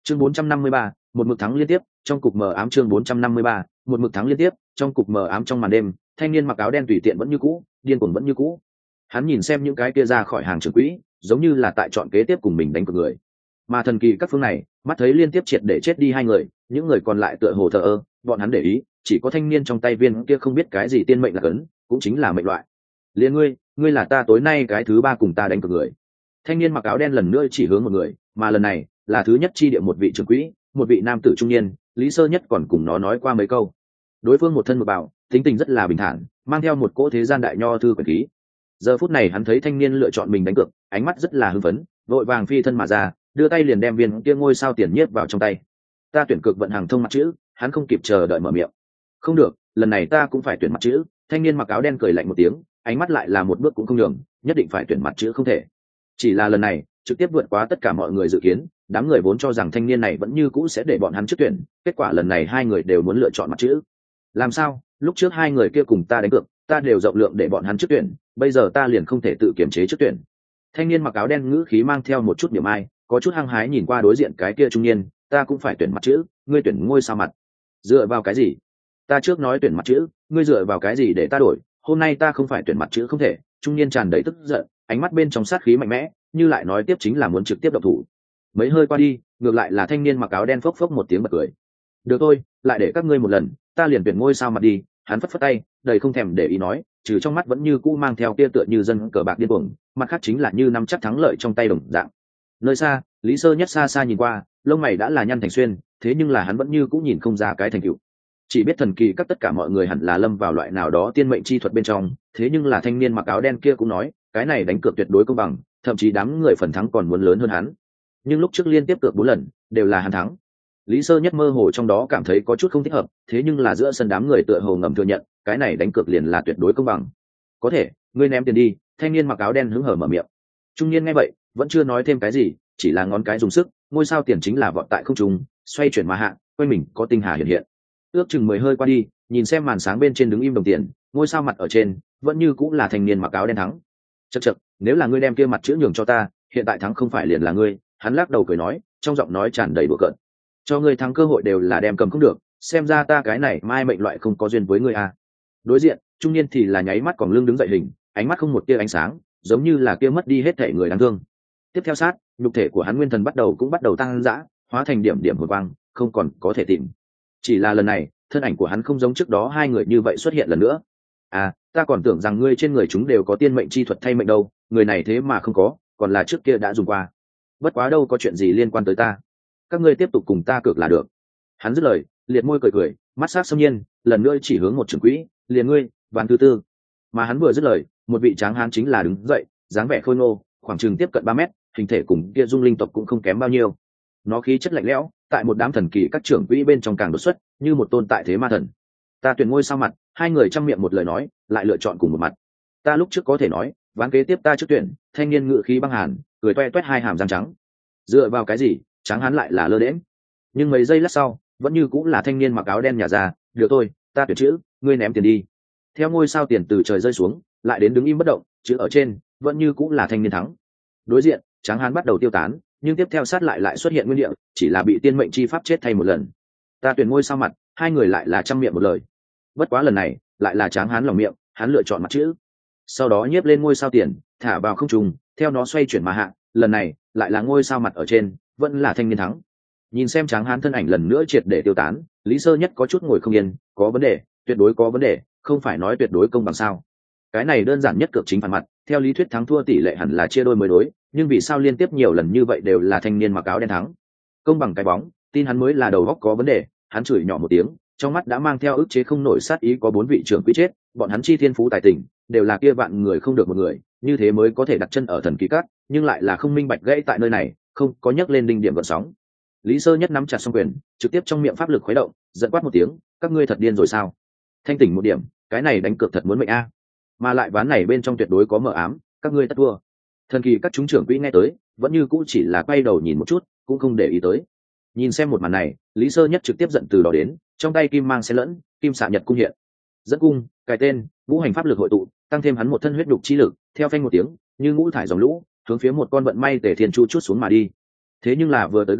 Chương 453, một mực thắng liên tiếp, trong cục mờ ám. Chương 453, một mực thắng liên tiếp, trong cục mờ ám. Trong màn đêm, thanh niên mặc áo đen tùy tiện vẫn như cũ, điên cuồng vẫn như cũ. Hắn nhìn xem những cái kia ra khỏi hàng trưởng quỹ, giống như là tại chọn kế tiếp cùng mình đánh cược người. Mà thần kỳ các phương này, mắt thấy liên tiếp triệt để chết đi hai người, những người còn lại tựa hồ thờ ơ, bọn hắn để ý, chỉ có thanh niên trong tay viên kia không biết cái gì tiên mệnh là cấn, cũng chính là mệnh loại. Liên ngươi là ta tối nay cái thứ ba cùng ta đánh cược người. Thanh niên mặc áo đen lần nữa chỉ hướng một người, mà lần này là thứ nhất chi địa một vị trưởng quỹ, một vị nam tử trung niên. Lý Sơ Nhất còn cùng nó nói qua mấy câu. Đối phương một thân một bảo, tính tình rất là bình thản, mang theo một cỗ thế gian đại nho thư quyền khí. Giờ phút này hắn thấy thanh niên lựa chọn mình đánh cược, ánh mắt rất là hưng phấn, vội vàng phi thân mà ra, đưa tay liền đem viên kia ngôi sao tiền nhiếp vào trong tay. Ta tuyển cược vận hàng thông mặt chữ. Hắn không kịp chờ đợi mở miệng. Không được, lần này ta cũng phải tuyển mặt chữ. Thanh niên mặc áo đen cười lạnh một tiếng, ánh mắt lại là một bước cũng không nhường, nhất định phải tuyển mặt chữ không thể. Chỉ là lần này trực tiếp vượt quá tất cả mọi người dự kiến, đám người vốn cho rằng thanh niên này vẫn như cũ sẽ để bọn hắn trước tuyển, kết quả lần này hai người đều muốn lựa chọn mặt chữ. Làm sao? Lúc trước hai người kia cùng ta đánh cược, ta đều rộng lượng để bọn hắn trước tuyển, bây giờ ta liền không thể tự kiểm chế trước tuyển. Thanh niên mặc áo đen ngữ khí mang theo một chút niềm ai, có chút hăng hái nhìn qua đối diện cái kia trung niên. Ta cũng phải tuyển mặt chữ, ngươi tuyển ngôi sao mặt. Dựa vào cái gì? Ta trước nói tuyển mặt chữ, ngươi dựa vào cái gì để ta đổi? Hôm nay ta không phải tuyển mặt chữ không thể. Trung niên tràn đầy tức giận, ánh mắt bên trong sát khí mạnh mẽ, như lại nói tiếp chính là muốn trực tiếp động thủ. Mấy hơi qua đi, ngược lại là thanh niên mặc áo đen phốc phốc một tiếng bật cười. Được thôi, lại để các ngươi một lần, ta liền tuyển ngôi sao mặt đi. Hắn phất phất tay, đầy không thèm để ý nói, trừ trong mắt vẫn như cũ mang theo kia tựa như dân cờ bạc điên cuồng, mặt khác chính là như nắm chắc thắng lợi trong tay đồng dạng. Nơi xa, Lý Sơ Nhất xa xa nhìn qua, lông mày đã là nhăn thành xuyên, thế nhưng là hắn vẫn như cũng nhìn không ra cái thành tựu. Chỉ biết thần kỳ các tất cả mọi người hẳn là lâm vào loại nào đó tiên mệnh chi thuật bên trong, thế nhưng là thanh niên mặc áo đen kia cũng nói, cái này đánh cược tuyệt đối công bằng, thậm chí đám người phần thắng còn muốn lớn hơn hắn. Nhưng lúc trước liên tiếp cược 4 lần, đều là hắn thắng. Lý Sơ Nhất mơ hồ trong đó cảm thấy có chút không thích hợp, thế nhưng là giữa sân đám người tựa hồ ngầm thừa nhận, cái này đánh cược liền là tuyệt đối công bằng. Có thể, ngươi ném tiền đi. Thanh niên mặc áo đen hứng hở mở miệng. Trung niên nghe vậy, vẫn chưa nói thêm cái gì, chỉ là ngón cái dùng sức, ngôi sao tiền chính là vọt tại không trung, xoay chuyển mà hạ, quanh mình có tinh hà hiện hiện. Ước chừng 10 hơi qua đi, nhìn xem màn sáng bên trên đứng im đồng tiền, ngôi sao mặt ở trên, vẫn như cũng là thanh niên mặc áo đen thắng. Chậc chậc, nếu là ngươi đem kia mặt chữ nhường cho ta, hiện tại thắng không phải liền là ngươi. Hắn lắc đầu cười nói, trong giọng nói tràn đầy đùa cợt. Cho ngươi thắng cơ hội đều là đem cầm không được, xem ra ta cái này mai mệnh loại không có duyên với ngươi à. Đối diện, trung niên thì là nháy mắt còn lưng đứng dậy hình, ánh mắt không một tia ánh sáng, giống như là kia mất đi hết thể người đáng thương. Tiếp theo sát, nhục thể của hắn nguyên thần bắt đầu tăng dã, hóa thành điểm điểm hồn quang, không còn có thể tìm. Chỉ là lần này, thân ảnh của hắn không giống trước đó hai người như vậy xuất hiện lần nữa. À, ta còn tưởng rằng ngươi trên người chúng đều có tiên mệnh chi thuật thay mệnh đâu, người này thế mà không có, còn là trước kia đã dùng qua. Bất quá đâu có chuyện gì liên quan tới ta. Các ngươi tiếp tục cùng ta cược là được. Hắn dứt lời, liệt môi cười cười, mắt sắc xâm nhiên, lần nữa chỉ hướng một trưởng quỹ, liền ngươi, ván thứ tư. Mà hắn vừa dứt lời, một vị tráng hán chính là đứng dậy, dáng vẻ khôi ngô, khoảng chừng tiếp cận 3 mét, hình thể cùng kia dung linh tộc cũng không kém bao nhiêu. Nó khí chất lạnh lẽo, tại một đám thần kỳ các trưởng quỹ bên trong càng đột xuất, như một tôn tại thế ma thần. Ta tuyển ngôi sao mặt. Hai người trăm miệng một lời nói, lại lựa chọn cùng một mặt. Ta lúc trước có thể nói, ván kế tiếp ta trước tuyển. Thanh niên ngự khí băng hàn, cười toe toét hai hàm răng trắng. Dựa vào cái gì? Tráng hắn lại là lơ đễnh. Nhưng mấy giây lát sau, vẫn như cũng là thanh niên mặc áo đen nhả ra. Được thôi, ta tuyển chữ, ngươi ném tiền đi. Theo ngôi sao tiền từ trời rơi xuống, lại đến đứng im bất động, chữ ở trên, vẫn như cũng là thanh niên thắng. Đối diện, tráng hán bắt đầu tiêu tán, nhưng tiếp theo sát lại xuất hiện nguyên địa, chỉ là bị tiên mệnh chi pháp chết thay một lần. Ta tuyển ngôi sao mặt. Hai người lại là trăm miệng một lời. Bất quá lần này, lại là tráng hán lòng miệng, hắn lựa chọn mặt chữ. Sau đó nhiếp lên ngôi sao tiền, thả vào không trung, theo nó xoay chuyển mà hạ, lần này lại là ngôi sao mặt ở trên, vẫn là thanh niên thắng. Nhìn xem tráng hán thân ảnh lần nữa triệt để tiêu tán, Lý Sơ Nhất có chút ngồi không yên, có vấn đề, tuyệt đối có vấn đề, không phải nói tuyệt đối công bằng sao? Cái này đơn giản nhất cược chính phản mặt, theo lý thuyết thắng thua tỷ lệ hẳn là chia đôi mới đối, nhưng vì sao liên tiếp nhiều lần như vậy đều là thanh niên mặc áo đen thắng? Công bằng cái bóng, tin hắn mới là đầu óc có vấn đề. Hắn chửi nhỏ một tiếng, trong mắt đã mang theo ức chế không nổi sát ý. Có 4 vị trưởng quỹ chết, bọn hắn chi thiên phú tài tình, đều là kia vạn người không được một người, như thế mới có thể đặt chân ở thần kỳ cát, nhưng lại là không minh bạch gãy tại nơi này, không có nhắc lên đinh điểm gợn sóng. Lý Sơ Nhất nắm chặt song quyền, trực tiếp trong miệng pháp lực khuấy động, giận quát một tiếng, các ngươi thật điên rồi sao? Thanh tỉnh một điểm, cái này đánh cược thật muốn mệnh a. Mà lại ván này bên trong tuyệt đối có mờ ám, các ngươi tất thua. Thần kỳ các chúng trưởng quỹ nghe tới, vẫn như cũ chỉ là quay đầu nhìn một chút, cũng không để ý tới. Nhìn xem một màn này, Lý Sơ Nhất trực tiếp giận từ đó đến, trong tay kim mang xen lẫn, kim xạ nhật cung hiện, dẫn cung, cài tên, ngũ hành pháp lực hội tụ, tăng thêm hắn một thân huyết đục chi lực, theo phanh một tiếng, như ngũ thải dòng lũ, hướng phía một con vận may tề thiên chu chút xuống mà đi. Thế nhưng là vừa tới gần,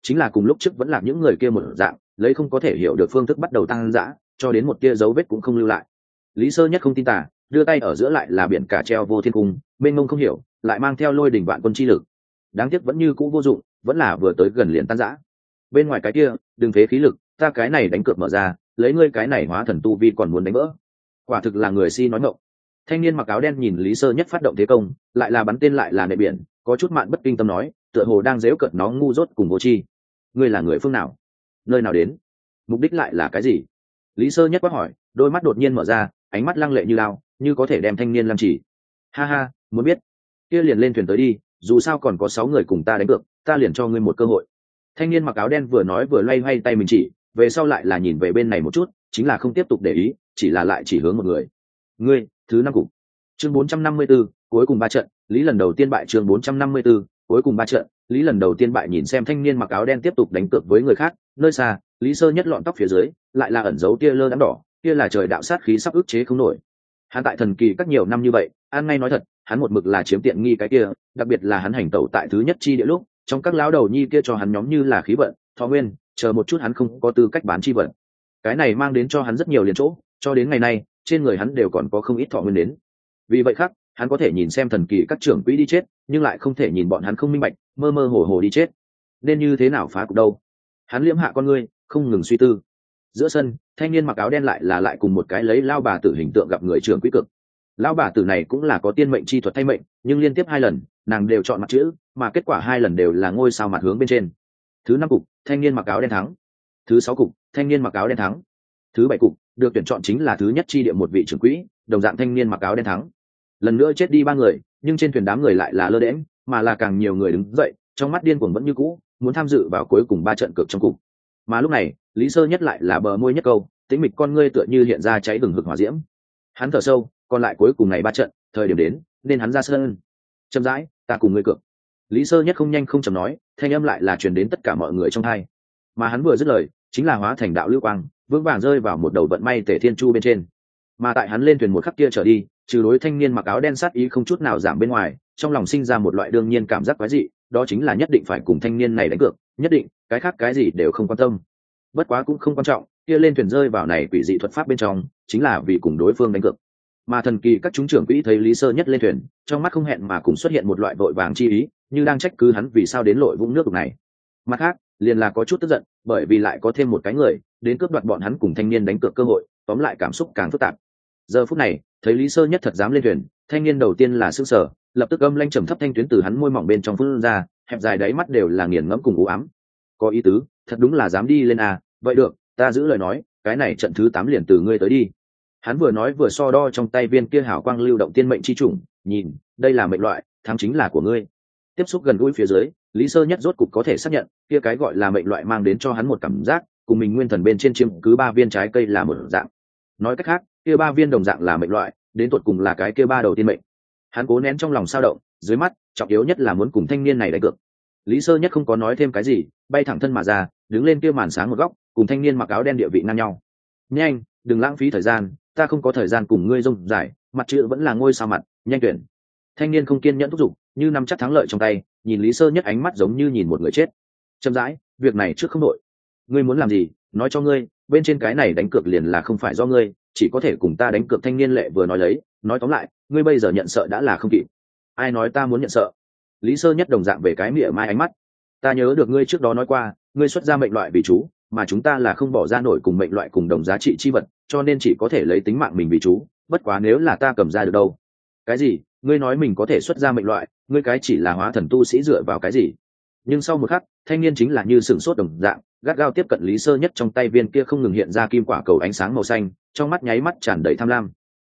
chính là cùng lúc trước vẫn là những người kia một dạng, lấy không có thể hiểu được phương thức bắt đầu tăng dã, cho đến một tia dấu vết cũng không lưu lại. Lý Sơ Nhất không tin tả, đưa tay ở giữa lại là biển cả treo vô thiên cung, mênh mông không hiểu, lại mang theo lôi đỉnh vạn quân chi lực. Đáng tiếc vẫn như cũ vô dụng, vẫn là vừa tới gần liền tan rã. Bên ngoài cái kia, đừng phế khí lực, ta cái này đánh cược mở ra, lấy ngươi cái này hóa thần tu vi còn muốn đánh vỡ. Quả thực là người si nói ngọng. Thanh niên mặc áo đen nhìn Lý Sơ Nhất phát động thế công, lại là bắn tên lại là nệ biển, có chút mạn bất kinh tâm nói, tựa hồ đang giễu cợt nó ngu dốt cùng vô tri. Ngươi là người phương nào? Nơi nào đến? Mục đích lại là cái gì? Lý Sơ Nhất quát hỏi, đôi mắt đột nhiên mở ra, ánh mắt lăng lệ như lao, như có thể đem thanh niên làm chỉ. Ha ha, muốn biết? Kia liền lên thuyền tới đi, dù sao còn có 6 người cùng ta đánh cược, ta liền cho ngươi một cơ hội. Thanh niên mặc áo đen vừa nói vừa loay hoay tay mình chỉ, về sau lại là nhìn về bên này một chút, chính là không tiếp tục để ý, chỉ là lại chỉ hướng một người. Ngươi, thứ 5 cục. Chương 454, cuối cùng 3 trận, Lý lần đầu tiên bại. Chương 454, cuối cùng 3 trận, Lý lần đầu tiên bại. Nhìn xem thanh niên mặc áo đen tiếp tục đánh cược với người khác, nơi xa, Lý Sơ Nhất lọn tóc phía dưới, lại là ẩn giấu tia lơ đãng đỏ, kia là trời đạo sát khí sắp ức chế không nổi. Hắn tại thần kỳ các nhiều năm như vậy, an ngay nói thật, hắn một mực là chiếm tiện nghi cái kia, đặc biệt là hắn hành tẩu tại thứ nhất chi địa lúc, trong các lão đầu nhi kia cho hắn nhóm như là khí vận, thọ nguyên, chờ một chút hắn không có tư cách bán chi vận. Cái này mang đến cho hắn rất nhiều liền chỗ, cho đến ngày nay, trên người hắn đều còn có không ít thọ nguyên đến. Vì vậy khác, hắn có thể nhìn xem thần kỳ các trưởng quỹ đi chết, nhưng lại không thể nhìn bọn hắn không minh bạch, mơ mơ hồ hồ đi chết. Nên như thế nào phá cục đâu? Hắn liễm hạ con ngươi, không ngừng suy tư. Giữa sân, thanh niên mặc áo đen lại cùng một cái lấy lao bà tử hình tượng gặp người trưởng quỹ cực. Lão bà tử này cũng là có tiên mệnh chi thuật thay mệnh, nhưng liên tiếp 2 lần, nàng đều chọn mặt chữ, mà kết quả 2 lần đều là ngôi sao mặt hướng bên trên. Thứ 5 cục, thanh niên mặc áo đen thắng. Thứ 6 cục, thanh niên mặc áo đen thắng. Thứ 7 cục, được tuyển chọn chính là thứ nhất chi địa một vị trưởng quỹ, đồng dạng thanh niên mặc áo đen thắng. Lần nữa chết đi 3 người, nhưng trên thuyền đám người lại là lơ đễnh, mà là càng nhiều người đứng dậy, trong mắt điên cuồng vẫn như cũ, muốn tham dự vào cuối cùng 3 trận cược trong cục. Mà lúc này, Lý Sơ Nhất lại là bờ môi nhất câu, tĩnh mịch con ngươi tựa như hiện ra cháy hừng hực hỏa diễm. Hắn thở sâu, còn lại cuối cùng này 3 trận, thời điểm đến, nên hắn ra sân. Chậm rãi, ta cùng ngươi cược. Lý Sơ Nhất không nhanh không chậm nói, thanh âm lại là truyền đến tất cả mọi người trong tai. Mà hắn vừa dứt lời, chính là hóa thành đạo lưu quang, vững vàng rơi vào một đầu vận may Tề Thiên Chu bên trên. Mà tại hắn lên thuyền một khắc kia trở đi, trừ đối thanh niên mặc áo đen sát ý không chút nào giảm bên ngoài, trong lòng sinh ra một loại đương nhiên cảm giác quái dị, đó chính là nhất định phải cùng thanh niên này đánh cược, nhất định, cái khác cái gì đều không quan tâm. Bất quá cũng không quan trọng, kia lên thuyền rơi vào này quỷ dị thuật pháp bên trong, chính là vì cùng đối phương đánh cược. Mà thần kỳ các chúng trưởng quỹ thấy Lý Sơ Nhất lên thuyền, trong mắt không hẹn mà cùng xuất hiện một loại vội vàng chi ý, như đang trách cứ hắn vì sao đến lội vũng nước này. Mặt khác, liền là có chút tức giận, bởi vì lại có thêm một cái người đến cướp đoạt bọn hắn cùng thanh niên đánh cược cơ hội, tóm lại cảm xúc càng phức tạp. Giờ phút này, thấy Lý Sơ Nhất thật dám lên thuyền, thanh niên đầu tiên là sửng sở, lập tức âm lanh trầm thấp thanh tuyến từ hắn môi mỏng bên trong phun ra, hẹp dài đáy mắt đều là nghiền ngẫm cùng u ám. Có ý tứ, thật đúng là dám đi lên à, vậy được, ta giữ lời nói, cái này trận thứ 8 liền từ ngươi tới đi. Hắn vừa nói vừa so đo trong tay viên kia hào quang lưu động tiên mệnh chi chủng, nhìn, đây là mệnh loại, thắng chính là của ngươi. Tiếp xúc gần gũi phía dưới, Lý Sơ Nhất rốt cục có thể xác nhận, kia cái gọi là mệnh loại mang đến cho hắn một cảm giác, cùng mình nguyên thần bên trên chiếm cứ 3 viên trái cây là một dạng. Nói cách khác, kia 3 viên đồng dạng là mệnh loại, đến tột cùng là cái kia 3 đầu tiên mệnh. Hắn cố nén trong lòng sao động, dưới mắt, trọng yếu nhất là muốn cùng thanh niên này đánh cược. Lý Sơ Nhất không có nói thêm cái gì, bay thẳng thân mà ra, đứng lên kia màn sáng một góc, cùng thanh niên mặc áo đen địa vị ngang nhau. Nhanh, đừng lãng phí thời gian, ta không có thời gian cùng ngươi rông dài, mặt chữ vẫn là ngôi sao mặt, nhanh tuyển. Thanh niên không kiên nhẫn thúc giục, như nắm chắc thắng lợi trong tay, nhìn Lý Sơ Nhất ánh mắt giống như nhìn một người chết. Chậm rãi, việc này trước không đội. Ngươi muốn làm gì, nói cho ngươi, bên trên cái này đánh cược liền là không phải do ngươi, chỉ có thể cùng ta đánh cược. Thanh niên lệ vừa nói lấy, nói tóm lại, ngươi bây giờ nhận sợ đã là không kịp. Ai nói ta muốn nhận sợ? Lý Sơ Nhất đồng dạng về cái mỉa mai ánh mắt. Ta nhớ được ngươi trước đó nói qua, ngươi xuất ra mệnh loại vì chú, mà chúng ta là không bỏ ra nổi cùng mệnh loại cùng đồng giá trị chi vật, cho nên chỉ có thể lấy tính mạng mình vì chú. Bất quá nếu là ta cầm ra được đâu? Cái gì? Ngươi nói mình có thể xuất ra mệnh loại, ngươi cái chỉ là hóa thần tu sĩ dựa vào cái gì? Nhưng sau một khắc, thanh niên chính là như sửng sốt đồng dạng, gắt gao tiếp cận Lý Sơ Nhất, trong tay viên kia không ngừng hiện ra kim quả cầu ánh sáng màu xanh, trong mắt nháy mắt tràn đầy tham lam.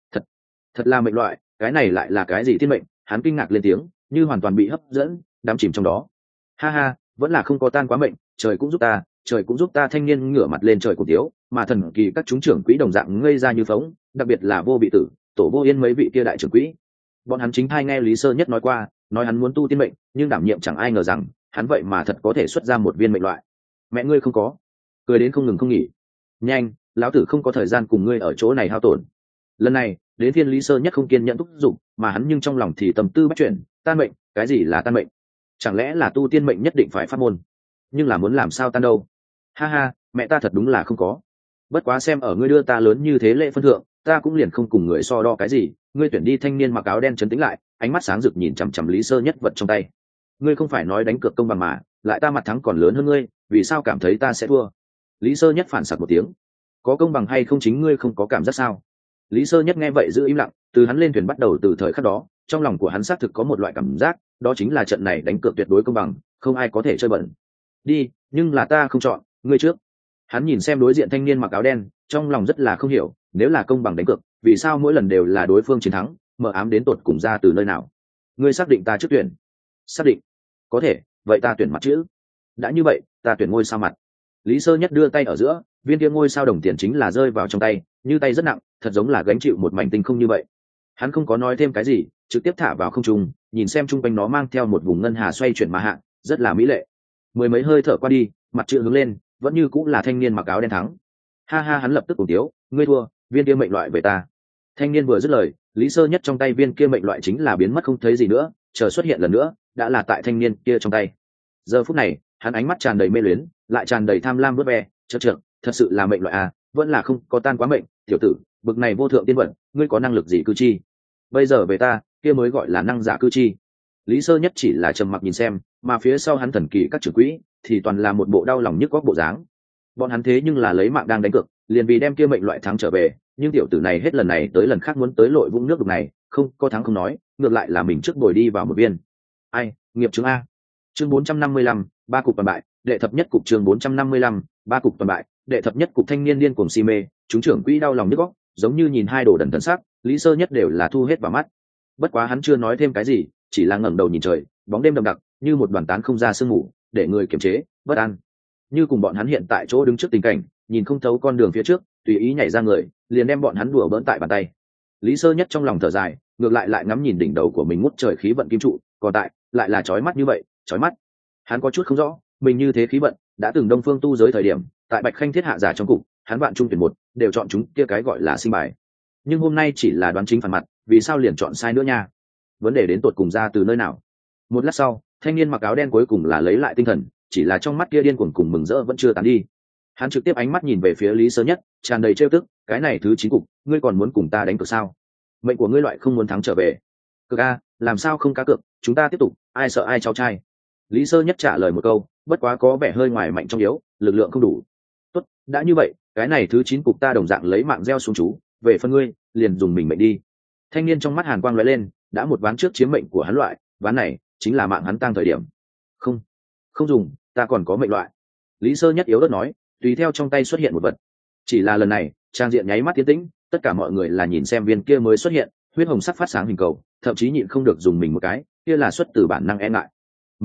Thật là mệnh loại, cái này lại là cái gì thiên mệnh? Hắn kinh ngạc lên tiếng, như hoàn toàn bị hấp dẫn, đắm chìm trong đó. Ha ha, vẫn là không có tan quá mệnh, trời cũng giúp ta, trời cũng giúp ta. Thanh niên ngửa mặt lên trời cùng tiếu, mà thần kỳ các chúng trưởng quỹ đồng dạng ngây ra như phóng, đặc biệt là Vô Bị Tử, Tổ Vô Yên mấy vị kia đại trưởng quỹ. Bọn hắn chính thai nghe Lý Sơ Nhất nói qua, nói hắn muốn tu tiên mệnh, nhưng đảm nhiệm chẳng ai ngờ rằng hắn vậy mà thật có thể xuất ra một viên mệnh loại. Mẹ ngươi không có, cười đến không ngừng không nghỉ. Nhanh, lão tử không có thời gian cùng ngươi ở chỗ này hao tổn. Lần này đến phiên Lý Sơ Nhất không kiên nhẫn thúc giục, mà hắn nhưng trong lòng thì tâm tư bắt chuyển. Tan mệnh, cái gì là tan mệnh? Chẳng lẽ là tu tiên mệnh nhất định phải pháp môn? nhưng là muốn làm sao tan đâu. Ha ha, mẹ ta thật đúng là không có. Bất quá xem ở ngươi đưa ta lớn như thế lễ phân thượng, ta cũng liền không cùng người so đo cái gì. Ngươi tuyển đi. Thanh niên mặc áo đen trấn tĩnh lại, ánh mắt sáng rực nhìn chằm chằm Lý Sơ Nhất vật trong tay. Ngươi không phải nói đánh cược công bằng mà, lại ta mặt thắng còn lớn hơn ngươi, vì sao cảm thấy ta sẽ thua? Lý Sơ Nhất phản sặc một tiếng. Có công bằng hay không chính ngươi không có cảm giác sao? Lý Sơ Nhất nghe vậy giữ im lặng. Từ hắn lên thuyền bắt đầu từ thời khắc đó, trong lòng của hắn xác thực có một loại cảm giác, đó chính là trận này đánh cược tuyệt đối công bằng, không ai có thể chơi bẩn. Đi, nhưng là ta không chọn, ngươi trước. Hắn nhìn xem đối diện thanh niên mặc áo đen, trong lòng rất là không hiểu, nếu là công bằng đánh cược, vì sao mỗi lần đều là đối phương chiến thắng, mờ ám đến tột cùng ra từ nơi nào? Ngươi xác định ta trước tuyển? Xác định. Có thể, vậy ta tuyển mặt chữ. Đã như vậy, ta tuyển ngôi sao mặt. Lý Sơ Nhất đưa tay ở giữa, viên kia ngôi sao đồng tiền chính là rơi vào trong tay, như tay rất nặng, thật giống là gánh chịu một mảnh tinh không như vậy. Hắn không có nói thêm cái gì, trực tiếp thả vào không trung, nhìn xem trung quanh nó mang theo một vùng ngân hà xoay chuyển mà hạ, rất là mỹ lệ. Mười mấy hơi thở qua đi, mặt chữ hướng lên, vẫn như cũng là thanh niên mặc áo đen thắng. Ha ha, hắn lập tức cùng tiếu, ngươi thua, viên kia mệnh loại về ta. Thanh niên vừa dứt lời, Lý Sơ Nhất trong tay viên kia mệnh loại chính là biến mất không thấy gì nữa, chờ xuất hiện lần nữa, đã là tại thanh niên kia trong tay. Giờ phút này, hắn ánh mắt tràn đầy mê luyến, lại tràn đầy tham lam vớt ve, chợt, thật sự là mệnh loại à, vẫn là không có tan quá mệnh, tiểu tử, bực này vô thượng tiên vận, ngươi có năng lực gì cư chi? Bây giờ về ta, kia mới gọi là năng giả cư chi. Lý Sơ Nhất chỉ là trầm mặc nhìn xem, mà phía sau hắn thần kỳ các trưởng quỹ thì toàn là một bộ đau lòng nhức góc bộ dáng. Bọn hắn thế nhưng là lấy mạng đang đánh cược, liền vì đem kia mệnh loại thắng trở về, nhưng tiểu tử này hết lần này tới lần khác muốn tới lội vũng nước đục này, không có thắng không nói, ngược lại là mình trước bồi đi vào một viên. Ai, nghiệp chứng a. Chương 455, ba cục toàn bại, đệ thập nhất cục. Chương 455, ba cục toàn bại, đệ thập nhất cục. Thanh niên điên cuồng si mê, chúng trưởng quỹ đau lòng nhức góc, giống như nhìn hai đồ đần thần sắc, Lý Sơ Nhất đều là thu hết vào mắt. Bất quá hắn chưa nói thêm cái gì, chỉ là ngẩng đầu nhìn trời, bóng đêm đậm đặc, như một đoàn tán không ra sương mù, để người kiềm chế, bất an. Như cùng bọn hắn hiện tại chỗ đứng trước tình cảnh, nhìn không thấu con đường phía trước, tùy ý nhảy ra người, liền đem bọn hắn đùa bỡn tại bàn tay. Lý Sơ Nhất trong lòng thở dài, ngược lại ngắm nhìn đỉnh đầu của mình ngút trời khí vận kim trụ, còn tại, lại là chói mắt như vậy, chói mắt. Hắn có chút không rõ, mình như thế khí vận, đã từng Đông Phương tu giới thời điểm, tại Bạch Khanh thiết hạ giả trong cục, hắn vạn trung tuyển một, đều chọn chúng kia cái gọi là sinh bài. Nhưng hôm nay chỉ là đoán chính phản mặt, vì sao liền chọn sai nữa nha? Vấn đề đến tột cùng ra từ nơi nào? Một lát sau, thanh niên mặc áo đen cuối cùng là lấy lại tinh thần, chỉ là trong mắt kia điên cuồng cùng mừng rỡ vẫn chưa tán đi. Hắn trực tiếp ánh mắt nhìn về phía Lý Sơ Nhất, tràn đầy trêu tức, cái này thứ 9 cục, ngươi còn muốn cùng ta đánh cược sao? Mệnh của ngươi loại không muốn thắng trở về. Cược a, làm sao không cá cược, chúng ta tiếp tục, ai sợ ai cháu trai. Lý Sơ Nhất trả lời một câu, bất quá có vẻ hơi ngoài mạnh trong yếu, lực lượng không đủ. Tốt, đã như vậy, cái này thứ 9 cục ta đồng dạng lấy mạng gieo xuống chú, về phần ngươi, liền dùng mình mệnh đi. Thanh niên trong mắt hàn quang lóe lên, đã một ván trước chiếm mệnh của hắn loại, ván này chính là mạng hắn tăng thời điểm. Không, không dùng, ta còn có mệnh loại. Lý Sơ Nhất yếu ớt nói, tùy theo trong tay xuất hiện một vật. Chỉ là lần này, trang diện nháy mắt tiến tĩnh, tất cả mọi người là nhìn xem viên kia mới xuất hiện, huyết hồng sắc phát sáng hình cầu, thậm chí nhịn không được dùng mình một cái, kia là xuất từ bản năng e ngại.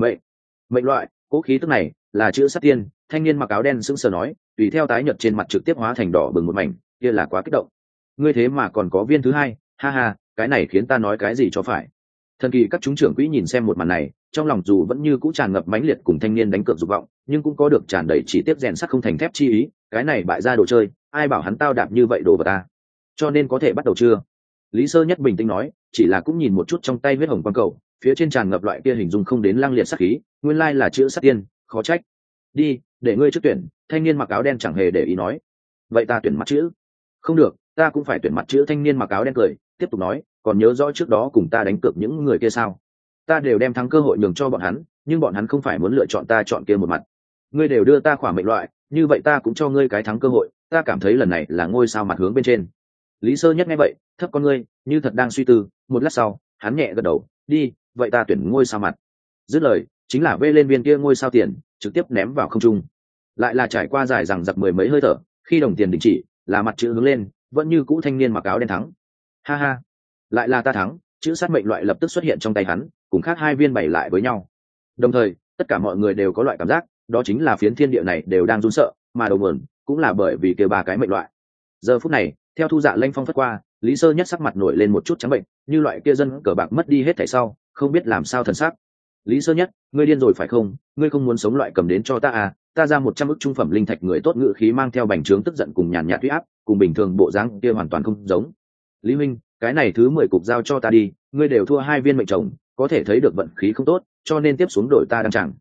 Mệnh loại, cố khí tức này là chữ sát tiên. Thanh niên mặc áo đen sững sờ nói, tùy theo tái nhợt trên mặt trực tiếp hóa thành đỏ bừng một mảnh, kia là quá kích động. Ngươi thế mà còn có viên thứ hai, ha ha, cái này khiến ta nói cái gì cho phải. Thần kỳ các chúng trưởng quỹ nhìn xem một màn này, trong lòng dù vẫn như cũ tràn ngập mãnh liệt cùng thanh niên đánh cược dục vọng, nhưng cũng có được tràn đầy chỉ tiếp rèn sắt không thành thép chi ý. Cái này bại ra đồ chơi, ai bảo hắn tao đạp như vậy đồ vào ta. Cho nên có thể bắt đầu chưa? Lý Sơ Nhất bình tĩnh nói, chỉ là cũng nhìn một chút trong tay huyết hồng quang cầu, phía trên tràn ngập loại kia hình dung không đến lăng liệt sát khí, nguyên lai là chữ sát tiên, khó trách. Đi, để ngươi trước tuyển. Thanh niên mặc áo đen chẳng hề để ý nói. Vậy ta tuyển mặt chữ. Không được, ta cũng phải tuyển mặt chữ. Thanh niên mặc áo đen cười, tiếp tục nói, còn nhớ rõ trước đó cùng ta đánh cược những người kia sao? Ta đều đem thắng cơ hội nhường cho bọn hắn, nhưng bọn hắn không phải muốn lựa chọn ta chọn kia một mặt. Ngươi đều đưa ta khỏa mệnh loại, như vậy ta cũng cho ngươi cái thắng cơ hội, ta cảm thấy lần này là ngôi sao mặt hướng bên trên. Lý Sơ Nhất nghe vậy, thấp con ngươi, như thật đang suy tư, một lát sau, hắn nhẹ gật đầu, đi, vậy ta tuyển ngôi sao mặt. Dứt lời, chính là vê lên viên kia ngôi sao tiền, trực tiếp ném vào không trung. Lại là trải qua dài rằng giặc mười mấy hơi thở, khi đồng tiền đình chỉ, là mặt chữ hướng lên, vẫn như cũ thanh niên mặc áo đen thắng. Ha ha, lại là ta thắng. Chữ sát mệnh loại lập tức xuất hiện trong tay hắn, cùng khác hai viên bày lại với nhau. Đồng thời, tất cả mọi người đều có loại cảm giác, đó chính là phiến thiên địa này đều đang run sợ, mà đầu nguồn cũng là bởi vì kia ba cái mệnh loại. Giờ phút này, theo thu dạ lanh phong phất qua, Lý Sơ Nhất sắc mặt nổi lên một chút trắng bệnh, như loại kia dân cờ bạc mất đi hết thảy sau, không biết làm sao thần sắc. Lý Sơ Nhất, ngươi điên rồi phải không? Ngươi không muốn sống loại cầm đến cho ta à? Ta ra 100 ức trung phẩm linh thạch. Người tốt ngữ khí mang theo bành trướng tức giận cùng nhàn nhạt uy áp, cùng bình thường bộ dáng kia hoàn toàn không giống. Lý huynh, cái này thứ 10 cục giao cho ta đi, ngươi đều thua hai viên mệnh chồng, có thể thấy được vận khí không tốt, cho nên tiếp xuống đổi ta đang chẳng.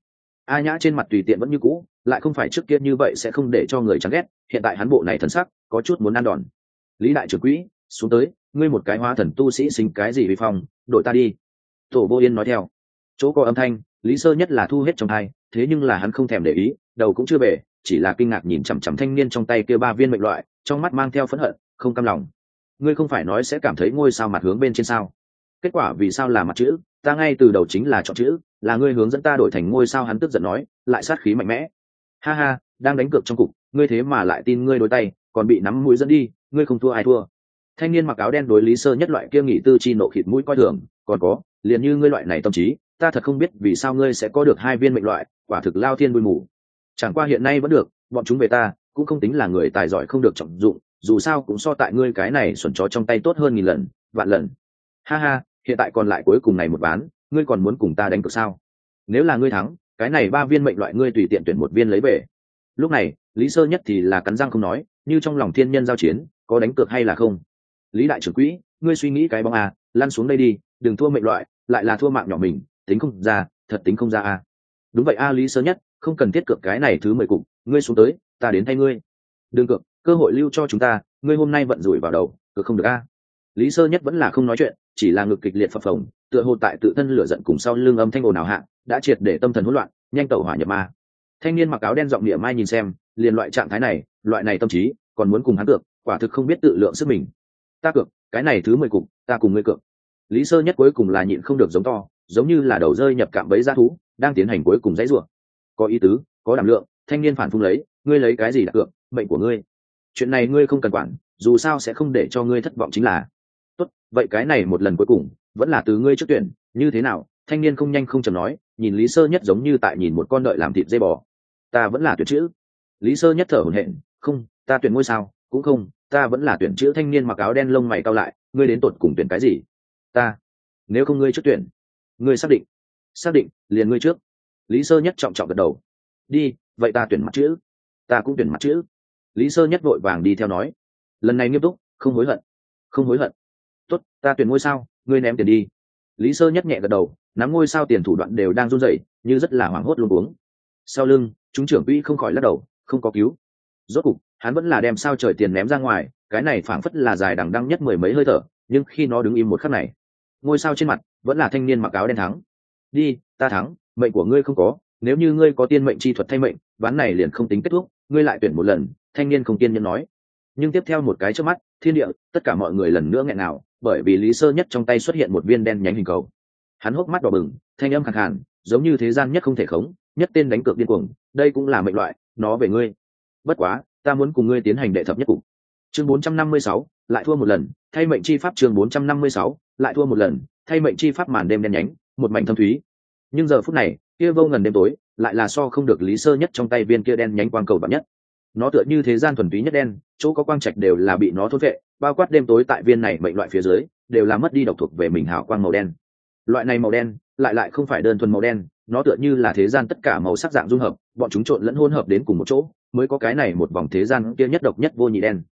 A Nhã trên mặt tùy tiện vẫn như cũ, lại không phải trước kia như vậy sẽ không để cho người chán ghét, hiện tại hắn bộ này thần sắc có chút muốn ăn đòn. Lý đại trưởng quỹ, xuống tới, ngươi một cái hóa thần tu sĩ sinh cái gì vi phong, đội ta đi. Tổ Vô Yên nói theo. Chỗ có âm thanh, Lý Sơ Nhất là thu hết trong tai, thế nhưng là hắn không thèm để ý, đầu cũng chưa bể, chỉ là kinh ngạc nhìn chằm chằm thanh niên trong tay kia 3 viên mệnh loại, trong mắt mang theo phẫn hận, không cam lòng. Ngươi không phải nói sẽ cảm thấy ngôi sao mặt hướng bên trên sao? Kết quả vì sao là mặt chữ? Ta ngay từ đầu chính là chọn chữ, là ngươi hướng dẫn ta đổi thành ngôi sao. Hắn tức giận nói, lại sát khí mạnh mẽ. Ha ha, đang đánh cược trong cục, ngươi thế mà lại tin ngươi đối tay, còn bị nắm mũi dẫn đi, ngươi không thua ai thua. Thanh niên mặc áo đen đối Lý Sơ Nhất loại kia nghỉ tư chi nộ khịt mũi coi thường, còn có, liền như ngươi loại này tâm trí, ta thật không biết vì sao ngươi sẽ có được 2 viên mệnh loại, quả thực lao thiên bùi mù. Chẳng qua hiện nay vẫn được, bọn chúng về ta cũng không tính là người tài giỏi không được trọng dụng, dù sao cũng so tại ngươi cái này xuẩn chó trong tay tốt hơn 1000 lần, vạn lần. Ha ha, hiện tại còn lại cuối cùng này một ván, ngươi còn muốn cùng ta đánh cược sao? Nếu là ngươi thắng, cái này 3 viên mệnh loại ngươi tùy tiện tuyển 1 viên lấy về. Lúc này, Lý Sơ Nhất thì là cắn răng không nói, như trong lòng thiên nhân giao chiến, có đánh cược hay là không? Lý đại trưởng quỹ, ngươi suy nghĩ cái bóng à, lăn xuống đây đi, đừng thua mệnh loại, lại là thua mạng nhỏ mình, tính không ra, thật tính không ra à. Đúng vậy a Lý Sơ Nhất, không cần thiết cược cái này thứ 10 cục, ngươi xuống tới, ta đến thay ngươi. Đừng cược, cơ hội lưu cho chúng ta, ngươi hôm nay vận rủi vào đầu, cược không được a. Lý Sơ Nhất vẫn là không nói chuyện, chỉ là ngực kịch liệt phập phồng, tựa hồ tại tự thân lửa giận cùng sau lưng âm thanh ồn ào hạ, đã triệt để tâm thần hỗn loạn, nhanh tẩu hỏa nhập ma. Thanh niên mặc áo đen giọng địa mai nhìn xem, liền loại trạng thái này, loại này tâm trí, còn muốn cùng hắn cược, quả thực không biết tự lượng sức mình. Ta cược, cái này thứ 10 cục, ta cùng ngươi cược. Lý Sơ Nhất cuối cùng là nhịn không được giống to, giống như là đầu rơi nhập cạm bẫy dã thú, đang tiến hành cuối cùng dãy rủa. Có ý tứ, có đảm lượng, thanh niên phản phung lấy, ngươi lấy cái gì đặt cược, mệnh của ngươi. Chuyện này ngươi không cần quản, dù sao sẽ không để cho ngươi thất vọng chính là. Tốt, vậy cái này một lần cuối cùng, vẫn là từ ngươi trước tuyển, như thế nào? Thanh niên không nhanh không chậm nói, nhìn Lý Sơ Nhất giống như tại nhìn một con đợi làm thịt dê bò. Ta vẫn là tuyển chữ. Lý Sơ Nhất thở hổn hển, không, ta tuyển ngôi sao, cũng không, ta vẫn là tuyển chữ. Thanh niên mặc áo đen lông mày cau lại, ngươi đến tột cùng tuyển cái gì? Ta. Nếu không ngươi trước tuyển. Ngươi xác định? Xác định, liền ngươi trước. Lý Sơ Nhất trọng trọng gật đầu. Đi, vậy ta tuyển mặt chữ. Ta cũng tuyển mặt chữ. Lý Sơ Nhất vội vàng đi theo nói, lần này nghiêm túc, không hối hận. Không hối hận. Tốt, ta tuyển ngôi sao, ngươi ném tiền đi. Lý Sơ Nhất nhẹ gật đầu, nắm ngôi sao tiền thủ đoạn đều đang run rẩy, như rất là hoảng hốt luống cuống. Sau lưng, chúng trưởng quỹ không khỏi lắc đầu, không có cứu. Rốt cục, hắn vẫn là đem sao trời tiền ném ra ngoài, cái này phảng phất là dài đằng đăng nhất 10 mấy hơi thở, nhưng khi nó đứng im một khắc này, ngôi sao trên mặt vẫn là thanh niên mặc áo đen thắng. Đi, ta thắng, mệnh của ngươi không có, nếu như ngươi có tiên mệnh chi thuật thay mệnh, ván này liền không tính kết thúc, ngươi lại tuyển một lần. Thanh niên không kiên nhẫn nói. Nhưng tiếp theo một cái chớp mắt, thiên địa, tất cả mọi người lần nữa nghẹn ngào, bởi vì Lý Sơ Nhất trong tay xuất hiện một viên đen nhánh hình cầu. Hắn hốc mắt đỏ bừng, thanh âm khàn khàn, giống như thế gian nhất không thể khống, nhất tên đánh cược điên cuồng, đây cũng là mệnh loại, nó về ngươi. Bất quá, ta muốn cùng ngươi tiến hành đệ thập nhất cục. Chương 456, lại thua một lần, thay mệnh chi pháp. Chương 456, lại thua một lần, thay mệnh chi pháp. Màn đêm đen nhánh, một mảnh thâm thúy. Nhưng giờ phút này, kia vô ngần đêm tối, lại là so không được Lý Sơ Nhất trong tay viên kia đen nhánh quang cầu bạc nhất. Nó tựa như thế gian thuần túy nhất đen, chỗ có quang trạch đều là bị nó thôn vệ, bao quát đêm tối tại viên này mệnh loại phía dưới, đều là mất đi độc thuộc về mình hào quang màu đen. Loại này màu đen, lại không phải đơn thuần màu đen, nó tựa như là thế gian tất cả màu sắc dạng dung hợp, bọn chúng trộn lẫn hỗn hợp đến cùng một chỗ, mới có cái này một vòng thế gian kia nhất độc nhất vô nhị đen.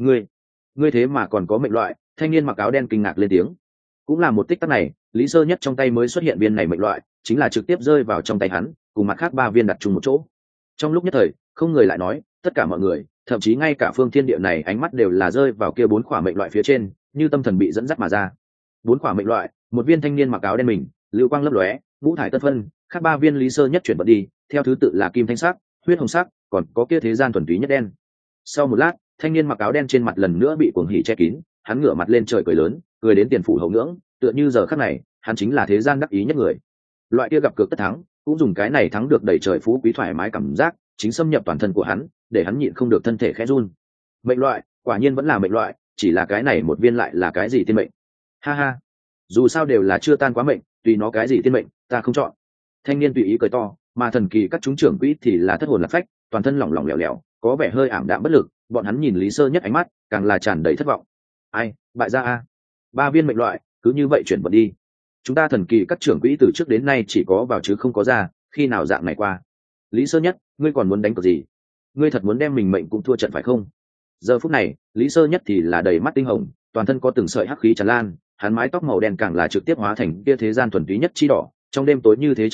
Ngươi thế mà còn có mệnh loại? Thanh niên mặc áo đen kinh ngạc lên tiếng. Cũng là một tích tắc này, Lý Sơ Nhất trong tay mới xuất hiện viên này mệnh loại, chính là trực tiếp rơi vào trong tay hắn, cùng mặt khác 3 viên đặt chung một chỗ. Trong lúc nhất thời, không người lại nói, tất cả mọi người, thậm chí ngay cả phương thiên địa này ánh mắt đều là rơi vào kia 4 khỏa mệnh loại phía trên, như tâm thần bị dẫn dắt mà ra. 4 khỏa mệnh loại, một viên thanh niên mặc áo đen mình, lưu quang lấp lóe, ngũ thải tân phân, khác 3 viên Lý Sơ Nhất chuyển vận đi, theo thứ tự là kim thanh sắc, huyết hồng sắc, còn có kia thế gian thuần túy nhất đen. Sau một lát, thanh niên mặc áo đen trên mặt lần nữa bị cuồng hỉ che kín, hắn ngửa mặt lên trời cười lớn, cười đến tiền phủ hậu ngưỡng, tựa như giờ khắc này, hắn chính là thế gian đắc ý nhất người. Loại kia gặp cược tất thắng, cũng dùng cái này thắng được đầy trời phú quý thoải mái cảm giác, chính xâm nhập toàn thân của hắn, để hắn nhịn không được thân thể khẽ run. Mệnh loại, quả nhiên vẫn là mệnh loại, chỉ là cái này một viên lại là cái gì tiên mệnh? Ha ha, dù sao đều là chưa tan quá mệnh, tùy nó cái gì tiên mệnh, ta không chọn. Thanh niên tùy ý cười to, mà thần kỳ các chúng trưởng quỹ thì là thất hồn lạc phách, toàn thân lỏng lỏng lẻo lẻo, có vẻ hơi ảm đạm bất lực, bọn hắn nhìn Lý Sơ Nhất ánh mắt càng là tràn đầy thất vọng. Ai, bại gia a, 3 viên mệnh loại, cứ như vậy chuyển vận đi. Chúng ta thần kỳ các trưởng quỹ từ trước đến nay chỉ có vào chứ không có ra, khi nào dạng này qua? Lý Sơ Nhất, ngươi còn muốn đánh cược gì? Ngươi thật muốn đem mình mệnh cũng thua trận phải không? Giờ phút này, Lý Sơ Nhất thì là đầy mắt tinh hồng, toàn thân có từng sợi hắc khí tràn lan, hắn mái tóc màu đen càng là trực tiếp hóa thành kia thế gian thuần túy nhất chi đỏ, trong đêm tối như thế chói mắt,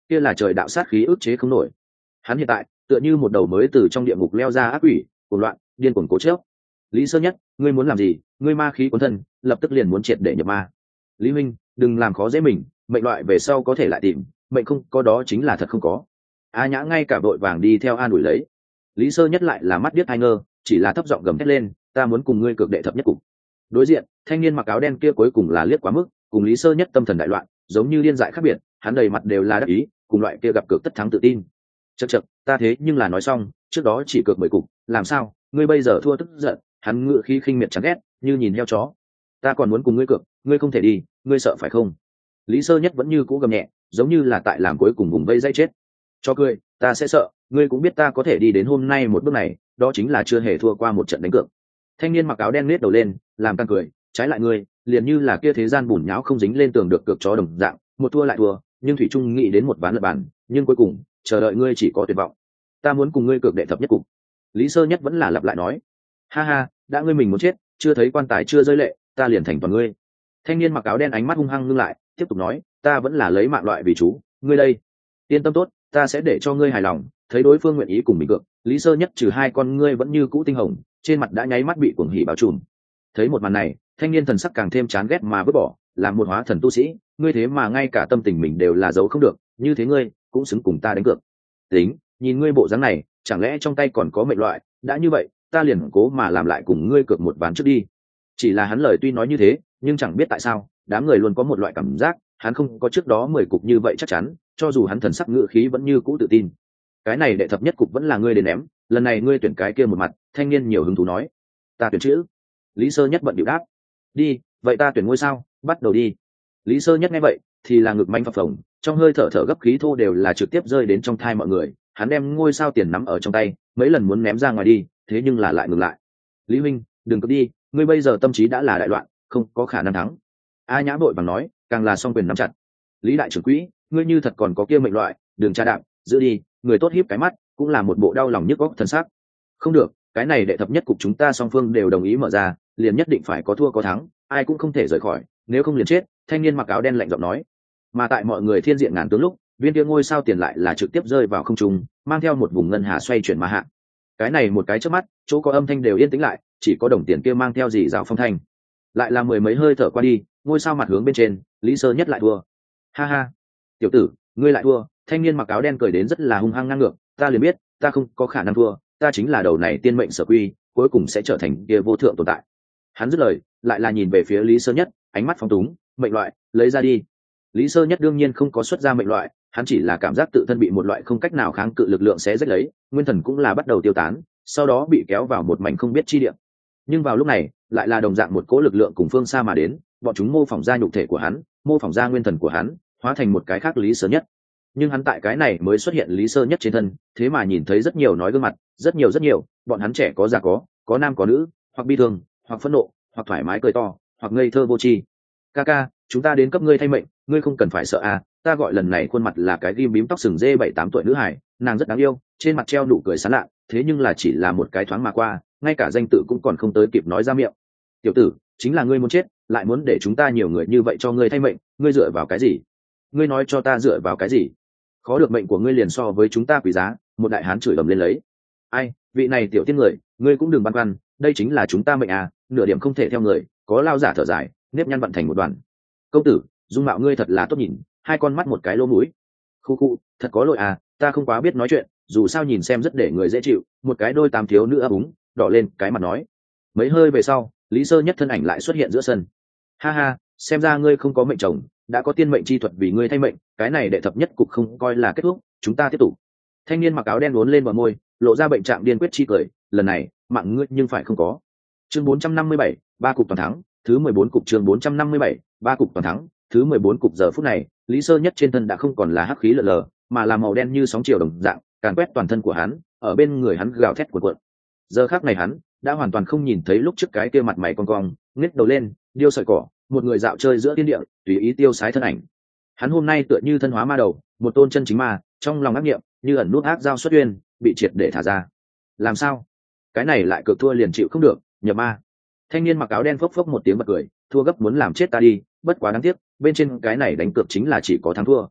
kia là trời đạo sát khí ức chế không nổi. Hắn hiện tại tựa như một đầu mới từ trong địa ngục leo ra ác quỷ, cuồng loạn điên cuồng cố chấp. Lý Sơ Nhất, ngươi muốn làm gì? Ngươi ma khí cuốn thân, lập tức liền muốn triệt để nhập ma. Lý huynh, đừng làm khó dễ mình, mệnh loại về sau có thể lại tìm, mệnh không có đó chính là thật không có. A Nhã ngay cả vội vàng đi theo an ủi lấy. Lý Sơ Nhất lại là mắt điếc hai ngơ, chỉ là thấp giọng gầm thét lên, ta muốn cùng ngươi cược đệ thập nhất cục. Đối diện, thanh niên mặc áo đen kia cuối cùng là liếc quá mức, cùng Lý Sơ Nhất tâm thần đại loạn, giống như điên dại khác biệt, hắn đầy mặt đều là đắc ý, cùng loại kia gặp cược tất thắng tự tin. Chậc chậc, ta thế nhưng là nói xong, trước đó chỉ cược 10 cục, làm sao, ngươi bây giờ thua tức giận, hắn ngựa khí khinh miệt chán ghét, như nhìn heo chó. Ta còn muốn cùng ngươi cược, ngươi không thể đi, ngươi sợ phải không? Lý Sơ Nhất vẫn như cũ gầm nhẹ, giống như là tại làm cuối cùng vùng vây dây chết. Cho cười, ta sẽ sợ, ngươi cũng biết ta có thể đi đến hôm nay một bước này, đó chính là chưa hề thua qua một trận đánh cược. Thanh niên mặc áo đen nết đầu lên, làm tăng cười, trái lại ngươi, liền như là kia thế gian bùn nhão không dính lên tường được cược chó đồng dạng, một thua lại thua, nhưng thủy trung nghĩ đến một ván lật bàn, nhưng cuối cùng, chờ đợi ngươi chỉ có tuyệt vọng. Ta muốn cùng ngươi cược đệ thập nhất cục. Lý Sơ Nhất vẫn là lặp lại nói, ha ha, đã ngươi mình muốn chết, chưa thấy quan tài chưa rơi lệ, ta liền thành toàn ngươi. Thanh niên mặc áo đen ánh mắt hung hăng ngưng lại, tiếp tục nói, ta vẫn là lấy mạng loại vì chú, ngươi đây, yên tâm tốt, ta sẽ để cho ngươi hài lòng. Thấy đối phương nguyện ý cùng mình cược, Lý Sơ Nhất trừ hai con ngươi vẫn như cũ tinh hồng, trên mặt đã nháy mắt bị cuồng hỉ bao trùm. Thấy một màn này, thanh niên thần sắc càng thêm chán ghét mà vứt bỏ, làm một hóa thần tu sĩ, ngươi thế mà ngay cả tâm tình mình đều là giấu không được, như thế ngươi cũng xứng cùng ta đánh cược. Tính, nhìn ngươi bộ dáng này, chẳng lẽ trong tay còn có mệnh loại, đã như vậy, ta liền cố mà làm lại cùng ngươi cược một ván trước đi. Chỉ là hắn lời tuy nói như thế, nhưng chẳng biết tại sao, đám người luôn có một loại cảm giác, hắn không có trước đó 10 cục như vậy chắc chắn, cho dù hắn thần sắc ngữ khí vẫn như cũ tự tin. Cái này đệ thập nhất cục vẫn là ngươi đến ném, lần này ngươi tuyển cái kia một mặt. Thanh niên nhiều hứng thú nói, ta tuyển chữ. Lý Sơ Nhất bận điệu đáp, đi, vậy ta tuyển ngôi sao, bắt đầu đi. Lý Sơ Nhất nghe vậy thì là ngực manh phập phồng, trong hơi thở gấp khí thô đều là trực tiếp rơi đến trong thai mọi người. Hắn đem ngôi sao tiền nắm ở trong tay, mấy lần muốn ném ra ngoài đi, thế nhưng là lại ngừng lại. Lý huynh, đừng có đi, ngươi bây giờ tâm trí đã là đại loạn, không có khả năng thắng. A Nhã vội vàng nói, càng là song quyền nắm chặt. Lý đại trưởng quỹ, ngươi như thật còn có kia mệnh loại, đừng tra đạm, giữ đi. Người tốt hiếp cái mắt, cũng là một bộ đau lòng nhức óc thần sắc. Không được, cái này đệ thập nhất cục chúng ta song phương đều đồng ý mở ra, liền nhất định phải có thua có thắng, ai cũng không thể rời khỏi, nếu không liền chết. Thanh niên mặc áo đen lạnh giọng nói. Mà tại mọi người thiên diện ngàn tướng lúc, viên kia ngôi sao tiền lại là trực tiếp rơi vào không trung, mang theo một vùng ngân hà xoay chuyển mà hạ. Cái này một cái chớp mắt, chỗ có âm thanh đều yên tĩnh lại, chỉ có đồng tiền kia mang theo dì rào phong thanh. Lại là mười mấy hơi thở qua đi, ngôi sao mặt hướng bên trên, Lý Sơ Nhất lại thua. Ha ha, tiểu tử, ngươi lại thua. Thanh niên mặc áo đen cười đến rất là hung hăng ngang ngược, ta liền biết, ta không có khả năng thua, ta chính là đầu này tiên mệnh sở quy, cuối cùng sẽ trở thành kia vô thượng tồn tại. Hắn dứt lời, lại là nhìn về phía Lý Sơ Nhất, ánh mắt phóng túng, mệnh loại, lấy ra đi. Lý Sơ Nhất đương nhiên không có xuất ra mệnh loại, hắn chỉ là cảm giác tự thân bị một loại không cách nào kháng cự lực lượng xé rách lấy, nguyên thần cũng là bắt đầu tiêu tán, sau đó bị kéo vào một mảnh không biết chi địa. Nhưng vào lúc này, lại là đồng dạng một cỗ lực lượng cùng phương xa mà đến, bọn chúng mô phỏng ra nhục thể của hắn, mô phỏng ra nguyên thần của hắn, hóa thành một cái khác Lý Sơ Nhất. Nhưng hắn tại cái này mới xuất hiện Lý Sơ Nhất trên thân, thế mà nhìn thấy rất nhiều nói gương mặt, rất nhiều, bọn hắn trẻ có già có nam có nữ, hoặc bi thương, hoặc phẫn nộ, hoặc thoải mái cười to, hoặc ngây thơ vô tri. Ca, chúng ta đến cấp ngươi thay mệnh, ngươi không cần phải sợ à, ta gọi lần này khuôn mặt là cái ghim bím tóc sừng dê 7-8 tuổi nữ hải, nàng rất đáng yêu, trên mặt treo nụ cười sán lạ, thế nhưng là chỉ là một cái thoáng mà qua, ngay cả danh tự cũng còn không tới kịp nói ra miệng. Tiểu tử, chính là ngươi muốn chết, lại muốn để chúng ta nhiều người như vậy cho ngươi thay mệnh, ngươi dựa vào cái gì? Ngươi nói cho ta dựa vào cái gì? Khó được mệnh của ngươi liền so với chúng ta quý giá. Một đại hán chửi ầm lên lấy. Ai, vị này tiểu tiên người, ngươi cũng đừng băn khoăn, đây chính là chúng ta mệnh à, nửa điểm không thể theo người. Có lao giả thở dài, nếp nhăn vận thành một đoàn. Công tử, dung mạo ngươi thật là tốt nhìn, hai con mắt một cái lỗ mũi. Khu, thật có lỗi à, ta không quá biết nói chuyện, dù sao nhìn xem rất để người dễ chịu. Một cái đôi tam thiếu nữ ấp úng, đỏ lên cái mặt nói. Mấy hơi về sau, Lý Sơ Nhất thân ảnh lại xuất hiện giữa sân. Ha ha, xem ra ngươi không có mệnh chồng, đã có tiên mệnh chi thuật vì ngươi thay mệnh, cái này đệ thập nhất cục không coi là kết thúc, chúng ta tiếp tục. Thanh niên mặc áo đen uốn lên bờ môi, lộ ra bệnh trạng điên quyết chi cười, lần này, mạng ngươi nhưng phải không có. Chương 457, ba cục toàn thắng, thứ 14 cục. Chương 457, ba cục toàn thắng, thứ 14 cục. Giờ phút này, Lý Sơ Nhất trên thân đã không còn là hắc khí lờ lờ, mà là màu đen như sóng chiều đồng dạng, càn quét toàn thân của hắn, ở bên người hắn gào thét cuộn cuộn. Giờ khắc này hắn đã hoàn toàn không nhìn thấy lúc trước cái kia mặt mày cong cong, ngước đầu lên, điêu sợi cỏ, một người dạo chơi giữa thiên địa, tùy ý tiêu sái thân ảnh. Hắn hôm nay tựa như thân hóa ma đầu, một tôn chân chính ma, trong lòng ác niệm như ẩn nút ác giao xuất uyên, bị triệt để thả ra. Làm sao? Cái này lại cược thua liền chịu không được, nhập ma. Thanh niên mặc áo đen phốc phốc một tiếng bật cười, thua gấp muốn làm chết ta đi, bất quá đáng tiếc, bên trên cái này đánh cược chính là chỉ có thắng thua.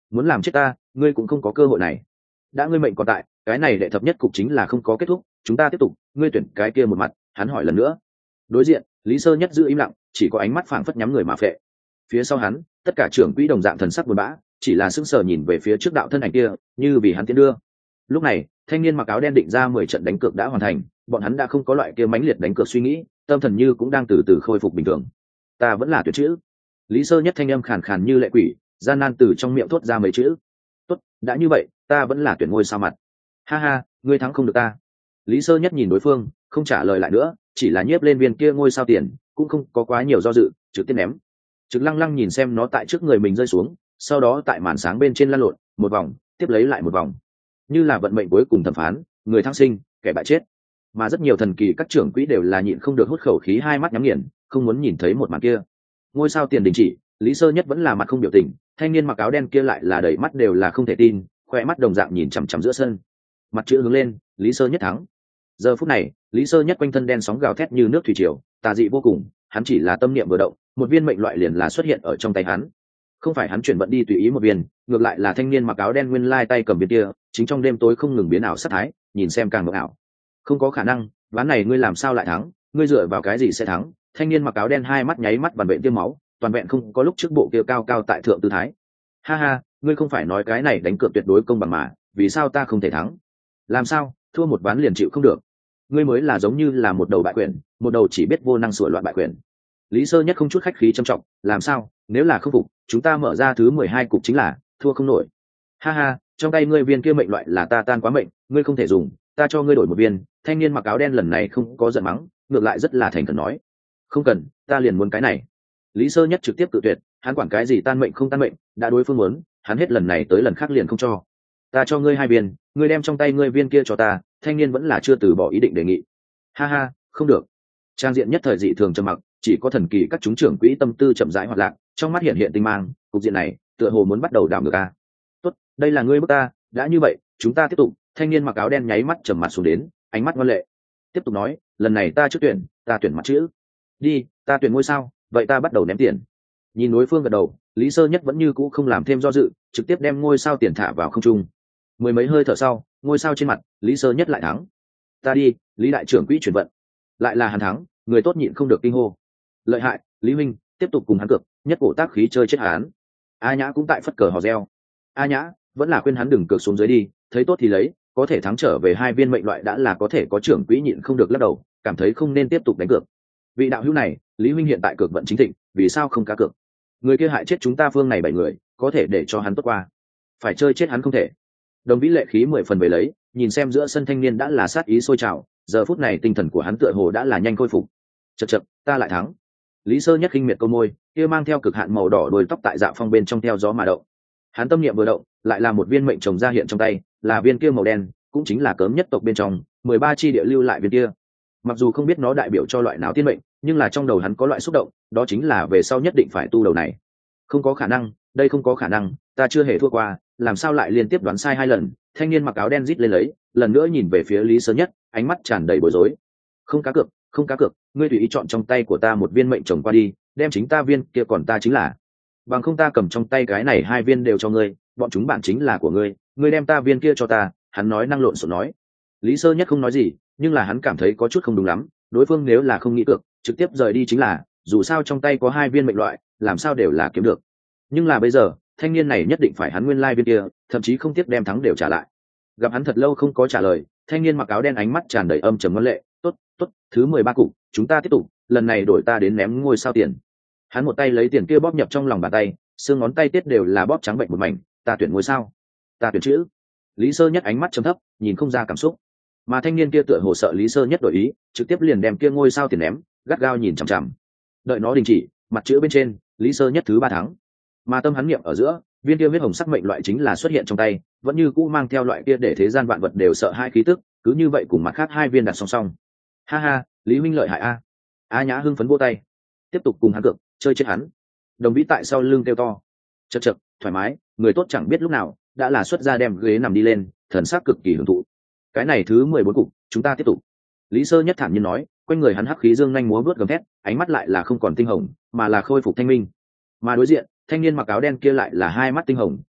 muốn làm chết ta ngươi cũng không có cơ hội này. Đã ngươi mệnh còn tại, cái này đệ thập nhất cục chính là không có kết thúc, chúng ta tiếp tục, ngươi tuyển cái kia một mặt. Hắn hỏi lần nữa. Đối diện Lý Sơ Nhất giữ im lặng, chỉ có ánh mắt phảng phất nhắm người mà phệ. Phía sau hắn tất cả trưởng quỹ đồng dạng thần sắc buồn bã, chỉ là sững sờ nhìn về phía trước đạo thân ảnh kia, như vì hắn tiến đưa. Lúc này thanh niên mặc áo đen định ra 10 trận đánh cược đã hoàn thành, bọn hắn đã không có loại kia mãnh liệt đánh cược suy nghĩ, tâm thần như cũng đang từ từ khôi phục bình thường. Ta vẫn là tuyệt chữ. Lý Sơ Nhất thanh âm khàn khàn như lệ quỷ, gian nan từ trong miệng thốt ra mấy chữ. Tốt, đã như vậy ta vẫn là tuyển ngôi sao mặt. Ha ha, ngươi thắng không được ta. Lý Sơ Nhất nhìn đối phương không trả lời lại nữa, chỉ là nhiếp lên viên kia ngôi sao tiền, cũng không có quá nhiều do dự, trực tiếp ném. Trực Lăng Lăng nhìn xem nó tại trước người mình rơi xuống, sau đó tại màn sáng bên trên lăn lộn một vòng, tiếp lấy lại một vòng, như là vận mệnh cuối cùng thẩm phán, người thăng sinh, kẻ bại chết. Mà rất nhiều thần kỳ các trưởng quỹ đều là nhịn không được hút khẩu khí, hai mắt nhắm nghiền, không muốn nhìn thấy một màn kia. Ngôi sao tiền đình chỉ, Lý Sơ Nhất vẫn là mặt không biểu tình, thanh niên mặc áo đen kia lại là đầy mắt đều là không thể tin, khoe mắt đồng dạng nhìn chằm chằm giữa sân. Mặt chữ hướng lên, Lý Sơ Nhất thắng. Giờ phút này Lý Sơ Nhất quanh thân đen sóng gào thét như nước thủy triều, tà dị vô cùng. Hắn chỉ là tâm niệm vừa động, một viên mệnh loại liền là xuất hiện ở trong tay hắn. Không phải hắn chuyển vận đi tùy ý một viên, ngược lại là thanh niên mặc áo đen nguyên lai tay cầm viên kia, chính trong đêm tối không ngừng biến ảo sát thái, nhìn xem càng mộng ảo. Không có khả năng, ván này ngươi làm sao lại thắng? Ngươi dựa vào cái gì sẽ thắng? Thanh niên mặc áo đen hai mắt nháy mắt vằn vện tiêm máu, toàn vẹn không có lúc trước bộ kia cao cao tại thượng tư thái. Ha ha, ngươi không phải nói cái này đánh cược tuyệt đối công bằng mà, vì sao ta không thể thắng? Làm sao, thua một ván liền chịu không được? Ngươi mới là giống như là một đầu bại quyền, một đầu chỉ biết vô năng sửa loạn bại quyền. Lý Sơ Nhất không chút khách khí trầm trọng, làm sao, nếu là không phục, chúng ta mở ra thứ 12 cục chính là thua không nổi. Ha ha, trong tay ngươi viên kia mệnh loại là ta tan quá mệnh, ngươi không thể dùng, ta cho ngươi đổi một viên. Thanh niên mặc áo đen lần này không có giận mắng, ngược lại rất là thành khẩn nói, không cần, ta liền muốn cái này. Lý Sơ Nhất trực tiếp cự tuyệt, hắn quản cái gì tan mệnh không tan mệnh, đã đối phương muốn, hắn hết lần này tới lần khác liền không cho. Ta cho ngươi 2 viên, ngươi đem trong tay ngươi viên kia cho ta. Thanh niên vẫn là chưa từ bỏ ý định đề nghị. Ha ha, không được. Trang diện nhất thời dị thường trầm mặc, chỉ có thần kỳ các chúng trưởng quỹ tâm tư chậm rãi hoạt lạc, trong mắt hiện hiện tinh mang, cục diện này tựa hồ muốn bắt đầu đảo ngược a. Tốt, đây là ngươi bức ta, đã như vậy, chúng ta tiếp tục. Thanh niên mặc áo đen nháy mắt trầm mặt xuống đến, ánh mắt ngoan lệ. Tiếp tục nói, lần này ta trước tuyển, ta tuyển mặt chữ. Đi, ta tuyển ngôi sao, vậy ta bắt đầu ném tiền. Nhìn đối phương gật đầu, Lý Sơ Nhất vẫn như cũ không làm thêm do dự, trực tiếp đem ngôi sao tiền thả vào không trung. Mười mấy hơi thở sau, ngôi sao trên mặt, Lý Sơ Nhất lại thắng. Ta đi, Lý đại trưởng quỹ chuyển vận. Lại là hắn thắng, người tốt nhịn không được kinh hô. Lợi hại, Lý huynh, tiếp tục cùng hắn cược, nhất cổ tác khí chơi chết hắn. A Nhã cũng tại phất cờ hò reo. A Nhã vẫn là khuyên hắn đừng cược xuống dưới đi, thấy tốt thì lấy, có thể thắng trở về 2 viên mệnh loại đã là có thể, có trưởng quỹ nhịn không được lắc đầu, cảm thấy không nên tiếp tục đánh cược. Vị đạo hữu này, Lý huynh hiện tại cược vận chính thịnh, vì sao không cá cược? Người kia hại chết chúng ta phương này 7 người, có thể để cho hắn tốt qua, phải chơi chết hắn không thể. Đồng Vĩ lệ khí 10 phần về lấy, nhìn xem giữa sân thanh niên đã là sát ý sôi trào, giờ phút này tinh thần của hắn tựa hồ đã là nhanh khôi phục. Chậc chậc, ta lại thắng. Lý Sơ Nhất khinh miệt câu môi, kia mang theo cực hạn màu đỏ đuôi tóc tại Dạ Phong bên trong theo gió mà động. Hắn tâm niệm vừa động, lại là một viên mệnh trồng ra hiện trong tay, là viên kia màu đen, cũng chính là cấm nhất tộc bên trong 13 chi địa lưu lại viên kia. Mặc dù không biết nó đại biểu cho loại nào tiên mệnh, nhưng là trong đầu hắn có loại xúc động, đó chính là về sau nhất định phải tu đầu này. Không có khả năng, đây không có khả năng, ta chưa hề thua qua, làm sao lại liên tiếp đoán sai 2 lần? Thanh niên mặc áo đen rít lên lấy, lần nữa nhìn về phía Lý Sơ Nhất, ánh mắt tràn đầy bối rối. Không cá cược, không cá cược, ngươi tùy ý chọn trong tay của ta một viên mệnh trồng qua đi, đem chính ta viên kia còn ta chính là. Bằng không ta cầm trong tay cái này 2 viên đều cho ngươi, bọn chúng bản chính là của ngươi, ngươi đem ta viên kia cho ta. Hắn nói năng lộn xộn nói. Lý Sơ Nhất không nói gì, nhưng là hắn cảm thấy có chút không đúng lắm, đối phương nếu là không nghĩ cược, trực tiếp rời đi chính là, dù sao trong tay có 2 viên mệnh loại, làm sao đều là kiếm được. Nhưng là bây giờ, thanh niên này nhất định phải hắn nguyên lai viên kia, thậm chí không tiếc đem thắng đều trả lại. Gặp hắn thật lâu không có trả lời, thanh niên mặc áo đen ánh mắt tràn đầy âm trầm ngân lệ. Tốt, tốt, thứ 13 cục, chúng ta tiếp tục, lần này đổi ta đến ném ngôi sao tiền. Hắn một tay lấy tiền kia bóp nhập trong lòng bàn tay, xương ngón tay tiết đều là bóp trắng bệnh một mảnh. Ta tuyển ngôi sao, ta tuyển chữ. Lý Sơ Nhất ánh mắt trầm thấp, nhìn không ra cảm xúc. Mà thanh niên kia tựa hồ sợ Lý Sơ Nhất đổi ý, trực tiếp liền đem kia ngôi sao tiền ném, gắt gao nhìn chằm chằm. Đợi nó đình chỉ, mặt chữ bên trên, Lý Sơ Nhất thứ 3 thắng. Mà tâm hắn niệm ở giữa, viên kia huyết hồng sắc mệnh loại chính là xuất hiện trong tay, vẫn như cũ mang theo loại kia để thế gian vạn vật đều sợ hai khí tức, cứ như vậy cùng mặt khác 2 viên đặt song song. Ha ha, Lý huynh lợi hại a. A Nhã hưng phấn vỗ tay, tiếp tục cùng hắn cược, chơi chết hắn. Đồng Vĩ tại sau lưng kêu to. Chậc chậc, thoải mái, người tốt chẳng biết lúc nào đã là xuất ra đem ghế nằm đi lên, thần sắc cực kỳ hưởng thụ. Cái này thứ 14 cục, chúng ta tiếp tục. Lý Sơ Nhất thản nhiên nói, quanh người hắn hắc khí dương nhanh múa vớt gầm thét, ánh mắt lại là không còn tinh hồng, mà là khôi phục thanh minh. Mà đối diện, thanh niên mặc áo đen kia lại là hai mắt tinh hồng,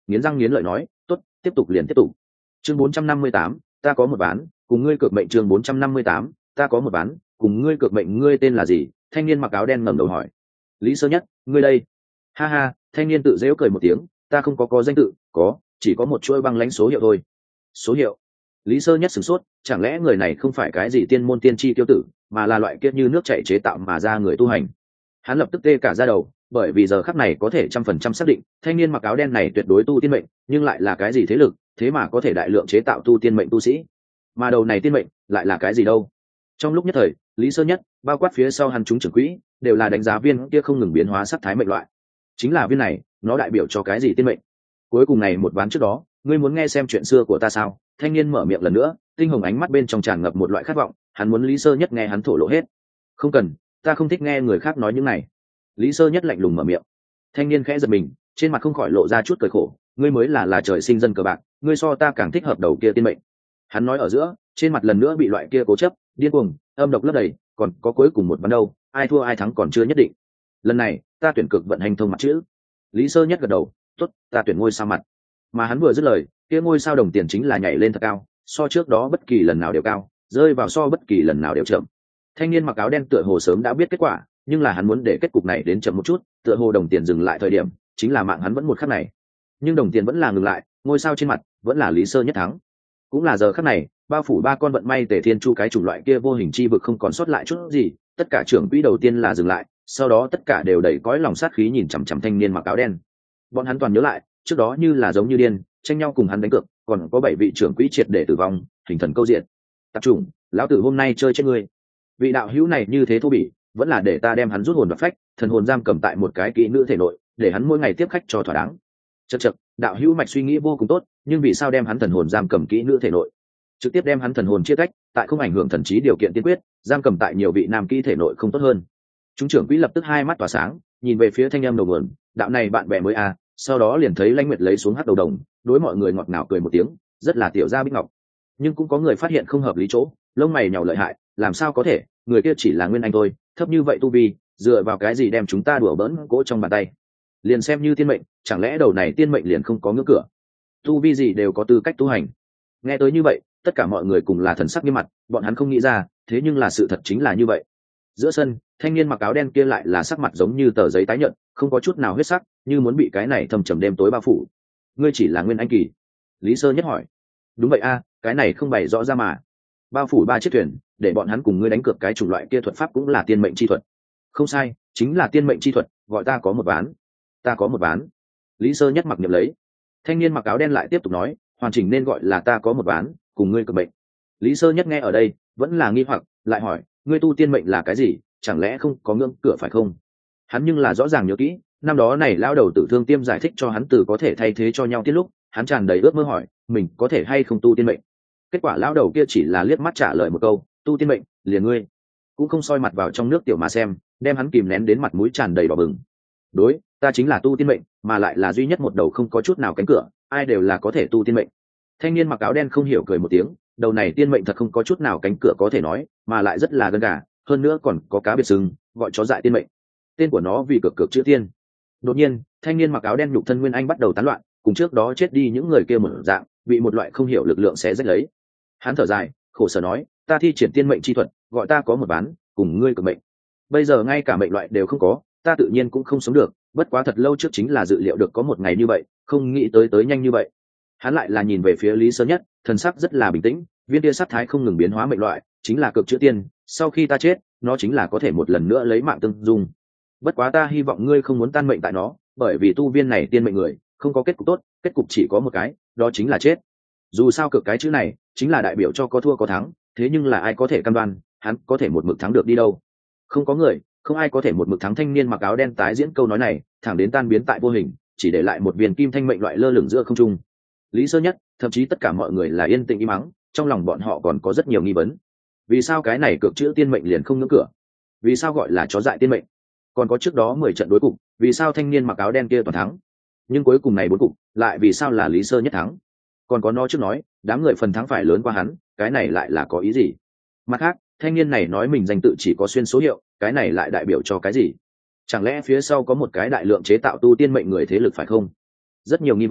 nghiến răng nghiến lợi nói, tốt, tiếp tục liền tiếp tục. Chương 458, ta có một ván, cùng ngươi cược mệnh. Chương 458, ta có một ván, cùng ngươi cược mệnh. Ngươi tên là gì? Thanh niên mặc áo đen ngẩng đầu hỏi. Lý Sơ Nhất, ngươi đây? Ha ha, thanh niên tự giễu cười một tiếng, ta không có danh tự, chỉ có một chuỗi băng lãnh số hiệu thôi. Số hiệu? Lý Sơ Nhất sửng sốt, chẳng lẽ người này không phải cái gì tiên môn tiên tri tiêu tử, mà là loại kiết như nước chảy chế tạo mà ra người tu hành. Hắn lập tức tê cả da đầu, bởi vì giờ khắc này có thể 100% xác định, thanh niên mặc áo đen này tuyệt đối tu tiên mệnh, nhưng lại là cái gì thế lực, thế mà có thể đại lượng chế tạo tu tiên mệnh tu sĩ. Mà đầu này tiên mệnh lại là cái gì đâu? Trong lúc nhất thời, Lý Sơ Nhất, bao quát phía sau hắn chúng trưởng quỹ, đều là đánh giá viên kia không ngừng biến hóa sắc thái mệnh loại. Chính là viên này, nó đại biểu cho cái gì tiên mệnh? Cuối cùng này một ván trước đó, ngươi muốn nghe xem chuyện xưa của ta sao? Thanh niên mở miệng lần nữa, tinh hồng ánh mắt bên trong tràn ngập một loại khát vọng, hắn muốn Lý Sơ Nhất nghe hắn thổ lộ hết. Không cần, ta không thích nghe người khác nói những này. Lý Sơ Nhất lạnh lùng mở miệng. Thanh niên khẽ giật mình, trên mặt không khỏi lộ ra chút cười khổ, ngươi mới là trời sinh dân cờ bạc, ngươi so ta càng thích hợp đầu kia tiên mệnh. Hắn nói ở giữa, trên mặt lần nữa bị loại kia cố chấp, điên cuồng, âm độc lấp đầy, còn có cuối cùng một ván đâu, ai thua ai thắng còn chưa nhất định. Lần này, ta tuyển cực vận hành thông mặt chữ. Lý Sơ Nhất gật đầu, tốt, ta tuyển ngôi sao mặt. Mà hắn vừa dứt lời, kia ngôi sao đồng tiền chính là nhảy lên thật cao, so trước đó bất kỳ lần nào đều cao, rơi vào so bất kỳ lần nào đều chậm. Thanh niên mặc áo đen tựa hồ sớm đã biết kết quả, nhưng là hắn muốn để kết cục này đến chậm một chút, tựa hồ đồng tiền dừng lại thời điểm, chính là mạng hắn vẫn một khắc này. Nhưng đồng tiền vẫn là ngừng lại, ngôi sao trên mặt vẫn là Lý Sơ Nhất thắng. Cũng là giờ khắc này, bao phủ ba con vận may Tề Thiên Chu cái chủng loại kia vô hình chi vực không còn sót lại chút gì, tất cả trưởng quỹ đầu tiên là dừng lại, sau đó tất cả đều đầy cõi lòng sát khí nhìn chằm chằm thanh niên mặc áo đen. Bọn hắn toàn nhớ lại, trước đó như là giống như điên, tranh nhau cùng hắn đánh cược, còn có 7 vị trưởng quỹ triệt để tử vong, hình thần câu diện. Tạp chủng, lão tử hôm nay chơi chết ngươi. Vị đạo hữu này như thế thô bỉ, vẫn là để ta đem hắn rút hồn và phách, thần hồn giam cầm tại một cái kỹ nữ thể nội, để hắn mỗi ngày tiếp khách cho thỏa đáng. Chậc, đạo hữu mạch suy nghĩ vô cùng tốt, nhưng vì sao đem hắn thần hồn giam cầm kỹ nữ thể nội? Trực tiếp đem hắn thần hồn chia cách, tại không ảnh hưởng thần trí điều kiện tiên quyết, giam cầm tại nhiều vị nam kỹ thể nội không tốt hơn. Chúng trưởng quỹ lập tức hai mắt tỏa sáng, nhìn về phía thanh em đầu nguồn, đạo này bạn bè mới à, sau đó liền thấy Lãnh Nguyệt lấy xuống hắc đầu đồng, đối mọi người ngọt ngào cười một tiếng, rất là tiểu gia bích ngọc. Nhưng cũng có người phát hiện không hợp lý chỗ, lông mày nhàu lợi hại, làm sao có thể, người kia chỉ là nguyên anh thôi, thấp như vậy tu vi, dựa vào cái gì đem chúng ta đùa bỡn cỗ trong bàn tay? Liền xem như tiên mệnh, chẳng lẽ đầu này tiên mệnh liền không có ngưỡng cửa? Tu vi gì đều có tư cách tu hành. Nghe tới như vậy, tất cả mọi người cùng là thần sắc nghiêm mặt, bọn hắn không nghĩ ra, thế nhưng là sự thật chính là như vậy. Giữa sân, thanh niên mặc áo đen kia lại là sắc mặt giống như tờ giấy tái nhợt, không có chút nào huyết sắc, như muốn bị cái này thâm trầm đêm tối bao phủ. Ngươi chỉ là nguyên anh kỳ? Lý Sơ Nhất hỏi. Đúng vậy a, cái này không bày rõ ra mà. Bao phủ 3 chiếc thuyền, để bọn hắn cùng ngươi đánh cược cái chủng loại kia thuật pháp cũng là tiên mệnh chi thuật. Không sai, chính là tiên mệnh chi thuật, gọi ta có một ván. Ta có một ván. Lý Sơ Nhất mặc niệm lấy. Thanh niên mặc áo đen lại tiếp tục nói, hoàn chỉnh nên gọi là ta có một ván, cùng ngươi cược mệnh. Lý Sơ Nhất nghe ở đây, vẫn là nghi hoặc, lại hỏi, ngươi tu tiên mệnh là cái gì, chẳng lẽ không có ngưỡng cửa phải không? Hắn nhưng là rõ ràng nhớ kỹ, năm đó này lao đầu Tử Thương Tiêm giải thích cho hắn từ có thể thay thế cho nhau tiết lúc, hắn tràn đầy ước mơ hỏi, mình có thể hay không tu tiên mệnh. Kết quả lao đầu kia chỉ là liếc mắt trả lời một câu, tu tiên mệnh, liền ngươi. Cũng không soi mặt vào trong nước tiểu mà xem, đem hắn kìm nén đến mặt mũi tràn đầy đỏ bừng. Đối, ta chính là tu tiên mệnh, mà lại là duy nhất một đầu không có chút nào cánh cửa, ai đều là có thể tu tiên mệnh. Thanh niên mặc áo đen không hiểu cười một tiếng, đầu này tiên mệnh thật không có chút nào cánh cửa có thể nói, mà lại rất là gân gà, hơn nữa còn có cá biệt sừng, gọi chó dại tiên mệnh. Tên của nó vì cực chữ tiên. Đột nhiên, thanh niên mặc áo đen nhục thân nguyên anh bắt đầu tán loạn, cùng trước đó chết đi những người kia một dạng, bị một loại không hiểu lực lượng xé rách lấy. Hắn thở dài, khổ sở nói, ta thi triển tiên mệnh chi thuật, gọi ta có một ván, cùng ngươi cực mệnh. Bây giờ ngay cả mệnh loại đều không có, ta tự nhiên cũng không sống được, bất quá thật lâu trước chính là dự liệu được có một ngày như vậy, không nghĩ tới nhanh như vậy. Hắn lại là nhìn về phía Lý Sơ Nhất, thần sắc rất là bình tĩnh, viên tia sắc thái không ngừng biến hóa mệnh loại, chính là cực chữ tiên, sau khi ta chết, nó chính là có thể một lần nữa lấy mạng tương dung. Bất quá ta hy vọng ngươi không muốn tan mệnh tại nó, bởi vì tu viên này tiên mệnh người, không có kết cục tốt, kết cục chỉ có một cái, đó chính là chết. Dù sao cực cái chữ này, chính là đại biểu cho có thua có thắng, thế nhưng là ai có thể cam đoan, hắn có thể một mực thắng được đi đâu? Không có người, không ai có thể một mực thắng. Thanh niên mặc áo đen tái diễn câu nói này, thẳng đến tan biến tại vô hình, chỉ để lại một viên kim thanh mệnh loại lơ lửng giữa không trung. Lý Sơ Nhất, thậm chí tất cả mọi người là yên tĩnh im mắng, trong lòng bọn họ còn có rất nhiều nghi vấn. Vì sao cái này cực chữ tiên mệnh liền không ngưỡng cửa? Vì sao gọi là chó dại tiên mệnh? Còn có trước đó 10 trận đối cục, vì sao thanh niên mặc áo đen kia toàn thắng? Nhưng cuối cùng này 4 cục, lại vì sao là Lý Sơ Nhất thắng? Còn có nó trước nói, đám người phần thắng phải lớn qua hắn, cái này lại là có ý gì? Mặt khác, thanh niên này nói mình danh tự chỉ có xuyên số hiệu, cái này lại đại biểu cho cái gì? Chẳng lẽ phía sau có một cái đại lượng chế tạo tu tiên mệnh người thế lực phải không? Rất nhiều nghi vấn,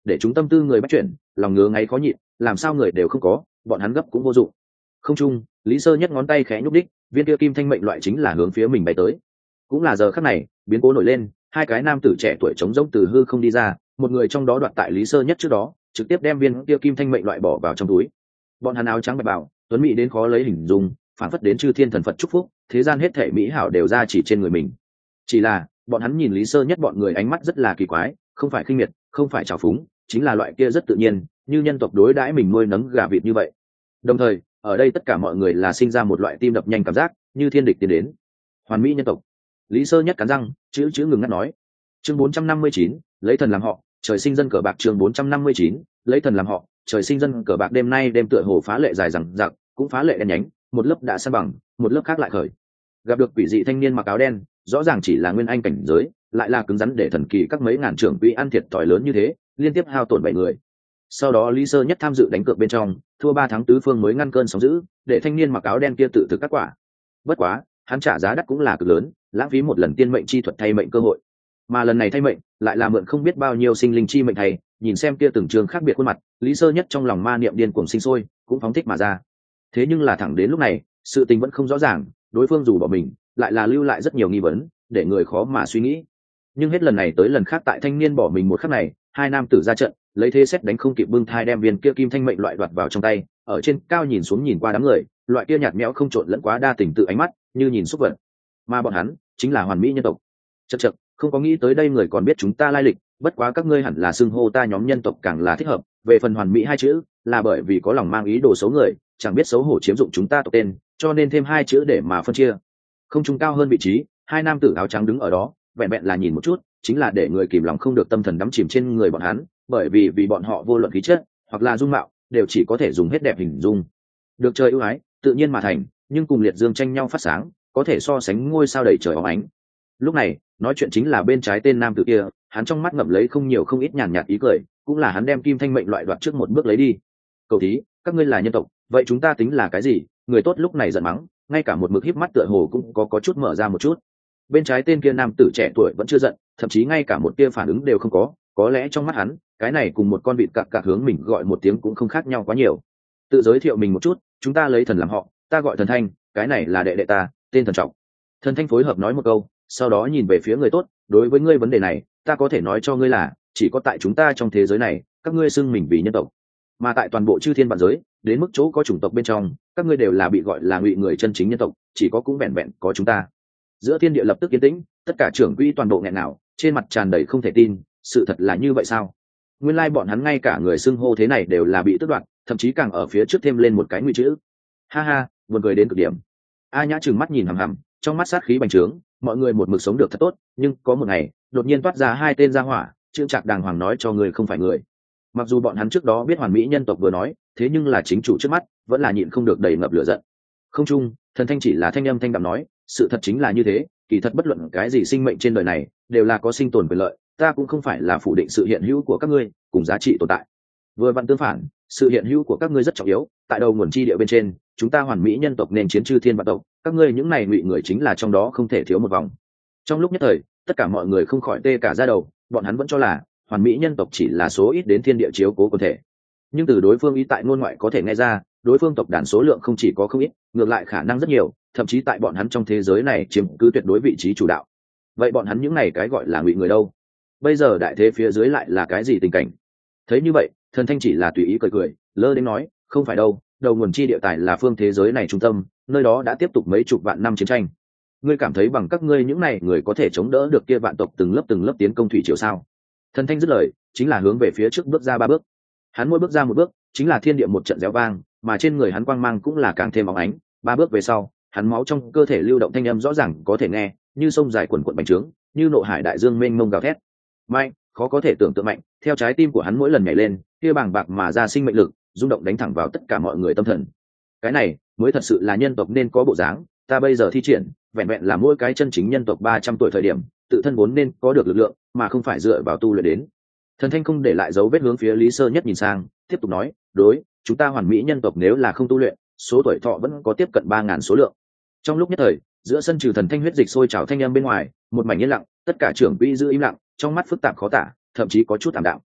để chúng tâm tư người bắt chuyển, lòng ngứa ngáy khó nhịn, làm sao người đều không có, bọn hắn gấp cũng vô dụng. Không trung, Lý Sơ Nhất ngón tay khẽ nhúc đích, viên kia kim thanh mệnh loại chính là hướng phía mình bay tới. Cũng là giờ khắc này, biến cố nổi lên, hai cái nam tử trẻ tuổi trống rỗng từ hư không đi ra, một người trong đó đoạt tại Lý Sơ Nhất trước đó, trực tiếp đem viên kia kim thanh mệnh loại bỏ vào trong túi. Bọn hắn áo trắng bạch bào, tuấn mỹ đến khó lấy hình dung, phản phất đến chư thiên thần Phật chúc phúc, thế gian hết thảy mỹ hảo đều ra chỉ trên người mình. Chỉ là, bọn hắn nhìn Lý Sơ Nhất bọn người ánh mắt rất là kỳ quái, không phải khinh miệt, không phải trào phúng, chính là loại kia rất tự nhiên, như nhân tộc đối đãi mình nuôi nấng gà vịt như vậy. Đồng thời, ở đây tất cả mọi người là sinh ra một loại tim đập nhanh cảm giác, như thiên địch tiến đến. Hoàn mỹ nhân tộc. Lý Sơ Nhất cắn răng, chữ ngừng ngắt nói. Chương 459, lấy thần làm họ, trời sinh dân cờ bạc. Chương 459, lấy thần làm họ, trời sinh dân cờ bạc. Đêm nay đêm tựa hồ phá lệ dài dằng dặc, cũng phá lệ đen nhánh, một lớp đã san bằng, một lớp khác lại khởi. Gặp được quỷ dị thanh niên mặc áo đen, rõ ràng chỉ là nguyên anh cảnh giới, lại là cứng rắn để thần kỳ các mấy ngàn trưởng quỹ ăn thiệt thòi lớn như thế, liên tiếp hao tổn 7 người. Sau đó Lý Sơ Nhất tham dự đánh cược bên trong, thua 3 tháng tứ phương mới ngăn cơn sóng dữ, để thanh niên mặc áo đen kia tự thực các quả. Bất quá, hắn trả giá đắt cũng là cực lớn, lãng phí một lần tiên mệnh chi thuật thay mệnh cơ hội. Mà lần này thay mệnh, lại là mượn không biết bao nhiêu sinh linh chi mệnh thay, nhìn xem kia từng trường khác biệt khuôn mặt, Lý Sơ Nhất trong lòng ma niệm điên cuồng sinh sôi, cũng phóng thích mà ra. Thế nhưng là thẳng đến lúc này, sự tình vẫn không rõ ràng, đối phương dù bỏ mình, lại là lưu lại rất nhiều nghi vấn, để người khó mà suy nghĩ. Nhưng hết lần này tới lần khác tại thanh niên bỏ mình một khắc này, hai nam tử ra trận, lấy thế xét đánh không kịp bưng thai đem viên kia kim thanh mệnh loại đoạt vào trong tay, ở trên cao nhìn xuống nhìn qua đám người, loại kia nhạt nhẽo không trộn lẫn quá đa tình tự ánh mắt, như nhìn xúc vật. Mà bọn hắn chính là hoàn mỹ nhân tộc. Chậc, không có nghĩ tới đây người còn biết chúng ta lai lịch, bất quá các ngươi hẳn là xưng hô ta nhóm nhân tộc càng là thích hợp. Về phần hoàn mỹ hai chữ, là bởi vì có lòng mang ý đồ xấu người, chẳng biết xấu hổ chiếm dụng chúng ta tộc tên, cho nên thêm hai chữ để mà phân chia. Không trung cao hơn vị trí, hai nam tử áo trắng đứng ở đó, vẹn vẹn là nhìn một chút, chính là để người kìm lòng không được tâm thần đắm chìm trên người bọn hắn, bởi vì bọn họ vô luận khí chất hoặc là dung mạo, đều chỉ có thể dùng hết đẹp hình dung. Được trời ưu ái, tự nhiên mà thành, nhưng cùng liệt dương tranh nhau phát sáng, có thể so sánh ngôi sao đầy trời óng ánh. Lúc này, nói chuyện chính là bên trái tên nam tử kia, hắn trong mắt ngậm lấy không nhiều không ít nhàn nhạt ý cười, cũng là hắn đem kim thanh mệnh loại đoạt trước một bước lấy đi. Cầu thí, các ngươi là nhân tộc, vậy chúng ta tính là cái gì? Người tốt lúc này giận mắng, ngay cả một mực híp mắt tựa hồ cũng có chút mở ra một chút. Bên trái tên kia nam tử trẻ tuổi vẫn chưa giận, thậm chí ngay cả một tia phản ứng đều không có lẽ trong mắt hắn, cái này cùng một con vịt cặc cặc hướng mình gọi một tiếng cũng không khác nhau quá nhiều. Tự giới thiệu mình một chút, chúng ta lấy thần làm họ, ta gọi Thần Thanh, cái này là đệ đệ ta, tên Thần Trọng. Thần Thanh phối hợp nói một câu, sau đó nhìn về phía người tốt, đối với ngươi vấn đề này, ta có thể nói cho ngươi là, chỉ có tại chúng ta trong thế giới này, các ngươi xưng mình vì nhân tộc, mà tại toàn bộ chư thiên vạn giới, đến mức chỗ có chủng tộc bên trong, các ngươi đều là bị gọi là ngụy người chân chính nhân tộc, chỉ có cũng vẹn vẹn có chúng ta. Giữa thiên địa lập tức yên tĩnh, tất cả trưởng quỹ toàn bộ nghẹn nào, trên mặt tràn đầy không thể tin, sự thật là như vậy sao? Nguyên lai bọn hắn ngay cả người xưng hô thế này đều là bị tước đoạt, thậm chí càng ở phía trước thêm lên một cái nguy chữ. Ha ha, buồn cười đến cực điểm. A Nhã trừng mắt nhìn hằm hằm, trong mắt sát khí bành trướng, mọi người một mực sống được thật tốt, nhưng có một ngày, đột nhiên toát ra hai tên gia hỏa, trương trạc đàng hoàng nói cho người không phải người. Mặc dù bọn hắn trước đó biết hoàn mỹ nhân tộc vừa nói, thế nhưng là chính chủ trước mắt, vẫn là nhịn không được đầy ngập lửa giận. Không chung, Thần Thanh chỉ là thanh âm thanh đạm nói, sự thật chính là như thế, kỳ thật bất luận cái gì sinh mệnh trên đời này, đều là có sinh tồn quyền lợi, ta cũng không phải là phủ định sự hiện hữu của các ngươi, cùng giá trị tồn tại. Vừa vặn tương phản, sự hiện hữu của các ngươi rất trọng yếu, tại đầu nguồn chi địa bên trên, chúng ta hoàn mỹ nhân tộc nên chiến chư thiên vạn tộc, các ngươi những này ngụy người chính là trong đó không thể thiếu một vòng. Trong lúc nhất thời, tất cả mọi người không khỏi tê cả da đầu, bọn hắn vẫn cho là hoàn mỹ nhân tộc chỉ là số ít đến thiên địa chiếu cố quần thể, nhưng từ đối phương ý tại ngôn ngoại có thể nghe ra, đối phương tộc đàn số lượng không chỉ có không ít, ngược lại khả năng rất nhiều, thậm chí tại bọn hắn trong thế giới này chiếm cứ tuyệt đối vị trí chủ đạo. Vậy bọn hắn những này cái gọi là ngụy người đâu? Bây giờ đại thế phía dưới lại là cái gì tình cảnh? Thấy như vậy, Thần Thanh chỉ là tùy ý cười, lơ đến nói, không phải đâu, đầu nguồn chi địa tài là phương thế giới này trung tâm, nơi đó đã tiếp tục mấy chục vạn năm chiến tranh. Ngươi cảm thấy bằng các ngươi những này người có thể chống đỡ được kia vạn tộc từng lớp tiến công thủy triều sao? Thần Thanh dứt lời, chính là hướng về phía trước bước ra 3 bước. Hắn mỗi bước ra một bước, chính là thiên địa một trận réo vang, mà trên người hắn quang mang cũng là càng thêm óng ánh. 3 bước về sau, hắn máu trong cơ thể lưu động thanh âm rõ ràng có thể nghe, như sông dài quần quần bành trướng, như nộ hải đại dương mênh mông gào thét. Mạnh, khó có thể tưởng tượng mạnh, theo trái tim của hắn mỗi lần nhảy lên, kia bàng bạc mà ra sinh mệnh lực, rung động đánh thẳng vào tất cả mọi người tâm thần. Cái này mới thật sự là nhân tộc nên có bộ dáng, ta bây giờ thi triển, vẹn vẹn là mỗi cái chân chính nhân tộc 300 tuổi thời điểm, tự thân vốn nên có được lực lượng, mà không phải dựa vào tu luyện đến. Thần Thanh không để lại dấu vết hướng phía Lý Sơ Nhất nhìn sang, tiếp tục nói, đối, chúng ta hoàn mỹ nhân tộc nếu là không tu luyện, số tuổi thọ vẫn có tiếp cận 3000 số lượng. Trong lúc nhất thời, giữa sân trừ Thần Thanh huyết dịch sôi trào thanh âm bên ngoài, một mảnh yên lặng, tất cả trưởng quỹ giữ im lặng, trong mắt phức tạp khó tả, thậm chí có chút ảm đạm.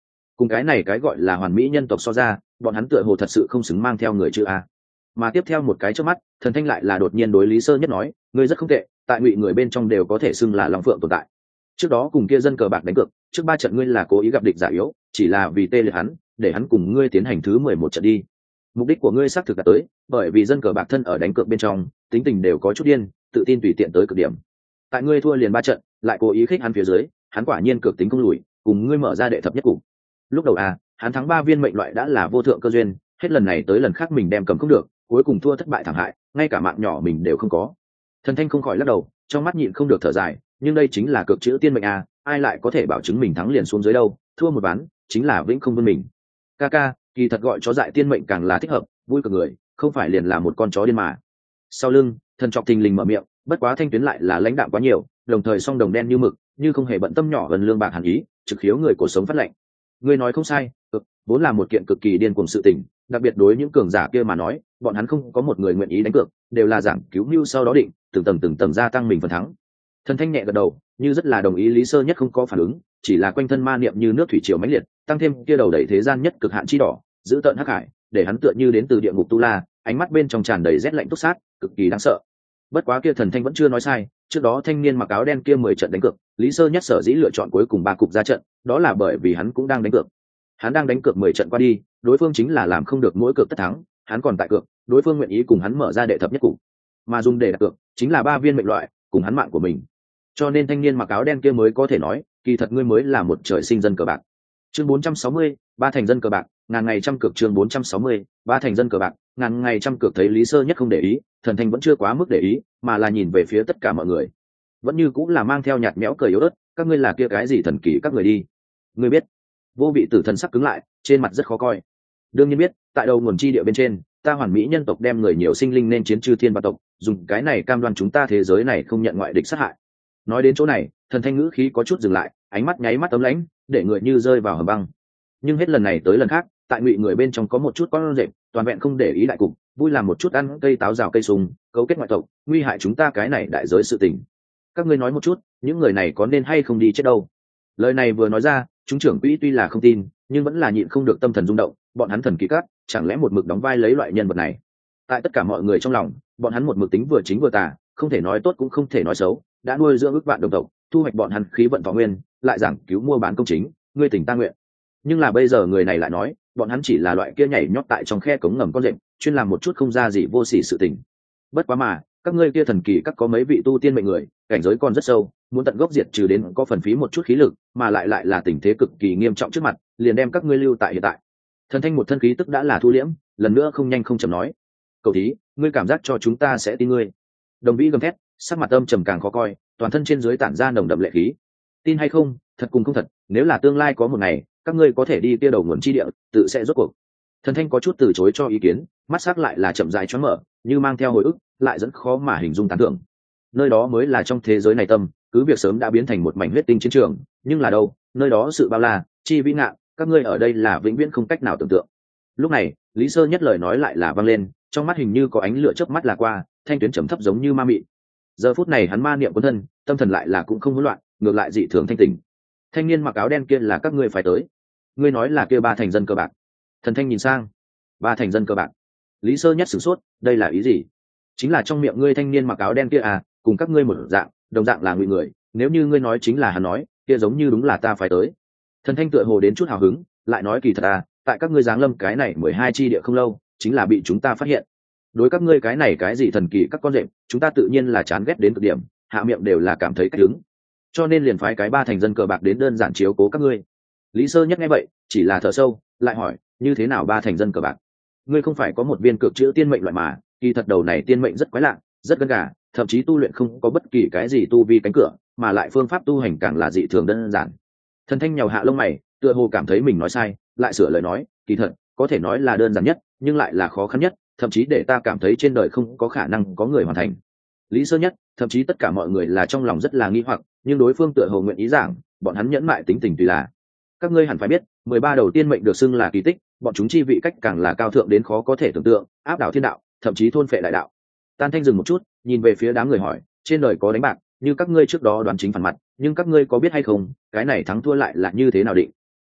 cùng cái này cái gọi là hoàn mỹ nhân tộc so ra, bọn hắn tựa hồ thật sự không xứng mang theo người chữ a. Mà tiếp theo một cái trước mắt, Thần Thanh lại là đột nhiên đối Lý Sơ Nhất nói, ngươi rất không tệ, tại Ngụy người bên trong đều có thể xưng là long phượng tồn tại. Trước đó cùng kia dân cờ bạc đánh cược, trước 3 trận ngươi là cố ý gặp địch giả yếu, chỉ là vì tê liệt hắn, để hắn cùng ngươi tiến hành thứ 11 trận đi. Mục đích của ngươi xác thực đã tới, bởi vì dân cờ bạc thân ở đánh cược bên trong, tính tình đều có chút điên, tự tin tùy tiện tới cực điểm. Tại ngươi thua liền 3 trận, lại cố ý khích hắn phía dưới, hắn quả nhiên cược tính không lùi, cùng ngươi mở ra đệ thập nhất cục. Lúc đầu hắn thắng 3 viên mệnh loại đã là vô thượng cơ duyên, hết lần này tới lần khác mình đem cầm không được, cuối cùng thua thất bại thảm hại, ngay cả mạng nhỏ mình đều không có. Thần Thanh không khỏi lắc đầu, trong mắt nhịn không được thở dài, nhưng đây chính là cực chữ tiên mệnh ai lại có thể bảo chứng mình thắng liền xuống dưới đâu, thua một ván chính là vĩnh không vươn mình. Ca, kỳ thật gọi chó dại tiên mệnh càng là thích hợp, vui cực người, không phải liền là một con chó điên mà. Sau lưng, Thần Trọc thình lình mở miệng, bất quá Thanh Tuyến lại là lãnh đạm quá nhiều, đồng thời song đồng đen như mực, như không hề bận tâm nhỏ gần lương bạc hàn ý, trực khiếu người cổ sống phát lạnh. Ngươi nói không sai, vốn là một kiện cực kỳ điên cuồng sự tình, đặc biệt đối những cường giả kia mà nói, bọn hắn không có một người nguyện ý đánh cược, đều là giảng cứu mưu sau đó định, từng tầng gia tăng mình phần thắng. Thần Thanh nhẹ gật đầu, như rất là đồng ý. Lý Sơ Nhất không có phản ứng, chỉ là quanh thân ma niệm như nước thủy triều mãnh liệt, tăng thêm kia đầu đẩy thế gian nhất cực hạn chi đỏ, giữ tợn hắc hải, để hắn tựa như đến từ địa ngục tu la, ánh mắt bên trong tràn đầy rét lạnh túc sát, cực kỳ đáng sợ. Bất quá kia Thần Thanh vẫn chưa nói sai, trước đó thanh niên mặc áo đen kia 10 trận đánh cược, Lý Sơ Nhất sở dĩ lựa chọn cuối cùng 3 cục ra trận, đó là bởi vì hắn cũng đang đánh cược. Hắn đang đánh cược 10 trận qua đi, đối phương chính là làm không được mỗi cược tất thắng, hắn còn tại cược, đối phương nguyện ý cùng hắn mở ra đệ thập nhất cục, mà dùng để đặt cược chính là 3 viên mệnh loại, cùng hắn mạng của mình. Cho nên thanh niên mặc áo đen kia mới có thể nói, kỳ thật ngươi mới là một trời sinh dân cờ bạc. Chương 460, 3 thành dân cờ bạc, ngàn ngày trăm cược. Chương 460, 3 thành dân cờ bạc, ngàn ngày trăm cược. Thấy Lý Sơ Nhất không để ý, Thần Thanh vẫn chưa quá mức để ý, mà là nhìn về phía tất cả mọi người, vẫn như cũng là mang theo nhạt nhẽo cười yếu ớt, các ngươi là kia cái gì thần kỳ các người đi. Ngươi biết? Vô vị tử thần sắc cứng lại, trên mặt rất khó coi. Đương nhiên biết, tại đầu nguồn chi địa bên trên, ta hoàn mỹ nhân tộc đem người nhiều sinh linh nên chiến chư thiên vạn tộc, dùng cái này cam đoan chúng ta thế giới này không nhận ngoại địch sát hại. Nói đến chỗ này, Thần Thanh ngữ khí có chút dừng lại, ánh mắt nháy mắt ấm lãnh, để người như rơi vào hầm băng. Nhưng hết lần này tới lần khác, tại Ngụy người bên trong có một chút con rệp, toàn vẹn không để ý đại cục, vui làm một chút ăn cây táo rào cây sung, cấu kết ngoại tộc, nguy hại chúng ta cái này đại giới sự tình. Các ngươi nói một chút, những người này có nên hay không đi chết đâu? Lời này vừa nói ra, chúng trưởng quỹ tuy là không tin, nhưng vẫn là nhịn không được tâm thần rung động, bọn hắn thần kỳ cát, chẳng lẽ một mực đóng vai lấy loại nhân vật này? Tại tất cả mọi người trong lòng, bọn hắn một mực tính vừa chính vừa tà, không thể nói tốt cũng không thể nói xấu, đã nuôi dưỡng ước vạn đồng tộc, thu hoạch bọn hắn khí vận thọ nguyên, lại giảng cứu mua bán công chính, ngươi tỉnh ta nguyện. Nhưng là bây giờ người này lại nói, bọn hắn chỉ là loại kia nhảy nhót tại trong khe cống ngầm con rệp, chuyên làm một chút không ra gì vô sỉ sự tình. Bất quá mà, các ngươi kia thần kỳ các có mấy vị tu tiên mệnh người, cảnh giới còn rất sâu, muốn tận gốc diệt trừ đến có phần phí một chút khí lực, mà lại là tình thế cực kỳ nghiêm trọng trước mặt, liền đem các ngươi lưu tại hiện tại. Thần Thanh một thân khí tức đã là thu liễm, lần nữa không nhanh không chậm nói, cầu thí, ngươi cảm giác cho chúng ta sẽ tin ngươi. Đồng Vĩ gầm thét, sắc mặt âm trầm càng khó coi, toàn thân trên dưới tản ra nồng đậm lệ khí. Tin hay không, thật cùng không thật, nếu là tương lai có một ngày các ngươi có thể đi kia đầu nguồn chi địa, tự sẽ rốt cuộc. Thần Thanh có chút từ chối cho ý kiến, mắt sắc lại là chậm rãi choáng mở, như mang theo hồi ức, lại dẫn khó mà hình dung tán thưởng. Nơi đó mới là trong thế giới này tâm, cứ việc sớm đã biến thành một mảnh huyết tinh chiến trường, nhưng là đâu, nơi đó sự bao la, chi vĩ ngạn, các ngươi ở đây là vĩnh viễn không cách nào tưởng tượng. Lúc này, Lý Sơ Nhất lời nói lại là vang lên, trong mắt hình như có ánh lửa chớp mắt là qua, thanh tuyến trầm thấp giống như ma mị. Giờ phút này hắn ma niệm quân thân, tâm thần lại là cũng không hỗn loạn, ngược lại dị thường thanh tỉnh. Thanh niên mặc áo đen kia là các ngươi phải tới. Ngươi nói là kia 3 thành dân cờ bạc. Thần Thanh nhìn sang, 3 thành dân cờ bạc. Lý Sơ Nhất sửng sốt, đây là ý gì? Chính là trong miệng ngươi thanh niên mặc áo đen kia cùng các ngươi một dạng, đồng dạng là Ngụy người, nếu như ngươi nói chính là hắn nói, kia giống như đúng là ta phải tới. Thần Thanh tựa hồ đến chút hào hứng, lại nói kỳ thật tại các ngươi giáng lâm cái này 12 chi địa không lâu, chính là bị chúng ta phát hiện. Đối các ngươi cái này cái gì thần kỳ các con rệp, chúng ta tự nhiên là chán ghét đến cực điểm, hạ miệng đều là cảm thấy cách đứng, cho nên liền phái cái 3 thành dân cờ bạc đến đơn giản chiếu cố các ngươi. Lý Sơ Nhất nghe vậy, chỉ là thở sâu, lại hỏi, như thế nào 3 thành dân cờ bạc? Ngươi không phải có một viên cực chữ tiên mệnh loại mà, kỳ thật đầu này tiên mệnh rất quái lạ, rất gân gà, thậm chí tu luyện không có bất kỳ cái gì tu vi cánh cửa, mà lại phương pháp tu hành càng là dị thường đơn giản. Thần Thanh nhàu hạ lông mày, tựa hồ cảm thấy mình nói sai, lại sửa lời nói, kỳ thật có thể nói là đơn giản nhất, nhưng lại là khó khăn nhất, thậm chí để ta cảm thấy trên đời không có khả năng có người hoàn thành. Lý Sơ Nhất, thậm chí tất cả mọi người là trong lòng rất là nghi hoặc, nhưng đối phương tựa hồ nguyện ý giảng, bọn hắn nhẫn mại tính tình tùy là. Các ngươi hẳn phải biết, 13 đầu tiên mệnh được xưng là kỳ tích, bọn chúng chi vị cách càng là cao thượng đến khó có thể tưởng tượng, áp đảo thiên đạo, thậm chí thôn phệ đại đạo. Tan Thanh dừng một chút, nhìn về phía đám người hỏi, trên đời có đánh bạc, như các ngươi trước đó đoán chính phản mặt, nhưng các ngươi có biết hay không, cái này thắng thua lại là như thế nào định?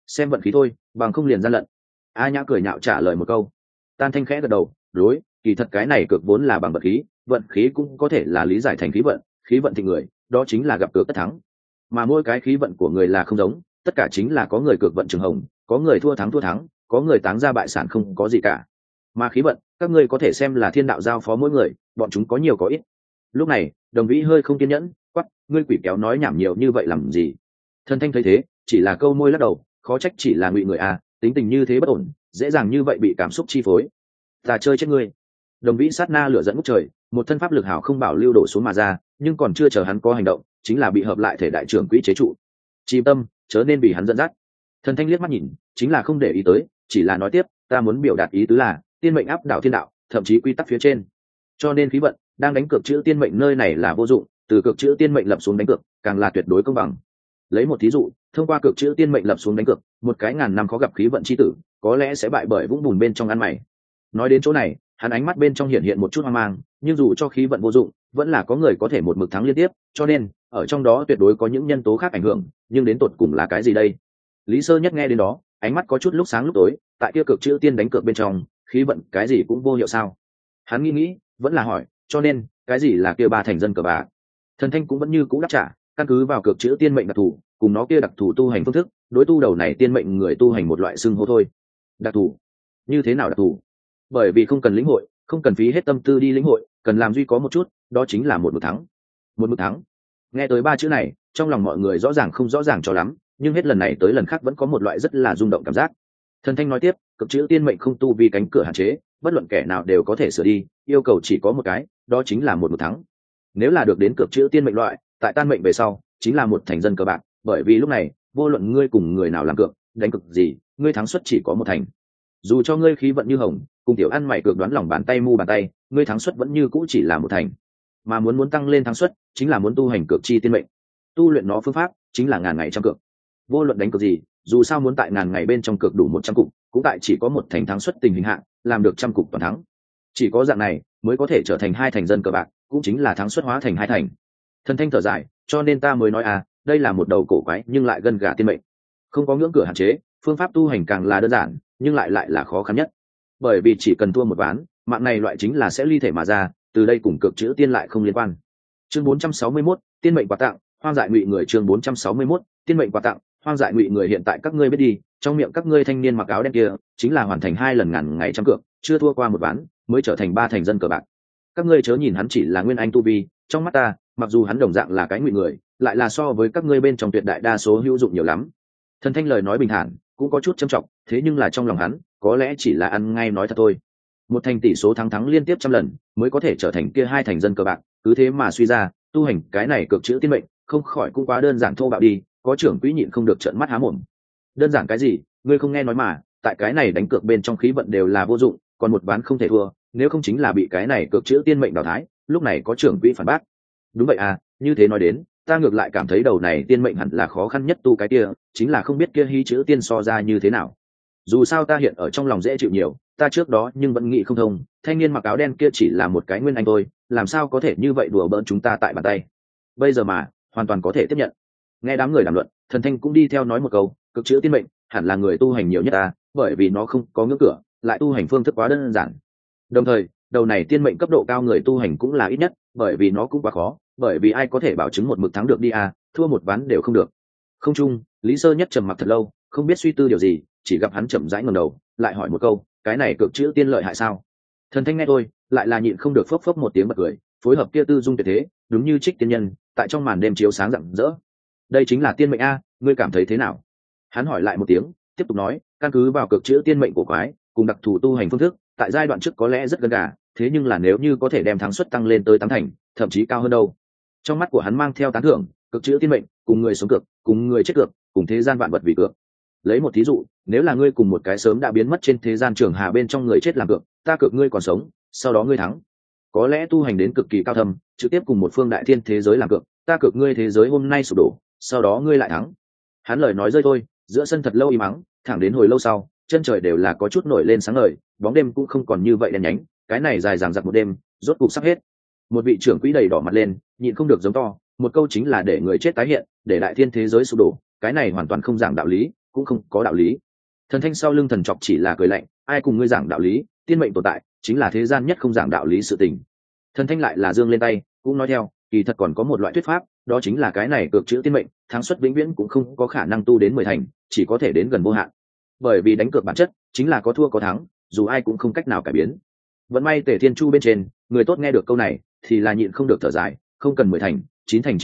xem vận khí thôi, bằng không liền gian lận. A Nhã cười nhạo trả lời một câu. Tan Thanh khẽ gật đầu, đối, kỳ thật cái này cược vốn là bằng vận khí cũng có thể là lý giải thành khí vận thì người, đó chính là gặp cược tất thắng. Mà mỗi cái khí vận của người là không giống, tất cả chính là có người cược vận trường hồng, có người thua thắng, có người táng ra bại sản không có gì cả. Mà khí vận, các ngươi có thể xem là thiên đạo giao phó mỗi người, bọn chúng có nhiều có ít. Lúc này, Đồng Vĩ hơi không kiên nhẫn, quắc, ngươi quỷ kéo nói nhảm nhiều như vậy làm gì? Thần Thanh thấy thế, chỉ là câu môi lắc đầu, khó trách chỉ là ngụy người à, tính tình như thế bất ổn, dễ dàng như vậy bị cảm xúc chi phối. Ta chơi chết ngươi. Đồng Vĩ sát na lửa dẫn ngút trời, một thân pháp lực hảo không bảo lưu đổ xuống mà ra, nhưng còn chưa chờ hắn có hành động, chính là bị hợp lại thể đại trưởng quỹ chế trụ. Chìm tâm, chớ nên bị hắn dẫn dắt. Thần Thanh liếc mắt nhìn, chính là không để ý tới, chỉ là nói tiếp, ta muốn biểu đạt ý tứ là, tiên mệnh áp đảo thiên đạo, thậm chí quy tắc phía trên. Cho nên khí vận đang đánh cược chữ tiên mệnh nơi này là vô dụng, từ cược chữ tiên mệnh lập xuống đánh cược, càng là tuyệt đối công bằng. Lấy một thí dụ, thông qua cược chữ tiên mệnh lập xuống đánh cược, một cái ngàn năm khó gặp khí vận chi tử, có lẽ sẽ bại bởi vũng bùn bên trong ăn mày. Nói đến chỗ này, hắn ánh mắt bên trong hiện một chút hoang mang, nhưng dù cho khí vận vô dụng, vẫn là có người có thể một mực thắng liên tiếp, cho nên ở trong đó tuyệt đối có những nhân tố khác ảnh hưởng, nhưng đến tột cùng là cái gì đây? Lý Sơ Nhất nghe đến đó, ánh mắt có chút lúc sáng lúc tối, tại kia cược chữ tiên đánh cược bên trong, khí vận cái gì cũng vô hiệu sao? Hắn nghĩ, vẫn là hỏi, cho nên cái gì là kia ba thành dân cờ bạc? Thần Thanh cũng vẫn như cũ đáp trả, căn cứ vào cược chữ tiên mệnh đặc thù, cùng nó kia đặc thù tu hành phương thức, đối tu đầu này tiên mệnh người tu hành một loại xưng hô thôi. Đặc thù? Như thế nào đặc thù? Bởi vì không cần lĩnh hội, không cần phí hết tâm tư đi lĩnh hội, cần làm duy có một chút, đó chính là một mực thắng. Một mực thắng. Nghe tới ba chữ này, trong lòng mọi người rõ ràng không rõ ràng cho lắm, nhưng hết lần này tới lần khác vẫn có một loại rất là rung động cảm giác. Thần Thanh nói tiếp, cực chữ tiên mệnh không tu vì cánh cửa hạn chế, bất luận kẻ nào đều có thể sửa đi, yêu cầu chỉ có một cái, đó chính là một mực thắng. Nếu là được đến cực chữ tiên mệnh loại, tại tan mệnh về sau, chính là một thành dân cờ bạc, bởi vì lúc này, vô luận ngươi cùng người nào làm cược, đánh cực gì, ngươi thắng suất chỉ có một thành. Dù cho ngươi khí vận như hồng, cùng tiểu ăn mày cược đoán lòng bàn tay mu bàn tay, ngươi thắng suất vẫn như cũ chỉ là một thành. Mà muốn tăng lên thắng suất, chính là muốn tu hành cực chi tiên mệnh. Tu luyện nó phương pháp chính là ngàn ngày trăm cược. Vô luận đánh cược gì, dù sao muốn tại ngàn ngày bên trong cược đủ 100 cục, cũng tại chỉ có một thành thắng suất tình hình hạng, làm được 100 cục toàn thắng. Chỉ có dạng này mới có thể trở thành hai thành dân cờ bạc, cũng chính là thắng suất hóa thành hai thành. Thần Thanh thở dài, cho nên ta mới nói đây là một đầu cổ quái nhưng lại gân gà tiên mệnh. Không có ngưỡng cửa hạn chế, phương pháp tu hành càng là đơn giản, nhưng lại là khó khăn nhất. Bởi vì chỉ cần thua một ván, mạng này loại chính là sẽ ly thể mà ra, từ đây cùng cực chữ tiên lại không liên quan. Chương 461, tiên mệnh quà tặng, hoang dại ngụy người. Chương 461, tiên mệnh quà tặng, hoang dại ngụy người. Hiện tại các ngươi biết đi, trong miệng các ngươi thanh niên mặc áo đen kia, chính là hoàn thành 2 lần ngàn ngày trăm cược, chưa thua qua một ván, mới trở thành 3 thành dân cờ bạc. Các ngươi chớ nhìn hắn chỉ là nguyên anh tu vi, trong mắt ta, mặc dù hắn đồng dạng là cái ngụy người, lại là so với các ngươi bên trong tuyệt đại đa số hữu dụng nhiều lắm. Thần Thanh lời nói bình thản, cũng có chút trầm trọng, thế nhưng là trong lòng hắn, có lẽ chỉ là ăn ngay nói thật thôi. Một thành tỷ số thắng liên tiếp 100 lần, mới có thể trở thành kia 2 thành dân cờ bạc, cứ thế mà suy ra, tu hành cái này cực chữ tiên mệnh, không khỏi cũng quá đơn giản thô bạo đi, có trưởng quỹ nhịn không được trợn mắt há mồm. Đơn giản cái gì, ngươi không nghe nói mà, tại cái này đánh cược bên trong khí vận đều là vô dụng, còn một ván không thể thua, nếu không chính là bị cái này cực chữ tiên mệnh đào thái. Lúc này có trưởng quỹ phản bác, đúng vậy như thế nói đến, ta ngược lại cảm thấy đầu này tiên mệnh hẳn là khó khăn nhất tu cái kia, chính là không biết kia hy chữ tiên so ra như thế nào. Dù sao ta hiện ở trong lòng dễ chịu nhiều, ta trước đó nhưng vẫn nghĩ không thông, thanh niên mặc áo đen kia chỉ là một cái nguyên anh thôi, làm sao có thể như vậy đùa bỡn chúng ta tại bàn tay. Bây giờ mà hoàn toàn có thể tiếp nhận. Nghe đám người đàm luận, Thần Thanh cũng đi theo nói một câu, cực chữ tiên mệnh hẳn là người tu hành nhiều nhất ta, bởi vì nó không có ngưỡng cửa, lại tu hành phương thức quá đơn giản. Đồng thời, đầu này tiên mệnh cấp độ cao người tu hành cũng là ít nhất, bởi vì nó cũng quá khó, bởi vì ai có thể bảo chứng một mực thắng được đi thua một ván đều không được. Không chung, Lý Sơ Nhất trầm mặc thật lâu, không biết suy tư điều gì, chỉ gặp hắn chậm rãi ngẩng đầu, lại hỏi một câu, cái này cực chữ tiên lợi hại sao? Thần Thanh nghe tôi, lại là nhịn không được phốc phốc một tiếng bật cười, phối hợp kia tư dung tuyệt thế, đúng như trích tiên nhân, tại trong màn đêm chiếu sáng rạng rỡ. Đây chính là tiên mệnh ngươi cảm thấy thế nào? Hắn hỏi lại một tiếng, tiếp tục nói, căn cứ vào cực chữ tiên mệnh của quái, cùng đặc thù tu hành phương thức, tại giai đoạn trước có lẽ rất gần gà, thế nhưng là nếu như có thể đem thắng suất tăng lên tới 8 thành, thậm chí cao hơn đâu. Trong mắt của hắn mang theo tán thưởng, cực chữ tiên mệnh, cùng người sống cược, cùng người chết cược, cùng thế gian vạn vật vì cược. Lấy một thí dụ, nếu là ngươi cùng một cái sớm đã biến mất trên thế gian trường hà bên trong người chết làm cược, ta cược ngươi còn sống, sau đó ngươi thắng. Có lẽ tu hành đến cực kỳ cao thâm, trực tiếp cùng một phương đại thiên thế giới làm cược, ta cược ngươi thế giới hôm nay sụp đổ, sau đó ngươi lại thắng. Hắn lời nói rơi thôi, giữa sân thật lâu im mắng, thẳng đến hồi lâu sau, chân trời đều là có chút nổi lên sáng ngời, bóng đêm cũng không còn như vậy đen nhánh, cái này dài dằng dặc một đêm, rốt cục sắp hết. Một vị trưởng quỹ đầy đỏ mặt lên, nhịn không được giống to, một câu chính là để người chết tái hiện, để đại thiên thế giới sụp đổ, cái này hoàn toàn không giảng đạo lý, cũng không có đạo lý. Thần thanh sau lưng thần chọc chỉ là cười lạnh, ai cùng ngươi giảng đạo lý, tiên mệnh tồn tại chính là thế gian nhất không giảng đạo lý sự tình. Thần thanh lại là giương lên tay cũng nói theo, kỳ thật còn có một loại thuyết pháp, đó chính là cái này cược chữ tiên mệnh thắng suất vĩnh viễn cũng không có khả năng tu đến 10 thành, chỉ có thể đến gần vô hạn. Bởi vì đánh cược bản chất chính là có thua có thắng, dù ai cũng không cách nào cải biến. Vẫn may Tề Thiên Chu bên trên người tốt nghe được câu này thì là nhịn không được thở dài, không cần 10 thành, 9 thành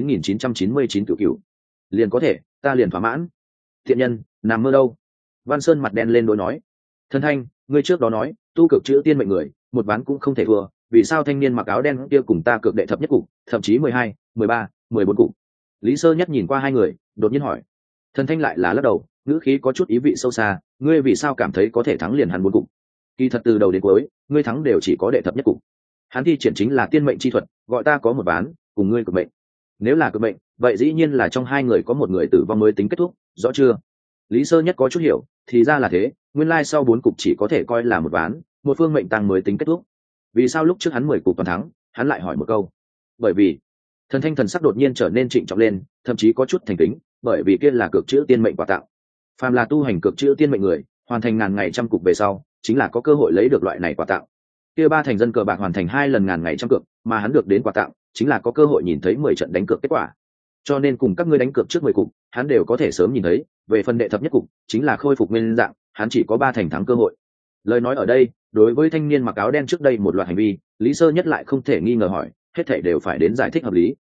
99.999 cửu cửu liền có thể, ta liền thỏa mãn. Thiện nhân nằm mơ đâu. Văn Sơn mặt đen lên đối nói, Thần thanh, ngươi trước đó nói tu cực chữ tiên mệnh người một ván cũng không thể thua, vì sao thanh niên mặc áo đen kia cùng ta cược đệ thập nhất cục, thậm chí 12, 13, 14 cục? Lý Sơ Nhất nhìn qua hai người đột nhiên hỏi. Thần thanh lại là lắc đầu, ngữ khí có chút ý vị sâu xa, ngươi vì sao cảm thấy có thể thắng liền hắn 4 cục? Kỳ thật từ đầu đến cuối ngươi thắng đều chỉ có đệ thập nhất cục. Hắn thi triển chính là tiên mệnh chi thuật, gọi ta có một ván cùng ngươi cực mệnh. Nếu là cực mệnh vậy dĩ nhiên là trong hai người có một người tử vong mới tính kết thúc, rõ chưa? Lý Sơ Nhất có chút hiểu, thì ra là thế, nguyên lai sau 4 cục chỉ có thể coi là một ván, một phương mệnh tăng mới tính kết thúc. Vì sao lúc trước hắn 10 cục toàn thắng, hắn lại hỏi một câu? Bởi vì Thần thanh thần sắc đột nhiên trở nên trịnh trọng lên, thậm chí có chút thành kính, bởi vì kia là cược chữ tiên mệnh quà tặng. Phàm là tu hành cược chữ tiên mệnh người, hoàn thành ngàn ngày trăm cục về sau, chính là có cơ hội lấy được loại này quà tặng. Kia 3 thành dân cờ bạc hoàn thành 2 lần ngàn ngày trăm cược, mà hắn được đến quà tặng, chính là có cơ hội nhìn thấy 10 trận đánh cược kết quả. Cho nên cùng các ngươi đánh cược trước 10 cục, hắn đều có thể sớm nhìn thấy, về phần đệ thập nhất cục, chính là khôi phục nguyên dạng, hắn chỉ có 3 thành thắng cơ hội. Lời nói ở đây, đối với thanh niên mặc áo đen trước đây một loạt hành vi, Lý Sơ Nhất lại không thể nghi ngờ hỏi, hết thảy đều phải đến giải thích hợp lý.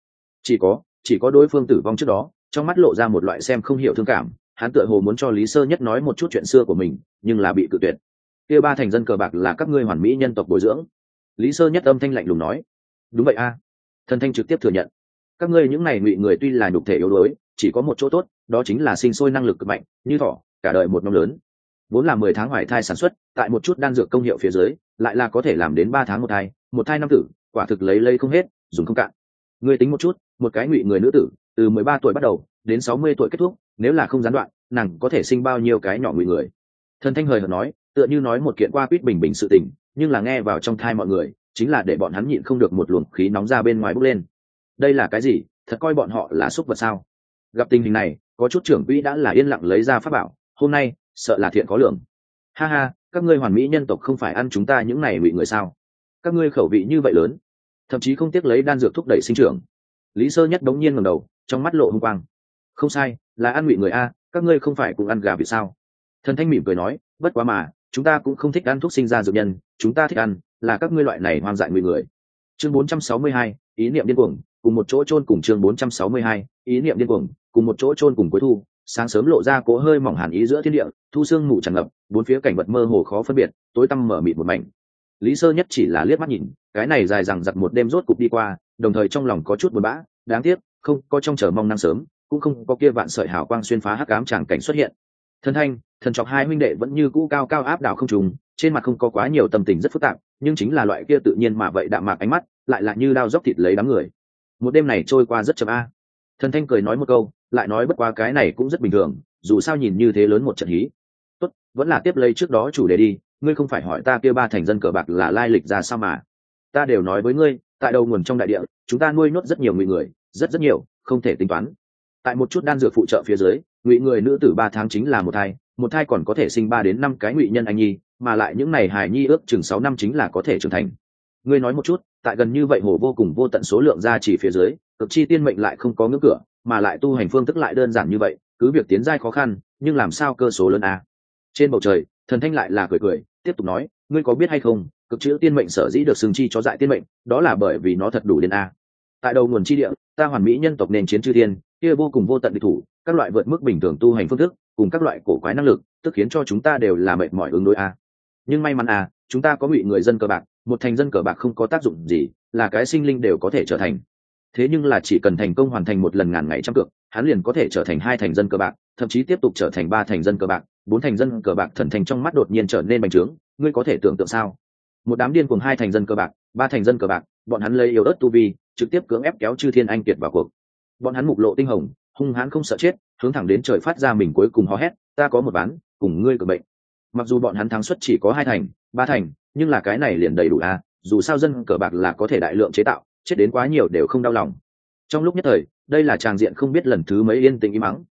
Chỉ có đối phương tử vong trước đó, trong mắt lộ ra một loại xem không hiểu thương cảm, hắn tựa hồ muốn cho Lý Sơ Nhất nói một chút chuyện xưa của mình, nhưng là bị cự tuyệt. Kia 3 thành dân cờ bạc là các ngươi hoàn mỹ nhân tộc bồi dưỡng. Lý Sơ Nhất âm thanh lạnh lùng nói. Đúng vậy a. Thần thanh trực tiếp thừa nhận. Các ngươi những này ngụy người tuy là nhục thể yếu đuối, chỉ có một chỗ tốt, đó chính là sinh sôi năng lực cực mạnh, như thỏ, cả đời một năm lớn. Vốn là 10 tháng hoài thai sản xuất, tại một chút đan dược công hiệu phía dưới, lại là có thể làm đến 3 tháng một thai năm tử, quả thực lấy không hết, dùng không cạn. Ngươi tính một chút, một cái ngụy người nữ tử, từ 13 tuổi bắt đầu, đến 60 tuổi kết thúc, nếu là không gián đoạn, nàng có thể sinh bao nhiêu cái nhỏ ngụy người? Thần thanh hời hợt nói, tựa như nói một kiện qua quýt bình bình sự tình, nhưng là nghe vào trong thai mọi người, chính là để bọn hắn nhịn không được một luồng khí nóng ra bên ngoài bốc lên. Đây là cái gì? Thật coi bọn họ là súc vật sao? Gặp tình hình này, có chút trưởng quỹ đã là yên lặng lấy ra pháp bảo, hôm nay sợ là thiện có lượng. Ha ha, các ngươi hoàn mỹ nhân tộc không phải ăn chúng ta những này ngụy người sao? Các ngươi khẩu vị như vậy lớn, thậm chí không tiếc lấy đan dược thúc đẩy sinh trưởng. Lý Sơ Nhất đống nhiên ngẩng đầu, trong mắt lộ hung quang. Không sai, là ăn ngụy người a, các ngươi không phải cũng ăn gà vì sao? Thần thanh mỉm cười nói, bất quá mà, chúng ta cũng không thích ăn thuốc sinh ra dược nhân, chúng ta thích ăn là các ngươi loại này hoang dại ngụy người. Chương 462, ý niệm điên cuồng, cùng một chỗ chôn cùng chương 462, ý niệm điên cuồng, cùng một chỗ chôn cùng cuối thu, sáng sớm lộ ra cố hơi mỏng hàn ý giữa thiên địa, thu sương mù tràn ngập, bốn phía cảnh vật mơ hồ khó phân biệt, tối tăm mở mịt một mảnh. Lý Sơ Nhất chỉ là liếc mắt nhìn, cái này dài dằng dặc một đêm rốt cục đi qua, đồng thời trong lòng có chút buồn bã, đáng tiếc, không có trong chờ mong năng sớm, cũng không có kia vạn sợi hào quang xuyên phá hắc ám tràng cảnh xuất hiện. Thần thanh, thần chọc hai huynh đệ vẫn như cũ cao cao áp đảo không trùng, trên mặt không có quá nhiều tâm tình rất phức tạp, nhưng chính là loại kia tự nhiên mà vậy đạm mạc ánh mắt, lại là như đao dốc thịt lấy đám người. Một đêm này trôi qua rất chậm a. Thần thanh cười nói một câu, lại nói bất quá cái này cũng rất bình thường, dù sao nhìn như thế lớn một trận hí. Tốt, vẫn là tiếp lấy trước đó chủ đề đi, ngươi không phải hỏi ta kia 3 thành dân cờ bạc là lai lịch ra sao mà? Ta đều nói với ngươi, tại đầu nguồn trong đại địa, chúng ta nuôi nhốt rất nhiều ngụy người, rất nhiều, không thể tính toán. Tại một chút đan dược phụ trợ phía dưới, ngụy người nữ tử 3 tháng chính là một thai còn có thể sinh 3 đến 5 cái ngụy nhân anh nhi, mà lại những này hài nhi ước chừng 6 năm chính là có thể trưởng thành. Ngươi nói một chút, tại gần như vậy hồ vô cùng vô tận số lượng gia chỉ phía dưới, cực chi tiên mệnh lại không có ngưỡng cửa, mà lại tu hành phương thức lại đơn giản như vậy, cứ việc tiến giai khó khăn, nhưng làm sao cơ số lớn a? Trên bầu trời, thần thanh lại là cười, tiếp tục nói, ngươi có biết hay không, cực chữ tiên mệnh sở dĩ được xưng chi cho dại tiên mệnh, đó là bởi vì nó thật đủ đến a. Tại đầu nguồn chi địa, ta hoàn mỹ nhân tộc nền chiến chư thiên, kia vô cùng vô tận địch thủ, các loại vượt mức bình thường tu hành phương thức, cùng các loại cổ quái năng lực, tức khiến cho chúng ta đều là mệt mỏi ứng đối a. Nhưng may mắn a, chúng ta có ngụy người dân cờ bạc, một thành dân cờ bạc không có tác dụng gì, là cái sinh linh đều có thể trở thành. Thế nhưng là chỉ cần thành công hoàn thành một lần ngàn ngày trăm cược, hắn liền có thể trở thành 2 thành dân cờ bạc, thậm chí tiếp tục trở thành 3 thành dân cờ bạc, 4 thành dân cờ bạc. Thần thành trong mắt đột nhiên trở nên bành trướng, ngươi có thể tưởng tượng sao? Một đám điên cuồng 2 thành dân cờ bạc, 3 thành dân cờ bạc, bọn hắn lấy yếu ớt tu vi, trực tiếp cưỡng ép kéo chư thiên anh kiệt vào cuộc. Bọn hắn mục lộ tinh hồng, hung hãn không sợ chết, hướng thẳng đến trời phát ra mình cuối cùng hò hét, ta có một ván, cùng ngươi cược bệnh. Mặc dù bọn hắn thắng suất chỉ có 2 thành, 3 thành, nhưng là cái này liền đầy đủ a, dù sao dân cờ bạc là có thể đại lượng chế tạo, chết đến quá nhiều đều không đau lòng. Trong lúc nhất thời, đây là tràng diện không biết lần thứ mấy yên tĩnh im mắng,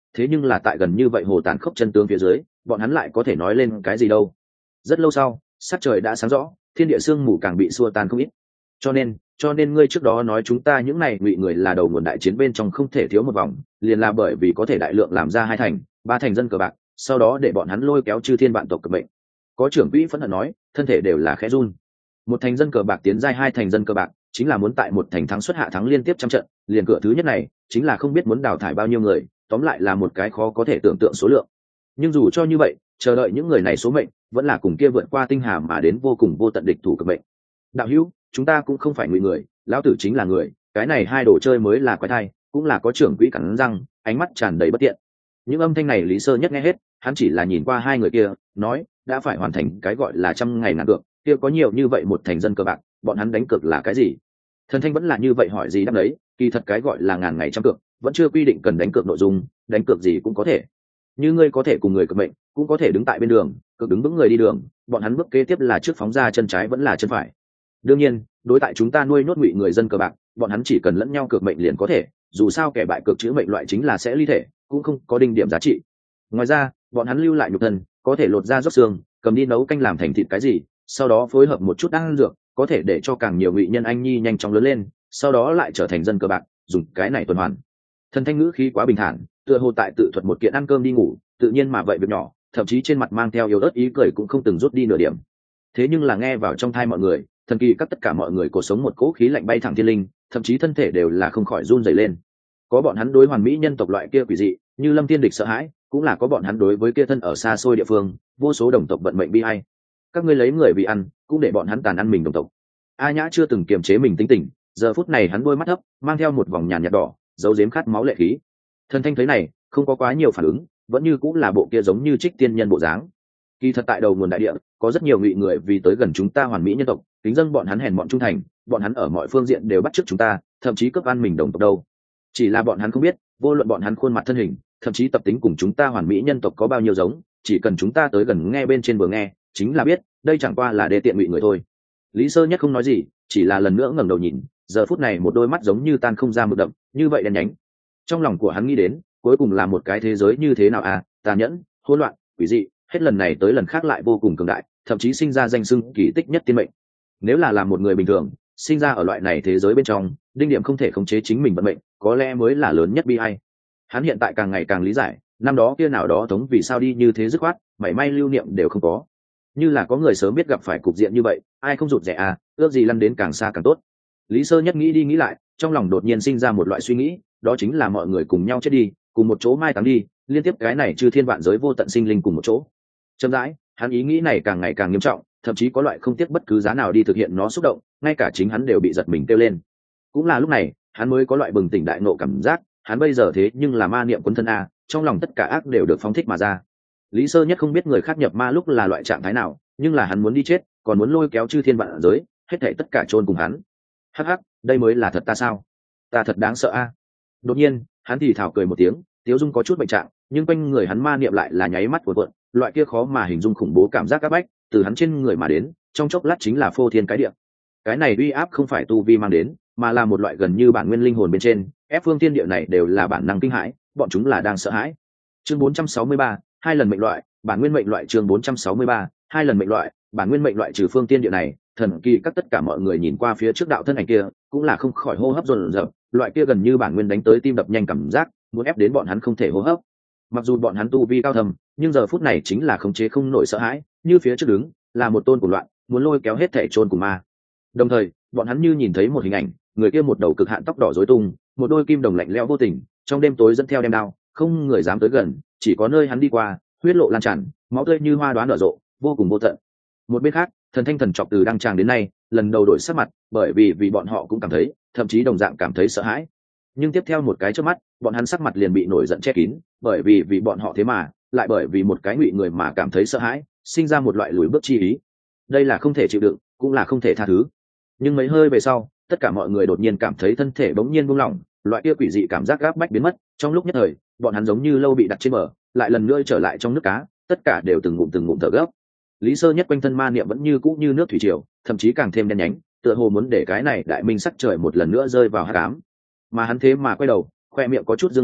thế nhưng là tại gần như vậy hồ tàn khốc chân tướng phía dưới, bọn hắn lại có thể nói lên cái gì đâu. Rất lâu sau, sắc trời đã sáng rõ, thiên địa sương mù càng bị xua tan không ít. Cho nên ngươi trước đó nói chúng ta những này ngụy người là đầu nguồn đại chiến bên trong không thể thiếu một vòng, liền là bởi vì có thể đại lượng làm ra 2 thành 3 thành dân cờ bạc, sau đó để bọn hắn lôi kéo chư thiên vạn tộc cực mệnh. Có trưởng quỹ phẫn hận nói, thân thể đều là khẽ run. 1 thành dân cờ bạc tiến giai 2 thành dân cờ bạc, chính là muốn tại 1 thành thắng xuất hạ thắng liên tiếp trăm trận, liền cửa thứ nhất này, chính là không biết muốn đào thải bao nhiêu người, tóm lại là một cái khó có thể tưởng tượng số lượng. Nhưng dù cho như vậy, chờ đợi những người này số mệnh, vẫn là cùng kia vượt qua tinh hà mà đến vô cùng vô tận địch thủ cực mệnh. Đạo hữu, chúng ta cũng không phải ngụy người, lão tử chính là người, cái này hai đồ chơi mới là quái thai. Cũng là có trưởng quỹ cắn răng, ánh mắt tràn đầy bất tiện. Những âm thanh này Lý Sơ Nhất nghe hết, hắn chỉ là nhìn qua 2 người kia, nói đã phải hoàn thành cái gọi là 100 ngày ngàn cược, kia có nhiều như vậy 1 thành dân cờ bạc, bọn hắn đánh cược là cái gì? Thần Thanh vẫn là như vậy hỏi gì đáp đấy, kỳ thật cái gọi là ngàn ngày trăm cược, vẫn chưa quy định cần đánh cược nội dung, đánh cược gì cũng có thể. Như ngươi có thể cùng người cược mệnh, cũng có thể đứng tại bên đường, cược đứng vững người đi đường, bọn hắn bước kế tiếp là trước phóng ra chân trái vẫn là chân phải. Đương nhiên, đối tại chúng ta nuôi nhốt ngụy người dân cờ bạc, bọn hắn chỉ cần lẫn nhau cược mệnh liền có thể, dù sao kẻ bại cược chữ mệnh loại chính là sẽ ly thể, cũng không có đinh điểm giá trị. Ngoài ra, bọn hắn lưu lại nhục thân, có thể lột ra róc xương, cầm đi nấu canh làm thành thịt cái gì, sau đó phối hợp một chút đan dược, có thể để cho càng nhiều ngụy nhân anh nhi nhanh chóng lớn lên, sau đó lại trở thành dân cờ bạc, dùng cái này tuần hoàn. Thần Thanh ngữ khí quá bình thản, tựa hồ tại tự thuật một kiện ăn cơm đi ngủ, tự nhiên mà vậy việc nhỏ, thậm chí trên mặt mang theo yếu ớt ý cười cũng không từng rút đi nửa điểm. Thế nhưng là nghe vào trong tai mọi người, thần kỳ các tất cả mọi người cổ sống một cỗ khí lạnh bay thẳng thiên linh, thậm chí thân thể đều là không khỏi run rẩy lên. Có bọn hắn đối hoàn mỹ nhân tộc loại kia quỷ dị, như Lâm Thiên Địch sợ hãi, cũng là có bọn hắn đối với kia thân ở xa xôi địa phương, vô số đồng tộc vận mệnh bi ai. Các ngươi lấy người vì ăn, cũng để bọn hắn tàn ăn mình đồng tộc. A Nhã chưa từng kiềm chế mình tính tình, giờ phút này hắn đôi mắt thấp, mang theo một vòng nhàn nhạt đỏ, giấu giếm khát máu lệ khí. Thần Thanh thấy này, không có quá nhiều phản ứng, vẫn như cũng là bộ kia giống như Trích Tiên Nhân bộ dáng. Kỳ thật tại đầu nguồn đại địa, có rất nhiều ngụy người vì tới gần chúng ta hoàn mỹ nhân tộc, kính dân bọn hắn hèn bọn trung thành, bọn hắn ở mọi phương diện đều bắt chước chúng ta, thậm chí cướp ăn mình đồng tộc đâu. Chỉ là bọn hắn không biết, vô luận bọn hắn khuôn mặt thân hình, thậm chí tập tính cùng chúng ta hoàn mỹ nhân tộc có bao nhiêu giống, chỉ cần chúng ta tới gần nghe bên trên vừa nghe, chính là biết, đây chẳng qua là đê tiện ngụy người thôi. Lý Sơ Nhất không nói gì, chỉ là lần nữa ngẩng đầu nhìn, giờ phút này một đôi mắt giống như tan không ra mực đậm, như vậy đen nhánh. Trong lòng của hắn nghĩ đến, cuối cùng là một cái thế giới như thế nào à, tàn nhẫn, hỗn loạn, quỷ dị, hết lần này tới lần khác lại vô cùng cường đại, thậm chí sinh ra danh xưng kỳ tích nhất tiên mệnh. Nếu là làm một người bình thường, sinh ra ở loại này thế giới bên trong, đinh điểm không thể khống chế chính mình vận mệnh, có lẽ mới là lớn nhất bi ai. Hắn hiện tại càng ngày càng lý giải, năm đó kia nào đó thống vì sao đi như thế dứt khoát, mảy may lưu niệm đều không có. Như là có người sớm biết gặp phải cục diện như vậy, ai không rụt rè à, ước gì lăn đến càng xa càng tốt. Lý Sơ Nhất nghĩ đi nghĩ lại, trong lòng đột nhiên sinh ra một loại suy nghĩ, đó chính là mọi người cùng nhau chết đi, cùng một chỗ mai táng đi, liên tiếp cái này chư thiên vạn giới vô tận sinh linh cùng một chỗ. Chậm rãi, hắn ý nghĩ này càng ngày càng nghiêm trọng, thậm chí có loại không tiếc bất cứ giá nào đi thực hiện nó xúc động, ngay cả chính hắn đều bị giật mình kêu lên. Cũng là lúc này, hắn mới có loại bừng tỉnh đại ngộ cảm giác, hắn bây giờ thế nhưng là ma niệm quân thân a, trong lòng tất cả ác đều được phóng thích mà ra. Lý Sơ Nhất không biết người khác nhập ma lúc là loại trạng thái nào, nhưng là hắn muốn đi chết, còn muốn lôi kéo chư thiên vạn giới, hết thảy tất cả chôn cùng hắn. Hắc hắc, đây mới là thật ta sao? Ta thật đáng sợ a. Đột nhiên, hắn thì thào cười một tiếng, Tiếu Dung có chút bệnh trạng, nhưng quanh người hắn ma niệm lại là nháy mắt cuộn cuộn, loại kia khó mà hình dung khủng bố cảm giác áp bách, từ hắn trên người mà đến, trong chốc lát chính là phô thiên cái địa. Cái này uy áp không phải tu vi mang đến, mà là một loại gần như bản nguyên linh hồn bên trên, ép phương thiên địa này đều là bản năng kinh hãi, bọn chúng là đang sợ hãi. Chương 463, 2 lần mệnh loại, bản nguyên mệnh loại chương 463, 2 lần mệnh loại, bản nguyên mệnh loại trừ phương thiên địa này, thần kỳ các tất cả mọi người nhìn qua phía trước đạo thân ảnh kia, cũng là không khỏi hô hấp dồn dập, loại kia gần như bản nguyên đánh tới tim đập nhanh cảm giác, muốn ép đến bọn hắn không thể hô hấp. Mặc dù bọn hắn tu vi cao thầm, nhưng giờ phút này chính là khống chế không nổi sợ hãi, như phía trước đứng là một tôn của loạn, muốn lôi kéo hết thể chôn cùng ma. Đồng thời, bọn hắn như nhìn thấy một hình ảnh, người kia một đầu cực hạn tóc đỏ rối tung, một đôi kim đồng lạnh lẽo vô tình, trong đêm tối dẫn theo đem đao, không người dám tới gần, chỉ có nơi hắn đi qua, huyết lộ lan tràn, máu tươi như hoa đóa nở rộ, vô cùng vô tận. Một bên khác, Thần Thanh thần trọc từ đăng tràng đến nay, lần đầu đổi sắc mặt, bởi vì bọn họ cũng cảm thấy, thậm chí đồng dạng cảm thấy sợ hãi. Nhưng tiếp theo một cái chớp mắt, bọn hắn sắc mặt liền bị nổi giận che kín, bởi vì bọn họ thế mà, lại bởi vì một cái ngụy người mà cảm thấy sợ hãi, sinh ra một loại lùi bước chi ý. Đây là không thể chịu đựng, cũng là không thể tha thứ. Nhưng mấy hơi về sau, tất cả mọi người đột nhiên cảm thấy thân thể bỗng nhiên buông lỏng, loại kia quỷ dị cảm giác gáp bách biến mất, trong lúc nhất thời, bọn hắn giống như lâu bị đặt trên bờ, lại lần nữa trở lại trong nước cá, tất cả đều từng ngụm thở gấp. Lý Sơ Nhất quanh thân ma niệm vẫn như cũ như nước thủy triều, thậm chí càng thêm đen nhánh, tựa hồ muốn để cái này đại minh sắc trời một lần nữa rơi vào hắc ám. Mà hắn thế mà quay đầu, khoe miệng có chút dương lên,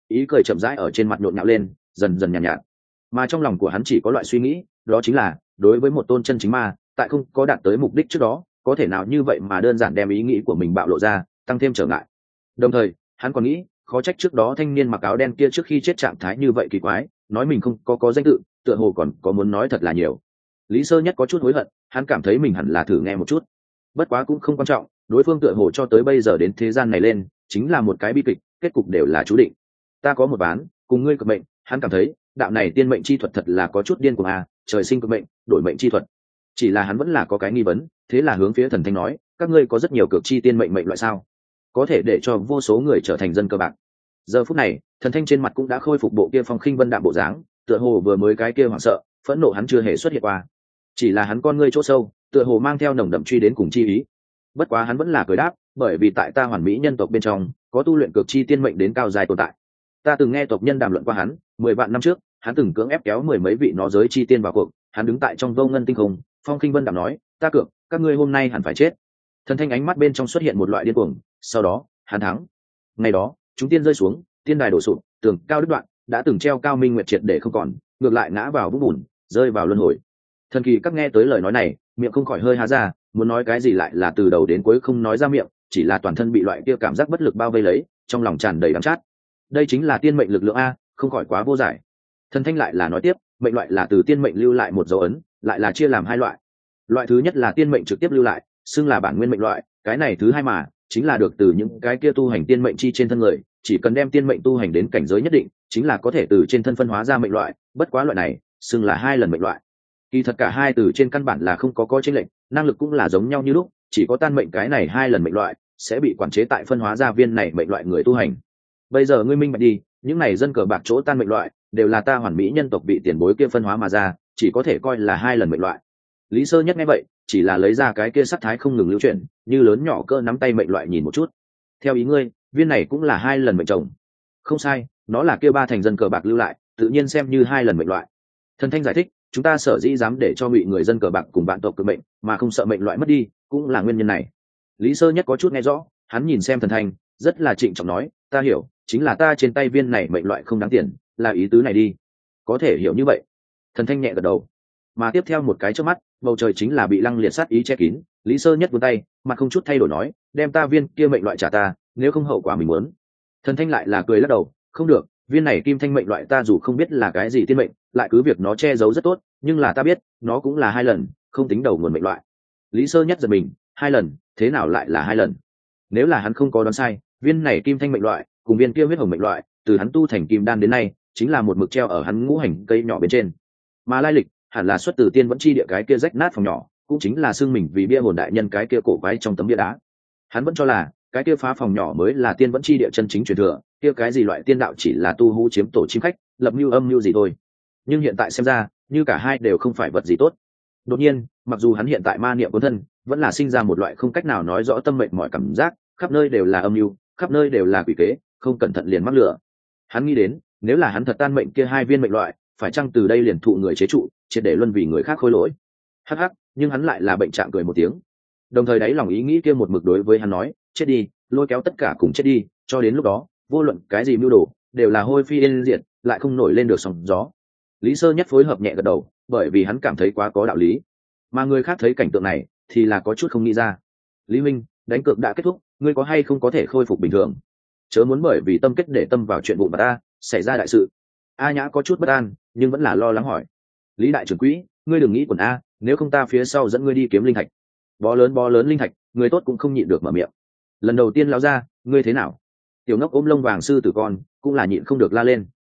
ý cười chậm rãi ở trên mặt nhộn nhạo lên, dần dần nhàn nhạt, mà trong lòng của hắn chỉ có loại suy nghĩ, đó chính là đối với một tôn chân chính ma, tại không có đạt tới mục đích trước đó, có thể nào như vậy mà đơn giản đem ý nghĩ của mình bạo lộ ra, tăng thêm trở ngại. Đồng thời hắn còn nghĩ, khó trách trước đó thanh niên mặc áo đen kia trước khi chết trạng thái như vậy kỳ quái, nói mình không có danh tự, tựa hồ còn có muốn nói thật là nhiều. Lý Sơ Nhất có chút hối hận, hắn cảm thấy mình hẳn là thử nghe một chút, bất quá cũng không quan trọng, đối phương tựa hồ cho tới bây giờ đến thế gian này lên chính là một cái bi kịch, kết cục đều là chú định. Ta có một ván cùng ngươi cực mệnh, hắn cảm thấy đạo này tiên mệnh chi thuật thật là có chút điên cuồng à, trời sinh cực mệnh đổi mệnh chi thuật. Chỉ là hắn vẫn là có cái nghi vấn, thế là hướng phía Thần Thanh nói, các ngươi có rất nhiều cực chi tiên mệnh mệnh loại sao, có thể để cho vô số người trở thành dân cơ bạc. Giờ phút này Thần Thanh trên mặt cũng đã khôi phục bộ kia phong khinh vân đạm bộ dáng, tựa hồ vừa mới cái kia hoảng sợ phẫn nộ hắn chưa hề xuất hiện qua, chỉ là hắn con ngươi chỗ sâu tựa hồ mang theo nồng đậm truy đến cùng chi ý. Bất quá hắn vẫn là cười đáp, bởi vì tại ta hoàn mỹ nhân tộc bên trong có tu luyện cực chi tiên mệnh đến cao dài tồn tại. Ta từng nghe tộc nhân đàm luận qua hắn, 10 vạn năm trước hắn từng cưỡng ép kéo mười mấy vị nó giới chi tiên vào cuộc, hắn đứng tại trong vô ngân tinh không, phong khinh vân đạm nói, ta cược các ngươi hôm nay hẳn phải chết. Thần Thanh ánh mắt bên trong xuất hiện một loại điên cuồng, sau đó hắn thắng. Ngày đó chúng tiên rơi xuống, tiên đài đổ sụp, tường cao đứt đoạn, đã từng treo cao minh nguyệt triệt để không còn, ngược lại ngã vào vũng bùn, rơi vào luân hồi. Thần Kỳ các nghe tới lời nói này, miệng không khỏi hơi há ra, muốn nói cái gì lại là từ đầu đến cuối không nói ra miệng, chỉ là toàn thân bị loại kia cảm giác bất lực bao vây lấy, trong lòng tràn đầy đắng chát. Đây chính là tiên mệnh lực lượng a, không khỏi quá vô giải. Thần Thanh lại là nói tiếp, mệnh loại là từ tiên mệnh lưu lại một dấu ấn, lại là chia làm hai loại. Loại thứ nhất là tiên mệnh trực tiếp lưu lại, xưng là bản nguyên mệnh loại, cái này thứ hai mà chính là được từ những cái kia tu hành tiên mệnh chi trên thân người, chỉ cần đem tiên mệnh tu hành đến cảnh giới nhất định, chính là có thể từ trên thân phân hóa ra mệnh loại, bất quá loại này xưng là hai lần mệnh loại. Kỳ thật cả hai từ trên căn bản là không có chênh lệch, năng lực cũng là giống nhau như lúc, chỉ có tan mệnh cái này hai lần mệnh loại sẽ bị quản chế tại phân hóa ra viên này mệnh loại người tu hành. Bây giờ ngươi minh bạch đi, những này dân cờ bạc chỗ tan mệnh loại đều là ta hoàn mỹ nhân tộc bị tiền bối kia phân hóa mà ra, chỉ có thể coi là hai lần mệnh loại. Lý Sơ Nhất nghe vậy chỉ là lấy ra cái kia sắc thái không ngừng lưu chuyển, như lớn nhỏ cỡ nắm tay mệnh loại nhìn một chút. Theo ý ngươi, viên này cũng là hai lần mệnh chồng? Không sai, nó là kia ba thành dân cờ bạc lưu lại, tự nhiên xem như hai lần mệnh loại. Thần Thanh giải thích, chúng ta sở dĩ dám để cho ngụy người dân cờ bạc cùng bạn tộc cực mệnh mà không sợ mệnh loại mất đi, cũng là nguyên nhân này. Lý Sơ Nhất có chút nghe rõ, hắn nhìn xem Thần Thanh rất là trịnh trọng nói, ta hiểu, chính là ta trên tay viên này mệnh loại không đáng tiền, là ý tứ này đi. Có thể hiểu như vậy. Thần Thanh nhẹ gật đầu. Mà tiếp theo một cái trước mắt, bầu trời chính là bị lăng liệt sát ý che kín. Lý Sơ Nhất vươn tay, mặt không chút thay đổi nói, đem ta viên kia mệnh loại trả ta, nếu không hậu quả mình muốn. Thần Thanh lại là cười lắc đầu, không được, viên này kim thanh mệnh loại ta dù không biết là cái gì tiên mệnh, lại cứ việc nó che giấu rất tốt, nhưng là ta biết nó cũng là hai lần, không tính đầu nguồn mệnh loại. Lý Sơ Nhất giật mình, hai lần, thế nào lại là hai lần? Nếu là hắn không có đoán sai, viên này kim thanh mệnh loại cùng viên kia huyết hồng mệnh loại, từ hắn tu thành kim đan đến nay chính là một mực treo ở hắn ngũ hành cây nhỏ bên trên, mà lai lịch hẳn là xuất từ tiên vẫn chi địa cái kia rách nát phòng nhỏ, cũng chính là xương mình vì bia hồn đại nhân cái kia cổ quái trong tấm bia đá. Hắn vẫn cho là cái kia phá phòng nhỏ mới là tiên vẫn chi địa chân chính truyền thừa, kia cái gì loại tiên đạo chỉ là tu hú chiếm tổ chim khách, lập mưu âm mưu gì thôi. Nhưng hiện tại xem ra, như cả hai đều không phải vật gì tốt. Đột nhiên, mặc dù hắn hiện tại ma niệm cuốn thân, vẫn là sinh ra một loại không cách nào nói rõ tâm mệnh mọi cảm giác, khắp nơi đều là âm mưu, khắp nơi đều là quỷ kế, không cẩn thận liền mắc lửa. Hắn nghĩ đến, nếu là hắn thật tan mệnh kia hai viên mệnh loại, phải chăng từ đây liền thụ người chế trụ, triệt để luân vì người khác khôi lỗi. Hắc hắc, nhưng hắn lại là bệnh trạng cười một tiếng. Đồng thời đáy lòng ý nghĩ kia một mực đối với hắn nói, chết đi, lôi kéo tất cả cùng chết đi, cho đến lúc đó, vô luận cái gì mưu đồ, đều là hôi phi yên diệt, lại không nổi lên được sóng gió. Lý Sơ Nhất phối hợp nhẹ gật đầu, bởi vì hắn cảm thấy quá có đạo lý, mà người khác thấy cảnh tượng này thì là có chút không nghĩ ra. Lý Minh, đánh cược đã kết thúc, ngươi có hay không có thể khôi phục bình thường? Chớ muốn bởi vì tâm kết để tâm vào chuyện vụn vặt ta xảy ra đại sự. A Nhã có chút bất an, nhưng vẫn là lo lắng hỏi, Lý đại trưởng quỹ, ngươi đừng nghĩ quần a, nếu không ta phía sau dẫn ngươi đi kiếm linh thạch. Bó lớn linh thạch, người tốt cũng không nhịn được mở miệng. Lần đầu tiên lão ra, ngươi thế nào? Tiểu Ngốc ôm lông vàng sư tử con, cũng là nhịn không được la lên.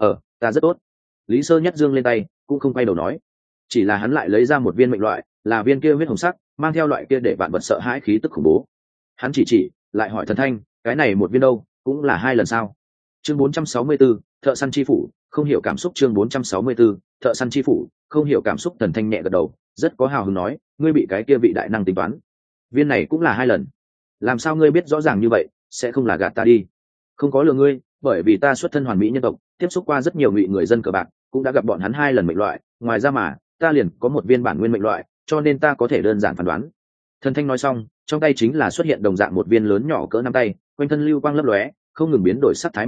Ta rất tốt. Lý Sơ Nhất dương lên tay, cũng không quay đầu nói, chỉ là hắn lại lấy ra một viên mệnh loại, là viên kia huyết hồng sắc, mang theo loại kia để vạn vật sợ hãi khí tức khủng bố. Hắn chỉ lại hỏi Thần Thanh, cái này một viên đâu, cũng là hai lần sao? Chương 464, thợ săn chi phủ, không hiểu cảm xúc. Chương 464, thợ săn chi phủ, không hiểu cảm xúc. Thần Thanh nhẹ gật đầu, rất có hào hứng nói, ngươi bị cái kia vị đại năng tính toán, viên này cũng là hai lần. Làm sao ngươi biết rõ ràng như vậy, sẽ không là gạt ta đi? Không có lừa ngươi, bởi vì ta xuất thân hoàn mỹ nhân tộc, tiếp xúc qua rất nhiều ngụy người dân cờ bạc, cũng đã gặp bọn hắn hai lần mệnh loại, ngoài ra mà ta liền có một viên bản nguyên mệnh loại, cho nên ta có thể đơn giản phán đoán. Thần Thanh nói xong, trong tay chính là xuất hiện đồng dạng một viên lớn nhỏ cỡ nắm tay, quanh thân lưu quang lấp lóe, không ngừng biến đổi sắc thái mệnh loại,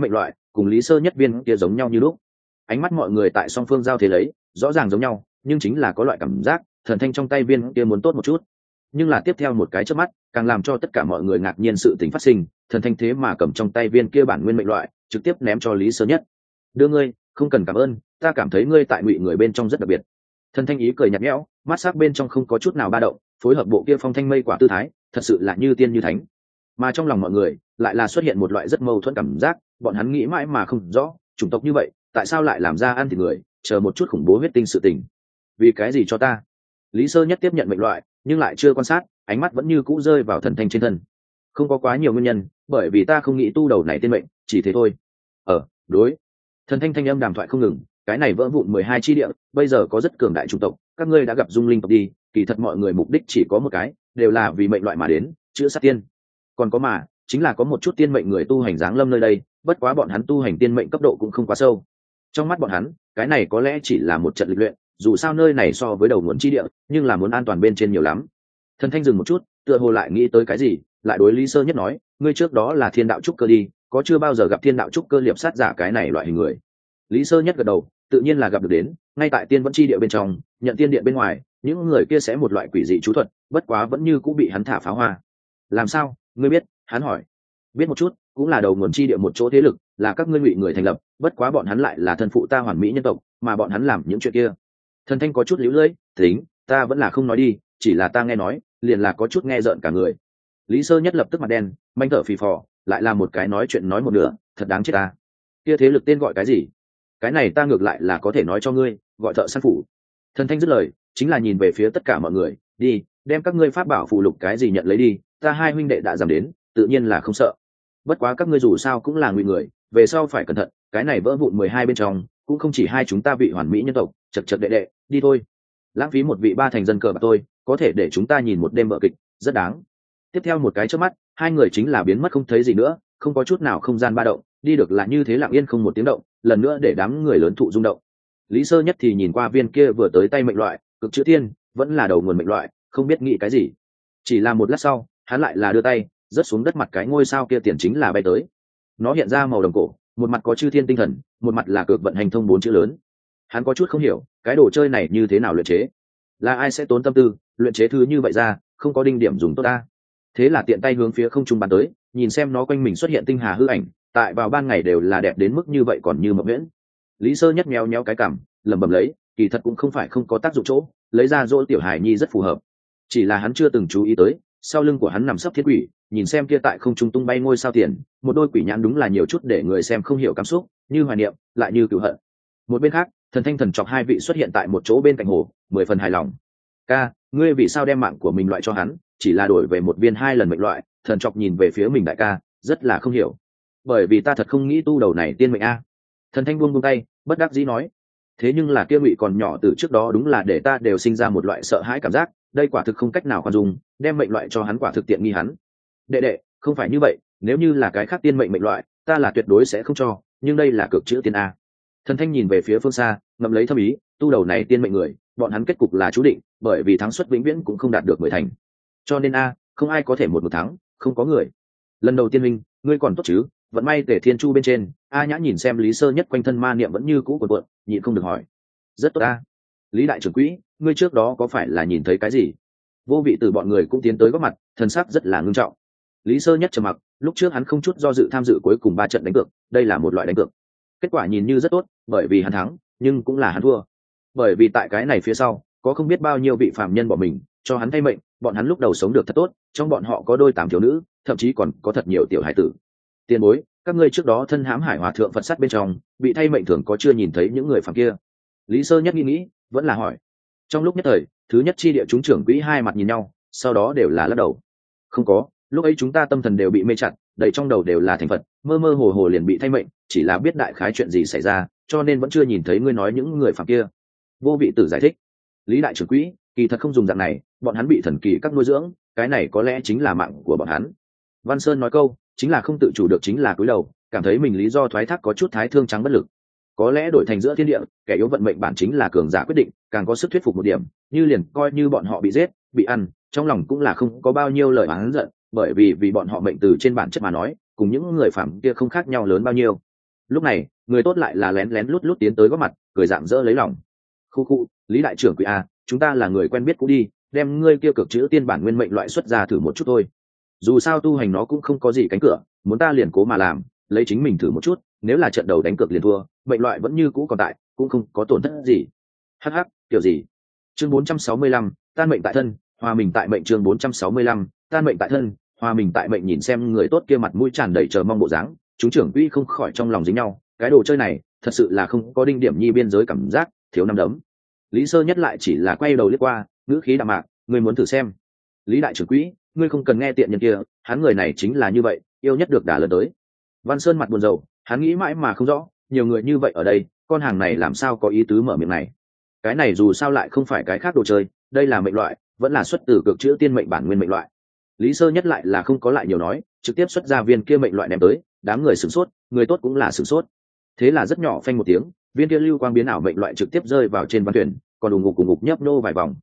cùng Lý Sơ Nhất viên kia giống nhau như lúc. Ánh mắt mọi người tại song phương giao thế lấy rõ ràng giống nhau, nhưng chính là có loại cảm giác thần thanh trong tay viên kia muốn tốt một chút. Nhưng là tiếp theo một cái chớp mắt càng làm cho tất cả mọi người ngạc nhiên sự tình phát sinh, thần thanh thế mà cầm trong tay viên kia bản nguyên mệnh loại trực tiếp ném cho Lý Sơ Nhất. Đưa ngươi, không cần cảm ơn, ta cảm thấy ngươi tại Ngụy người bên trong rất đặc biệt. Thần thanh ý cười nhạt nhẽo, mắt sắc bên trong không có chút nào ba động, phối hợp bộ kia phong thanh mây quả tư thái thật sự là như tiên như thánh. Mà trong lòng mọi người lại là xuất hiện một loại rất mâu thuẫn cảm giác, bọn hắn nghĩ mãi mà không rõ chủng tộc như vậy tại sao lại làm ra ăn thịt người, chờ một chút khủng bố huyết tinh sự tình. Vì cái gì cho ta? Lý Sơ Nhất tiếp nhận mệnh loại nhưng lại chưa quan sát, ánh mắt vẫn như cũ rơi vào thần thanh trên thân. Không có quá nhiều nguyên nhân, bởi vì ta không nghĩ tu đầu này tên mệnh, chỉ thế thôi. Đối. Thần thanh thanh âm đàm thoại không ngừng, cái này vỡ vụn 12 chi địa bây giờ có rất cường đại chủng tộc, các ngươi đã gặp dung linh tộc đi, kỳ thật mọi người mục đích chỉ có một cái, đều là vì mệnh loại mà đến, chữa sát tiên. Còn có mà chính là có một chút tiên mệnh người tu hành giáng lâm nơi đây, bất quá bọn hắn tu hành tiên mệnh cấp độ cũng không quá sâu. Trong mắt bọn hắn cái này có lẽ chỉ là một trận lịch luyện, dù sao nơi này so với đầu nguồn chi địa nhưng là muốn an toàn bên trên nhiều lắm. Thần thanh dừng một chút, tựa hồ lại nghĩ tới cái gì, lại đối Lý Sơ Nhất nói, ngươi trước đó là thiên đạo trúc cơ đi, có chưa bao giờ gặp thiên đạo trúc cơ liệp sát giả cái này loại hình người? Lý Sơ Nhất gật đầu, tự nhiên là gặp được đến, ngay tại tiên vẫn chi địa bên trong, nhận tiên điện bên ngoài, những người kia sẽ một loại quỷ dị chú thuật, bất quá vẫn như cũng bị hắn thả pháo hoa. Làm sao, ngươi biết? Hắn hỏi. Biết một chút, cũng là đầu nguồn chi địa một chỗ thế lực, là các ngươi Ngụy người thành lập, bất quá bọn hắn lại là thân phụ ta hoàn mỹ nhân tộc, mà bọn hắn làm những chuyện kia. Thần thanh có chút liễu lưỡi, tính, ta vẫn là không nói đi, chỉ là ta nghe nói, liền là có chút nghe rợn cả người. Lý Sơ Nhất lập tức mặt đen, manh thở phì phò, lại là một cái nói chuyện nói một nửa, thật đáng chết ta. Kia thế lực tên gọi cái gì? Cái này ta ngược lại là có thể nói cho ngươi, gọi Thợ Săn Phủ. Thần thanh dứt lời, chính là nhìn về phía tất cả mọi người, đi, đem các ngươi pháp bảo phù lục cái gì nhận lấy đi, ta hai huynh đệ đã giảm đến, tự nhiên là không sợ. Bất quá các ngươi dù sao cũng là Ngụy người, về sau phải cẩn thận, cái này vỡ vụn 12 bên trong, cũng không chỉ hai chúng ta vị hoàn mỹ nhân tộc, chật chật đệ đệ, đi thôi. Lãng phí một vị ba thành dân cờ bạc tôi, có thể để chúng ta nhìn một đêm vở kịch, rất đáng. Tiếp theo một cái chớp mắt, hai người chính là biến mất không thấy gì nữa, không có chút nào không gian ba động, đi được là như thế lặng yên không một tiếng động, lần nữa để đám người lớn thụ rung động. Lý Sơ Nhất thì nhìn qua viên kia vừa tới tay mệnh loại, cực chữ tiên, vẫn là đầu nguồn mệnh loại, không biết nghĩ cái gì. Chỉ là một lát sau, hắn lại là đưa tay, rớt xuống đất, mặt cái ngôi sao kia tiền chính là bay tới. Nó hiện ra màu đồng cổ, một mặt có chư thiên tinh thần, một mặt là cực vận hành thông 4 chữ lớn. Hắn có chút không hiểu, cái đồ chơi này như thế nào luyện chế? Là ai sẽ tốn tâm tư luyện chế thứ như vậy ra, không có đinh điểm dùng tốt ta. Thế là tiện tay hướng phía không trung bắn tới, nhìn xem nó quanh mình xuất hiện tinh hà hư ảnh, tại vào ban ngày đều là đẹp đến mức như vậy còn như mộng nguyễn. Lý Sơ Nhất méo méo cái cằm, lẩm bẩm lấy, kỳ thật cũng không phải không có tác dụng chỗ, lấy ra dỗ tiểu hải nhi rất phù hợp. Chỉ là hắn chưa từng chú ý tới, sau lưng của hắn nằm sấp thiết quỷ, nhìn xem kia tại không trung tung bay ngôi sao tiền, một đôi quỷ nhãn đúng là nhiều chút để người xem không hiểu cảm xúc, như hoài niệm, lại như cừu hận. Một bên khác, thần thanh thần chọc hai vị xuất hiện tại một chỗ bên cạnh hồ, 10 phần hài lòng. Ca, ngươi vì sao đem mạng của mình loại cho hắn, chỉ là đổi về một viên 2 lần mệnh loại? Thần chọc nhìn về phía mình đại ca, rất là không hiểu. Bởi vì ta thật không nghĩ tu đầu này tiên mệnh a. Thần thanh buông tay, bất đắc dĩ nói. Thế nhưng là kia Ngụy còn nhỏ từ trước đó đúng là để ta đều sinh ra một loại sợ hãi cảm giác, đây quả thực không cách nào khoan dung, đem mệnh loại cho hắn quả thực tiện nghi hắn. Đệ đệ, không phải như vậy, nếu như là cái khác tiên mệnh mệnh loại, ta là tuyệt đối sẽ không cho, nhưng đây là cực chữ tiên a. Thần thanh nhìn về phía phương xa, ngậm lấy thâm ý, tu đầu này tiên mệnh người, bọn hắn kết cục là chú định, bởi vì thắng suất vĩnh viễn cũng không đạt được 10 thành. Cho nên a, không ai có thể một thắng, không có người. Lần đầu tiên minh, ngươi còn tốt chứ? Vẫn may Tề Thiên Chu bên trên, A Nhã nhìn xem Lý Sơ Nhất quanh thân ma niệm vẫn như cũ cuộn, nhịn không được hỏi. Rất tốt a. Lý đại trưởng quỹ, ngươi trước đó có phải là nhìn thấy cái gì? Vô Vị từ bọn người cũng tiến tới góp mặt, thần sắc rất là ngưng trọng. Lý Sơ Nhất trầm mặc, lúc trước hắn không chút do dự tham dự cuối cùng 3 trận đánh cược, đây là một loại đánh cược. Kết quả nhìn như rất tốt, bởi vì hắn thắng, nhưng cũng là hắn thua. Bởi vì tại cái này phía sau, có không biết bao nhiêu vị phàm nhân bỏ mình, cho hắn thay mệnh, bọn hắn lúc đầu sống được thật tốt, trong bọn họ có đôi 8 thiếu nữ, thậm chí còn có thật nhiều tiểu hải tử. Tiền bối, các ngươi trước đó thân hãm Hải Hòa thượng Phật sát bên trong, bị thay mệnh thường có chưa nhìn thấy những người phàm kia? Lý Sơ Nhất nghĩ, vẫn là hỏi. Trong lúc nhất thời, thứ nhất chi địa chúng trưởng quỹ hai mặt nhìn nhau, sau đó đều là lắc đầu. Không có, lúc ấy chúng ta tâm thần đều bị mê chặt, đầy trong đầu đều là thành Phật, mơ mơ hồ hồ liền bị thay mệnh, chỉ là biết đại khái chuyện gì xảy ra, cho nên vẫn chưa nhìn thấy ngươi nói những người phàm kia. Vô Vị Tử giải thích. Lý đại trưởng quỹ, kỳ thật không dùng dạng này, bọn hắn bị thần kỳ các nuôi dưỡng, cái này có lẽ chính là mạng của bọn hắn. Văn Sơn nói câu, chính là không tự chủ được chính là cúi đầu, cảm thấy mình lý do thoái thác có chút thái thương trắng bất lực. Có lẽ đổi thành giữa thiên địa, kẻ yếu vận mệnh bản chính là cường giả quyết định, càng có sức thuyết phục một điểm, như liền coi như bọn họ bị giết, bị ăn, trong lòng cũng là không có bao nhiêu lời oán giận, bởi vì bọn họ mệnh từ trên bản chất mà nói, cùng những người phàm kia không khác nhau lớn bao nhiêu. Lúc này người tốt lại là lén lén lút lút tiến tới góp mặt, cười dạng dỡ lấy lòng. Khu khu, Lý đại trưởng quỹ a, chúng ta là người quen biết cũ đi, đem ngươi kia cực chữ tiên bản nguyên mệnh loại xuất ra thử một chút thôi. Dù sao tu hành nó cũng không có gì cánh cửa, muốn ta liền cố mà làm, lấy chính mình thử một chút, nếu là trận đầu đánh cược liền thua, mệnh loại vẫn như cũ còn tại, cũng không có tổn thất gì. Hắc hắc, kiểu gì? Chương 465, tan mệnh tại thân, hòa mình tại mệnh. Chương 465, tan mệnh tại thân, hòa mình tại mệnh. Nhìn xem người tốt kia mặt mũi tràn đầy chờ mong bộ dáng, chúng trưởng quỹ không khỏi trong lòng dính nhau, cái đồ chơi này thật sự là không có đinh điểm nhi biên giới cảm giác, thiếu năm đấm. Lý Sơ Nhất lại chỉ là quay đầu liếc qua, ngữ khí đạm mạc, ngươi muốn thử xem. Lý đại trưởng quỹ, ngươi không cần nghe tiện nhân kia, hắn người này chính là như vậy, yêu nhất được đả lớn tới. Văn Sơn mặt buồn rầu, hắn nghĩ mãi mà không rõ, nhiều người như vậy ở đây, con hàng này làm sao có ý tứ mở miệng này. Cái này dù sao lại không phải cái khác đồ chơi, đây là mệnh loại, vẫn là xuất từ cực chữ tiên mệnh bản nguyên mệnh loại. Lý Sơ Nhất lại là không có lại nhiều nói, trực tiếp xuất ra viên kia mệnh loại ném tới, đám người sửng sốt, người tốt cũng là sửng sốt. Thế là rất nhỏ phanh một tiếng, viên kia lưu quang biến ảo mệnh loại trực tiếp rơi vào trên văn thuyền, còn ùng ục nhấp nô vài vòng.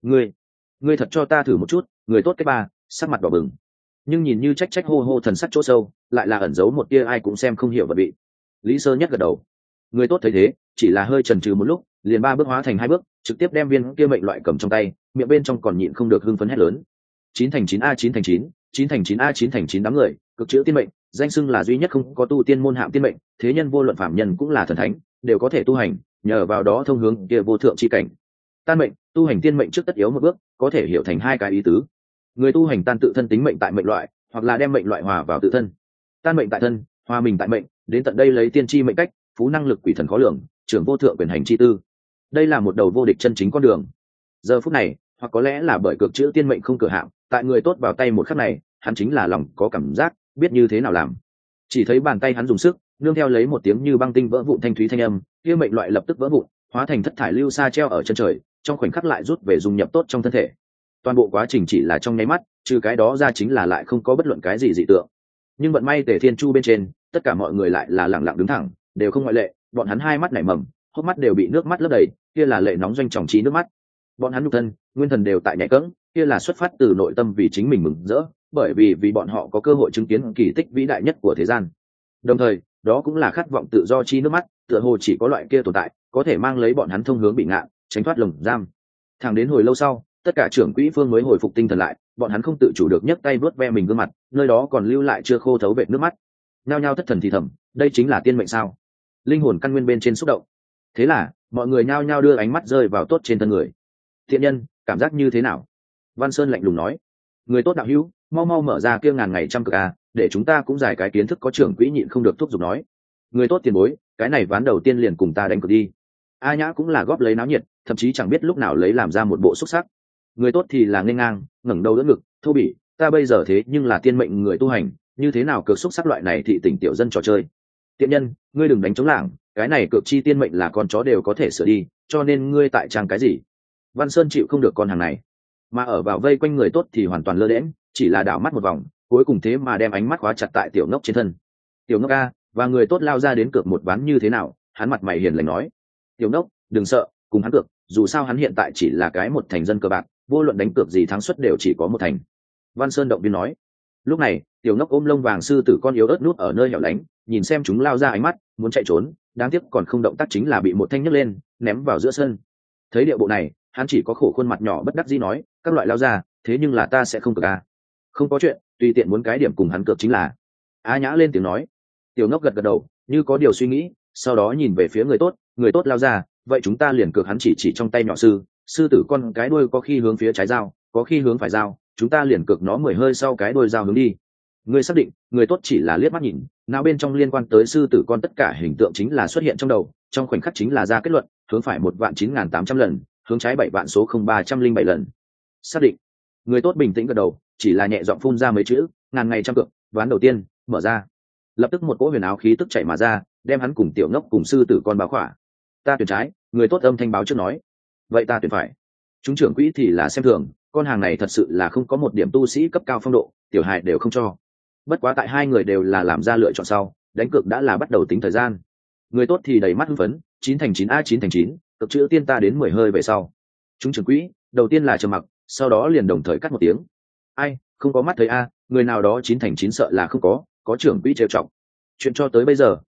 Ngươi thật cho ta thử một chút, người tốt cái ba, sắc mặt đỏ bừng. Nhưng nhìn như trách hô hô thần sắc chỗ sâu, lại là ẩn giấu một tia ai cũng xem không hiểu vật vị. Lý Sơ Nhất gật đầu. Người tốt thấy thế, chỉ là hơi chần chừ một lúc, liền 3 bước hóa thành 2 bước, trực tiếp đem viên kia mệnh loại cầm trong tay, miệng bên trong còn nhịn không được hưng phấn hét lớn. 9 thành 9 a 9 thành 9, 9 thành 9 a 9 thành 9 đám người, cực chữ tiên mệnh, danh xưng là duy nhất không có tu tiên môn hạng tiên mệnh, thế nhân vô luận phạm nhân cũng là thần thánh, đều có thể tu hành, nhờ vào đó thông hướng kia vô thượng chi cảnh. Tan mệnh, tu hành tiên mệnh trước tất yếu một bước, có thể hiểu thành 2 cái ý tứ. Người tu hành tan tự thân tính mệnh tại mệnh loại, hoặc là đem mệnh loại hòa vào tự thân. Tan mệnh tại thân, hòa mình tại mệnh, đến tận đây lấy tiên tri mệnh cách, phú năng lực quỷ thần khó lường, trưởng vô thượng quyền hành chi tư. Đây là một đầu vô địch chân chính con đường. Giờ phút này, hoặc có lẽ là bởi cực chữ tiên mệnh không cửa hạng, tại người tốt vào tay một khắc này, hắn chính là lòng có cảm giác, biết như thế nào làm. Chỉ thấy bàn tay hắn dùng sức, nương theo lấy một tiếng như băng tinh vỡ vụn thanh thúy thanh âm, kia mệnh loại lập tức vỡ vụn, hóa thành thất thải lưu sa treo ở chân trời, trong khoảnh khắc lại rút về dung nhập tốt trong thân thể. Toàn bộ quá trình chỉ là trong nháy mắt, trừ cái đó ra chính là lại không có bất luận cái gì dị tượng. Nhưng vận may Tề Thiên Chu bên trên, tất cả mọi người lại là lẳng lặng đứng thẳng, đều không ngoại lệ, bọn hắn hai mắt nảy mầm, hốc mắt đều bị nước mắt lấp đầy, kia là lệ nóng doanh trọng trí nước mắt. Bọn hắn nhục thân, nguyên thần đều tại nhảy cẫng, kia là xuất phát từ nội tâm vì chính mình mừng rỡ, bởi vì bọn họ có cơ hội chứng kiến kỳ tích vĩ đại nhất của thế gian. Đồng thời, đó cũng là khát vọng tự do chi nước mắt, tựa hồ chỉ có loại kia tồn tại, có thể mang lấy bọn hắn thông hướng bị ngạn, tránh thoát lồng giam. Thẳng đến hồi lâu sau, tất cả trưởng quỹ phương mới hồi phục tinh thần lại, bọn hắn không tự chủ được nhấc tay vuốt ve mình gương mặt, nơi đó còn lưu lại chưa khô thấu vệt nước mắt. Nhao nhao thất thần thì thầm, đây chính là tiên mệnh sao? Linh hồn căn nguyên bên trên xúc động. Thế là, mọi người nhao nhao đưa ánh mắt rơi vào tốt trên thân người. Thiện nhân, cảm giác như thế nào? Văn Sơn lạnh lùng nói. Người tốt đạo hữu, mau mau mở ra kia ngàn ngày trăm cực a, để chúng ta cũng giải cái kiến thức. Có trưởng quỹ nhịn không được thúc giục nói. Người tốt tiền bối, cái này ván đầu tiên liền cùng ta đánh cược đi. A Nhã cũng là góp lấy náo nhiệt, thậm chí chẳng biết lúc nào lấy làm ra một bộ xúc sắc. Người tốt thì là nghênh ngang, ngẩng đầu đỡ ngực, thô bỉ, ta bây giờ thế nhưng là tiên mệnh người tu hành, như thế nào cược xúc sắc loại này thị tỉnh tiểu dân trò chơi. Tiện nhân, ngươi đừng đánh chống lảng, cái này cược chi tiên mệnh là con chó đều có thể sửa đi, cho nên ngươi tại trang cái gì? Văn Sơn chịu không được con hàng này, mà ở vào vây quanh người tốt thì hoàn toàn lơ đễnh, chỉ là đảo mắt một vòng, cuối cùng thế mà đem ánh mắt khóa chặt tại tiểu ngốc trên thân. Tiểu ngốc a, và người tốt lao ra đến cược một ván như thế nào? Hắn mặt mày hiền lành nói. Tiểu ngốc, đừng sợ, cùng hắn cược, dù sao hắn hiện tại chỉ là cái một thành dân cờ bạc, vô luận đánh cược gì thắng suất đều chỉ có một thành. Văn Sơn động viên nói. Lúc này, tiểu ngốc ôm lông vàng sư tử con yếu ớt nút ở nơi hẻo lánh, nhìn xem chúng lao ra ánh mắt, muốn chạy trốn, đáng tiếc còn không động tác chính là bị một thanh nhấc lên, ném vào giữa sân. Thấy điệu bộ này, hắn chỉ có khổ khuôn mặt nhỏ bất đắc dĩ nói, các loại lao ra, thế nhưng là ta sẽ không cược a. Không có chuyện, tùy tiện muốn cái điểm cùng hắn cược chính là. A Nhã lên tiếng nói. Tiểu ngốc gật gật đầu, như có điều suy nghĩ, sau đó nhìn về phía người tốt lao ra, vậy chúng ta liền cược. Hắn chỉ trong tay nhỏ sư tử con cái đuôi có khi hướng phía trái dao, có khi hướng phải dao, chúng ta liền cược nó 10 hơi sau cái đuôi dao hướng đi. Người xác định? Người tốt chỉ là liếc mắt nhìn, nào bên trong liên quan tới sư tử con tất cả hình tượng chính là xuất hiện trong đầu, trong khoảnh khắc chính là ra kết luận, hướng phải 1.9.800 lần, hướng trái 7 vạn số 0307 lần. Xác định. Người tốt bình tĩnh gật đầu, chỉ là nhẹ giọng phun ra mấy chữ, ngàn ngày trăm cược, ván đầu tiên mở ra. Lập tức một cỗ huyền áo khí tức chảy mà ra, đem hắn cùng tiểu ngốc cùng sư tử con báo khỏa. Ta tuyển trái. Người tốt âm thanh báo trước nói. Vậy ta tuyển phải. Chúng trưởng quỹ thì là xem thường, con hàng này thật sự là không có một điểm tu sĩ cấp cao phong độ, tiểu hài đều không cho. Bất quá tại hai người đều là làm ra lựa chọn sau, đánh cược đã là bắt đầu tính thời gian. Người tốt thì đầy mắt hưng phấn, 9 thành 9 a 9 thành 9, cực chữ tiên ta đến 10 hơi về sau. Chúng trưởng quỹ đầu tiên là trầm mặc, sau đó liền đồng thời cắt một tiếng. Ai, không có mắt thấy a, người nào đó 9 thành 9 sợ là không có trưởng quỹ trêu chọc. Chuyện cho tới bây giờ,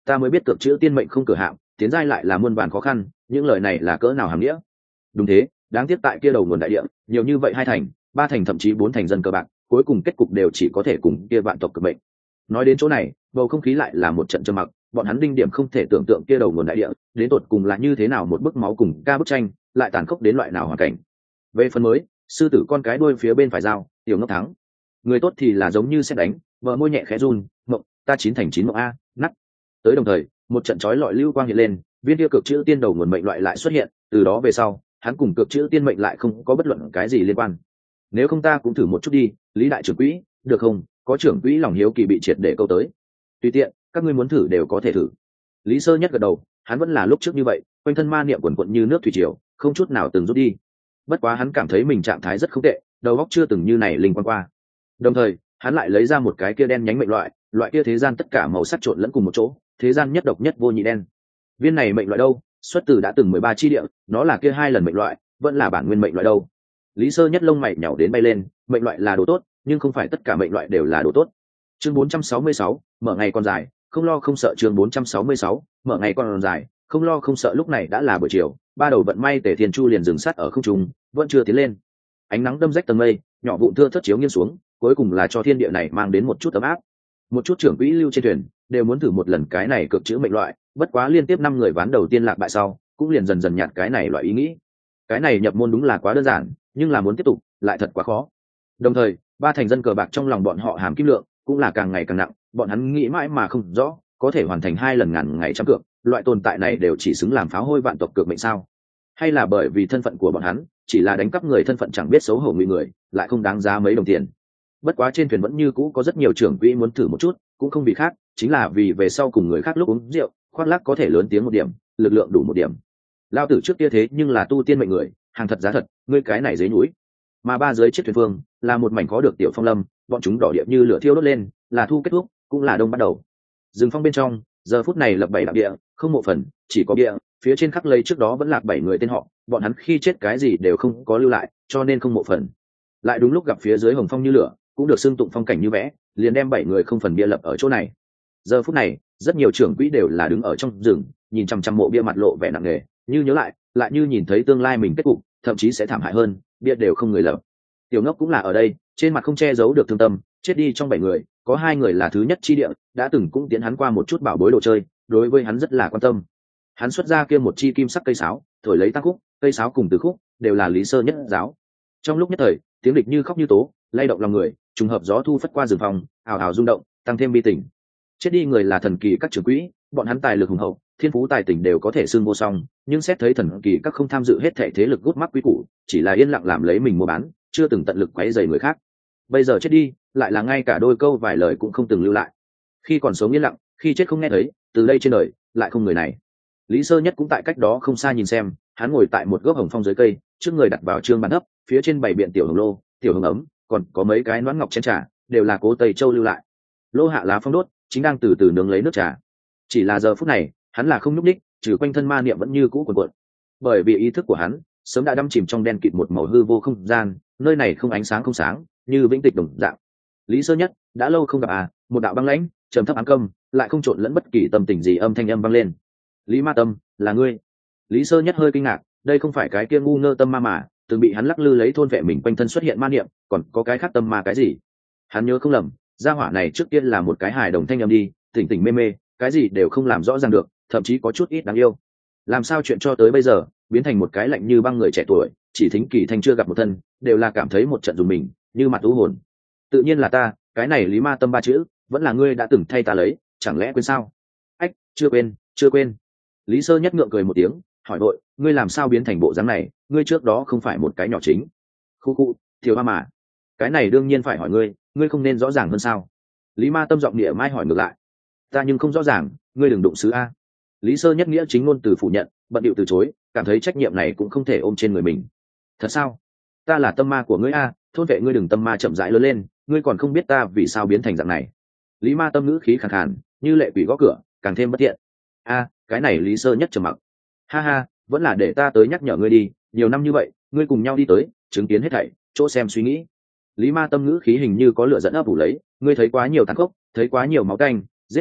ta mới biết cực chữ tiên mệnh không cửa hạm, tiến giai lại là muôn vàn khó khăn, những lời này là cỡ nào hàm nghĩa. Đúng thế, đáng tiếc tại kia đầu nguồn đại địa nhiều như vậy, 2 thành 3 thành thậm chí 4 thành dân cờ bạc, cuối cùng kết cục đều chỉ có thể cùng kia vạn tộc cực mệnh. Nói đến chỗ này, bầu không khí lại là một trận trầm mặc, bọn hắn đinh điểm không thể tưởng tượng kia đầu nguồn đại địa đến tột cùng là như thế nào một bức máu cùng ca bức tranh, lại tàn khốc đến loại nào hoàn cảnh. Về phần mới, sư tử con cái đuôi phía bên phải dao, tiểu ngốc thắng. Người tốt thì là giống như xét đánh, vợ môi nhẹ khẽ run, mộng, ta 9 thành 9 mộng a, nắt. Tới đồng thời, một trận chói lọi lưu quang hiện lên, viên kia cực chữ tiên đầu nguồn mệnh loại lại xuất hiện, từ đó về sau, hắn cùng cực chữ tiên mệnh lại không có bất luận cái gì liên quan. Nếu không ta cũng thử một chút đi, Lý đại trưởng quỹ, được không? Có trưởng quỹ lòng hiếu kỳ bị triệt để câu tới. Tùy tiện, các ngươi muốn thử đều có thể thử. Lý Sơ Nhất gật đầu, hắn vẫn là lúc trước như vậy, quanh thân ma niệm quần quận như nước thủy triều, không chút nào từng rút đi. Bất quá hắn cảm thấy mình trạng thái rất không tệ, đầu óc chưa từng như này linh quan qua. Đồng thời, hắn lại lấy ra một cái kia đen nhánh mệnh loại, loại kia thế gian tất cả màu sắc trộn lẫn cùng một chỗ, thế gian nhất độc nhất vô nhị đen. Viên này mệnh loại đâu? Xuất từ đã từng 13 chi địa, nó là kia 2 lần mệnh loại, vẫn là bản nguyên mệnh loại đâu. Lý Sơ Nhất lông mày nhảy đến bay lên, mệnh loại là đồ tốt, nhưng không phải tất cả mệnh loại đều là đồ tốt. Chương 466, mở ngày còn dài, không lo không sợ. Chương 466, mở ngày còn dài, không lo không sợ. Lúc này đã là buổi chiều, ba đầu vận may Tề Thiên Chu liền dừng sát ở không trung, vẫn chưa tiến lên. Ánh nắng đâm rách tầng mây, nhỏ vụn thưa thớt chiếu nghiêng xuống, cuối cùng là cho thiên địa này mang đến một chút ấm áp. Một chút trưởng quỹ lưu trên thuyền đều muốn thử một lần cái này cực chữ mệnh loại, bất quá liên tiếp 5 người ván đầu tiên lạc bại sau, cũng liền dần dần nhạt cái này loại ý nghĩ. Cái này nhập môn đúng là quá đơn giản, nhưng là muốn tiếp tục lại thật quá khó. Đồng thời, 3 thành dân cờ bạc trong lòng bọn họ hàm kim lượng cũng là càng ngày càng nặng, bọn hắn nghĩ mãi mà không rõ, có thể hoàn thành 2 lần ngàn ngày trăm cược, loại tồn tại này đều chỉ xứng làm pháo hôi vạn tộc cược mệnh sao? Hay là bởi vì thân phận của bọn hắn chỉ là đánh cắp người thân phận chẳng biết xấu hổ nguy người, lại không đáng giá mấy đồng tiền. Bất quá trên thuyền vẫn như cũ có rất nhiều trưởng quỹ muốn thử một chút, cũng không vì khác, chính là vì về sau cùng người khác lúc uống rượu khoác lác có thể lớn tiếng một điểm, lực lượng đủ một điểm. Lao tử trước kia thế nhưng là tu tiên mệnh người, hàng thật giá thật, ngươi cái này dế núi. Mà ba dưới chiếc thuyền phương là một mảnh khó được tiểu phong lâm, bọn chúng đỏ điệp như lửa thiêu đốt lên, là thu kết thúc, cũng là đông bắt đầu. Rừng phong bên trong, giờ phút này lập 7 đặc địa, không mộ phần, chỉ có bia, phía trên khắc lấy trước đó vẫn lạc 7 người tên họ, bọn hắn khi chết cái gì đều không có lưu lại, cho nên không mộ phần. Lại đúng lúc gặp phía dưới hồng phong như lửa, cũng được xưng tụng phong cảnh như vẽ, liền đem 7 người không phần bia lập ở chỗ này. Giờ phút này, rất nhiều trưởng quỹ đều là đứng ở trong rừng, nhìn chằm chằm mộ bia, mặt lộ vẻ nặng nề, như nhớ lại như nhìn thấy tương lai mình kết cục, thậm chí sẽ thảm hại hơn, bia đều không người lập. Tiểu Ngốc cũng là ở đây, trên mặt không che giấu được thương tâm, chết đi trong 7 người, có 2 người là thứ nhất chi địa, đã từng cũng tiến hắn qua một chút bảo bối đồ chơi, đối với hắn rất là quan tâm. Hắn xuất ra kia một chi kim sắc cây sáo, thổi lấy tác khúc, cây sáo cùng từ khúc đều là Lý Sơ Nhất giáo. Trong lúc nhất thời, tiếng địch như khóc như tố, lay động lòng người, trùng hợp gió thu phất qua rừng phòng, ào ào rung động, tăng thêm bi tình. Chết đi người là thần kỳ các trưởng quỹ, bọn hắn tài lực hùng hậu, thiên phú tài tình đều có thể xưng vô song, nhưng xét thấy thần kỳ các không tham dự hết thảy thế lực gút mắc quý củ, chỉ là yên lặng làm lấy mình mua bán, chưa từng tận lực quấy rầy người khác. Bây giờ chết đi, lại là ngay cả đôi câu vài lời cũng không từng lưu lại. Khi còn sống yên lặng, khi chết không nghe thấy, từ đây trên đời lại không người này. Lý Sơ Nhất cũng tại cách đó không xa nhìn xem, hắn ngồi tại một gốc hồng phong dưới cây, trước người đặt vào trương bàn thấp, phía trên bày biện tiểu hồng lô, tiểu hồng ấm, còn có mấy cái noãn ngọc chén trà, đều là Cố Tây Châu lưu lại. Lô hạ lá phong đốt, chính đang từ từ nướng lấy nước trà. Chỉ là giờ phút này, hắn là không nhúc nhích, trừ quanh thân ma niệm vẫn như cũ cuộn cuộn. Bởi vì ý thức của hắn sớm đã đắm chìm trong đen kịt một màu hư vô không gian, nơi này không ánh sáng không sáng, như vĩnh tịch đồng dạng. Lý Sơ Nhất đã lâu không gặp một đạo băng lãnh, trầm thấp ám câm, lại không trộn lẫn bất kỳ tâm tình gì, âm thanh âm vang lên. Lý Ma Tâm, là ngươi? Lý Sơ Nhất hơi kinh ngạc, đây không phải cái kia ngu ngơ tâm ma mà từng bị hắn lắc lư lấy thôn vệ mình quanh thân xuất hiện ma niệm, còn có cái khác tâm ma cái gì? Hắn nhớ không lầm, gia hỏa này trước tiên là một cái hài đồng thanh âm đi, tỉnh tỉnh mê mê, cái gì đều không làm rõ ràng được, thậm chí có chút ít đáng yêu. Làm sao chuyện cho tới bây giờ biến thành một cái lạnh như băng người trẻ tuổi, chỉ thính kỳ thanh chưa gặp một thân, đều là cảm thấy một trận dùng mình, như mặt u hồn. Tự nhiên là ta, cái này Lý Ma Tâm 3 chữ, vẫn là ngươi đã từng thay ta lấy, chẳng lẽ quên sao? Ách, chưa quên. Lý Sơ Nhất ngượng cười một tiếng, hỏi đội, ngươi làm sao biến thành bộ dáng này, ngươi trước đó không phải một cái nhỏ chính. Khu, thiếu mà. Cái này đương nhiên phải hỏi ngươi, ngươi không nên rõ ràng hơn sao? Lý Ma Tâm giọng địa mai hỏi ngược lại. Ta nhưng không rõ ràng, ngươi đừng đụng xứ a. Lý Sơ Nhất nghĩa chính ngôn từ phủ nhận, bận điệu từ chối, cảm thấy trách nhiệm này cũng không thể ôm trên người mình. Thật sao? Ta là tâm ma của ngươi a, thôn vệ ngươi đừng tâm ma chậm rãi lớn lên, ngươi còn không biết ta vì sao biến thành dạng này. Lý Ma Tâm ngữ khí khàn khàn, như lệ quỷ gõ cửa, càng thêm bất thiện. Cái này Lý Sơ Nhất trầm mặc. Ha, vẫn là để ta tới nhắc nhở ngươi đi, nhiều năm như vậy, ngươi cùng nhau đi tới, chứng kiến hết thảy, chỗ xem suy nghĩ. Lý Ma Tâm ngữ khí hình như có lửa dẫn ấp ủ lấy, ngươi thấy quá nhiều tàn khốc, thấy quá nhiều máu tanh, giết chóc,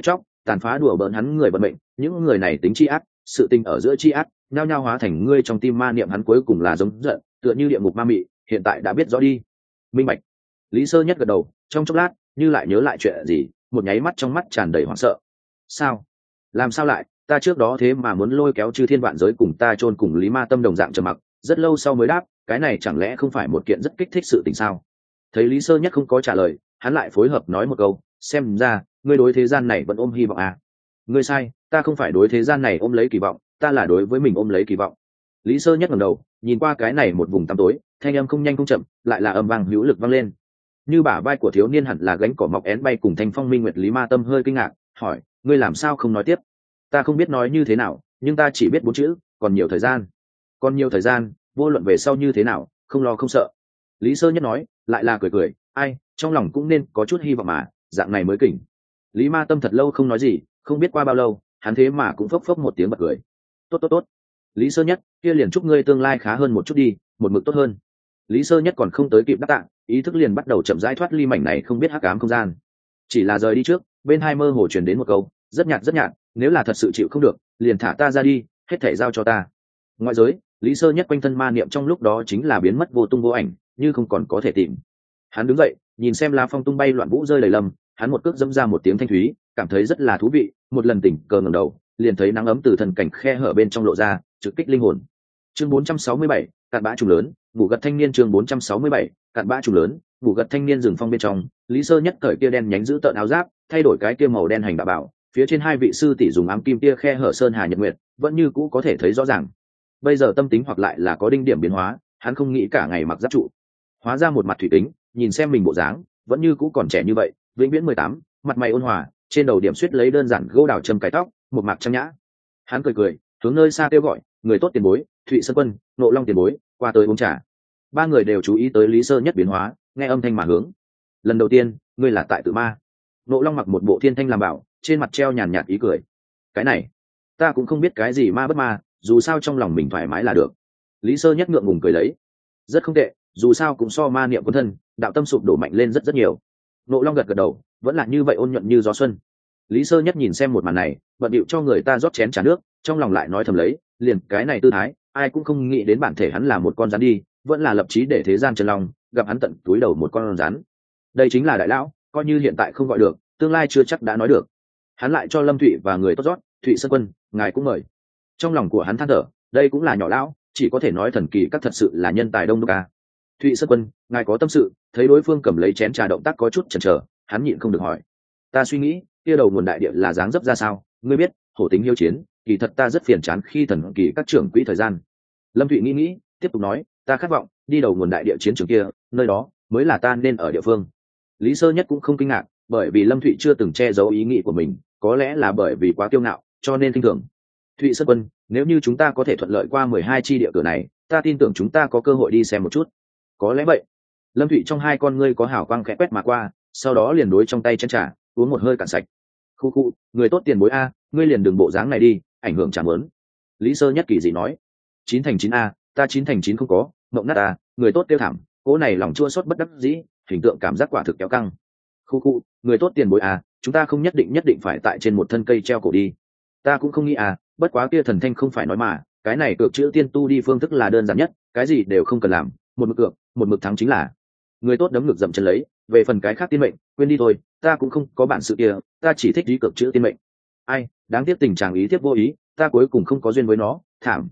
tàn phá đùa bỡn hắn người vận mệnh, những người này tính tri ác, sự tình ở giữa tri ác nhao nhao hóa thành ngươi trong tim ma niệm, hắn cuối cùng là giống giận, tựa như địa ngục ma mị, hiện tại đã biết rõ đi. Minh bạch. Lý Sơ Nhất gật đầu, trong chốc lát như lại nhớ lại chuyện gì, một nháy mắt trong mắt tràn đầy hoảng sợ. Sao? Làm sao lại? Ta trước đó thế mà muốn lôi kéo chư thiên vạn giới cùng ta chôn cùng Lý Ma Tâm đồng dạng trầm mặc, rất lâu sau mới đáp, cái này chẳng lẽ không phải một kiện rất kích thích sự tình sao? Thấy Lý Sơ Nhất không có trả lời, hắn lại phối hợp nói một câu, xem ra ngươi đối thế gian này vẫn ôm hy vọng à? Ngươi sai, ta không phải đối thế gian này ôm lấy kỳ vọng, ta là đối với mình ôm lấy kỳ vọng. Lý Sơ Nhất ngẩng đầu, nhìn qua cái này một vùng tăm tối, thanh âm không nhanh không chậm, lại là âm vang hữu lực vang lên. Như bả vai của thiếu niên hẳn là gánh cỏ mọc én bay cùng thanh phong minh nguyệt. Lý Ma Tâm hơi kinh ngạc, hỏi, ngươi làm sao không nói tiếp? Ta không biết nói như thế nào, nhưng ta chỉ biết 4 chữ, còn nhiều thời gian. Còn nhiều thời gian, vô luận về sau như thế nào, không lo không sợ. Lý Sơ Nhất nói, lại là cười cười, ai, trong lòng cũng nên có chút hy vọng mà, dạng này mới kỉnh. Lý Ma Tâm thật lâu không nói gì, không biết qua bao lâu, hắn thế mà cũng phốc phốc một tiếng bật cười. Tốt tốt tốt. Lý Sơ Nhất, kia liền chúc ngươi tương lai khá hơn một chút đi, một mực tốt hơn. Lý Sơ Nhất còn không tới kịp đáp tạ, ý thức liền bắt đầu chậm rãi thoát ly mảnh này không biết hắc ám không gian. Chỉ là rời đi trước, bên hai mơ hồ truyền đến một câu, rất nhạt, nếu là thật sự chịu không được, liền thả ta ra đi, hết thảy giao cho ta. Ngoại giới, Lý Sơ Nhất quanh thân ma niệm trong lúc đó chính là biến mất vô tung vô ảnh, như không còn có thể tìm. Hắn đứng dậy, nhìn xem lá phong tung bay loạn vũ rơi đầy lầm, hắn một cước dẫm ra một tiếng thanh thúy, cảm thấy rất là thú vị, một lần tỉnh cờ ngẩng đầu, liền thấy nắng ấm từ thần cảnh khe hở bên trong lộ ra, trực kích linh hồn. Chương 467, cạn bã trùng lớn, vụ gật thanh niên. Chương 467, cạn bã trùng lớn, vụ gật thanh niên. Rừng phong bên trong, Lý Sơ Nhất cởi kia đen nhánh giữ tợn áo giáp, thay đổi cái kia màu đen hành đạo bảo, phía trên hai vị sư tỷ dùng ám kim kia khe hở sơn hà nhật nguyệt, vẫn như cũ có thể thấy rõ ràng. Bây giờ tâm tính hoặc lại là có đinh điểm biến hóa, hắn không nghĩ cả ngày mặc giáp trụ, hóa ra một mặt thủy tính, nhìn xem mình bộ dáng, vẫn như cũ còn trẻ như vậy, vĩnh viễn 18, mặt mày ôn hòa, trên đầu điểm suýt lấy đơn giản gỗ đào châm cài tóc, một mạc trang nhã. Hắn cười, hướng nơi xa kêu gọi, người tốt tiền bối, Thụy Sơn Quân, Nộ Long tiền bối, qua tới uống trà. Ba người đều chú ý tới Lý Sơ Nhất biến hóa, nghe âm thanh mà hướng. Lần đầu tiên, ngươi là tại Tự Ma. Nộ Long mặc một bộ thiên thanh làm bảo, trên mặt treo nhàn nhạt ý cười. Cái này, ta cũng không biết cái gì ma bất ma, dù sao trong lòng mình thoải mái là được. Lý Sơ Nhất ngượng ngùng cười lấy. Rất không tệ, dù sao cũng so ma niệm quân thân, đạo tâm sụp đổ mạnh lên rất nhiều. Nộ Long gật đầu, vẫn là như vậy ôn nhuận như gió xuân. Lý Sơ Nhất nhìn xem một màn này, bận điệu cho người ta rót chén trà nước, trong lòng lại nói thầm lấy, liền cái này tư thái, ai cũng không nghĩ đến bản thể hắn là một con rắn đi, vẫn là lập chí để thế gian chân lòng, gặp hắn tận túi đầu một con rắn. Đây chính là đại lão, coi như hiện tại không gọi được, tương lai chưa chắc đã nói được. Hắn lại cho Lâm Thụy và người tốt rót, Thụy Sơn Quân, ngài cũng mời. Trong lòng của hắn than thở, đây cũng là nhỏ lão, chỉ có thể nói thần kỳ các thật sự là nhân tài đông đúc ca. Thụy Sơn Quân, ngài có tâm sự. Thấy đối phương cầm lấy chén trà động tác có chút chần chờ, hắn nhịn không được hỏi. Ta suy nghĩ, kia đầu nguồn đại địa là dáng dấp ra sao? Ngươi biết, hổ tính hiếu chiến, kỳ thật ta rất phiền chán khi thần kỳ các trưởng quỹ thời gian. Lâm Thụy nghĩ, tiếp tục nói, ta khát vọng đi đầu nguồn đại địa chiến trường kia, nơi đó mới là ta nên ở địa phương. Lý Sơ Nhất cũng không kinh ngạc, bởi vì Lâm Thụy chưa từng che giấu ý nghĩ của mình, có lẽ là bởi vì quá kiêu ngạo, cho nên khinh thường. Thụy Sơn Quân, nếu như chúng ta có thể thuận lợi qua 12 chi địa cửa này, ta tin tưởng chúng ta có cơ hội đi xem một chút. Có lẽ vậy. Lâm Thụy trong hai con ngươi có hào quang khẽ quét mà qua, sau đó liền đối trong tay chén trà, uống một hơi cạn sạch. Khu, người tốt tiền bối a, ngươi liền đường bộ dáng này đi, ảnh hưởng chẳng lớn. Lý Sơ Nhất kỳ dị nói, 9 thành 9 a, ta 9 thành 9 không có, mộng nát a, người tốt tiêu thảm, cố này lòng chua xót bất đắc dĩ, hình tượng cảm giác quả thực kéo căng. Khu, người tốt tiền bối a, chúng ta không nhất định phải tại trên một thân cây treo cổ đi. Ta cũng không nghĩ a, bất quá kia thần thanh không phải nói mà, cái này cược chữ tiên tu đi phương thức là đơn giản nhất, cái gì đều không cần làm, một mực cược, một mực thắng chính là. Người tốt đấm ngực dậm chân lấy, về phần cái khác tiên mệnh, quên đi thôi, ta cũng không có bản sự kia, ta chỉ thích lý cược chữ tiên mệnh. Ai, đáng tiếc tình trạng ý thiếp vô ý, ta cuối cùng không có duyên với nó, thảm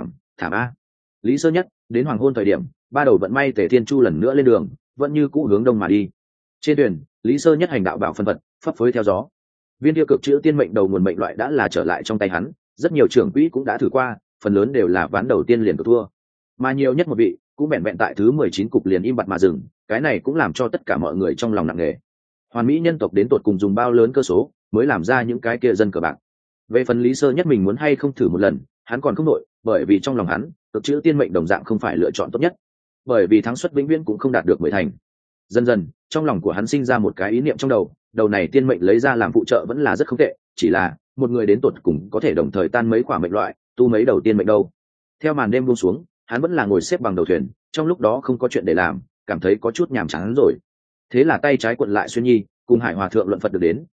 a. Lý Sơ Nhất, đến hoàng hôn thời điểm, ba đầu vận may Tề Thiên Chu lần nữa lên đường, vẫn như cũ hướng đông mà đi. Trên thuyền, Lý Sơ Nhất hành đạo bảo phân vật, phấp phới theo gió. Viên kia cực chữ tiên mệnh đầu nguồn mệnh loại đã là trở lại trong tay hắn, rất nhiều trưởng quỹ cũng đã thử qua, phần lớn đều là ván đầu tiên liền cực thua, mà nhiều nhất một vị cũng vẹn vẹn tại thứ 19 cục liền im bặt mà dừng, cái này cũng làm cho tất cả mọi người trong lòng nặng nề. Hoàn Mỹ nhân tộc đến tột cùng dùng bao lớn cơ số mới làm ra những cái kia dân cờ bạc. Về phần Lý Sơ Nhất mình muốn hay không thử một lần, hắn còn không đội, bởi vì trong lòng hắn, cực chữ tiên mệnh đồng dạng không phải lựa chọn tốt nhất, bởi vì thắng suất vĩnh viễn cũng không đạt được 10 thành. Dần dần, trong lòng của hắn sinh ra một cái ý niệm trong đầu, đầu này tiên mệnh lấy ra làm phụ trợ vẫn là rất không tệ, chỉ là một người đến tột cùng có thể đồng thời tan mấy quả mệnh loại, tu mấy đầu tiên mệnh đâu. Theo màn đêm buông xuống, hắn vẫn là ngồi xếp bằng đầu thuyền, trong lúc đó không có chuyện để làm, cảm thấy có chút nhàm chán rồi. Thế là tay trái cuộn lại Xuyên Nhi, cùng Hải Hòa thượng luận Phật được đến,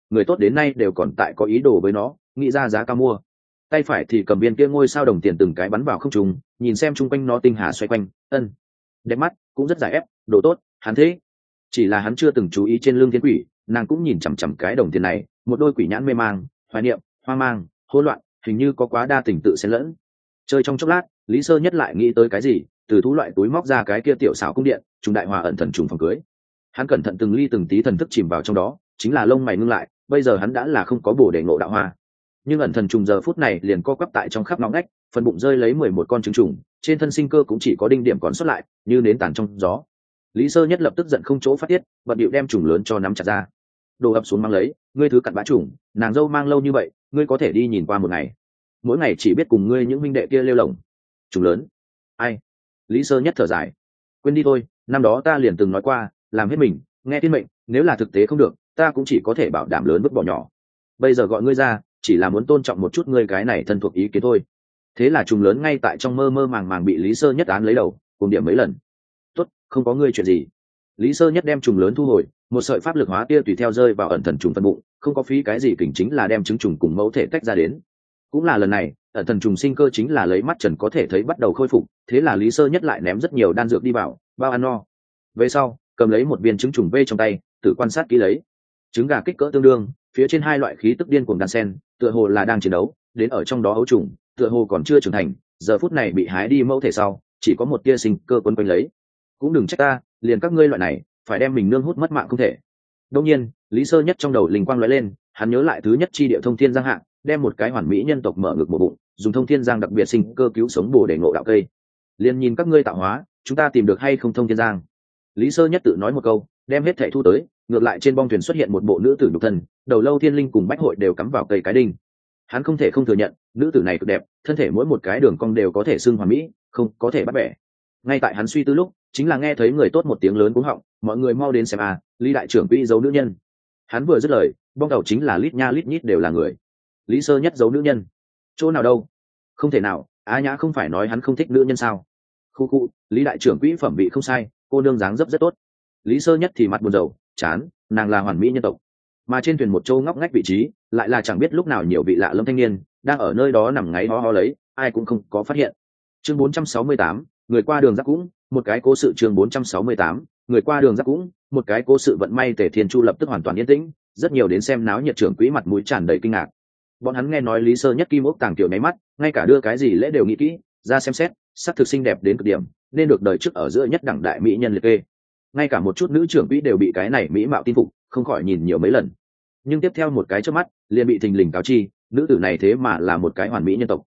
người tốt đến nay đều còn tại có ý đồ với nó, nghĩ ra giá cao mua. Tay phải thì cầm viên kia ngôi sao đồng tiền từng cái bắn vào không trung, nhìn xem chung quanh nó tinh hà xoay quanh, đẹp mắt, cũng rất giải ép, đồ tốt, hắn thế. Chỉ là hắn chưa từng chú ý trên lưng thiên quỷ, nàng cũng nhìn chằm chằm cái đồng tiền này, một đôi quỷ nhãn mê mang, hoài niệm, hoang mang, hỗn loạn, hình như có quá đa tình tự xen lẫn. Chơi trong chốc lát, Lý Sơ Nhất lại nghĩ tới cái gì, từ thú loại túi móc ra cái kia tiểu xảo cung điện, trùng đại hòa ẩn thần trùng phòng cưới. Hắn cẩn thận từng ly từng tí thần thức chìm vào trong đó, chính là lông mày ngưng lại, bây giờ hắn đã là không có bổ để ngộ đạo hoa. Nhưng ẩn thần trùng giờ phút này liền co quắp tại trong khắp ngõ ngách, phần bụng rơi lấy 11 con trứng trùng, trên thân sinh cơ cũng chỉ có đinh điểm còn xuất lại, như nến tàn trong gió. Lý Sơ Nhất lập tức giận không chỗ phát tiết, bận điệu đem trùng lớn cho nắm chặt ra. Đồ ập xuống mang lấy, ngươi thứ cặn bã trùng, nàng dâu mang lâu như vậy, ngươi có thể đi nhìn qua một ngày. Mỗi ngày chỉ biết cùng ngươi những huynh đệ kia lêu lổng. Trùng lớn. Ai? Lý Sơ Nhất thở dài. Quên đi thôi, năm đó ta liền từng nói qua, làm hết mình, nghe thiên mệnh, nếu là thực tế không được, ta cũng chỉ có thể bảo đảm lớn vứt bỏ nhỏ. Bây giờ gọi ngươi ra, chỉ là muốn tôn trọng một chút ngươi cái này thân thuộc ý kiến thôi. Thế là trùng lớn ngay tại trong mơ mơ màng màng bị Lý Sơ Nhất án lấy đầu, cùng điểm mấy lần. Tốt, không có ngươi chuyện gì. Lý Sơ Nhất đem trùng lớn thu hồi, một sợi pháp lực hóa tia tùy theo rơi vào ẩn thần trùng phân bụng, không có phí cái gì, kình chính là đem trứng trùng cùng mẫu thể tách ra đến. Cũng là lần này, ẩn thần trùng sinh cơ chính là lấy mắt trần có thể thấy bắt đầu khôi phục, thế là Lý Sơ Nhất lại ném rất nhiều đan dược đi vào, bao ăn no. Về sau, cầm lấy một viên trứng trùng vê trong tay, tự quan sát kỹ lấy. Trứng gà kích cỡ tương đương, phía trên hai loại khí tức điên cuồng đan sen, tựa hồ là đang chiến đấu, đến ở trong đó ấu trùng, tựa hồ còn chưa trưởng thành, giờ phút này bị hái đi mẫu thể sau, chỉ có một tia sinh cơ quấn quanh lấy. Cũng đừng trách ta, liền các ngươi loại này, phải đem mình nương hút mất mạng không thể. Đương nhiên, Lý Sơ Nhất trong đầu linh quang lóe lên, hắn nhớ lại thứ nhất chi địa thông thiên giang hạng, đem một cái hoàn mỹ nhân tộc mở ngực một bụng, dùng thông thiên giang đặc biệt sinh cơ cứu sống bồ để ngộ đạo cây. Liên nhìn các ngươi tạo hóa, chúng ta tìm được hay không thông thiên giang. Lý Sơ Nhất tự nói một câu, đem hết thảy thu tới, ngược lại trên bong thuyền xuất hiện một bộ nữ tử nhục thân, đầu lâu thiên linh cùng bách hội đều cắm vào cây cái đinh. Hắn không thể không thừa nhận, nữ tử này cực đẹp, thân thể mỗi một cái đường cong đều có thể xưng hoàn mỹ, không có thể bắt bẻ. Ngay tại hắn suy tư lúc, chính là nghe thấy người tốt một tiếng lớn cuống họng, mọi người mau đến xem à, Lý đại trưởng quỹ giấu nữ nhân. Hắn vừa dứt lời, bong tàu chính là lít nha lít nhít đều là người. Lý Sơ Nhất giấu nữ nhân? Chỗ nào đâu? Không thể nào, Á Nhã không phải nói hắn không thích nữ nhân sao? Khu khu, Lý đại trưởng quỹ phẩm vị không sai, cô nương dáng dấp rất tốt. Lý Sơ Nhất thì mặt buồn rầu, chán, nàng là hoàn mỹ nhân tộc. Mà trên thuyền một châu ngóc ngách vị trí, lại là chẳng biết lúc nào nhiều vị lạ lâm thanh niên đang ở nơi đó nằm ngáy ho ho lấy, ai cũng không có phát hiện. Chương 468, người qua đường rắc cũng, một cái cố sự. Chương 468, người qua đường rắc cũng, một cái cố sự. Vận may Tề Thiên Chu lập tức hoàn toàn yên tĩnh, rất nhiều đến xem náo nhiệt trưởng quỹ mặt mũi tràn đầy kinh ngạc. Bọn hắn nghe nói Lý Sơ Nhất kim ốc tàng tiểu nháy mắt, ngay cả đưa cái gì lễ đều nghĩ kỹ, ra xem xét, sắc thực xinh đẹp đến cực điểm, nên được đời trước ở giữa nhất đẳng đại mỹ nhân liệt kê. Ngay cả một chút nữ trưởng quỹ đều bị cái này mỹ mạo tin phục, không khỏi nhìn nhiều mấy lần. Nhưng tiếp theo một cái chớp mắt, liền bị thình lình cáo chi, nữ tử này thế mà là một cái hoàn mỹ nhân tộc.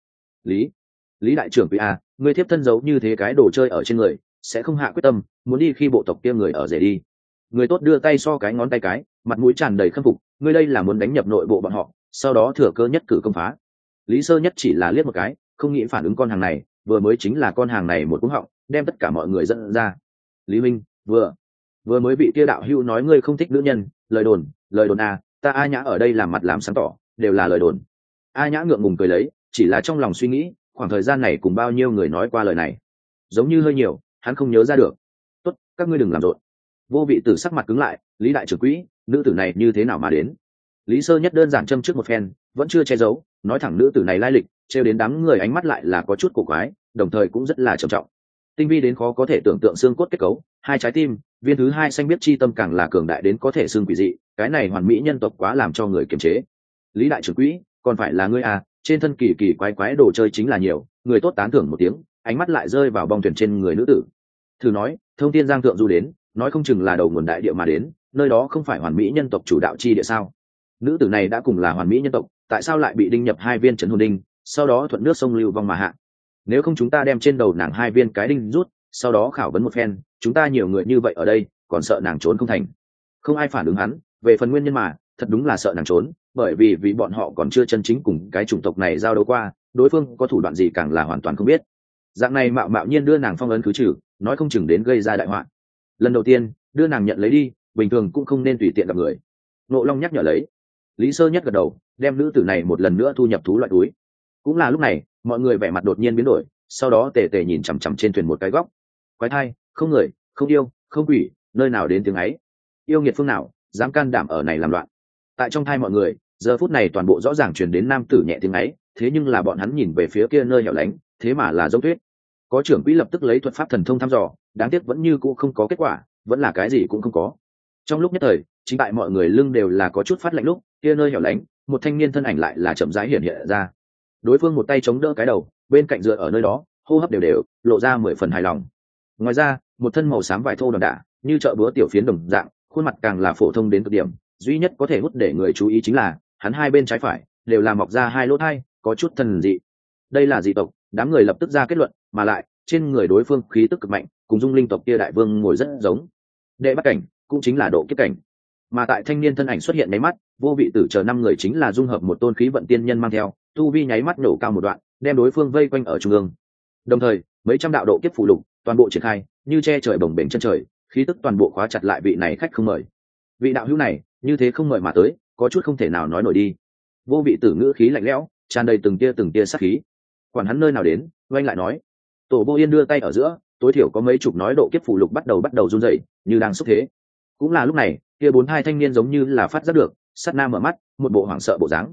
Lý đại trưởng quỹ a, ngươi thiếp thân giấu như thế cái đồ chơi ở trên người, sẽ không hạ quyết tâm muốn đi khi bộ tộc kia người ở rể đi. Người tốt đưa tay so cái ngón tay cái, mặt mũi tràn đầy khâm phục, ngươi đây là muốn đánh nhập nội bộ bọn họ, sau đó thừa cơ nhất cử công phá. Lý Sơ Nhất chỉ là liếc một cái, không nghĩ phản ứng con hàng này, vừa mới chính là con hàng này một cú họng, đem tất cả mọi người dẫn ra. Lý Minh, vừa mới bị kia đạo hữu nói ngươi không thích nữ nhân, lời đồn à, ta A Nhã ở đây làm mặt làm sáng tỏ, đều là lời đồn. A Nhã ngượng ngùng cười lấy, chỉ là trong lòng suy nghĩ, khoảng thời gian này cùng bao nhiêu người nói qua lời này, giống như hơi nhiều, hắn không nhớ ra được. Tốt, các ngươi đừng làm rộn. Vô vị tử sắc mặt cứng lại, Lý đại trưởng quỹ, nữ tử này như thế nào mà đến? Lý Sơ Nhất đơn giản châm trước một phen, vẫn chưa che giấu, nói thẳng nữ tử này lai lịch, trêu đến đám người ánh mắt lại là có chút cổ quái, đồng thời cũng rất là trầm trọng. Tinh vi đến khó có thể tưởng tượng xương cốt kết cấu, hai trái tim, viên thứ hai xanh biết chi tâm càng là cường đại đến có thể xương quỷ dị, cái này hoàn mỹ nhân tộc quá làm cho người kiềm chế. Lý đại trưởng quỹ, còn phải là ngươi à, trên thân kỳ kỳ quái quái đồ chơi chính là nhiều, người tốt tán thưởng một tiếng, ánh mắt lại rơi vào bong thuyền trên người nữ tử. Thử nói, thông thiên giang thượng du đến, nói không chừng là đầu nguồn đại địa mà đến, nơi đó không phải hoàn mỹ nhân tộc chủ đạo chi địa sao? Nữ tử này đã cùng là hoàn mỹ nhân tộc, tại sao lại bị đinh nhập hai viên trấn hồn đinh, sau đó thuận nước sông lưu vong mà hạ? Nếu không chúng ta đem trên đầu nàng hai viên cái đinh rút, sau đó khảo vấn một phen, chúng ta nhiều người như vậy ở đây, còn sợ nàng trốn không thành? Không ai phản ứng hắn, về phần nguyên nhân mà, thật đúng là sợ nàng trốn, bởi vì bọn họ còn chưa chân chính cùng cái chủng tộc này giao đấu qua, đối phương có thủ đoạn gì càng là hoàn toàn không biết. Dạng này mạo nhiên đưa nàng phong ấn khứ trừ, nói không chừng đến gây ra đại họa. Lần đầu tiên, đưa nàng nhận lấy đi, bình thường cũng không nên tùy tiện gặp người. Nộ Long nhắc nhở lấy. Lý Sơ Nhất gật đầu, đem nữ tử này một lần nữa thu nhập thú loại túi. Cũng là lúc này, mọi người vẻ mặt đột nhiên biến đổi, sau đó tề tề nhìn chằm chằm trên thuyền một cái góc. Quái thai, không người, không yêu, không quỷ, nơi nào đến tiếng ấy? Yêu nghiệt phương nào dám can đảm ở này làm loạn? Tại trong thai mọi người giờ phút này toàn bộ rõ ràng truyền đến nam tử nhẹ tiếng ấy, thế nhưng là bọn hắn nhìn về phía kia nơi hẻo lánh, thế mà là giống tuyết. Có trưởng quỹ lập tức lấy thuật pháp thần thông thăm dò, đáng tiếc vẫn như cũ không có kết quả, vẫn là cái gì cũng không có. Trong lúc nhất thời chính tại mọi người lưng đều là có chút phát lạnh lúc kia nơi hẻo lánh một thanh niên thân ảnh lại là chậm rãi hiện hiện ra. Đối phương một tay chống đỡ cái đầu, bên cạnh dựa ở nơi đó hô hấp đều đều, lộ ra 10 phần hài lòng. Ngoài ra một thân màu xám vải thô đòn đả như chợ búa tiểu phiến đồng dạng, khuôn mặt càng là phổ thông đến cực điểm, duy nhất có thể hút để người chú ý chính là hắn hai bên trái phải đều là mọc ra hai lỗ thai, có chút thần dị. Đây là dị tộc, đám người lập tức ra kết luận, mà lại trên người đối phương khí tức cực mạnh, cùng dung linh tộc kia đại vương ngồi rất giống. Đệ bắt cảnh cũng chính là độ kiếp cảnh. Mà tại thanh niên thân ảnh xuất hiện nháy mắt, Vô Vị Tử chờ 5 người chính là dung hợp một tôn khí vận tiên nhân mang theo, tu vi nháy mắt nổ cao một đoạn, đem đối phương vây quanh ở trung ương. Đồng thời mấy trăm đạo độ kiếp phụ lục toàn bộ triển khai, như che trời bồng bềnh chân trời, khí tức toàn bộ khóa chặt lại vị này khách không mời. Vị đạo hữu này như thế không mời mà tới, có chút không thể nào nói nổi đi. Vô Vị Tử ngữ khí lạnh lẽo, tràn đầy từng tia sát khí. Quản hắn nơi nào đến, oanh lại nói. Tổ Vô Yên đưa tay ở giữa, tối thiểu có mấy chục nói độ kiếp phụ lục bắt đầu run rẩy, như đang xúc thế. Cũng là lúc này kia 4-2 thanh niên giống như là phát giác được, sát na mở mắt, một bộ hoảng sợ bộ dáng.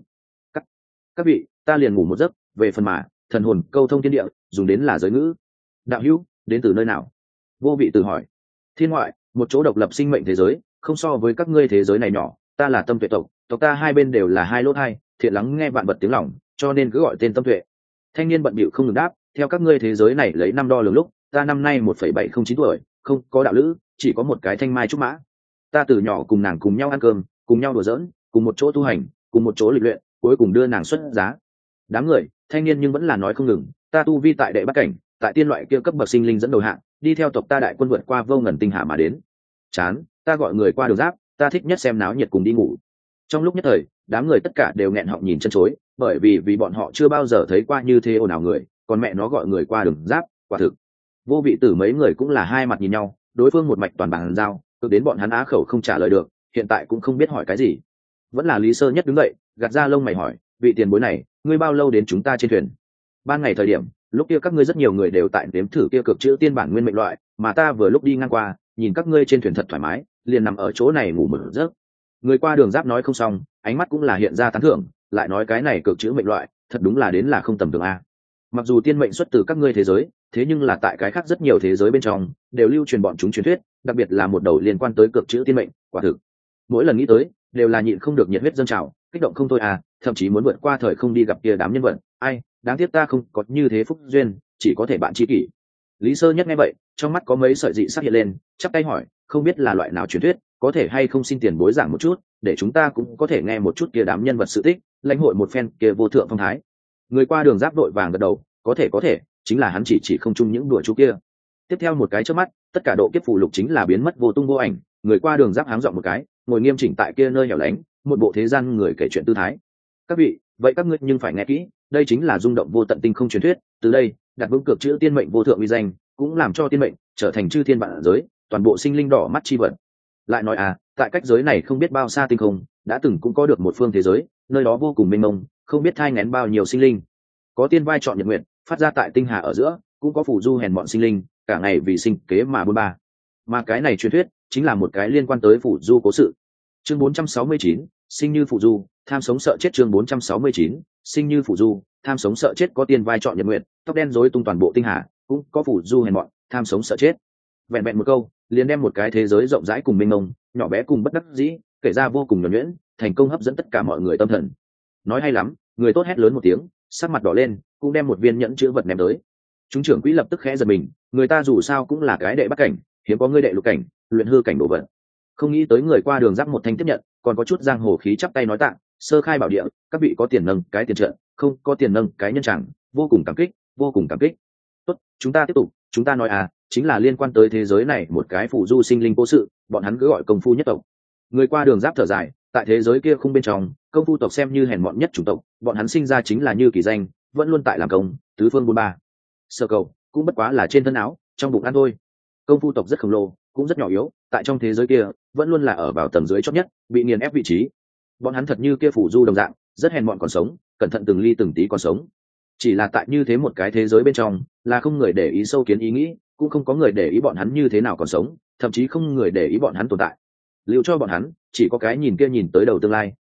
Các vị, ta liền ngủ một giấc, về phần mà thần hồn câu thông thiên địa, dùng đến là giới ngữ. Đạo hữu đến từ nơi nào? Vô Vị Tử hỏi. Thiên ngoại, một chỗ độc lập sinh mệnh thế giới, không so với các ngươi thế giới này nhỏ. Ta là Tâm Tuệ tộc, tộc ta hai bên đều là hai lỗ hai, thiện lắng nghe vạn vật tiếng lòng, cho nên cứ gọi tên Tâm Tuệ. Thanh niên bận bịu không ngừng đáp. Theo các ngươi thế giới này lấy năm đo lường lúc, ta năm nay 1,709 tuổi, không có đạo lữ, chỉ có một cái thanh mai trúc mã. Ta từ nhỏ cùng nàng cùng nhau ăn cơm, cùng nhau đùa giỡn, cùng một chỗ tu hành, cùng một chỗ lịch luyện, cuối cùng đưa nàng xuất giá. Đám người thanh niên nhưng vẫn là nói không ngừng. Ta tu vi tại đệ bắt cảnh, tại tiên loại kia cấp bậc sinh linh dẫn đầu hạng, đi theo tộc ta đại quân vượt qua vô ngần tinh hà mà đến. Chán, ta gọi người qua đường giáp, ta thích nhất xem náo nhiệt cùng đi ngủ. Trong lúc nhất thời đám người tất cả đều nghẹn họng nhìn chân chối, bởi vì bọn họ chưa bao giờ thấy qua như thế ồn ào người, còn mẹ nó gọi người qua đường giáp, quả thực. Vô Vị Tử mấy người cũng là hai mặt nhìn nhau, đối phương một mạch toàn bằng giao, cực đến bọn hắn á khẩu không trả lời được, hiện tại cũng không biết hỏi cái gì. Vẫn là Lý Sơ Nhất đứng dậy, gạt ra lông mày hỏi, vị tiền bối này, ngươi bao lâu đến chúng ta trên thuyền? Ban ngày thời điểm, lúc kia các ngươi rất nhiều người đều tại nếm thử kia cực chữ tiên bản nguyên mệnh loại, mà ta vừa lúc đi ngang qua, nhìn các ngươi trên thuyền thật thoải mái, liền nằm ở chỗ này ngủ một giấc. Người qua đường giáp nói không xong, ánh mắt cũng là hiện ra tán thưởng, lại nói cái này cực chữ mệnh loại, thật đúng là đến là không tầm thường a. Mặc dù tiên mệnh xuất từ các ngươi thế giới, thế nhưng là tại cái khác rất nhiều thế giới bên trong đều lưu truyền bọn chúng truyền thuyết, đặc biệt là một đầu liên quan tới cực chữ tiên mệnh, quả thực mỗi lần nghĩ tới đều là nhịn không được nhiệt huyết dâng trào, kích động không thôi à, thậm chí muốn vượt qua thời không đi gặp kia đám nhân vật. Ai, đáng tiếc ta không có như thế phúc duyên, chỉ có thể bạn tri kỷ. Lý Sơ Nhất nghe vậy, trong mắt có mấy sợi dị sắc hiện lên, chắp tay hỏi, không biết là loại nào truyền thuyết, có thể hay không xin tiền bối giảng một chút, để chúng ta cũng có thể nghe một chút kia đám nhân vật sự tích, lãnh hội một phen kia vô thượng phong thái. Người qua đường giáp đội vàng gật đầu, có thể, chính là hắn chỉ không chung những đùa chú kia. Tiếp theo một cái chớp mắt, tất cả độ kiếp phù lục chính là biến mất vô tung vô ảnh, người qua đường giáp háng giọng một cái, ngồi nghiêm chỉnh tại kia nơi hẻo lánh, một bộ thế gian người kể chuyện tư thái. Các vị, vậy các ngươi nhưng phải nghe kỹ, đây chính là rung động vô tận tinh không truyền thuyết, từ đây đặt vững cược chữ tiên mệnh vô thượng uy danh, cũng làm cho tiên mệnh trở thành chư thiên vạn giới, toàn bộ sinh linh đỏ mắt chi vật. Lại nói à, tại cách giới này không biết bao xa tinh không, đã từng cũng có được một phương thế giới, nơi đó vô cùng mênh mông, không biết thai nghén bao nhiêu sinh linh. Có tiên vai chọn nhật nguyện, phát ra tại tinh hà ở giữa, cũng có phù du hèn bọn sinh linh, cả ngày vì sinh kế mà buôn ba. Mà cái này truyền thuyết chính là một cái liên quan tới phù du cố sự. Chương 469, sinh như phù du, tham sống sợ chết. Chương 469, sinh như phù du, tham sống sợ chết. Có tiên vai chọn nhật nguyện, tóc đen rối tung toàn bộ tinh hà, cũng có phù du hèn bọn, tham sống sợ chết. Vẹn vẹn một câu liền đem một cái thế giới rộng rãi cùng mênh mông, nhỏ bé cùng bất đắc dĩ kể ra vô cùng nhuần nhuyễn, thành công hấp dẫn tất cả mọi người tâm thần. Nói hay lắm, người tốt hét lớn một tiếng, sắc mặt đỏ lên, cũng đem một viên nhẫn chữ vật ném tới. Chúng trưởng quỹ lập tức khẽ giật mình, người ta dù sao cũng là cái đệ bắt cảnh, hiếm có người đệ lục cảnh, luyện hư cảnh đổ vật. Không nghĩ tới người qua đường giáp một thanh tiếp nhận, còn có chút giang hồ khí chắp tay nói tạ, sơ khai bảo địa, các vị có tiền nâng cái tiền trợ, không có tiền nâng cái nhân chẳng, vô cùng cảm kích, vô cùng cảm kích. Tốt, chúng ta tiếp tục, chúng ta nói à, chính là liên quan tới thế giới này một cái phù du sinh linh cố sự, bọn hắn cứ gọi công phu nhất tộc. Người qua đường giáp thở dài, tại thế giới kia không bên trong, công phu tộc xem như hèn mọn nhất chủng tộc, bọn hắn sinh ra chính là như kỳ danh, vẫn luôn tại làm công, tứ phương buôn ba. Sơ cầu cũng bất quá là trên thân áo, trong bụng ăn thôi. Công phu tộc rất khổng lồ, cũng rất nhỏ yếu, tại trong thế giới kia vẫn luôn là ở vào tầng dưới chót nhất, bị nghiền ép vị trí. Bọn hắn thật như kia phù du đồng dạng, rất hèn mọn còn sống, cẩn thận từng ly từng tí còn sống. Chỉ là tại như thế một cái thế giới bên trong, là không người để ý sâu kiến ý nghĩ, cũng không có người để ý bọn hắn như thế nào còn sống, thậm chí không người để ý bọn hắn tồn tại. Lưu cho bọn hắn chỉ có cái nhìn kia nhìn tới đầu tương lai,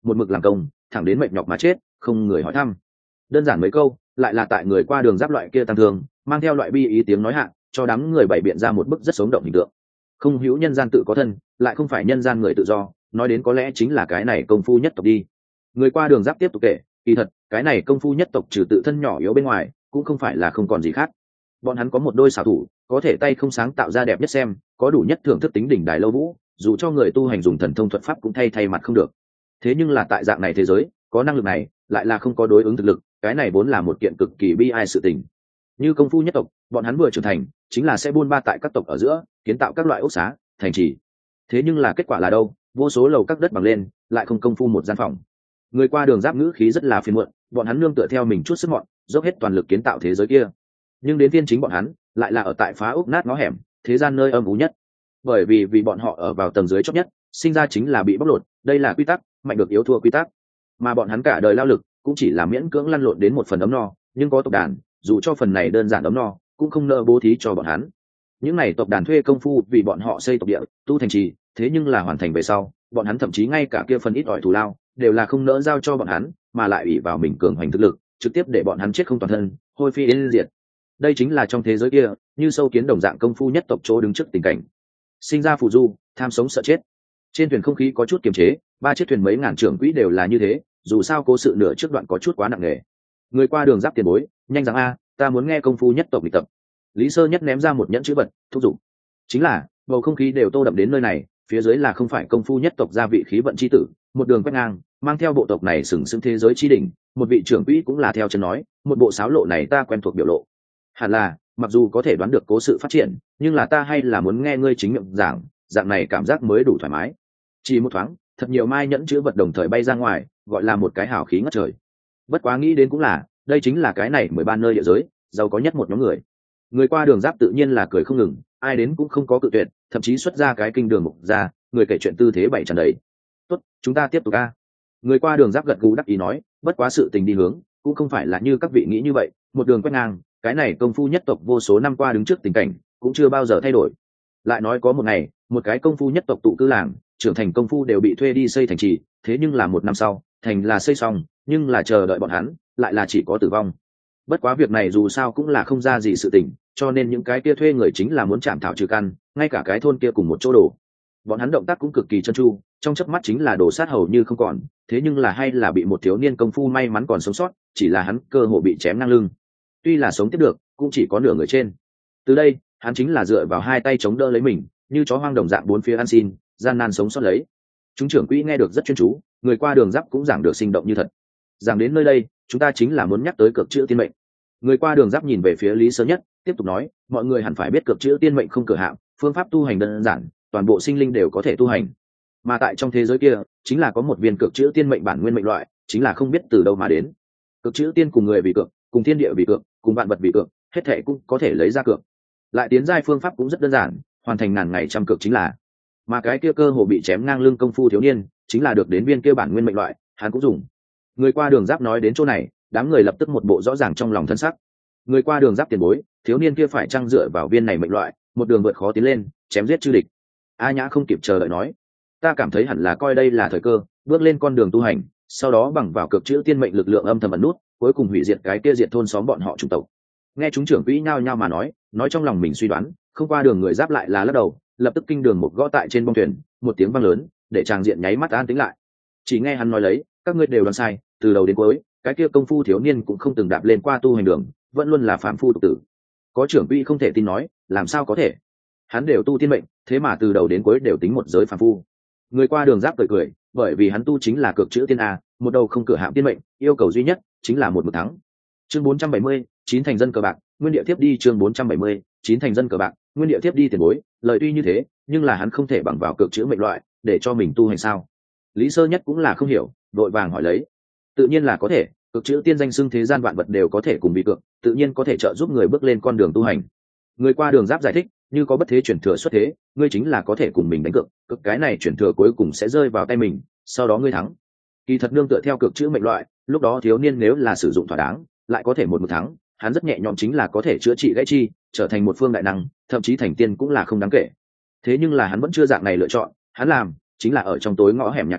một mực làm công thẳng đến mệt nhọc mà chết, không người hỏi thăm. Đơn giản mấy câu lại là tại người qua đường giáp loại kia tăng thương, mang theo loại bi ý tiếng nói hạ, cho đám người bày biện ra một bức rất sống động hình tượng. Không hữu nhân gian tự có thân, lại không phải nhân gian người tự do, nói đến có lẽ chính là cái này công phu nhất tộc đi. Người qua đường giáp tiếp tục kể, kỳ thật cái này công phu nhất tộc trừ tự thân nhỏ yếu bên ngoài cũng không phải là không còn gì khác. Bọn hắn có một đôi xảo thủ, có thể tay không sáng tạo ra đẹp nhất xem, có đủ nhất thưởng thức tính đỉnh đài lâu vũ, dù cho người tu hành dùng thần thông thuật pháp cũng thay mặt không được. Thế nhưng là tại dạng này thế giới, có năng lực này lại là không có đối ứng thực lực, cái này vốn là một kiện cực kỳ bi ai sự tình. Như công phu nhất tộc, bọn hắn vừa trưởng thành chính là sẽ buôn ba tại các tộc ở giữa, kiến tạo các loại ốc xá thành trì. Thế nhưng là kết quả là đâu? Vô số lầu các đất bằng lên, lại không công phu một gian phòng. Người qua đường giáp ngữ khí rất là phiền muộn, bọn hắn nương tựa theo mình chút sức mọn, dốc hết toàn lực kiến tạo thế giới kia. Nhưng đến phiên chính bọn hắn lại là ở tại phá ốc nát ngõ hẻm, thế gian nơi âm u nhất. Bởi vì bọn họ ở vào tầng dưới chót nhất, sinh ra chính là bị bóc lột, đây là quy tắc, mạnh được yếu thua quy tắc. Mà bọn hắn cả đời lao lực cũng chỉ là miễn cưỡng lăn lộn đến một phần ấm no, nhưng có tộc đàn, dù cho phần này đơn giản ấm no, cũng không nỡ bố thí cho bọn hắn. Những này tộc đàn thuê công phu vì bọn họ xây tộc địa, tu thành trì, thế nhưng là hoàn thành về sau, bọn hắn thậm chí ngay cả kia phần ít ỏi thù lao đều là không nỡ giao cho bọn hắn, mà lại ủy vào mình cường hoành thực lực, trực tiếp để bọn hắn chết không toàn thân, hôi phi yên diệt. Đây chính là trong thế giới kia, như sâu kiến đồng dạng công phu nhất tộc chỗ đứng trước tình cảnh. Sinh ra phù du, tham sống sợ chết. Trên thuyền không khí có chút kiềm chế, 3 chiếc thuyền mấy ngàn trưởng quỹ đều là như thế, dù sao cố sự nửa trước đoạn có chút quá nặng nề. Người qua đường giáp tiền bối, nhanh rằng a, ta muốn nghe công phu nhất tộc lịch tập. Lý Sơ Nhất ném ra một nhẫn chữ vật, thúc giục. Chính là, bầu không khí đều tô đậm đến nơi này, phía dưới là không phải công phu nhất tộc gia vị khí vận chi tử, một đường quét ngang, mang theo bộ tộc này sừng sững thế giới chi đỉnh, một vị trưởng quỹ cũng là theo chân nói, một bộ sáo lộ này ta quen thuộc biểu lộ. Hẳn là, mặc dù có thể đoán được cố sự phát triển, nhưng là ta hay là muốn nghe ngươi chính miệng giảng, dạng này cảm giác mới đủ thoải mái. Chỉ một thoáng, thật nhiều mai nhẫn chữ vật đồng thời bay ra ngoài, gọi là một cái hào khí ngất trời. Bất quá nghĩ đến cũng là, đây chính là cái này 13 nơi địa giới giàu có nhất một nhóm người. Người qua đường giáp tự nhiên là cười không ngừng, ai đến cũng không có cự tuyệt, thậm chí xuất ra cái kinh đường mục ra, người kể chuyện tư thế bảy tràn đầy. Tốt, chúng ta tiếp tục a. Người qua đường giáp gật gù đắc ý nói, bất quá sự tình đi hướng cũng không phải là như các vị nghĩ như vậy, một đường quét ngang, cái này công phu nhất tộc vô số năm qua đứng trước tình cảnh cũng chưa bao giờ thay đổi. Lại nói có một ngày, một cái công phu nhất tộc tụ cư làng, trưởng thành công phu đều bị thuê đi xây thành trì, thế nhưng là một năm sau, thành là xây xong, nhưng là chờ đợi bọn hắn, lại là chỉ có tử vong. Bất quá việc này dù sao cũng là không ra gì sự tình, cho nên những cái kia thuê người chính là muốn chạm thảo trừ căn, ngay cả cái thôn kia cùng một chỗ đổ. Bọn hắn động tác cũng cực kỳ chân chu, trong chớp mắt chính là đổ sát hầu như không còn, thế nhưng là hay là bị một thiếu niên công phu may mắn còn sống sót, chỉ là hắn cơ hồ bị chém ngang lưng. Tuy là sống tiếp được, cũng chỉ có nửa người trên. Từ đây, hắn chính là dựa vào hai tay chống đỡ lấy mình, như chó hoang đồng dạng bốn phía ăn xin, gian nan sống sót lấy. Chúng trưởng quỹ nghe được rất chuyên chú, người qua đường giáp cũng giảng được sinh động như thật. Giảng đến nơi đây, chúng ta chính là muốn nhắc tới cực chữ tiên mệnh. Người qua đường giáp nhìn về phía Lý Sơ Nhất, tiếp tục nói, mọi người hẳn phải biết cực chữ tiên mệnh không cửa hạm, phương pháp tu hành đơn giản, toàn bộ sinh linh đều có thể tu hành. Mà tại trong thế giới kia, chính là có một viên cực chữ tiên mệnh bản nguyên mệnh loại, chính là không biết từ đâu mà đến. Cực chữ tiên cùng người vì cược, cùng thiên địa vì cược, cùng vạn vật vì cược, hết thảy cũng có thể lấy ra cược. Lại tiến giai phương pháp cũng rất đơn giản, hoàn thành ngàn ngày trăm cược chính là. Mà cái kia cơ hồ bị chém ngang lưng công phu thiếu niên, chính là được đến viên kia bản nguyên mệnh loại, hắn cũng dùng. Người qua đường giáp nói đến chỗ này, đám người lập tức một bộ rõ ràng trong lòng thân sắc. Người qua đường giáp tiền bối, thiếu niên kia phải trang dựa vào viên này mệnh loại, một đường vượt khó tiến lên, chém giết chư địch. A Nhã không kịp chờ đợi nói, ta cảm thấy hẳn là coi đây là thời cơ, bước lên con đường tu hành, sau đó bằng vào cực chữ tiên mệnh lực lượng âm thầm ẩn nút, cuối cùng hủy diệt cái kia diệt thôn xóm bọn họ chủng tộc. Nghe chúng trưởng quỹ nhao nhao mà nói trong lòng mình suy đoán, không qua đường người giáp lại là lắc đầu, lập tức kinh đường một gõ tại trên bông thuyền, một tiếng vang lớn, để tràng diện nháy mắt an tĩnh lại. Chỉ nghe hắn nói lấy, các ngươi đều đoán sai, từ đầu đến cuối, cái kia công phu thiếu niên cũng không từng đạp lên qua tu hành đường, vẫn luôn là phàm phu tục tử. Có trưởng quỹ không thể tin nói, làm sao có thể? Hắn đều tu tiên mệnh, thế mà từ đầu đến cuối đều tính một giới phàm phu. Người qua đường giáp cười, bởi vì hắn tu chính là cực chữ tiên a, một đầu không cửa hạm tiên mệnh, yêu cầu duy nhất chính là một mực thắng. Chương 470, chín thành dân cờ bạc, nguyên địa tiếp đi. Chương 470, chín thành dân cờ bạc, nguyên địa tiếp đi. Tiền bối, lời tuy như thế, nhưng là hắn không thể bằng vào cực chữ mệnh loại để cho mình tu hành sao? Lý Sơ Nhất cũng là không hiểu, đội vàng hỏi lấy. Tự nhiên là có thể, cực chữ tiên danh xưng thế gian vạn vật đều có thể cùng bị cược, tự nhiên có thể trợ giúp người bước lên con đường tu hành. Người qua đường giáp giải thích, như có bất thế chuyển thừa xuất thế, ngươi chính là có thể cùng mình đánh cược, cực cái này chuyển thừa cuối cùng sẽ rơi vào tay mình, sau đó ngươi thắng. Kỳ thật nương tựa theo cực chữ mệnh loại, lúc đó thiếu niên nếu là sử dụng thỏa đáng, lại có thể một thắng, hắn rất nhẹ nhõm chính là có thể chữa trị gãy chi, trở thành một phương đại năng, thậm chí thành tiên cũng là không đáng kể. Thế nhưng là hắn vẫn chưa dạng này lựa chọn, hắn làm chính là ở trong tối ngõ hẻm nhà cỏ,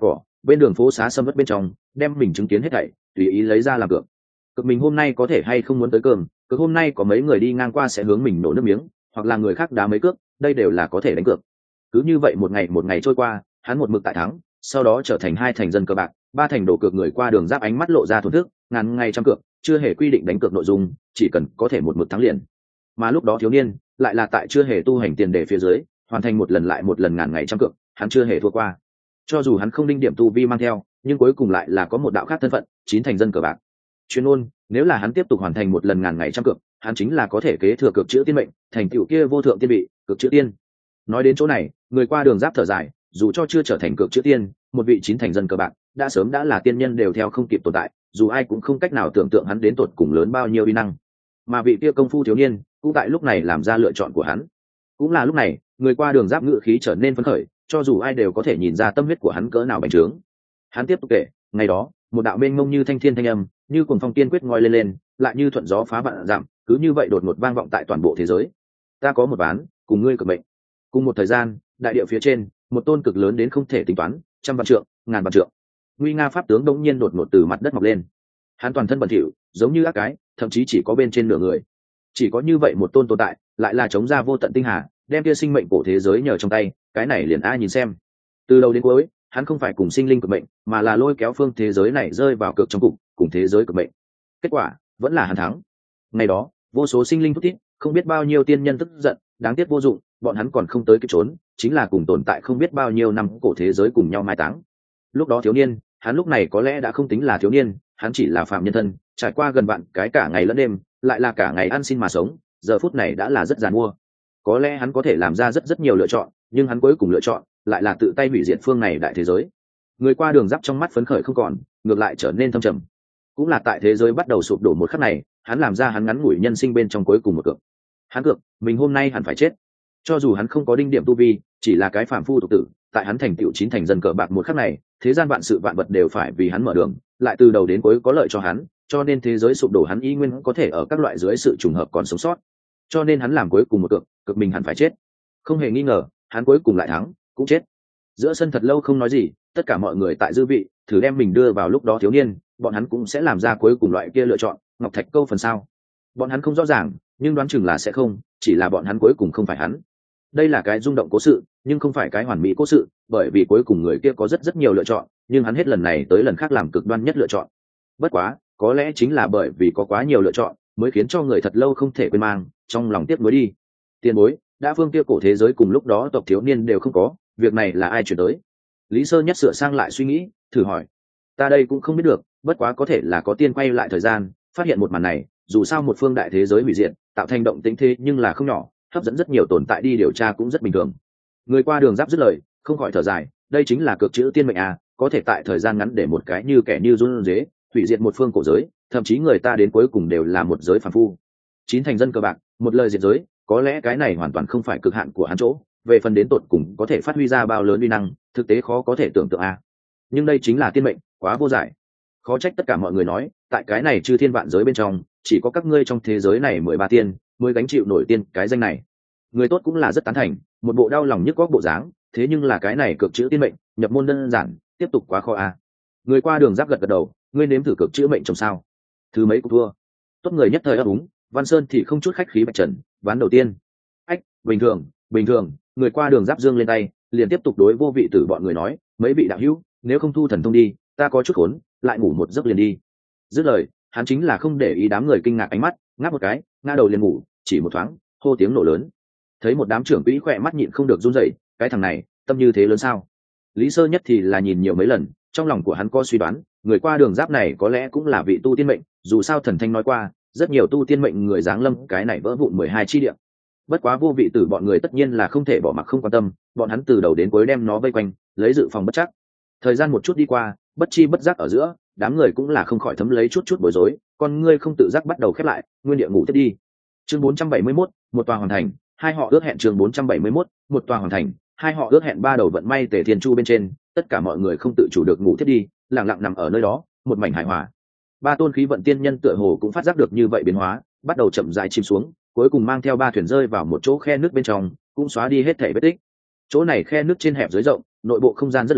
bên đường phố xá sầm uất bên trong đem mình chứng kiến hết thảy tùy ý lấy ra làm cược. Cực mình hôm nay có thể hay không muốn tới cơm, cực hôm nay có mấy người đi ngang qua sẽ hướng mình nổ nước miếng, hoặc là người khác đá mấy cước, đây đều là có thể đánh cược. Cứ như vậy một ngày trôi qua, hắn một mực tại thắng, sau đó trở thành 2 thành dân cờ bạc, 3 thành đổ cược. Người qua đường giáp ánh mắt lộ ra thổn thức, ngàn ngày trăm cược, chưa hề quy định đánh cược nội dung, chỉ cần có thể một mực thắng liền. Mà lúc đó thiếu niên lại là tại chưa hề tu hành tiền đề phía dưới, hoàn thành một lần lại một lần ngàn ngày trăm cược, hắn chưa hề thua qua. Cho dù hắn không đinh điểm tu vi mang theo, nhưng cuối cùng lại là có một đạo khác thân phận, 9 thành dân cờ bạc. Chuyên ôn, nếu là hắn tiếp tục hoàn thành một lần ngàn ngày trăm cược, hắn chính là có thể kế thừa cược chữ tiên mệnh, thành tựu kia vô thượng tiên vị, cược chữ tiên. Nói đến chỗ này, người qua đường giáp thở dài, dù cho chưa trở thành cược chữ tiên, một vị 9 thành dân cờ bạc, đã sớm đã là tiên nhân đều theo không kịp tồn tại, dù ai cũng không cách nào tưởng tượng hắn đến tột cùng lớn bao nhiêu uy năng. Mà vị kia công phu thiếu niên, cũng tại lúc này làm ra lựa chọn của hắn. Cũng là lúc này, người qua đường giáp ngự khí trở nên phấn khởi, cho dù ai đều có thể nhìn ra tâm huyết của hắn cỡ nào bành trướng. Hắn tiếp tục kể, ngày đó, một đạo mênh mông như thanh thiên thanh âm, như cuồng phong tiên quyết ngoi lên, lại như thuận gió phá vạn dặm, cứ như vậy đột ngột vang vọng tại toàn bộ thế giới. Ta có một ván, cùng ngươi cược mệnh. Cùng một thời gian, đại địa phía trên, một tôn cực lớn đến không thể tính toán, trăm vạn trượng, ngàn vạn trượng. Nguy nga pháp tướng đống nhiên đột ngột từ mặt đất mọc lên. Hắn toàn thân bẩn thỉu, giống như ác cái, thậm chí chỉ có bên trên nửa người. Chỉ có như vậy một tôn tồn tại, lại là chống ra vô tận tinh hà, đem kia sinh mệnh cổ thế giới nhờ trong tay, cái này liền ai nhìn xem. Từ đầu đến cuối, hắn không phải cùng sinh linh cực mệnh, mà là lôi kéo phương thế giới này rơi vào cược trong cục, cùng thế giới cực mệnh. Kết quả vẫn là hắn thắng. Ngày đó, vô số sinh linh thút thít, không biết bao nhiêu tiên nhân tức giận, đáng tiếc vô dụng, bọn hắn còn không tới kịp trốn, chính là cùng tồn tại không biết bao nhiêu năm cổ thế giới cùng nhau mai táng. Lúc đó thiếu niên, hắn lúc này có lẽ đã không tính là thiếu niên, hắn chỉ là phàm nhân thân, trải qua gần vạn cái cả ngày lẫn đêm, lại là cả ngày ăn xin mà sống, giờ phút này đã là rất giàn mua. Có lẽ hắn có thể làm ra rất nhiều lựa chọn, nhưng hắn cuối cùng lựa chọn lại là tự tay hủy diệt phương này đại thế giới. Người qua đường giáp trong mắt phấn khởi không còn, ngược lại trở nên thâm trầm. Cũng là tại thế giới bắt đầu sụp đổ một khắc này, hắn làm ra hắn ngắn ngủi nhân sinh bên trong cuối cùng một cược. Hắn cược, mình hôm nay hẳn phải chết. Cho dù hắn không có đinh điểm tu vi, chỉ là cái phàm phu tục tử, tại hắn thành tựu 9 thành dân cờ bạc một khắc này, thế gian vạn sự vạn vật đều phải vì hắn mở đường, lại từ đầu đến cuối có lợi cho hắn, cho nên thế giới sụp đổ hắn y nguyên có thể ở các loại dưới sự trùng hợp còn sống sót. Cho nên hắn làm cuối cùng một cược, cực mình hẳn phải chết. Không hề nghi ngờ, hắn cuối cùng lại thắng, cũng chết. Giữa sân thật lâu không nói gì, tất cả mọi người tại dư vị, thử đem mình đưa vào lúc đó thiếu niên, bọn hắn cũng sẽ làm ra cuối cùng loại kia lựa chọn, ngọc thạch câu phần sau. Bọn hắn không rõ ràng, nhưng đoán chừng là sẽ không, chỉ là bọn hắn cuối cùng không phải hắn. Đây là cái rung động cố sự, nhưng không phải cái hoàn mỹ cố sự, bởi vì cuối cùng người kia có rất nhiều lựa chọn, nhưng hắn hết lần này tới lần khác làm cực đoan nhất lựa chọn. Bất quá, có lẽ chính là bởi vì có quá nhiều lựa chọn, mới khiến cho người thật lâu không thể quên mang, trong lòng tiếc nuối đi. Tiền bối, đã phương kia cổ thế giới cùng lúc đó tộc thiếu niên đều không có, việc này là ai chuyển tới? Lý Sơ Nhất sửa sang lại suy nghĩ, thử hỏi. Ta đây cũng không biết được, bất quá có thể là có tiên quay lại thời gian, phát hiện một màn này, dù sao một phương đại thế giới hủy diệt, tạo thành động tĩnh thế nhưng là không nhỏ, hấp dẫn rất nhiều tồn tại đi điều tra cũng rất bình thường. Người qua đường giáp dứt lời, không khỏi thở dài, đây chính là cược chữ tiên mệnh à, có thể tại thời gian ngắn để một cái như kẻ như run rế, hủy diệt một phương cổ giới, thậm chí người ta đến cuối cùng đều là một giới phàm phu. 9 thành dân cờ bạc, một lời diệt giới, có lẽ cái này hoàn toàn không phải cực hạn của hắn chỗ, về phần đến tột cùng có thể phát huy ra bao lớn uy năng, thực tế khó có thể tưởng tượng a. Nhưng đây chính là tiên mệnh, quá vô giải. Khó trách tất cả mọi người nói, tại cái này chư thiên vạn giới bên trong, chỉ có các ngươi trong thế giới này 13 tiên mới gánh chịu nổi tiên cái danh này. Người tốt cũng là rất tán thành, một bộ đau lòng nhức góc bộ dáng, thế nhưng là cái này cực chữ tiên mệnh, nhập môn đơn giản, tiếp tục quá khó a. Người qua đường giáp gật gật đầu, ngươi nếm thử cực chữ mệnh trong sao? Thứ mấy cũng thua. Tốt người nhất thời ấp úng, Văn Sơn thì không chút khách khí bạch trần, ván đầu tiên. Ách, bình thường, người qua đường giáp dương lên tay, liền tiếp tục đối vô vị tử bọn người nói, mấy vị đạo hữu, nếu không thu thần thông đi, ta có chút khốn, lại ngủ một giấc liền đi. Dứt lời, hắn chính là không để ý đám người kinh ngạc ánh mắt, ngáp một cái, ngã đầu liền ngủ, chỉ một thoáng, hô tiếng nổ lớn. Thấy một đám trưởng quỹ khỏe mắt nhịn không được run rẩy, cái thằng này, tâm như thế lớn sao? Lý Sơ Nhất thì là nhìn nhiều mấy lần, trong lòng của hắn có suy đoán, người qua đường giáp này có lẽ cũng là vị tu tiên mệnh, dù sao thần thanh nói qua, rất nhiều tu tiên mệnh người giáng lâm cái này vỡ vụn 12 chi địa. Bất quá vô vị tử bọn người tất nhiên là không thể bỏ mặc không quan tâm, bọn hắn từ đầu đến cuối đem nó vây quanh, lấy dự phòng bất chắc. Thời gian một chút đi qua, bất chi bất giác ở giữa, đám người cũng là không khỏi thấm lấy chút bối rối, con ngươi không tự giác bắt đầu khép lại, nguyên địa ngủ tiếp đi. Chương 471, một tòa hoàn thành, hai họ ước hẹn. Chương 471, một tòa hoàn thành, hai họ ước hẹn. Ba đầu vận may Tề Thiên Chu bên trên, tất cả mọi người không tự chủ được ngủ tiếp đi, lặng lặng nằm ở nơi đó, một mảnh hài hòa. Ba tôn khí vận tiên nhân tựa hồ cũng phát giác được như vậy biến hóa, bắt đầu chậm rãi chìm xuống, cuối cùng mang theo ba thuyền rơi vào một chỗ khe nước bên trong, cũng xóa đi hết thảy vết tích. Chỗ này khe nước trên hẹp dưới rộng, nội bộ không gian rất lớn,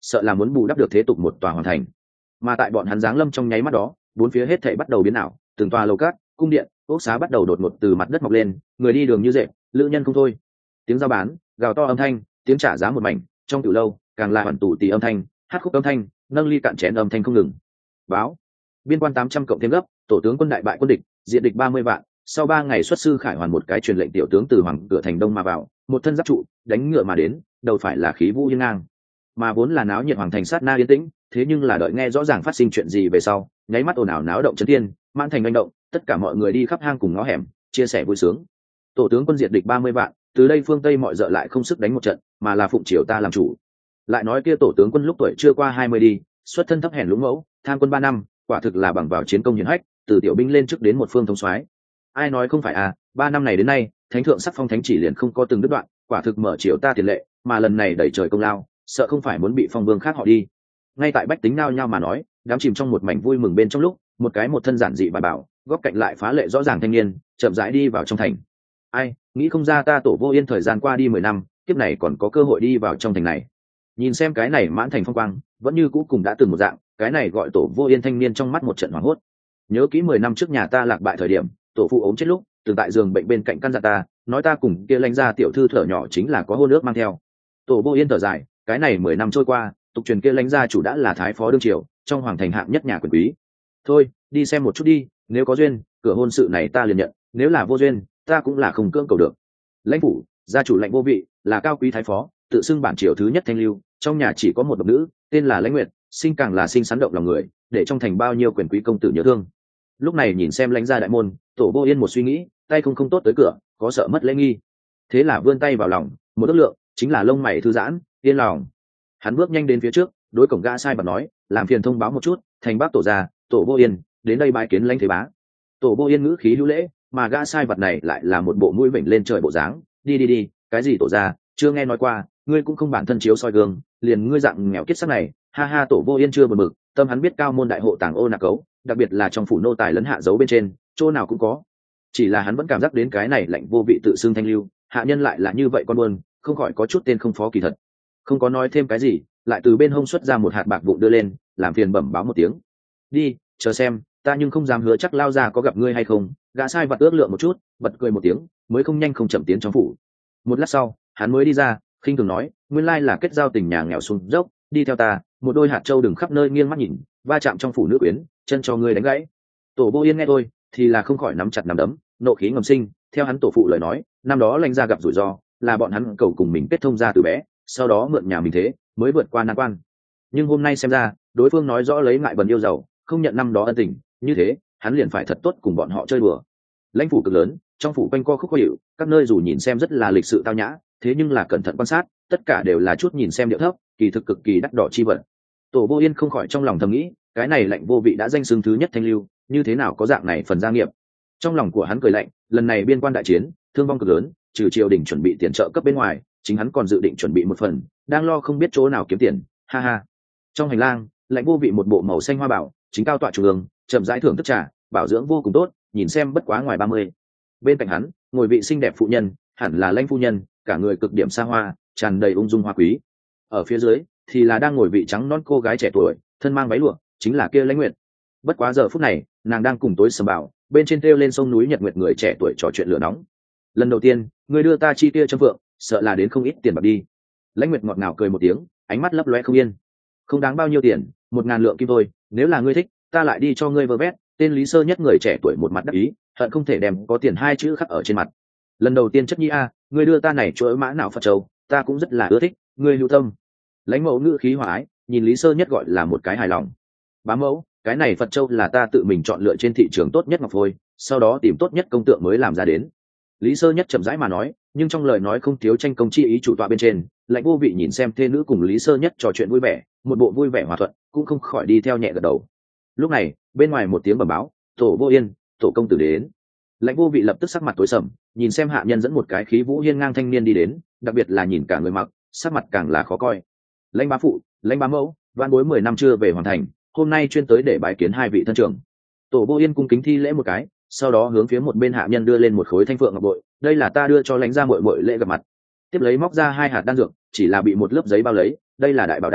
sợ là muốn bù đắp được thế tục một tòa hoàn thành. Mà tại bọn hắn giáng lâm trong nháy mắt đó, bốn phía hết thảy bắt đầu biến ảo, từng tòa lầu cát, cung điện, ốc xá bắt đầu đột ngột từ mặt đất mọc lên, người đi đường như dệt, lữ nhân không thôi. Tiếng giao bán, gào to âm thanh, tiếng trả giá một mảnh, trong tiểu lâu càng là hoàn tủ tì âm thanh, hát khúc âm thanh, nâng ly cạn chén âm thanh không ngừng. Báo, biên quan 800 cộng thêm gấp, tổ tướng quân đại bại quân địch, diện địch 30 vạn, sau 3 ngày xuất sư khải hoàn một cái truyền lệnh tiểu tướng từ hoàng cửa thành đông mà vào, một thân giáp trụ, đánh ngựa mà đến, đầu phải là khí vũ hiên ngang. Mà vốn là náo nhiệt hoàng thành sát na yên tĩnh, thế nhưng là đợi nghe rõ ràng phát sinh chuyện gì về sau, nháy mắt ồn ào náo động chấn thiên, mãn thành manh động, tất cả mọi người đi khắp hang cùng ngõ hẻm, chia sẻ vui sướng. Tổ tướng quân diệt địch 30 vạn, từ đây phương Tây mọi dợ lại không sức đánh một trận, mà là phụng triều ta làm chủ. Lại nói kia tổ tướng quân lúc tuổi chưa qua 20 đi, xuất thân thấp hèn lũng mẫu, tham quân 3 năm, quả thực là bằng vào chiến công hiển hách, từ tiểu binh lên trước đến một phương thống soái. Ai nói không phải à, 3 năm này đến nay, thánh thượng sắc phong thánh chỉ liền không có từng đứt đoạn, quả thực mở triều ta tiền lệ, mà lần này đẩy trời công lao, sợ không phải muốn bị phong vương khác họ đi. Ngay tại bách tính nao nhau mà nói, đám chìm trong một mảnh vui mừng bên trong lúc, một cái một thân giản dị bài bảo, góc cạnh lại phá lệ rõ ràng thanh niên, chậm rãi đi vào trong thành. Ai, nghĩ không ra ta Tổ Vô Yên thời gian qua đi 10 năm, kiếp này còn có cơ hội đi vào trong thành này. Nhìn xem cái này mãn thành phong quang, vẫn như cũ cùng đã từng một dạng, cái này gọi Tổ Vô Yên thanh niên trong mắt một trận hoảng hốt. Nhớ kỹ 10 năm trước nhà ta lạc bại thời điểm, tổ phụ ốm chết lúc, từng tại giường bệnh bên cạnh căn dặn ta, nói ta cùng kia lãnh gia tiểu thư thở nhỏ chính là có hôn ước mang theo. Tổ Vô Yên thở dài, cái này 10 năm trôi qua, tục truyền kia lãnh gia chủ đã là thái phó đương triều, trong hoàng thành hạng nhất nhà quyền quý. Thôi, đi xem một chút đi, nếu có duyên, cửa hôn sự này ta liền nhận, nếu là vô duyên, ta cũng là không cưỡng cầu được. Lãnh phủ, gia chủ Lãnh Vô Vị, là cao quý thái phó, tự xưng bản triều thứ nhất thanh lưu, trong nhà chỉ có một độc nữ, tên là Lãnh Nguyệt, sinh càng là sinh sắn động lòng người, để trong thành bao nhiêu quyền quý công tử nhớ thương. Lúc này nhìn xem lãnh gia đại môn, Tổ Vô Yên một suy nghĩ, tay không tốt tới cửa, có sợ mất lễ nghi, thế là vươn tay vào lòng, một ước lượng, chính là lông mày thư giãn, yên lòng. Hắn bước nhanh đến phía trước, đối cổng gã sai bật nói, làm phiền thông báo một chút, thành bác tổ gia, Tổ Vô Yên đến đây bái kiến lãnh thế bá. Tổ Vô Yên ngữ khí hữu lễ, mà gã sai vật này lại là một bộ mũi vểnh lên trời bộ dáng, đi, cái gì tổ gia, chưa nghe nói qua, ngươi cũng không bản thân chiếu soi gương, liền ngươi dạng nghèo kiết sắc này, ha ha. Tổ Vô Yên chưa buồn bực, tâm hắn biết cao môn đại hộ tàng ô nạc cấu, đặc biệt là trong phủ nô tài lấn hạ dấu bên trên, chỗ nào cũng có. Chỉ là hắn vẫn cảm giác đến cái này lạnh vô vị tự xưng thanh lưu, hạ nhân lại là như vậy con buồn, không khỏi có chút tên không phó kỳ thật. Không có nói thêm cái gì, lại từ bên hông xuất ra một hạt bạc vụn đưa lên, làm phiền bẩm báo một tiếng. Đi, chờ xem, ta nhưng không dám hứa chắc lao ra có gặp ngươi hay không. Gã sai vật ước lượng một chút, bật cười một tiếng, mới không nhanh không chậm tiến trong phủ. Một lát sau, hắn mới đi ra, khinh thường nói, nguyên lai là kết giao tình nhà nghèo xuống dốc, đi theo ta, một đôi hạt châu đừng khắp nơi nghiêng mắt nhìn, va chạm trong phủ nữ quyến, chân cho ngươi đánh gãy. Tổ Vô Yên nghe thôi, thì là không khỏi nắm chặt nắm đấm, nộ khí ngầm sinh. Theo hắn tổ phụ lời nói, năm đó lãnh gia gặp rủi ro, là bọn hắn cầu cùng mình kết thông ra từ bé, sau đó mượn nhà mình thế mới vượt qua nan quan. Nhưng hôm nay xem ra, đối phương nói rõ lấy ngại bần yêu giàu, không nhận năm đó ân tình, như thế hắn liền phải thật tốt cùng bọn họ chơi đùa. Lãnh phủ cực lớn, trong phủ quanh co khúc khó hiệu, các nơi dù nhìn xem rất là lịch sự tao nhã, thế nhưng là cẩn thận quan sát, tất cả đều là chút nhìn xem điệu thấp, kỳ thực cực kỳ đắt đỏ chi vật. Tổ Vô Yên không khỏi trong lòng thầm nghĩ, cái này Lạnh Vô Vị đã danh xưng thứ nhất thanh lưu, như thế nào có dạng này phần gia nghiệp. Trong lòng của hắn cười lạnh, lần này biên quan đại chiến, thương vong cực lớn, trừ triều đình chuẩn bị tiền trợ cấp bên ngoài, chính hắn còn dự định chuẩn bị một phần, đang lo không biết chỗ nào kiếm tiền, ha ha. Trong hành lang, Lạnh Vô Vị một bộ màu xanh hoa bảo, chính cao tọa trung ương, chậm rãi thưởng thức trà, bảo dưỡng vô cùng tốt, nhìn xem bất quá ngoài 30. Bên cạnh hắn, ngồi vị xinh đẹp phụ nhân, hẳn là Lãnh phu nhân, cả người cực điểm xa hoa, tràn đầy ung dung hoa quý. Ở phía dưới thì là đang ngồi vị trắng non cô gái trẻ tuổi, thân mang váy lụa, chính là kia Lãnh Nguyệt. Bất quá giờ phút này, nàng đang cùng tối sầm bảo, bên trên treo lên sông núi Nhật Nguyệt người trẻ tuổi trò chuyện lửa nóng. Lần đầu tiên, người đưa ta chi tiêu châm vượng, sợ là đến không ít tiền bạc đi. Lãnh Nguyệt ngọt ngào cười một tiếng, ánh mắt lấp lóe không yên. Không đáng bao nhiêu tiền, 1000 lượng kim thôi, nếu là ngươi thích, ta lại đi cho ngươi vơ vét. Tên Lý Sơ Nhất người trẻ tuổi một mặt đắc ý, hận không thể đem có tiền 2 chữ khắc ở trên mặt. Lần đầu tiên chất nhi a, ngươi đưa ta này chuỗi mã nào Phật châu, ta cũng rất là ưa thích, ngươi lưu tâm. Lãnh mẫu ngữ khí hòa ái, nhìn Lý Sơ Nhất gọi là một cái hài lòng. Bá mẫu, cái này Phật châu là ta tự mình chọn lựa trên thị trường tốt nhất ngọc phôi, sau đó tìm tốt nhất công tượng mới làm ra đến. Lý Sơ Nhất chậm rãi mà nói, nhưng trong lời nói không thiếu tranh công chi ý. Chủ tọa bên trên, Lãnh Vô Vị nhìn xem thê nữ cùng Lý Sơ Nhất trò chuyện vui vẻ, một bộ vui vẻ hòa thuận, cũng không khỏi đi theo nhẹ gật đầu. Lúc này, bên ngoài một tiếng bẩm báo, Tổ Vô Yên, tổ công tử đến. Lãnh Vô Vị lập tức sắc mặt tối sầm, nhìn xem hạ nhân dẫn một cái khí vũ hiên ngang thanh niên đi đến, đặc biệt là nhìn cả người mặc, sắc mặt càng là khó coi. Lãnh bá phụ, Lãnh bá mẫu, van bối 10 năm chưa về hoàn thành, hôm nay chuyên tới để bái kiến hai vị thân trưởng. Tổ Vô Yên cung kính thi lễ một cái, sau đó hướng phía một bên hạ nhân đưa lên một khối thanh phượng ngọc bội, đây là ta đưa cho Lãnh gia muội muội lễ gặp mặt. Tiếp lấy móc ra 2 hạt đan dược, chỉ là bị một lớp giấy bao lấy, đây là đại bảo đan,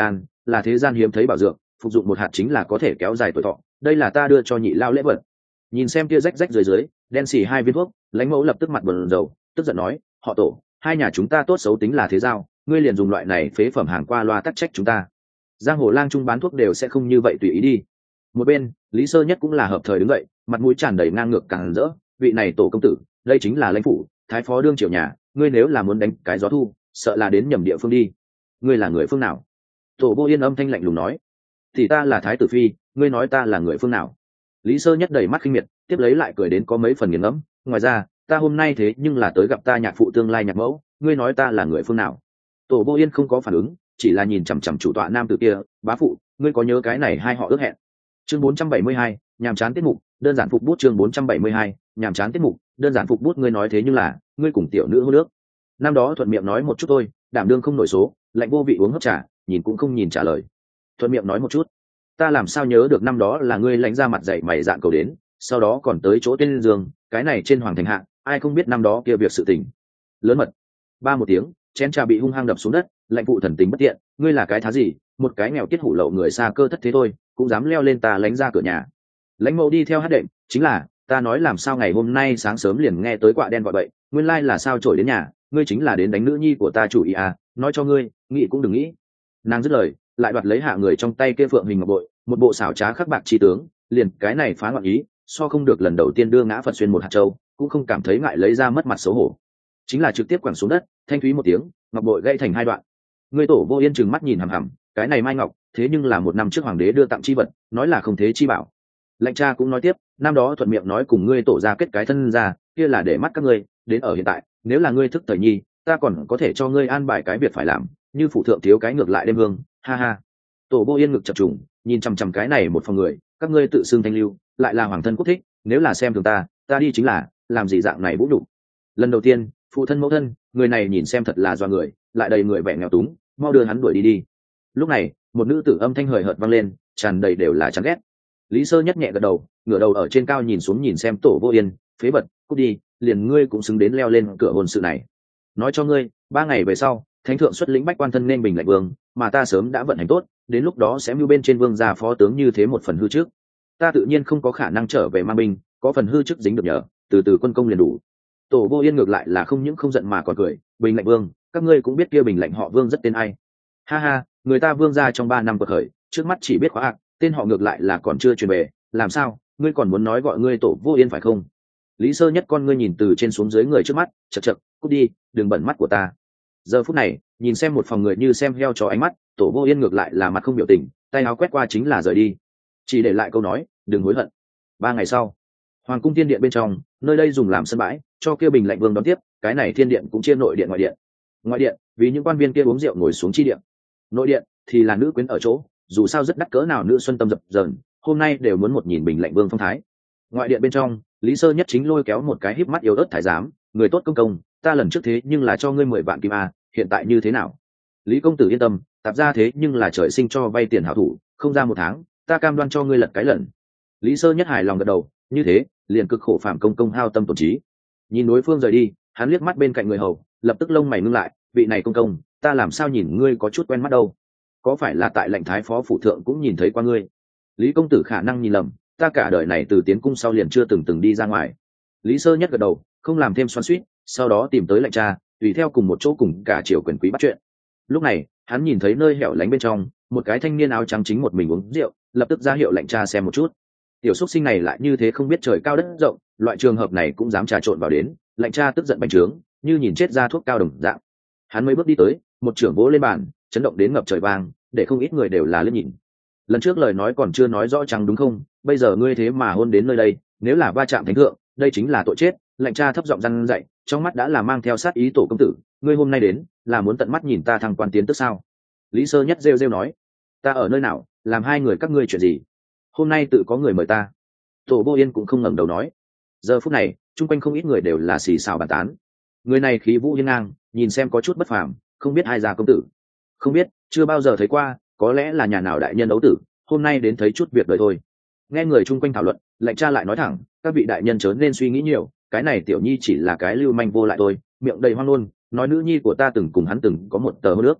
là thế gian hiếm thấy bảo dược, phục dụng một hạt chính là có thể kéo dài tuổi thọ, đây là ta đưa cho nhị lao lễ vật. Nhìn xem kia rách rách dưới đen xì hai viên thuốc, Lãnh Mẫu lập tức mặt bừng dầu, tức giận nói, họ Tổ, hai nhà chúng ta tốt xấu tính là thế giao, ngươi liền dùng loại này phế phẩm hàng qua loa tắc trách chúng ta. Giang hồ lang trung bán thuốc đều sẽ không như vậy tùy ý đi. Một bên Lý Sơ Nhất cũng là hợp thời đứng dậy, mặt mũi tràn đầy ngang ngược càng rỡ, vị này Tổ công tử, đây chính là lãnh phủ thái phó đương triều nhà, ngươi nếu là muốn đánh cái gió thu, sợ là đến nhầm địa phương đi. Ngươi là người phương nào? Tổ Vô Yên âm thanh lạnh lùng nói. Thì ta là thái tử phi, ngươi nói ta là người phương nào? Lý Sơ Nhất đầy mắt khinh miệt, tiếp lấy lại cười đến có mấy phần nghiền ngẫm, ngoài ra ta hôm nay thế nhưng là tới gặp ta nhạc phụ tương lai nhạc mẫu, ngươi nói ta là người phương nào? Tổ Vô Yên không có phản ứng, chỉ là nhìn chằm chằm chủ tọa nam tử kia, bá phụ, ngươi có nhớ cái này hai họ ước hẹn? Chương 472, nhàm chán tiết mục, đơn giản phục bút. Chương 472, nhàm chán tiết mục, đơn giản phục bút. Ngươi nói thế nhưng là ngươi cùng tiểu nữ hôn nước. Năm đó thuận miệng nói một chút thôi, đảm đương không nổi số, lạnh vô vị uống hấp trà, nhìn cũng không nhìn trả lời. Thuận miệng nói một chút, ta làm sao nhớ được năm đó là ngươi lãnh ra mặt dạy mày dạn cầu đến, sau đó còn tới chỗ tên giường, cái này trên hoàng thành hạ, ai không biết năm đó kia việc sự tình. Lớn mật. Ba một tiếng, chén trà bị hung hăng đập xuống đất, lạnh phụ thần tình bất tiện, ngươi là cái thá gì, một cái nghèo kiết hủ lậu người xa cơ thất thế thôi, cũng dám leo lên ta lãnh ra cửa nhà. Lãnh Mẫu đi theo hát đệm, chính là ta nói làm sao ngày hôm nay sáng sớm liền nghe tới quạ đen gọi bậy, nguyên lai là sao trổi đến nhà, ngươi chính là đến đánh nữ nhi của ta chủ ý à, nói cho ngươi, nghĩ cũng đừng nghĩ. Nàng dứt lời, lại đoạt lấy hạ người trong tay kia phượng hình ngọc bội, một bộ xảo trá khắc bạc chi tướng, liền cái này phá ngọn ý, so không được lần đầu tiên đưa ngã Phật xuyên một hạt châu, cũng không cảm thấy ngại lấy ra mất mặt xấu hổ, chính là trực tiếp quẳng xuống đất, thanh thúy một tiếng, ngọc bội gãy thành hai đoạn. Ngươi Tổ Vô Yên trừng mắt nhìn hằm hằm, cái này mai ngọc, thế nhưng là một năm trước hoàng đế đưa tặng chi vật, nói là không thế chi bảo. Lệnh cha cũng nói tiếp, năm đó thuận miệng nói cùng ngươi tổ ra kết cái thân ra, kia là để mắt các ngươi, đến ở hiện tại, nếu là ngươi thức thời nhi, ta còn có thể cho ngươi an bài cái việc phải làm, như phụ thượng thiếu cái ngược lại đêm hương, ha ha. Tổ Vô Yên ngực chập trùng, nhìn chằm chằm cái này một phòng người, các ngươi tự xưng thanh lưu, lại là hoàng thân quốc thích, nếu là xem thường ta đi chính là làm gì dạng này vũ đủ. Lần đầu tiên, phụ thân mẫu thân, người này nhìn xem thật là doa người, lại đầy người vẻ nghèo túng, mau đưa hắn đuổi đi đi. Lúc này, một nữ tử âm thanh hời hợt vang lên, tràn đầy đều là chán ghét. Lý Sơ Nhất nhẹ gật đầu, ngửa đầu ở trên cao nhìn xuống nhìn xem Tổ Vô Yên, phế vật, cút đi, liền ngươi cũng xứng đến leo lên cửa hôn sự này. Nói cho ngươi, 3 ngày về sau, thánh thượng xuất lĩnh bách quan thân nên bình lệnh vương, mà ta sớm đã vận hành tốt, đến lúc đó sẽ mưu bên trên vương gia phó tướng như thế một phần hư trước. Ta tự nhiên không có khả năng trở về mang binh, có phần hư chức dính được nhờ, từ từ quân công liền đủ. Tổ Vô Yên ngược lại là không những không giận mà còn cười, bình lệnh vương, các ngươi cũng biết kia bình lệnh họ Vương rất tên ai? Ha ha, người ta Vương gia trong 3 năm quật khởi, trước mắt chỉ biết khóa ạc, tên họ ngược lại là còn chưa truyền về, làm sao, ngươi còn muốn nói gọi ngươi Tổ Vô Yên phải không? Lý Sơ Nhất con ngươi nhìn từ trên xuống dưới người trước mắt, chậc chậc, cút đi, đừng bẩn mắt của ta. Giờ phút này, nhìn xem một phòng người như xem heo chó ánh mắt, Tổ Vô Yên ngược lại là mặt không biểu tình, tay áo quét qua chính là rời đi, chỉ để lại câu nói, đừng hối hận. 3 ngày sau, Hoàng cung Thiên Điện bên trong, nơi đây dùng làm sân bãi, cho kia bình lệnh vương đón tiếp, cái này Thiên Điện cũng chia nội điện ngoại điện. Ngoại điện, vì những quan viên kia uống rượu ngồi xuống chi điện. Nội điện thì là nữ quyến ở chỗ, dù sao rất đắt cỡ nào nữ xuân tâm dập dờn, hôm nay đều muốn một nhìn bình lệnh vương phong thái. Ngoại điện bên trong, Lý Sơ Nhất chính lôi kéo một cái híp mắt yếu ớt thái giám, người tốt công công, ta lần trước thế nhưng là cho ngươi 10 vạn kim a, hiện tại như thế nào? Lý công tử yên tâm, tạp ra thế nhưng là trời sinh cho vay tiền hảo thủ, không ra 1 tháng, ta cam đoan cho ngươi lật cái lần. Lý Sơ Nhất hài lòng gật đầu, như thế, liền cực khổ phạm công công hao tâm tổn trí. Nhìn đối phương rời đi, hắn liếc mắt bên cạnh người hầu, lập tức lông mày ngưng lại, vị này công công, ta làm sao nhìn ngươi có chút quen mắt đâu? Có phải là tại lệnh thái phó phủ thượng cũng nhìn thấy qua ngươi? Lý công tử khả năng nhìn lầm, ta cả đời này từ tiến cung sau liền chưa từng đi ra ngoài. Lý Sơ Nhất gật đầu, không làm thêm xoắn xuýt, sau đó tìm tới lệnh cha, tùy theo cùng một chỗ cùng cả triều quyền quý bắt chuyện. Lúc này, hắn nhìn thấy nơi hẻo lánh bên trong, một cái thanh niên áo trắng chính một mình uống rượu, lập tức ra hiệu lệnh cha xem một chút. Tiểu xuất sinh này lại như thế không biết trời cao đất rộng, loại trường hợp này cũng dám trà trộn vào đến, lệnh cha tức giận bành trướng, như nhìn chết ra thuốc cao đồng dạng. Hắn mới bước đi tới, một trưởng vỗ lên bàn, chấn động đến ngập trời vang, để không ít người đều là liếc nhìn. Lần trước lời nói còn chưa nói rõ chăng đúng không, bây giờ ngươi thế mà hôn đến nơi đây, nếu là va chạm thánh thượng, đây chính là tội chết. Lệnh cha thấp giọng răn dạy, trong mắt đã là mang theo sát ý, Tổ công tử, ngươi hôm nay đến là muốn tận mắt nhìn ta thăng quan tiến tức sao? Lý Sơ Nhất rêu rêu nói, ta ở nơi nào, làm hai người các ngươi chuyện gì? Hôm nay tự có người mời ta. Tổ Vô Yên cũng không ngẩng đầu nói. Giờ phút này, chung quanh không ít người đều là xì xào bàn tán. Người này khí vũ hiên ngang, nhìn xem có chút bất phàm, không biết ai ra công tử. Không biết, chưa bao giờ thấy qua, có lẽ là nhà nào đại nhân đấu tử, hôm nay đến thấy chút việc đời thôi. Nghe người chung quanh thảo luận, lệnh cha lại nói thẳng, các vị đại nhân chớ nên suy nghĩ nhiều, cái này tiểu nhi chỉ là cái lưu manh vô lại thôi, miệng đầy hoang ngôn, nói nữ nhi của ta từng cùng hắn từng có một tờ hôn ước.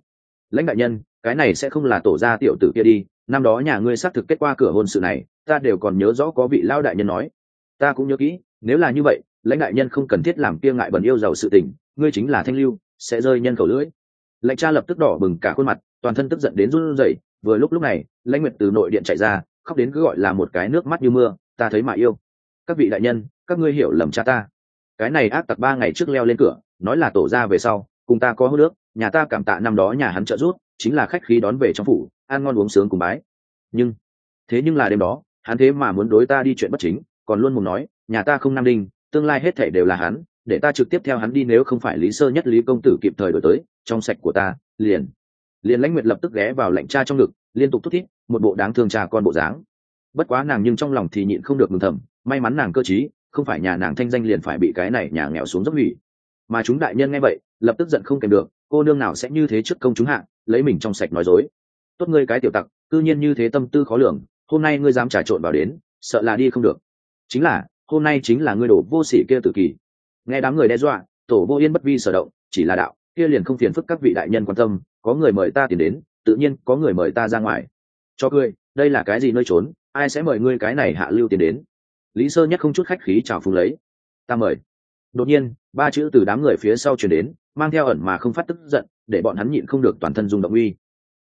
Lãnh đại nhân, cái này sẽ không là tổ gia tiểu tử kia đi, năm đó nhà ngươi xác thực kết qua cửa hôn sự này, ta đều còn nhớ rõ có vị lao đại nhân nói. Ta cũng nhớ kỹ, nếu là như vậy, lãnh đại nhân không cần thiết làm kia ngại bẩn yêu giàu sự tình, ngươi chính là thanh lưu, sẽ rơi nhân khẩu lưỡi. Lãnh cha lập tức đỏ bừng cả khuôn mặt, toàn thân tức giận đến run rẩy. Vừa lúc này, Lãnh Nguyệt từ nội điện chạy ra, khóc đến cứ gọi là một cái nước mắt như mưa, ta thấy mà yêu. Các vị đại nhân, các ngươi hiểu lầm cha ta. Cái này ác tặc 3 ngày trước leo lên cửa, nói là tổ gia về sau, cùng ta có hôn nước, nhà ta cảm tạ năm đó nhà hắn trợ giúp, chính là khách khí đón về trong phủ, ăn ngon uống sướng cùng bái. Nhưng là đêm đó, hắn thế mà muốn đối ta đi chuyện bất chính, còn luôn mồm nói, nhà ta không nam đinh, tương lai hết thảy đều là hắn, để ta trực tiếp theo hắn đi, nếu không phải Lý Sơ Nhất Lý công tử kịp thời đổi tới, trong sạch của ta, liền Lãnh Nguyệt lập tức ghé vào lạnh cha trong ngực, liên tục thút thít, một bộ đáng thương cha con bộ dáng. Bất quá nàng nhưng trong lòng thì nhịn không được mừng thầm, may mắn nàng cơ trí, không phải nhà nàng thanh danh liền phải bị cái này nhà nghèo xuống dốc hủy. Mà chúng đại nhân nghe vậy, lập tức giận không kèm được, cô nương nào sẽ như thế trước công chúng hạ, lấy mình trong sạch nói dối. Tốt ngươi cái tiểu tặc, cư nhiên như thế tâm tư khó lường, hôm nay ngươi dám trà trộn vào đến, sợ là đi không được. Chính là, hôm nay chính là ngươi đổ vô sỉ kia tử kỳ. Nghe đám người đe dọa, Tổ Vô Yên bất vi sở động, chỉ là đạo, kia liền không phiền phức các vị đại nhân quan tâm, có người mời ta tiền đến, tự nhiên có người mời ta ra ngoài. Cho cười, đây là cái gì nơi trốn, ai sẽ mời ngươi cái này hạ lưu tiền đến? Lý Sơ Nhất không chút khách khí chào phúng lấy, ta mời. Đột nhiên, 3 chữ từ đám người phía sau truyền đến, mang theo ẩn mà không phát tức giận, để bọn hắn nhịn không được toàn thân rung động uy.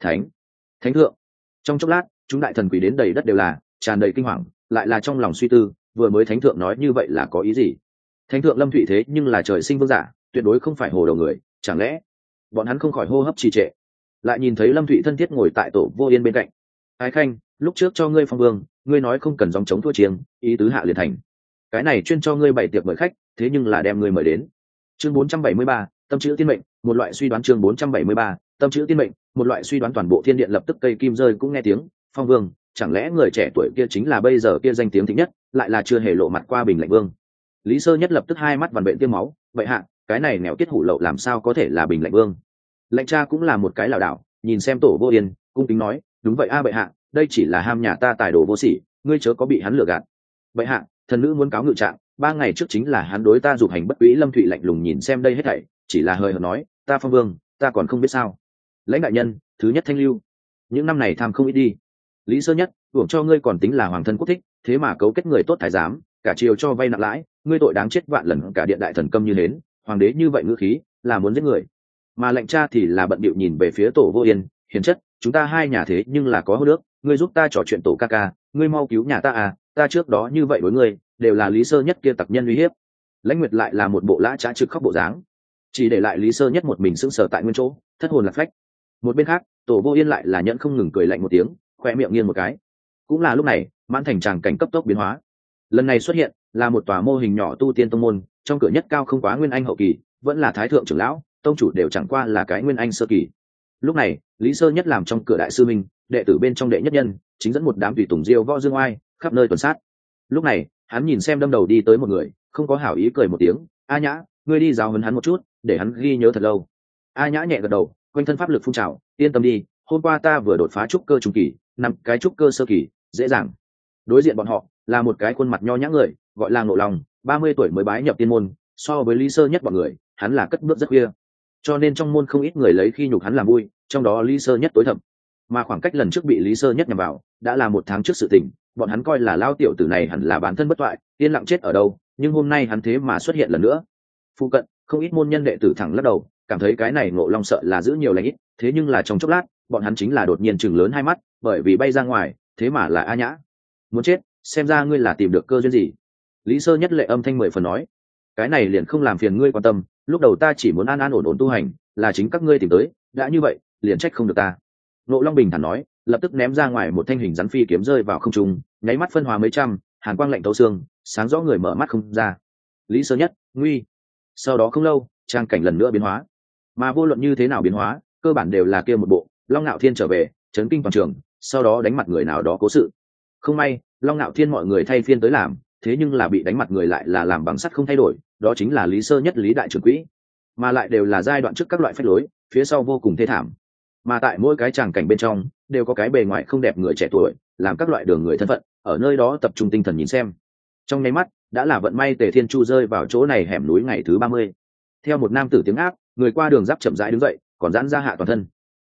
Thánh thượng. Trong chốc lát, chúng đại thần quỳ đến đầy đất đều là, tràn đầy kinh hoàng, lại là trong lòng suy tư, vừa mới thánh thượng nói như vậy là có ý gì? Thánh thượng Lâm Thụy thế nhưng là trời sinh vương giả, tuyệt đối không phải hồ đầu người, chẳng lẽ bọn hắn không khỏi hô hấp trì trệ, lại nhìn thấy Lâm Thụy thân thiết ngồi tại Tổ Vô Yên bên cạnh. Ái khanh, lúc trước cho ngươi phong vương, ngươi nói không cần dòng chống thua chiêng, ý tứ hạ liền thành. Cái này chuyên cho ngươi bày tiệc mời khách, thế nhưng là đem ngươi mời đến. Chương 473, tâm chữ tiên mệnh, một loại suy đoán. Chương 473, tâm chữ tiên mệnh, một loại suy đoán. Toàn bộ thiên điện lập tức cây kim rơi cũng nghe tiếng, phong vương, chẳng lẽ người trẻ tuổi kia chính là bây giờ kia danh tiếng thịnh nhất, lại là chưa hề lộ mặt qua Bình Lạnh Vương? Lý Sơ Nhất lập tức hai mắt vằn vện tiêm máu, vậy hạ, cái này nghèo kết hủ lậu làm sao có thể là Bình Lạnh Vương? Lạnh cha cũng là một cái lảo đảo, nhìn xem Tổ Vô Yên, cung kính nói, đúng vậy a bệ hạ, đây chỉ là ham nhà ta tài đồ vô sỉ, ngươi chớ có bị hắn lừa gạt. Bệ hạ, thần nữ muốn cáo ngự trạng, 3 ngày trước chính là hắn đối ta dục hành bất quý. Lâm Thụy lạnh lùng nhìn xem đây hết thảy, chỉ là hơi hợt nói, ta phong vương, ta còn không biết sao? Lãnh đại nhân, thứ nhất thanh lưu, những năm này tham không ít đi. Lý Sơ Nhất, hưởng cho ngươi còn tính là hoàng thân quốc thích, thế mà cấu kết người tốt thái giám, cả triều cho vay nặng lãi, ngươi tội đáng chết vạn lần, cả điện đại thần câm như hến, hoàng đế như vậy ngữ khí, là muốn giết người. Mà lệnh cha thì là bận bịu nhìn về phía Tổ Vô Yên, hiền chất, chúng ta hai nhà thế nhưng là có hôn nước, ngươi giúp ta trò chuyện Tổ ca ca, ngươi mau cứu nhà ta à, ta trước đó như vậy đối ngươi, đều là Lý Sơ Nhất kia tặc nhân uy hiếp. Lãnh Nguyệt lại là một bộ lã trá trực khóc bộ dáng, chỉ để lại Lý Sơ Nhất một mình sững sờ tại nguyên chỗ, thất hồn lạc phách. Một bên khác, Tổ Vô Yên lại là nhẫn không ngừng cười lạnh một tiếng, khoe miệng nghiêng một cái. Cũng là lúc này, mãn thành tràng cảnh cấp tốc biến hóa. Lần này xuất hiện là một tòa mô hình nhỏ tu tiên tông môn, trong cửa nhất cao không quá nguyên anh hậu kỳ, vẫn là thái thượng trưởng lão, tông chủ đều chẳng qua là cái nguyên anh sơ kỳ. Lúc này, Lý Sơ Nhất làm trong cửa đại sư minh, đệ tử bên trong đệ nhất nhân, chính dẫn một đám tùy tùng diêu võ dương oai, khắp nơi tuần sát. Lúc này, hắn nhìn xem đâm đầu đi tới một người, không có hảo ý cười một tiếng, A Nhã, ngươi đi giáo huấn hắn một chút, để hắn ghi nhớ thật lâu. A Nhã nhẹ gật đầu, quanh thân pháp lực phun trào, yên tâm đi, hôm qua ta vừa đột phá trúc cơ trung kỳ, 5 cái trúc cơ sơ kỳ, dễ dàng. Đối diện bọn họ là một cái khuôn mặt nho nhã người, gọi là Ngộ Lòng, 30 tuổi mới bái nhập tiên môn, so với Lý Sơ Nhất bọn người, hắn là cất bước rất khuya, cho nên trong môn không ít người lấy khi nhục hắn làm vui, trong đó Lý Sơ Nhất tối thầm. Mà khoảng cách lần trước bị Lý Sơ Nhất nhằm vào, đã là 1 tháng trước sự tình, bọn hắn coi là lao tiểu tử này hẳn là bản thân bất toại, yên lặng chết ở đâu, nhưng hôm nay hắn thế mà xuất hiện lần nữa. Phụ cận, không ít môn nhân đệ tử thẳng lắc đầu, cảm thấy cái này Ngộ Long sợ là giữ nhiều lành ít, thế nhưng là trong chốc lát, bọn hắn chính là đột nhiên chừng lớn hai mắt, bởi vì bay ra ngoài, thế mà là A Nhã. Muốn chết, xem ra ngươi là tìm được cơ duyên gì. Lý Sơ Nhất lệ âm thanh 10 phần nói, cái này liền không làm phiền ngươi quan tâm, lúc đầu ta chỉ muốn an an ổn ổn tu hành, là chính các ngươi tìm tới, đã như vậy, liền trách không được ta. Ngộ Long bình thản nói, lập tức ném ra ngoài một thanh hình rắn phi kiếm rơi vào không trung, nháy mắt phân hóa mấy trăm, hàn quang lạnh thấu xương, sáng rõ người mở mắt không ra. Lý Sơ Nhất, nguy. Sau đó không lâu, trang cảnh lần nữa biến hóa, mà vô luận như thế nào biến hóa, cơ bản đều là kia một bộ, Long Nạo Thiên trở về, chấn kinh toàn trường, sau đó đánh mặt người nào đó cố sự. Không may, Long Nạo Thiên mọi người thay phiên tới làm, thế nhưng là bị đánh mặt người lại là làm bằng sắt không thay đổi, đó chính là Lý Sơ Nhất Lý đại trưởng quỹ, mà lại đều là giai đoạn trước các loại phách lối, phía sau vô cùng thê thảm. Mà tại mỗi cái tràng cảnh bên trong, đều có cái bề ngoài không đẹp người trẻ tuổi, làm các loại đường người thân phận, ở nơi đó tập trung tinh thần nhìn xem. Trong nháy mắt, đã là vận may Tề Thiên Chu rơi vào chỗ này hẻm núi ngày thứ 30. Theo một nam tử tiếng áp, người qua đường giáp chậm rãi đứng dậy, còn giãn ra hạ toàn thân.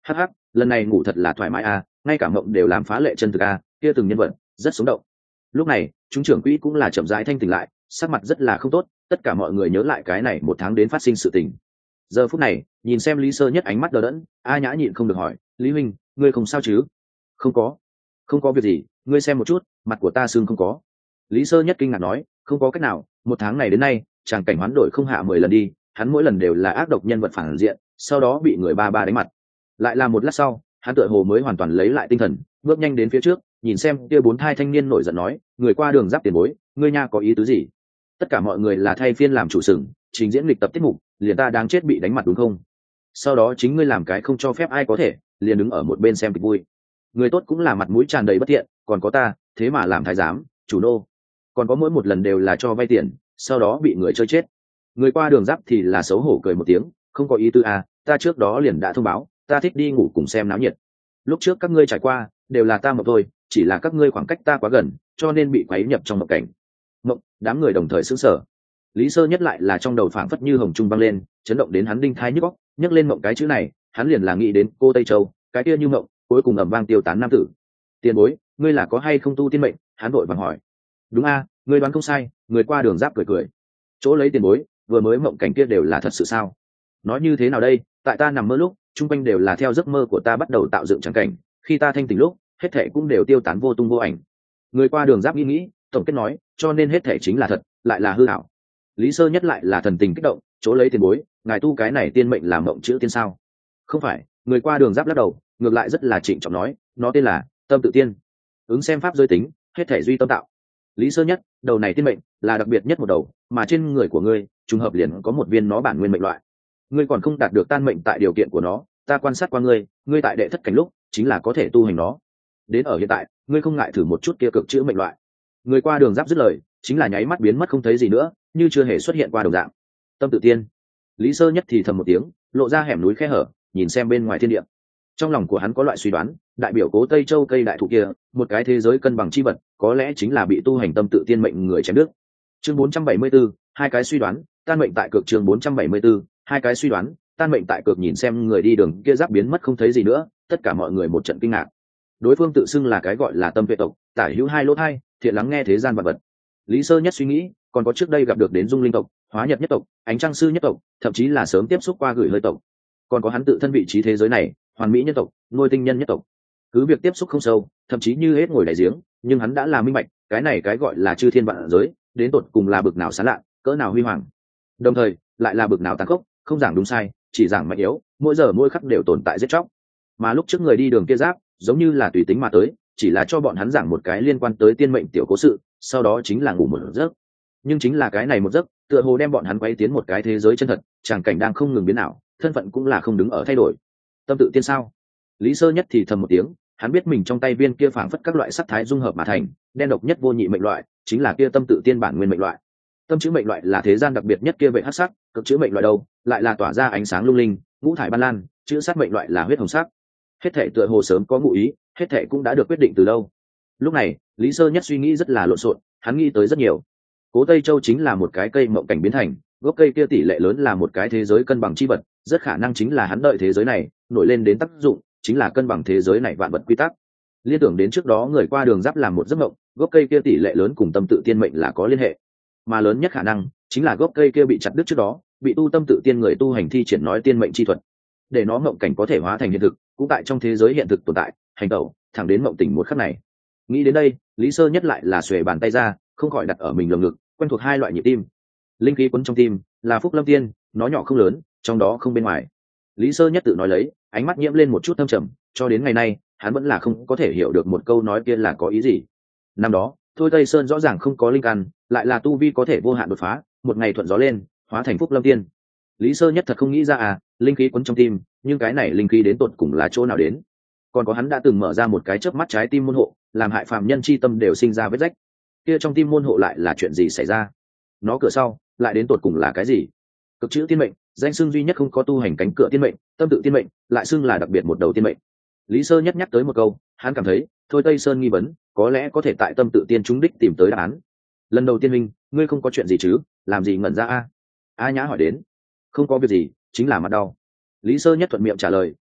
Hắc hắc, lần này ngủ thật là thoải mái à, ngay cả mộng đều làm phá lệ chân thực à, kia từng nhân vật rất sống động. Lúc này chúng trưởng quỹ cũng là chậm rãi thanh tỉnh lại, sắc mặt rất là không tốt, tất cả mọi người nhớ lại cái này một tháng đến phát sinh sự tình. Giờ phút này nhìn xem Lý Sơ Nhất ánh mắt đờ đẫn, A Nhã nhịn không được hỏi, Lý huynh, ngươi không sao chứ? Không có, không có việc gì, ngươi xem một chút, mặt của ta sưng không có. Lý Sơ Nhất kinh ngạc nói, không có cách nào, một tháng này đến nay chàng cảnh hoán đổi không hạ 10 lần đi, hắn mỗi lần đều là ác độc nhân vật phản diện, sau đó bị người ba ba đánh mặt. Lại là một lát sau, hắn tựa hồ mới hoàn toàn lấy lại tinh thần, bước nhanh đến phía trước, nhìn xem kia bốn thai thanh niên nổi giận nói, người qua đường giáp tiền bối, ngươi nha có ý tứ gì? Tất cả mọi người là thay phiên làm chủ sừng, trình diễn lịch tập tiết mục, liền ta đáng chết bị đánh mặt đúng không? Sau đó chính ngươi làm cái không cho phép ai có thể, liền đứng ở một bên xem kịch vui. Người tốt cũng là mặt mũi tràn đầy bất thiện, còn có ta, thế mà làm thái giám, chủ nô, còn có mỗi một lần đều là cho vay tiền, sau đó bị người chơi chết. Người qua đường giáp thì là xấu hổ cười một tiếng, không có ý tư à, ta trước đó liền đã thông báo, ta thích đi ngủ cùng xem náo nhiệt. Lúc trước các ngươi trải qua đều là ta mộng thôi, chỉ là các ngươi khoảng cách ta quá gần, cho nên bị quấy nhập trong mộng cảnh. Mộng, đám người đồng thời sững sờ. Lý Sơ Nhất lại là trong đầu phảng phất như hồng trung vang lên, chấn động đến hắn đinh thai nhức óc, nhắc lên mộng cái chữ này, hắn liền là nghĩ đến cô Tây Châu, cái kia như mộng, cuối cùng ầm vang tiêu tán nam tử. Tiền bối, ngươi là có hay không tu tiên mệnh? Hắn vội vàng hỏi. Đúng a, ngươi đoán không sai. Người qua đường giáp cười cười. Chỗ lấy tiền bối, vừa mới mộng cảnh kia đều là thật sự sao? Nói như thế nào đây? Tại ta nằm mơ lúc, chung quanh đều là theo giấc mơ của ta bắt đầu tạo dựng trắng cảnh. Khi ta thanh tỉnh lúc, hết thảy cũng đều tiêu tán vô tung vô ảnh. Người qua đường giáp nghĩ nghĩ, tổng kết nói, cho nên hết thảy chính là thật, lại là hư ảo. Lý Sơ Nhất lại là thần tình kích động, chỗ lấy tiền bối, ngài tu cái này tiên mệnh làm mộng chữ tiên sao? Không phải. Người qua đường giáp lắc đầu, ngược lại rất là trịnh trọng nói, nó tên là tâm tự tiên. Ứng xem pháp giới tính, hết thể duy tâm tạo. Lý Sơ Nhất, đầu này tiên mệnh là đặc biệt nhất một đầu, mà trên người của ngươi trùng hợp liền có một viên nó bản nguyên mệnh loại. Ngươi còn không đạt được tan mệnh tại điều kiện của nó, ta quan sát qua ngươi, ngươi tại đệ thất cảnh lúc chính là có thể tu hành nó. Đến ở hiện tại, ngươi không ngại thử một chút kia cực chữ mệnh loại. Người qua đường giáp dứt lời, chính là nháy mắt biến mất không thấy gì nữa, như chưa hề xuất hiện qua đồng dạng. Tâm tự tiên. Lý Sơ Nhất thì thầm một tiếng, lộ ra hẻm núi khe hở, nhìn xem bên ngoài thiên địa. Trong lòng của hắn có loại suy đoán, đại biểu Cố Tây Châu cây đại thụ kia, một cái thế giới cân bằng chi vật, có lẽ chính là bị tu hành tâm tự tiên mệnh người chém đứt. Chương 474, hai cái suy đoán, tan mệnh tại cực. Chương 474, hai cái suy đoán, tan mệnh tại cực. Nhìn xem người đi đường kia giáp biến mất không thấy gì nữa, tất cả mọi người một trận kinh ngạc. Đối phương tự xưng là cái gọi là tâm vệ tộc, tả hữu hai lỗ hai, thiện lắng nghe thế gian vật vật. Lý Sơ Nhất suy nghĩ, còn có trước đây gặp được đến Dung Linh tộc, Hóa Nhật nhất tộc, Ánh Trăng sư nhất tộc, thậm chí là sớm tiếp xúc qua gửi hơi tộc. Còn có hắn tự thân vị trí thế giới này, Hoàn Mỹ nhất tộc, Ngôi Tinh Nhân nhất tộc. Cứ việc tiếp xúc không sâu, thậm chí như hết ngồi đại giếng, nhưng hắn đã là minh bạch, cái này cái gọi là chư thiên vạn giới, đến tột cùng là bực nào sáng lạ, cỡ nào huy hoàng. Đồng thời, lại là bực nào tàn khốc, không giảng đúng sai, chỉ giảng mạnh yếu, mỗi giờ mỗi khắc đều tồn tại giết chóc. Mà lúc trước người đi đường kia giáp, giống như là tùy tính mà tới, chỉ là cho bọn hắn giảng một cái liên quan tới tiên mệnh tiểu cố sự, sau đó chính là ngủ một giấc. Nhưng chính là cái này một giấc, tựa hồ đem bọn hắn quay tiến một cái thế giới chân thật, tràng cảnh đang không ngừng biến ảo, thân phận cũng là không đứng ở thay đổi. Tâm tự tiên sao? Lý Sơ Nhất thì thầm một tiếng, hắn biết mình trong tay viên kia phảng phất các loại sắc thái dung hợp mà thành, đen độc nhất vô nhị mệnh loại, chính là kia tâm tự tiên bản nguyên mệnh loại. Tâm chữ mệnh loại là thế gian đặc biệt nhất kia vệ hắc sắc, cực chữ mệnh loại đâu, lại là tỏa ra ánh sáng lung linh, ngũ thải ban lan, chữ sát mệnh loại là huyết hồng sắc. Hết thảy tựa hồ sớm có ngụ ý, hết thảy cũng đã được quyết định từ lâu. Lúc này, Lý Sơ Nhất suy nghĩ rất là lộn xộn, hắn nghĩ tới rất nhiều. Cố Tây Châu chính là một cái cây mộng cảnh biến thành, gốc cây kia tỷ lệ lớn là một cái thế giới cân bằng chi vật, rất khả năng chính là hắn đợi thế giới này nổi lên đến tác dụng, chính là cân bằng thế giới này vạn vật quy tắc. Liên tưởng đến trước đó người qua đường giáp làm một giấc mộng, gốc cây kia tỷ lệ lớn cùng tâm tự tiên mệnh là có liên hệ, mà lớn nhất khả năng chính là gốc cây kia bị chặt đứt trước đó, bị tu tâm tự tiên người tu hành thi triển nói tiên mệnh chi thuật, để nó mộng cảnh có thể hóa thành hiện thực, cũng tại trong thế giới hiện thực tồn tại, hành tẩu thẳng đến mộng tỉnh một khắc này. Nghĩ đến đây, Lý Sơ Nhất lại là xuề bàn tay ra, không khỏi đặt ở mình lồng ngực, quen thuộc hai loại nhịp tim. Linh khí quấn trong tim là phúc lâm tiên, nó nhỏ không lớn, trong đó không bên ngoài. Lý Sơ Nhất tự nói lấy, ánh mắt nhiễm lên một chút thâm trầm, cho đến ngày nay hắn vẫn là không có thể hiểu được một câu nói kia là có ý gì. Năm đó Thôi Tây Sơn rõ ràng không có linh căn, lại là tu vi có thể vô hạn đột phá, một ngày thuận gió lên hóa thành phúc lâm tiên. Lý Sơ Nhất thật không nghĩ ra linh khí quấn trong tim, nhưng cái này linh khí đến tột cùng là chỗ nào đến? Còn có hắn đã từng mở ra một cái chớp mắt trái tim môn hộ, làm hại phàm nhân chi tâm đều sinh ra vết rách. Kia trong tim môn hộ lại là chuyện gì xảy ra? Nó cửa sau lại đến tột cùng là cái gì? Cực chữ tiên mệnh, danh xưng duy nhất không có tu hành cánh cửa tiên mệnh, tâm tự tiên mệnh, lại xưng là đặc biệt một đầu tiên mệnh. Lý Sơ Nhất nhắc tới một câu, hắn cảm thấy, Thôi Tây Sơn nghi vấn, có lẽ có thể tại tâm tự tiên trúng đích tìm tới đáp án. Lần đầu tiên minh, ngươi không có chuyện gì chứ? Làm gì ngẩn ra A Nhã hỏi đến. Không có việc gì, chính là mặt đau. Lý Sơ Nhất thuận miệng trả lời,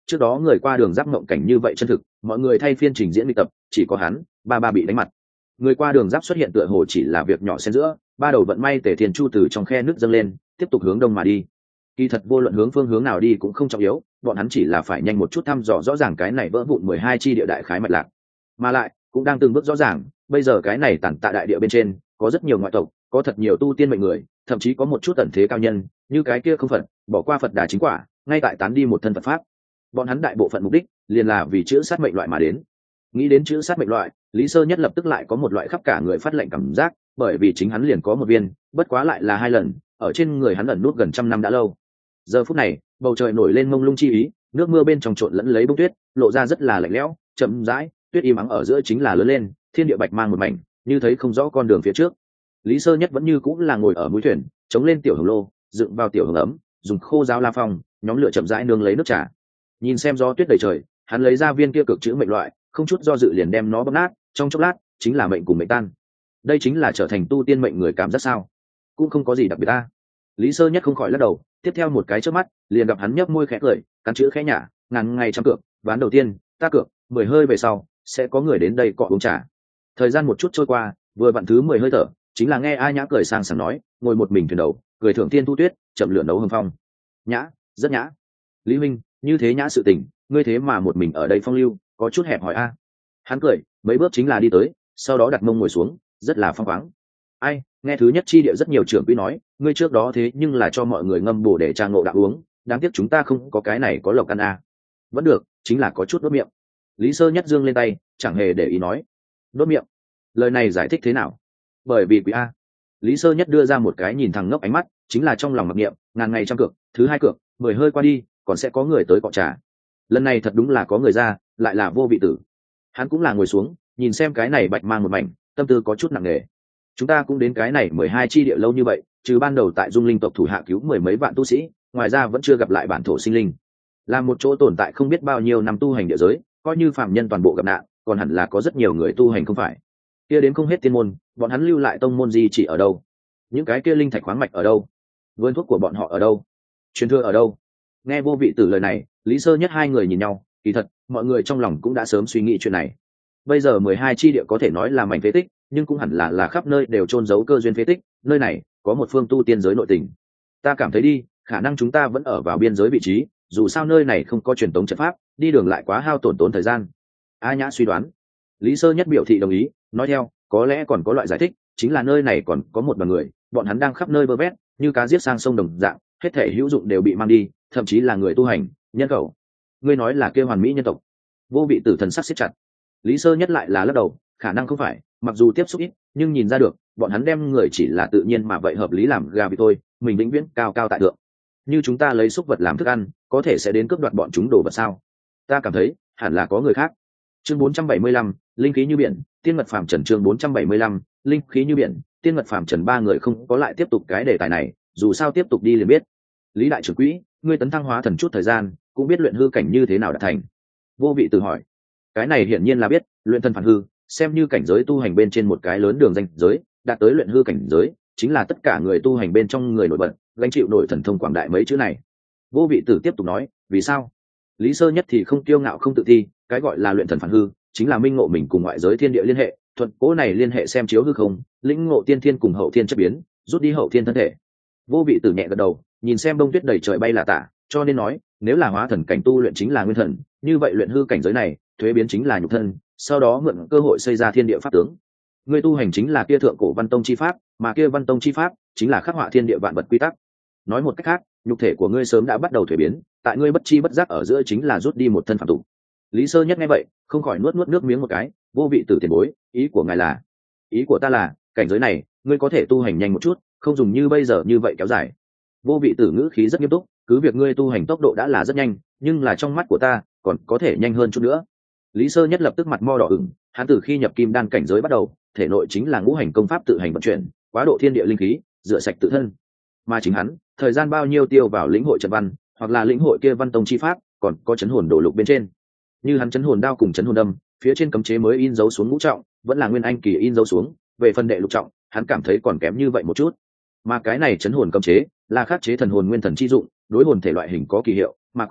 trước đó người qua đường giáp mộng cảnh như vậy chân thực, mọi người thay phiên trình diễn luyện tập, chỉ có hắn ba bị đánh mặt. Người qua đường giáp xuất hiện tựa hồ chỉ là việc nhỏ xen giữa, ba đầu vận may tề thiên chu từ trong khe nước dâng lên, tiếp tục hướng đông mà đi. Kỳ thật vô luận hướng phương hướng nào đi cũng không trọng yếu, bọn hắn chỉ là phải nhanh một chút thăm dò rõ ràng cái này vỡ vụn 12 chi địa đại khái mạch lạc, mà lại cũng đang từng bước rõ ràng. Bây giờ cái này tản tạ đại địa bên trên có rất nhiều ngoại tộc, có thật nhiều tu tiên mệnh người, thậm chí có một chút tận thế cao nhân, như cái kia không phật bỏ qua Phật đà chính quả, ngay tại tán đi một thân Phật pháp. Bọn hắn đại bộ phận mục đích liền là vì chữ sát mệnh loại mà đến. Nghĩ đến chữ sát mệnh loại, Lý Sơ Nhất lập tức lại có một loại khắp cả người phát lệnh cảm giác, bởi vì chính hắn liền có một viên, bất quá lại là 2 lần, ở trên người hắn ẩn nút gần trăm năm đã lâu. Giờ phút này, bầu trời nổi lên mông lung chi ý, nước mưa bên trong trộn lẫn lấy bông tuyết, lộ ra rất là lạnh lẽo, chậm rãi, tuyết im ắng ở giữa chính là lớn lên, thiên địa bạch mang một mảnh, như thấy không rõ con đường phía trước. Lý Sơ Nhất vẫn như cũng là ngồi ở mũi thuyền, chống lên tiểu hồng lô, dựng vào tiểu hồng ấm, dùng khô giáo la phong, nhóm lửa chậm rãi nướng lấy nước trà. Nhìn xem gió tuyết đầy trời, hắn lấy ra viên kia cực chữ mệnh loại, không chút do dự liền đem nó bóp nát, trong chốc lát, chính là mệnh cùng mệnh tan. Đây chính là trở thành tu tiên mệnh người cảm giác sao? Cũng không có gì đặc biệt ta. Lý Sơ Nhất không khỏi lắc đầu, tiếp theo một cái chớp mắt, liền gặp hắn nhếch môi khẽ cười, cắn chữ khẽ nhả, ngàn ngày trăm cược, ván đầu tiên, ta cược, 10 hơi về sau, sẽ có người đến đây cọ uống trà. Thời gian một chút trôi qua, vừa vặn thứ 10 hơi thở, chính là nghe A Nhã cười sang sảng nói, ngồi một mình thuyền đầu, cười thưởng thiên thu tuyết, chậm lửa nấu hương phong. Nhã, rất nhã. Lý huynh, như thế nhã sự tình, ngươi thế mà một mình ở đây phong lưu, có chút hẹp hỏi a. Hắn cười, mấy bước chính là đi tới, sau đó đặt mông ngồi xuống, rất là phong khoáng. Ai, nghe thứ nhất chi địa rất nhiều trưởng quý nói, ngươi trước đó thế nhưng là cho mọi người ngâm bổ để trà ngộ đạo uống, đáng tiếc chúng ta không có cái này có lộc ăn a. Vẫn được, chính là có chút đốt miệng. Lý Sơ Nhất dương lên tay, chẳng hề để ý nói. Đốt miệng? Lời này giải thích thế nào? Bởi vì quý a. Lý Sơ Nhất đưa ra một cái nhìn thằng ngốc ánh mắt, chính là trong lòng mặc niệm, ngàn ngày trăm cược, thứ 2 cược, 10 hơi qua đi, còn sẽ có người tới cọ trà. Lần này thật đúng là có người ra, lại là Vô Vị Tử. Hắn cũng là ngồi xuống, nhìn xem cái này bạch mang một mảnh, tâm tư có chút nặng nề. Chúng ta cũng đến cái này 12 chi địa lâu như vậy, trừ ban đầu tại Dung Linh tộc thủ hạ cứu 10 mấy vạn tu sĩ, ngoài ra vẫn chưa gặp lại bản thổ sinh linh. Là một chỗ tồn tại không biết bao nhiêu năm tu hành địa giới, coi như phàm nhân toàn bộ gặp nạn, còn hẳn là có rất nhiều người tu hành không phải? Kia đến không hết tiên môn, bọn hắn lưu lại tông môn gì chỉ ở đâu? Những cái kia linh thạch khoáng mạch ở đâu? Vườn thuốc của bọn họ ở đâu? Truyền thừa ở đâu? Nghe Vô Vị Tử lời này, Lý Sơ Nhất hai người nhìn nhau, kỳ thật, mọi người trong lòng cũng đã sớm suy nghĩ chuyện này. Bây giờ 12 chi địa có thể nói là mảnh phế tích, nhưng cũng hẳn là khắp nơi đều chôn giấu cơ duyên phế tích, nơi này có một phương tu tiên giới nội tình. Ta cảm thấy đi, khả năng chúng ta vẫn ở vào biên giới vị trí, dù sao nơi này không có truyền thống trận pháp, đi đường lại quá hao tổn thời gian. A Nhã suy đoán. Lý Sơ Nhất biểu thị đồng ý, nói theo, có lẽ còn có loại giải thích, chính là nơi này còn có một đoàn người, bọn hắn đang khắp nơi bơ vét, như cá giết sang sông đồng dạng, hết thể hữu dụng đều bị mang đi, thậm chí là người tu hành, nhân khẩu. Ngươi nói là kêu hoàn mỹ nhân tộc? Vô Vị Tử thần sắc siết chặt. Lý Sơ Nhất lại là lắc đầu, khả năng không phải, mặc dù tiếp xúc ít, nhưng nhìn ra được, bọn hắn đem người chỉ là tự nhiên mà vậy hợp lý làm gà vì tôi, mình vĩnh viễn cao cao tại thượng. Như chúng ta lấy súc vật làm thức ăn, có thể sẽ đến cướp đoạt bọn chúng đồ vật sao? Ta cảm thấy, hẳn là có người khác. Chương 475, linh khí như biển, tiên mật phàm trần. Chương 475, linh khí như biển, tiên mật phàm trần. Ba người không có lại tiếp tục cái đề tài này, dù sao tiếp tục đi liền biết. Lý đại trưởng quỹ, ngươi tấn thăng hóa thần chút thời gian, cũng biết luyện hư cảnh như thế nào đã thành. Vô Vị Tử hỏi. Cái này hiển nhiên là biết, luyện thần phản hư, xem như cảnh giới tu hành bên trên một cái lớn đường danh giới, đạt tới luyện hư cảnh giới, chính là tất cả người tu hành bên trong người nổi bật, gánh chịu nổi thần thông quảng đại mấy chữ này. Vô Vị Tử tiếp tục nói, vì sao? Lý Sơ Nhất thì không kiêu ngạo không tự ti, cái gọi là luyện thần phản hư, chính là minh ngộ mình cùng ngoại giới thiên địa liên hệ, thuận cố này liên hệ xem chiếu hư không, lĩnh ngộ tiên thiên cùng hậu thiên chất biến, rút đi hậu thiên thân thể. Vô Vị Tử nhẹ gật đầu, nhìn xem bông tuyết đầy trời bay là tả, cho nên nói, nếu là hóa thần cảnh tu luyện chính là nguyên thần, như vậy luyện hư cảnh giới này, thuế biến chính là nhục thân, sau đó mượn cơ hội xây ra thiên địa pháp tướng. Ngươi tu hành chính là kia thượng cổ văn tông chi pháp, mà kia văn tông chi pháp chính là khắc họa thiên địa vạn vật quy tắc. Nói một cách khác, nhục thể của ngươi sớm đã bắt đầu thuế biến, tại ngươi bất chi bất giác ở giữa chính là rút đi một thân phạm tục. Lý Sơ Nhất nghe vậy, không khỏi nuốt nước miếng một cái. Vô Vị Tử tiền bối, ý của ngài là? Ý của ta là, cảnh giới này, ngươi có thể tu hành nhanh một chút, không dùng như bây giờ như vậy kéo dài. Vô Vị Tử ngữ khí rất nghiêm túc, cứ việc ngươi tu hành tốc độ đã là rất nhanh, nhưng là trong mắt của ta, còn có thể nhanh hơn chút nữa. Lý Sơ Nhất lập tức mặt mo đỏ ửng, hắn từ khi nhập kim đan cảnh giới bắt đầu, thể nội chính là ngũ hành công pháp tự hành vận chuyển, quá độ thiên địa linh khí, rửa sạch tự thân. Mà chính hắn, thời gian bao nhiêu tiêu vào lĩnh hội trận văn, hoặc là lĩnh hội kia văn tông chi pháp, còn có chấn hồn đồ lục bên trên. Như hắn chấn hồn đao cùng chấn hồn đâm, phía trên cấm chế mới in dấu xuống ngũ trọng, vẫn là nguyên anh kỳ in dấu xuống, về phần đệ lục trọng, hắn cảm thấy còn kém như vậy một chút. Mà cái này chấn hồn cấm chế, là khắc chế thần hồn nguyên thần chi dụng, đối hồn thể loại hình có kỳ hiệu, mà quỷ,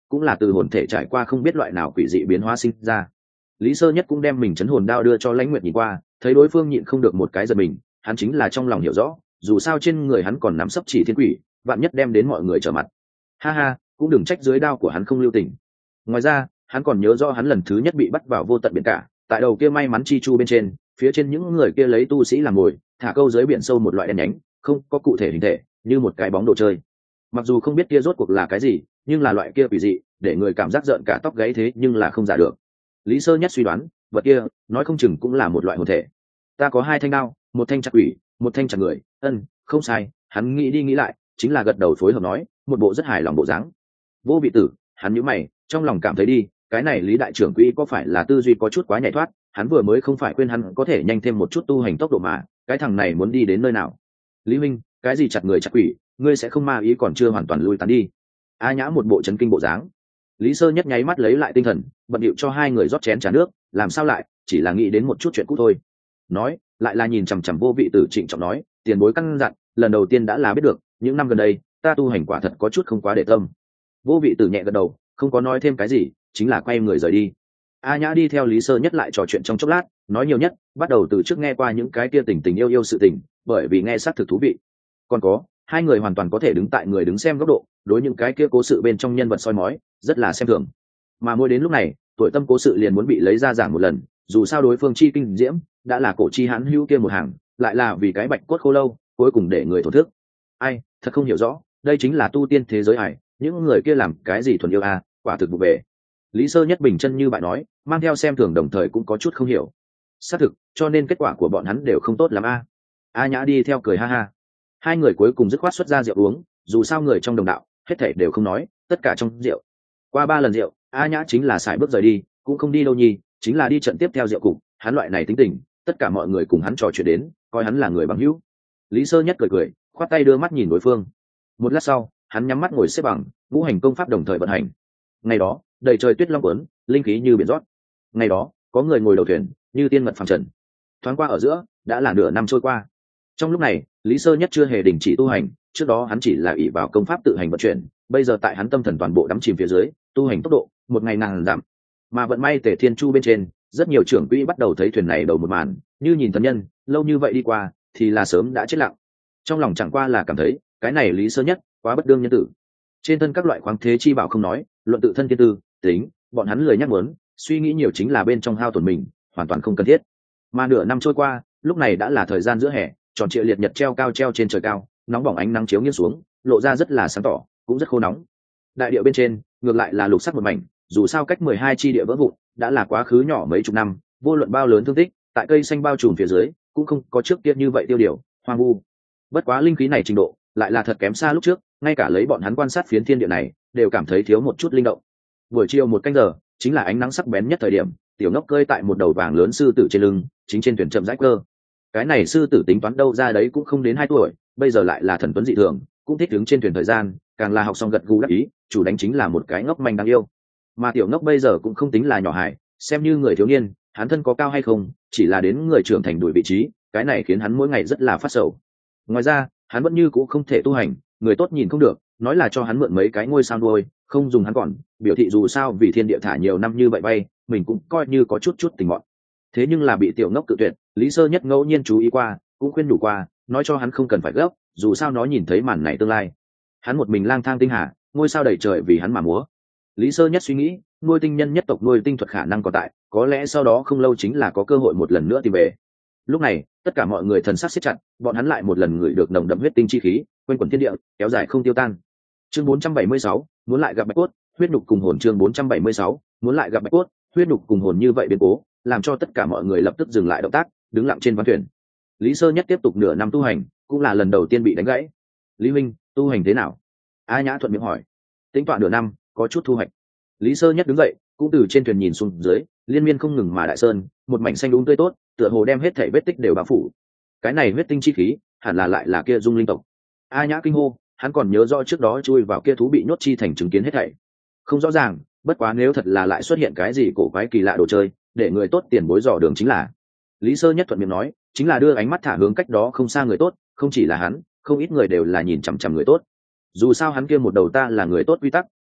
cũng là từ hồn thể trải qua không biết loại nào quỷ dị biến hóa sinh ra. Lý Sơ Nhất cũng đem mình chấn hồn đao đưa cho Lãnh Nguyệt nhìn qua, thấy đối phương nhịn không được một cái giật mình, hắn chính là trong lòng hiểu rõ, dù sao trên người hắn còn nắm sấp chỉ thiên quỷ, vạn nhất đem đến mọi người trở mặt. Ha ha, cũng đừng trách dưới đao của hắn không lưu tình. Ngoài ra, hắn còn nhớ rõ hắn lần thứ nhất bị bắt vào vô tận biển cả, tại đầu kia may mắn chi chu bên trên, phía trên những người kia lấy tu sĩ làm mồi, thả câu dưới biển sâu một loại đen nhánh, không có cụ thể hình thể, như một cái bóng đồ chơi. Mặc dù không biết kia rốt cuộc là cái gì, nhưng là loại kia quỷ dị, để người cảm giác rợn cả tóc gáy thế nhưng là không giả được. Lý Sơ Nhất suy đoán, vật kia nói không chừng cũng là một loại hồn thể. Ta có 2 thanh đao, một thanh chặt quỷ, một thanh chặt người. Không sai. Hắn nghĩ đi nghĩ lại, chính là gật đầu phối hợp nói, một bộ rất hài lòng bộ dáng. Vô Vị Tử, hắn nhíu mày, trong lòng cảm thấy đi, cái này Lý đại trưởng quỹ có phải là tư duy có chút quá nhảy thoát, hắn vừa mới không phải khuyên hắn có thể nhanh thêm một chút tu hành tốc độ mà, cái thằng này muốn đi đến nơi nào? Lý huynh, cái gì chặt người chặt quỷ, ngươi sẽ không ma ý còn chưa hoàn toàn lui tán đi. A Nhã một bộ chấn kinh bộ dáng. Lý Sơ Nhất nháy mắt lấy lại tinh thần, bận điệu cho hai người rót chén trà nước, làm sao lại, chỉ là nghĩ đến một chút chuyện cũ thôi. Nói, lại là nhìn chằm chằm Vô Vị Tử trịnh trọng nói, tiền bối căn dặn, lần đầu tiên đã là biết được, những năm gần đây, ta tu hành quả thật có chút không quá để tâm. Vô Vị Tử nhẹ gật đầu, không có nói thêm cái gì, chính là quay người rời đi. A Nhã đi theo Lý Sơ Nhất lại trò chuyện trong chốc lát, nói nhiều nhất, bắt đầu từ trước nghe qua những cái kia tình tình yêu yêu sự tình, bởi vì nghe xác thực thú vị. Còn có, hai người hoàn toàn có thể đứng tại người đứng xem góc độ, đối những cái kia cố sự bên trong nhân vật soi mói, rất là xem thường. Mà mỗi đến lúc này, tuổi tâm cố sự liền muốn bị lấy ra giảng một lần, dù sao đối phương chi kinh diễm, đã là cổ chi hãn hữu kia một hàng, lại là vì cái bạch cốt khô lâu, cuối cùng để người thổn thức. Ai, thật không hiểu rõ, đây chính là tu tiên thế giới ải, những người kia làm cái gì thuần yêu à, quả thực vụ về. Lý Sơ Nhất bình chân như bạn nói, mang theo xem thường đồng thời cũng có chút không hiểu. Xác thực, cho nên kết quả của bọn hắn đều không tốt lắm a. A Nhã đi theo cười ha ha. Hai người cuối cùng dứt khoát xuất ra rượu uống, dù sao người trong đồng đạo, hết thảy đều không nói, tất cả trong rượu. Qua 3 lần rượu, A Nhã chính là sải bước rời đi, cũng không đi đâu nhì, chính là đi trận tiếp theo rượu cục, hắn loại này tính tình, tất cả mọi người cùng hắn trò chuyện đến, coi hắn là người bằng hữu. Lý Sơ Nhất cười cười, khoát tay đưa mắt nhìn đối phương. Một lát sau, hắn nhắm mắt ngồi xếp bằng, ngũ hành công pháp đồng thời vận hành. Ngày đó, đầy trời tuyết long cuốn, linh khí như biển rót. Ngày đó, có người ngồi đầu thuyền, như tiên mật phàm trần. Thoáng qua ở giữa, đã là nửa năm trôi qua. Trong lúc này, Lý Sơ Nhất chưa hề đình chỉ tu hành, trước đó hắn chỉ là ỷ vào công pháp tự hành vận chuyển, bây giờ tại hắn tâm thần toàn bộ đắm chìm phía dưới, tu hành tốc độ một ngày nàng giảm. Mà vận may Tề Thiên Chu bên trên, rất nhiều trưởng quỹ bắt đầu thấy thuyền này đầu một màn, như nhìn thần nhân, lâu như vậy đi qua, thì là sớm đã chết lặng. Trong lòng chẳng qua là cảm thấy, cái này Lý Sơ Nhất quá bất đương nhân tử. Trên thân các loại khoáng thế chi bảo không nói, luận tự thân thiên tư, tính, bọn hắn lười nhắc muốn, suy nghĩ nhiều chính là bên trong hao tổn mình, hoàn toàn không cần thiết. Mà nửa năm trôi qua, lúc này đã là thời gian giữa hè, tròn trịa liệt nhật treo cao treo trên trời cao, nóng bỏng ánh nắng chiếu nghiêng xuống, lộ ra rất là sáng tỏ, cũng rất khô nóng. Đại địa bên trên, ngược lại là lục sắc một mảnh, dù sao cách 12 chi địa vỡ vụn, đã là quá khứ nhỏ mấy chục năm, vô luận bao lớn thương tích, tại cây xanh bao trùm phía dưới, cũng không có trước kia như vậy tiêu điều, hoang vu. Bất quá linh khí này trình độ, lại là thật kém xa lúc trước, ngay cả lấy bọn hắn quan sát phiến thiên địa này, đều cảm thấy thiếu một chút linh động. Buổi chiều 1 canh giờ, chính là ánh nắng sắc bén nhất thời điểm, tiểu ngốc cơi tại một đầu vàng lớn sư tử trên lưng, chính trên thuyền chậm rãi cơ. Cái này sư tử tính toán đâu ra đấy cũng không đến 2 tuổi, bây giờ lại là thần tuấn dị thường, cũng thích đứng trên thuyền thời gian, càng là học xong gật gù đắc ý, chủ đánh chính là một cái ngốc manh đáng yêu. Mà tiểu ngốc bây giờ cũng không tính là nhỏ hài, xem như người thiếu niên, hắn thân có cao hay không, chỉ là đến người trưởng thành đuổi vị trí, cái này khiến hắn mỗi ngày rất là phát sầu. Ngoài ra, hắn vẫn như cũng không thể tu hành, người tốt nhìn không được, nói là cho hắn mượn mấy cái ngôi sao nuôi, không dùng hắn còn, biểu thị dù sao vì thiên địa thả nhiều năm như vậy bay, mình cũng coi như có chút tình mọn. Thế nhưng là bị tiểu ngốc cự tuyệt, Lý Sơ Nhất ngẫu nhiên chú ý qua, cũng khuyên đủ qua, nói cho hắn không cần phải gấp, dù sao nó nhìn thấy màn này tương lai. Hắn một mình lang thang tinh hà, ngôi sao đầy trời vì hắn mà múa. Lý Sơ Nhất suy nghĩ, nuôi tinh nhân nhất tộc nuôi tinh thuật khả năng còn tại, có lẽ sau đó không lâu chính là có cơ hội một lần nữa tìm về. Lúc này, tất cả mọi người thần sắc siết chặt, bọn hắn lại một lần ngửi được nồng đậm huyết tinh chi khí, quanh quẩn thiên địa, kéo dài không tiêu tan. Chương 476, muốn lại gặp bạch cốt, huyết nhục cùng hồn. Chương 476, muốn lại gặp bạch cốt, huyết nhục cùng hồn như vậy biến cố, làm cho tất cả mọi người lập tức dừng lại động tác, đứng lặng trên ván thuyền. Lý Sơ Nhất tiếp tục nửa năm tu hành, cũng là lần đầu tiên bị đánh gãy. Lý Minh, tu hành thế nào? A Nhã thuận miệng hỏi. Tính toán nửa năm, có chút thu hoạch. Lý Sơ Nhất đứng dậy, cũng từ trên thuyền nhìn xuống dưới, liên miên không ngừng mà đại sơn, một mảnh xanh đúng tươi tốt, tựa hồ đem hết thảy vết tích đều bao phủ. Cái này huyết tinh chi khí, hẳn là lại là kia dung linh tộc. A Nhã kinh hô, hắn còn nhớ rõ trước đó chui vào kia thú bị nhốt chi thành chứng kiến hết thảy. Không rõ ràng, bất quá nếu thật là lại xuất hiện cái gì cổ quái kỳ lạ đồ chơi, để người tốt tiền bối dò đường chính là. Lý Sơ Nhất thuận miệng nói, chính là đưa ánh mắt thả hướng cách đó không xa người tốt, không chỉ là hắn, không ít người đều là nhìn chằm chằm người tốt. Dù sao hắn kia một đầu ta là người tốt quy tắc,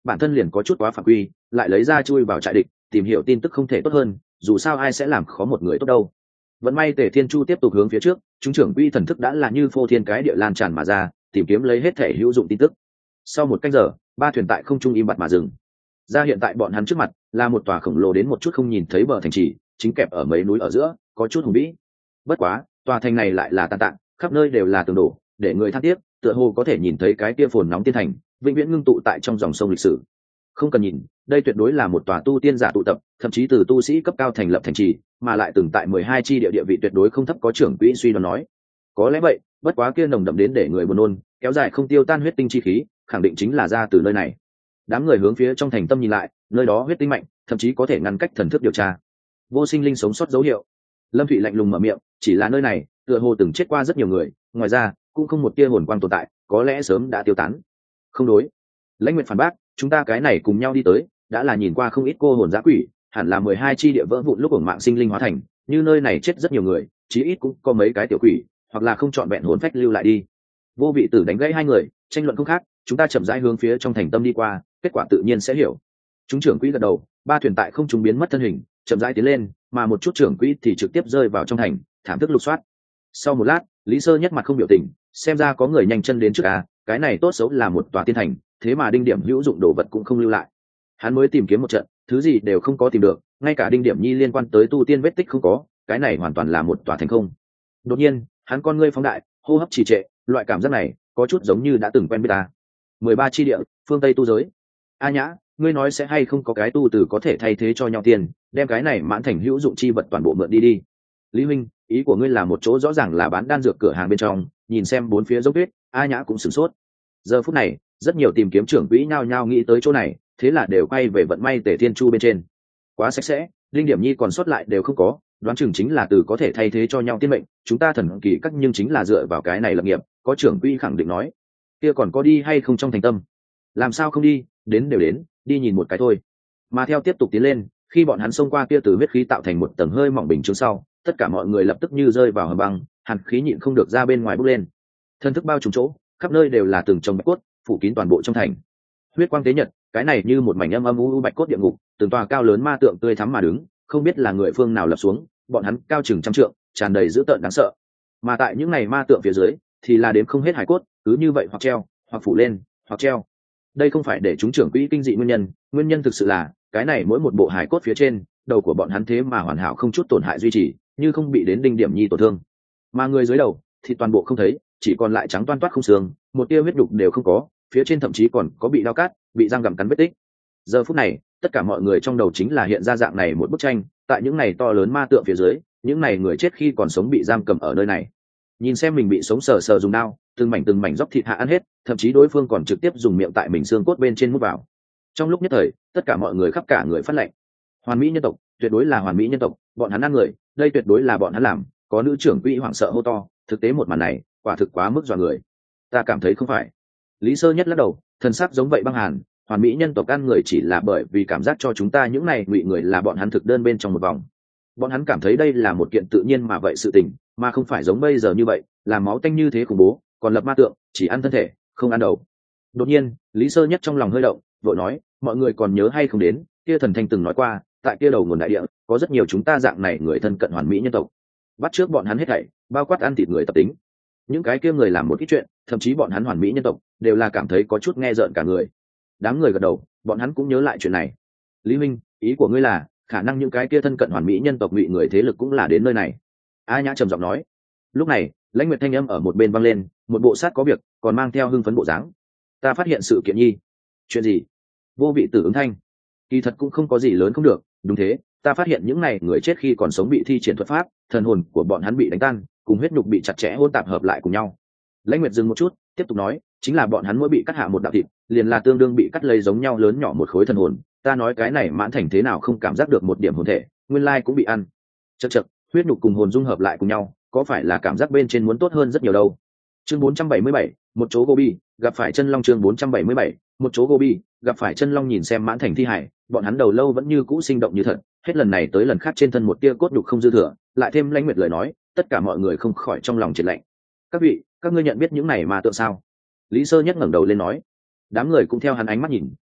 bản thân liền có chút quá phạm quy, lại lấy ra chui vào trại địch tìm hiểu tin tức không thể tốt hơn, dù sao ai sẽ làm khó một người tốt đâu. Vẫn may Tề Thiên Chu tiếp tục hướng phía trước, chúng trưởng quỹ thần thức đã là như phô thiên cái địa lan tràn mà ra, tìm kiếm lấy hết thể hữu dụng tin tức. Sau một canh giờ, ba thuyền tại không trung im bặt mà dừng. Ra hiện tại bọn hắn trước mặt là một tòa khổng lồ đến một chút không nhìn thấy bờ thành trì, chính kẹp ở mấy núi ở giữa, có chút hùng vĩ. Bất quá, tòa thành này lại là tàn tạ, khắp nơi đều là tường đổ, để người than tiếc, tựa hồ có thể nhìn thấy cái kia phồn nóng tiên thành, vĩnh viễn ngưng tụ tại trong dòng sông lịch sử. Không cần nhìn, đây tuyệt đối là một tòa tu tiên giả tụ tập, thậm chí từ tu sĩ cấp cao thành lập thành trì, mà lại từng tại 12 chi địa vị tuyệt đối không thấp, có trưởng quỹ suy đoán nói. Có lẽ vậy, bất quá kia nồng đậm đến để người buồn nôn, kéo dài không tiêu tan huyết tinh chi khí, khẳng định chính là ra từ nơi này. Đám người hướng phía trong thành tâm nhìn lại, nơi đó huyết tinh mạnh, thậm chí có thể ngăn cách thần thức điều tra. Vô sinh linh sống sót dấu hiệu. Lâm Thụy lạnh lùng mở miệng, chỉ là nơi này, tựa hồ từng chết qua rất nhiều người, ngoài ra, cũng không một tia hồn quang tồn tại, có lẽ sớm đã tiêu tán. Không đối. Lãnh Nguyệt phản bác, chúng ta cái này cùng nhau đi tới, đã là nhìn qua không ít cô hồn dã quỷ, hẳn là 12 chi địa vỡ vụn lúc hồn mạng sinh linh hóa thành, như nơi này chết rất nhiều người, chí ít cũng có mấy cái tiểu quỷ, hoặc là không chọn vẹn hồn phách lưu lại đi. Vô Vị Tử đánh gãy hai người, tranh luận không khác, chúng ta chậm rãi hướng phía trong thành tâm đi qua, kết quả tự nhiên sẽ hiểu. Chúng trưởng quỹ gật đầu, ba thuyền tại không trung biến mất thân hình, chậm rãi tiến lên, mà một chút trưởng quỹ thì trực tiếp rơi vào trong thành, thảm thức lục soát. Sau một lát, Lý Sơ nhất mặt không biểu tình, xem ra có người nhanh chân đến trước cái này tốt xấu là một tòa tiên thành, thế mà đinh điểm hữu dụng đồ vật cũng không lưu lại. Hắn mới tìm kiếm một trận, thứ gì đều không có tìm được, ngay cả đinh điểm nhi liên quan tới tu tiên vết tích không có, cái này hoàn toàn là một tòa thành không. Đột nhiên, hắn con ngươi phóng đại, hô hấp trì trệ, loại cảm giác này có chút giống như đã từng quen biết ta. 13 chi địa, phương Tây tu giới. A Nhã, ngươi nói sẽ hay không có cái tu từ có thể thay thế cho nhau tiền, đem cái này mãn thành hữu dụng chi vật toàn bộ mượn đi đi. Lý huynh, ý của ngươi là một chỗ rõ ràng là bán đan dược cửa hàng bên trong, nhìn xem bốn phía dốc tuyết, A Nhã cũng sửng sốt. Giờ phút này, rất nhiều tìm kiếm trưởng quỹ nhao nhao nghĩ tới chỗ này, thế là đều quay về vận may Tề Thiên Chu bên trên. Quá sạch sẽ, linh điểm nhi còn sót lại đều không có, đoán chừng chính là từ có thể thay thế cho nhau tiên mệnh, chúng ta thần kỳ cách nhưng chính là dựa vào cái này lập nghiệp, có trưởng quỹ khẳng định nói. Kia còn có đi hay không trong thành tâm? Làm sao không đi, đến đều đến, đi nhìn một cái thôi. Mà theo tiếp tục tiến lên, khi bọn hắn xông qua kia từ huyết khí tạo thành một tầng hơi mỏng bình chướng sau, tất cả mọi người lập tức như rơi vào hầm băng, hàn khí nhịn không được ra bên ngoài bốc lên. Thân thức bao trùm chỗ, khắp nơi đều là từng chồng bạch cốt, phủ kín toàn bộ trong thành. Huyết quang tế nhật, cái này như một mảnh âm âm u bạch cốt địa ngục, từng tòa cao lớn ma tượng tươi thắm mà đứng, không biết là người phương nào lập xuống, bọn hắn cao chừng trăm trượng, tràn đầy dữ tợn đáng sợ. Mà tại những này ma tượng phía dưới, thì là đếm không hết hải cốt, cứ như vậy hoặc treo, hoặc phủ lên, hoặc treo. Đây không phải để chúng trưởng quỹ kinh dị nguyên nhân thực sự là cái này mỗi một bộ hải cốt phía trên, đầu của bọn hắn thế mà hoàn hảo không chút tổn hại duy trì, như không bị đến đinh điểm nhi tổn thương. Mà người dưới đầu thì toàn bộ không thấy, chỉ còn lại trắng toan toát không xương, một tia huyết đục đều không có, phía trên thậm chí còn có bị đao cát, bị răng gặm cắn vết tích. Giờ phút này, tất cả mọi người trong đầu chính là hiện ra dạng này một bức tranh, tại những này to lớn ma tượng phía dưới, những này người chết khi còn sống bị giam cầm ở nơi này. Nhìn xem mình bị sống sờ sờ dùng đao, từng mảnh dốc thịt hạ ăn hết, thậm chí đối phương còn trực tiếp dùng miệng tại mình xương cốt bên trên mút vào. Trong lúc nhất thời, tất cả mọi người khắp cả người phát lệnh. Hoàn mỹ nhân tộc, tuyệt đối là hoàn mỹ nhân tộc, bọn hắn ăn người, đây tuyệt đối là bọn hắn làm. Có nữ trưởng quỹ hoảng sợ hô to, thực tế một màn này, quả thực quá mức dọa người. Ta cảm thấy không phải. Lý Sơ nhất lắc đầu, thần sắc giống vậy băng hàn, hoàn mỹ nhân tộc ăn người chỉ là bởi vì cảm giác cho chúng ta những này ngụy người là bọn hắn thực đơn bên trong một vòng. Bọn hắn cảm thấy đây là một kiện tự nhiên mà vậy sự tình, mà không phải giống bây giờ như vậy, làm máu tanh như thế khủng bố, còn lập ma tượng, chỉ ăn thân thể, không ăn đầu. Đột nhiên, Lý Sơ nhất trong lòng hơi động, vội nói, mọi người còn nhớ hay không đến, kia thần thanh từng nói qua, tại kia đầu nguồn đại địa, có rất nhiều chúng ta dạng này người thân cận hoàn mỹ nhân tộc. Bắt trước bọn hắn hết thảy, bao quát ăn thịt người tập tính. Những cái kia người làm một ít chuyện, thậm chí bọn hắn hoàn mỹ nhân tộc, đều là cảm thấy có chút nghe rợn cả người. Đám người gật đầu, bọn hắn cũng nhớ lại chuyện này. Lý Minh, ý của ngươi là, khả năng những cái kia thân cận hoàn mỹ nhân tộc ngụy người thế lực cũng là đến nơi này. A Nhã trầm giọng nói. Lúc này, Lãnh Nguyệt thanh âm ở một bên vang lên, một bộ sát có việc, còn mang theo hưng phấn bộ dáng. Ta phát hiện sự kiện nhi. Chuyện gì? Vô Vị Tử ứng thanh. Kỳ thật cũng không có gì lớn không được, đúng thế, ta phát hiện những này người chết khi còn sống bị thi triển thuật pháp, thần hồn của bọn hắn bị đánh tan, cùng huyết nhục bị chặt chẽ hỗn tạp hợp lại cùng nhau. Lãnh Nguyệt dừng một chút, tiếp tục nói, chính là bọn hắn mỗi bị cắt hạ một đạo thịt, liền là tương đương bị cắt lấy giống nhau lớn nhỏ một khối thần hồn. Ta nói cái này mãn thành thế nào không cảm giác được một điểm hồn thể, nguyên lai cũng bị ăn. Chậc chậc, huyết nhục cùng hồn dung hợp lại cùng nhau, có phải là cảm giác bên trên muốn tốt hơn rất nhiều đâu. Chương 477, một chỗ Gobi, gặp phải chân long. Chương 477, một chỗ Gobi, gặp phải chân long. Nhìn xem mãn thành thi hải, bọn hắn đầu lâu vẫn như cũ sinh động như thật, hết lần này tới lần khác trên thân một tia cốt đục không dư thừa, lại thêm Lãnh Nguyệt lời nói, tất cả mọi người không khỏi trong lòng triệt lạnh. Các vị, các ngươi nhận biết những này mà tượng sao? Lý Sơ nhất ngẩng đầu lên nói. Đám người cũng theo hắn ánh mắt nhìn,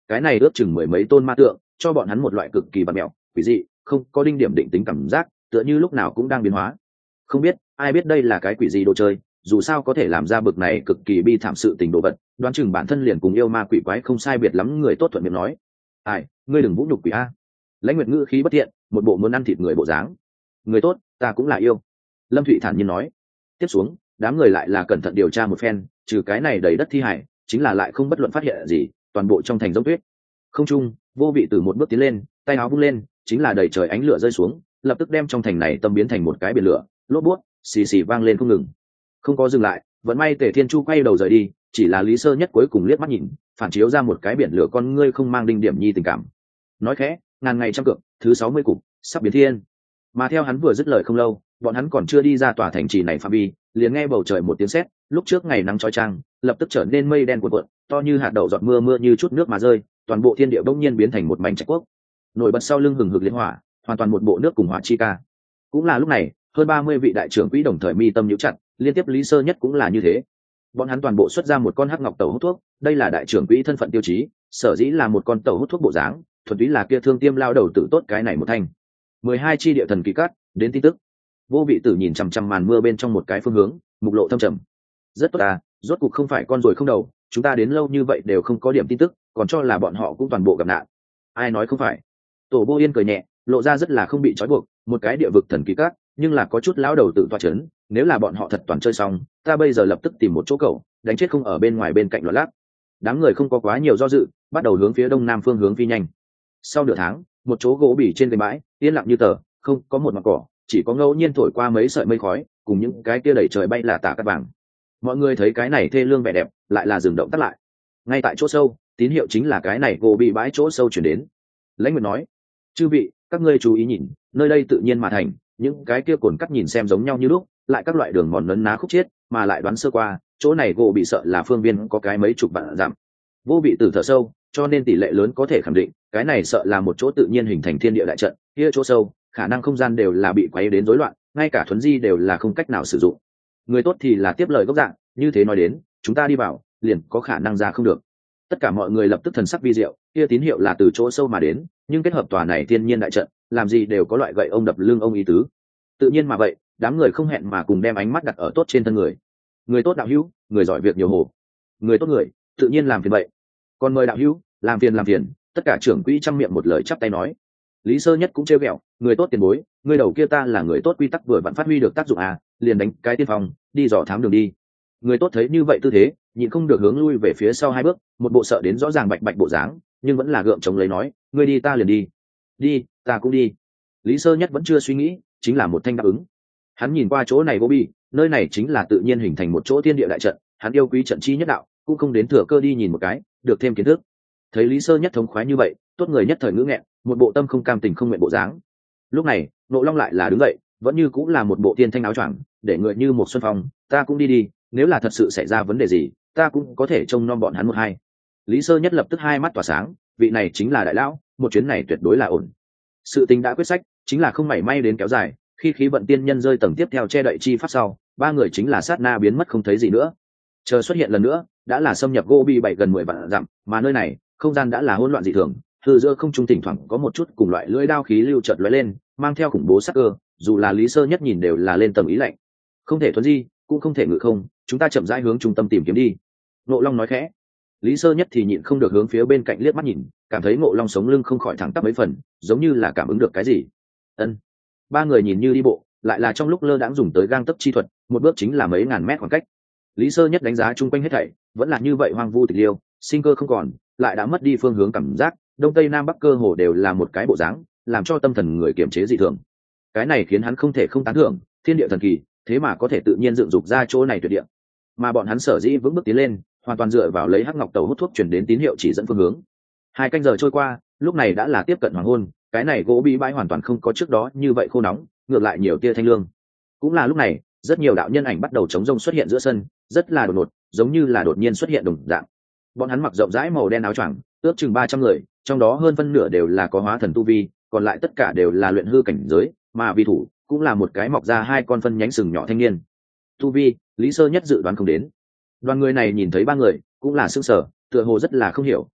cái này ước chừng mười mấy tôn ma tượng cho bọn hắn một loại cực kỳ bạt mẹo quỷ dị, không có đinh điểm định tính cảm giác, tựa như lúc nào cũng đang biến hóa. Không biết ai biết đây là cái quỷ gì đồ chơi, dù sao có thể làm ra bực này cực kỳ bi thảm sự tình đồ vật, đoán chừng bản thân liền cùng yêu ma quỷ quái không sai biệt lắm. Người tốt thuận miệng nói, ai, ngươi đừng vũ nhục quỷ a. Lãnh Nguyệt ngữ khí bất thiện, một bộ muốn ăn thịt người bộ dáng. Người tốt, ta cũng là yêu. Lâm Thụy thản nhiên nói. Tiếp xuống, đám người lại là cẩn thận điều tra một phen, trừ cái này đầy đất thi hải, chính là lại không bất luận phát hiện gì, toàn bộ trong thành giống tuyết. Không trung, Vô Vị Tử một bước tiến lên, tay áo vung lên, chính là đầy trời ánh lửa rơi xuống, lập tức đem trong thành này tâm biến thành một cái biển lửa, lốp bút, xì xì vang lên không ngừng. Không có dừng lại, vẫn may Tề Thiên Chu quay đầu rời đi, chỉ là Lý Sơ Nhất cuối cùng liếc mắt nhìn, phản chiếu ra một cái biển lửa con ngươi không mang đinh điểm nhi tình cảm. Nói khẽ, ngàn ngày trăm cược, thứ 60 cục, sắp biến thiên. Mà theo hắn vừa dứt lời không lâu, bọn hắn còn chưa đi ra tòa thành trì này phạm vi, liền nghe bầu trời một tiếng sét, lúc trước ngày nắng chói chang, lập tức trở nên mây đen cuộn cuộn, to như hạt đậu giọt mưa mưa như chút nước mà rơi, toàn bộ thiên địa bỗng nhiên biến thành một mảnh trạch quốc. Nổi bật sau lưng hừng hực liên hỏa, hoàn toàn một bộ nước cùng hỏa chi ca. Cũng là lúc này, hơn 30 vị đại trưởng quỹ đồng thời mi tâm nhíu chặt, liên tiếp Lý Sơ Nhất cũng là như thế. Bọn hắn toàn bộ xuất ra một con hắc ngọc tẩu hút thuốc, đây là đại trưởng quỹ thân phận tiêu chí, sở dĩ là một con tẩu hút thuốc bộ dáng, thuần túy là kia thương tiêm lao đầu tử tốt cái này một thanh. 12 chi địa thần kỳ cát, đến tin tức. Vô Vị Tử nhìn chằm chằm màn mưa bên trong một cái phương hướng, mục lộ thâm trầm. Rất tốt à, rốt cục không phải con rồi không đầu, chúng ta đến lâu như vậy đều không có điểm tin tức, còn cho là bọn họ cũng toàn bộ gặp nạn. Ai nói không phải? Tổ Vô Yên cười nhẹ, lộ ra rất là không bị trói buộc, một cái địa vực thần kỳ cát, nhưng là có chút lão đầu tự toa chấn, nếu là bọn họ thật toàn chơi xong, ta bây giờ lập tức tìm một chỗ cầu, đánh chết không ở bên ngoài bên cạnh loạn lác. Đám người không có quá nhiều do dự, bắt đầu hướng phía đông nam phương hướng phi nhanh. Sau nửa tháng, một chỗ gỗ bỉ trên cái bãi, yên lặng như tờ, không có một mặt cỏ, chỉ có ngẫu nhiên thổi qua mấy sợi mây khói, cùng những cái kia đẩy trời bay là tả cát vàng. Mọi người thấy cái này thê lương vẻ đẹp, lại là dừng động tắt lại. Ngay tại chỗ sâu, tín hiệu chính là cái này gỗ bị bãi chỗ sâu chuyển đến. Lãnh Nguyệt nói, chư vị, các ngươi chú ý nhìn, nơi đây tự nhiên mà thành, những cái kia cồn cắt nhìn xem giống nhau như lúc, lại các loại đường mòn lấn ná khúc chiết, mà lại đoán sơ qua, chỗ này gỗ bị sợ là phương viên có cái mấy chục vạn dặm. Vô Vị Tử thở sâu, cho nên tỷ lệ lớn có thể khẳng định, cái này sợ là một chỗ tự nhiên hình thành thiên địa đại trận, kia chỗ sâu, khả năng không gian đều là bị quấy đến rối loạn, ngay cả thuấn di đều là không cách nào sử dụng. Người tốt thì là tiếp lời gốc dạng, như thế nói đến, chúng ta đi vào, liền có khả năng ra không được. Tất cả mọi người lập tức thần sắc vi diệu, kia tín hiệu là từ chỗ sâu mà đến, nhưng kết hợp tòa này thiên nhiên đại trận, làm gì đều có loại gậy ông đập lưng ông ý tứ. Tự nhiên mà vậy, đám người không hẹn mà cùng đem ánh mắt đặt ở tốt trên thân người. Người tốt đạo hữu, người giỏi việc nhiều hồ. Người tốt người, tự nhiên làm phiền vậy. Còn mời đạo hữu, làm phiền. Tất cả trưởng quỹ trăm miệng một lời chắp tay nói. Lý Sơ Nhất cũng trêu ghẹo, người tốt tiền bối, người đầu kia ta là người tốt quy tắc vừa vặn phát huy được tác dụng à, liền đánh cái tiên phong, đi dò thám đường đi. Người tốt thấy như vậy tư thế, nhịn không được hướng lui về phía sau hai bước, một bộ sợ đến rõ ràng bạch bạch bộ dáng, nhưng vẫn là gượng chống lấy nói, ngươi đi ta liền đi. Đi, ta cũng đi. Lý Sơ Nhất vẫn chưa suy nghĩ, chính là một thanh đáp ứng. Hắn nhìn qua chỗ này vô bi, nơi này chính là tự nhiên hình thành một chỗ thiên địa đại trận, hắn yêu quý trận chi nhất đạo, cũng không đến thừa cơ đi nhìn một cái, được thêm kiến thức. Thấy Lý Sơ Nhất thống khoái như vậy, tốt người nhất thời ngữ nghẹn, một bộ tâm không cam tình không nguyện bộ dáng. Lúc này, Nộ Long lại là đứng dậy, vẫn như cũng là một bộ tiên thanh áo choàng, để người như một xuân phong, ta cũng đi, nếu là thật sự xảy ra vấn đề gì, ta cũng có thể trông nom bọn hắn một hai. Lý Sơ Nhất lập tức hai mắt tỏa sáng, vị này chính là đại lão, một chuyến này tuyệt đối là ổn. Sự tình đã quyết sách, chính là không mảy may đến kéo dài, khi khí vận tiên nhân rơi tầng tiếp theo che đậy chi pháp sau, ba người chính là sát na biến mất không thấy gì nữa. Chờ xuất hiện lần nữa, đã là xâm nhập Gobi 7 gần 10 vạn dặm, mà nơi này, không gian đã là hỗn loạn dị thường, từ giữa không trung thỉnh thoảng có một chút cùng loại lưỡi đao khí lưu chợt lóe lên, mang theo khủng bố sắc cơ, dù là Lý Sơ Nhất nhìn đều là lên tầng ý lạnh. Không thể thuấn di, cũng không thể ngự không, chúng ta chậm rãi hướng trung tâm tìm kiếm đi. Ngộ Long nói khẽ. Lý Sơ Nhất thì nhịn không được hướng phía bên cạnh liếc mắt nhìn, cảm thấy Ngộ Long sống lưng không khỏi thẳng tắp mấy phần, giống như là cảm ứng được cái gì. Ân. Ba người nhìn như đi bộ, lại là trong lúc lơ đãng dùng tới gang tấc chi thuật, một bước chính là mấy ngàn mét khoảng cách. Lý Sơ Nhất đánh giá chung quanh hết thảy, vẫn là như vậy hoang vu tịch liêu, sinh cơ không còn, lại đã mất đi phương hướng cảm giác, đông tây nam bắc cơ hồ đều là một cái bộ dáng, làm cho tâm thần người kiềm chế dị thường. Cái này khiến hắn không thể không tán thưởng, thiên địa thần kỳ, thế mà có thể tự nhiên dựng dục ra chỗ này tuyệt địa. Mà bọn hắn sở dĩ vững bước tiến lên, hoàn toàn dựa vào lấy hắc ngọc tàu hút thuốc truyền đến tín hiệu chỉ dẫn phương hướng. 2 canh giờ trôi qua, lúc này đã là tiếp cận hoàng hôn, cái này gỗ bí bãi hoàn toàn không có trước đó như vậy khô nóng, ngược lại nhiều tia thanh lương. Cũng là lúc này, rất nhiều đạo nhân ảnh bắt đầu chống rông xuất hiện giữa sân, rất là đột ngột, giống như là đột nhiên xuất hiện đồng dạng. Bọn hắn mặc rộng rãi màu đen áo choàng, ước chừng 300 người, trong đó hơn phân nửa đều là có hóa thần tu vi, còn lại tất cả đều là luyện hư cảnh giới, mà vi thủ cũng là một cái mọc ra 2 con phân nhánh sừng nhỏ thanh niên. Tu vi, Lý Sơ Nhất dự đoán không đến. Đoàn người này nhìn thấy 3 người, cũng là sững sờ, tựa hồ rất là không hiểu,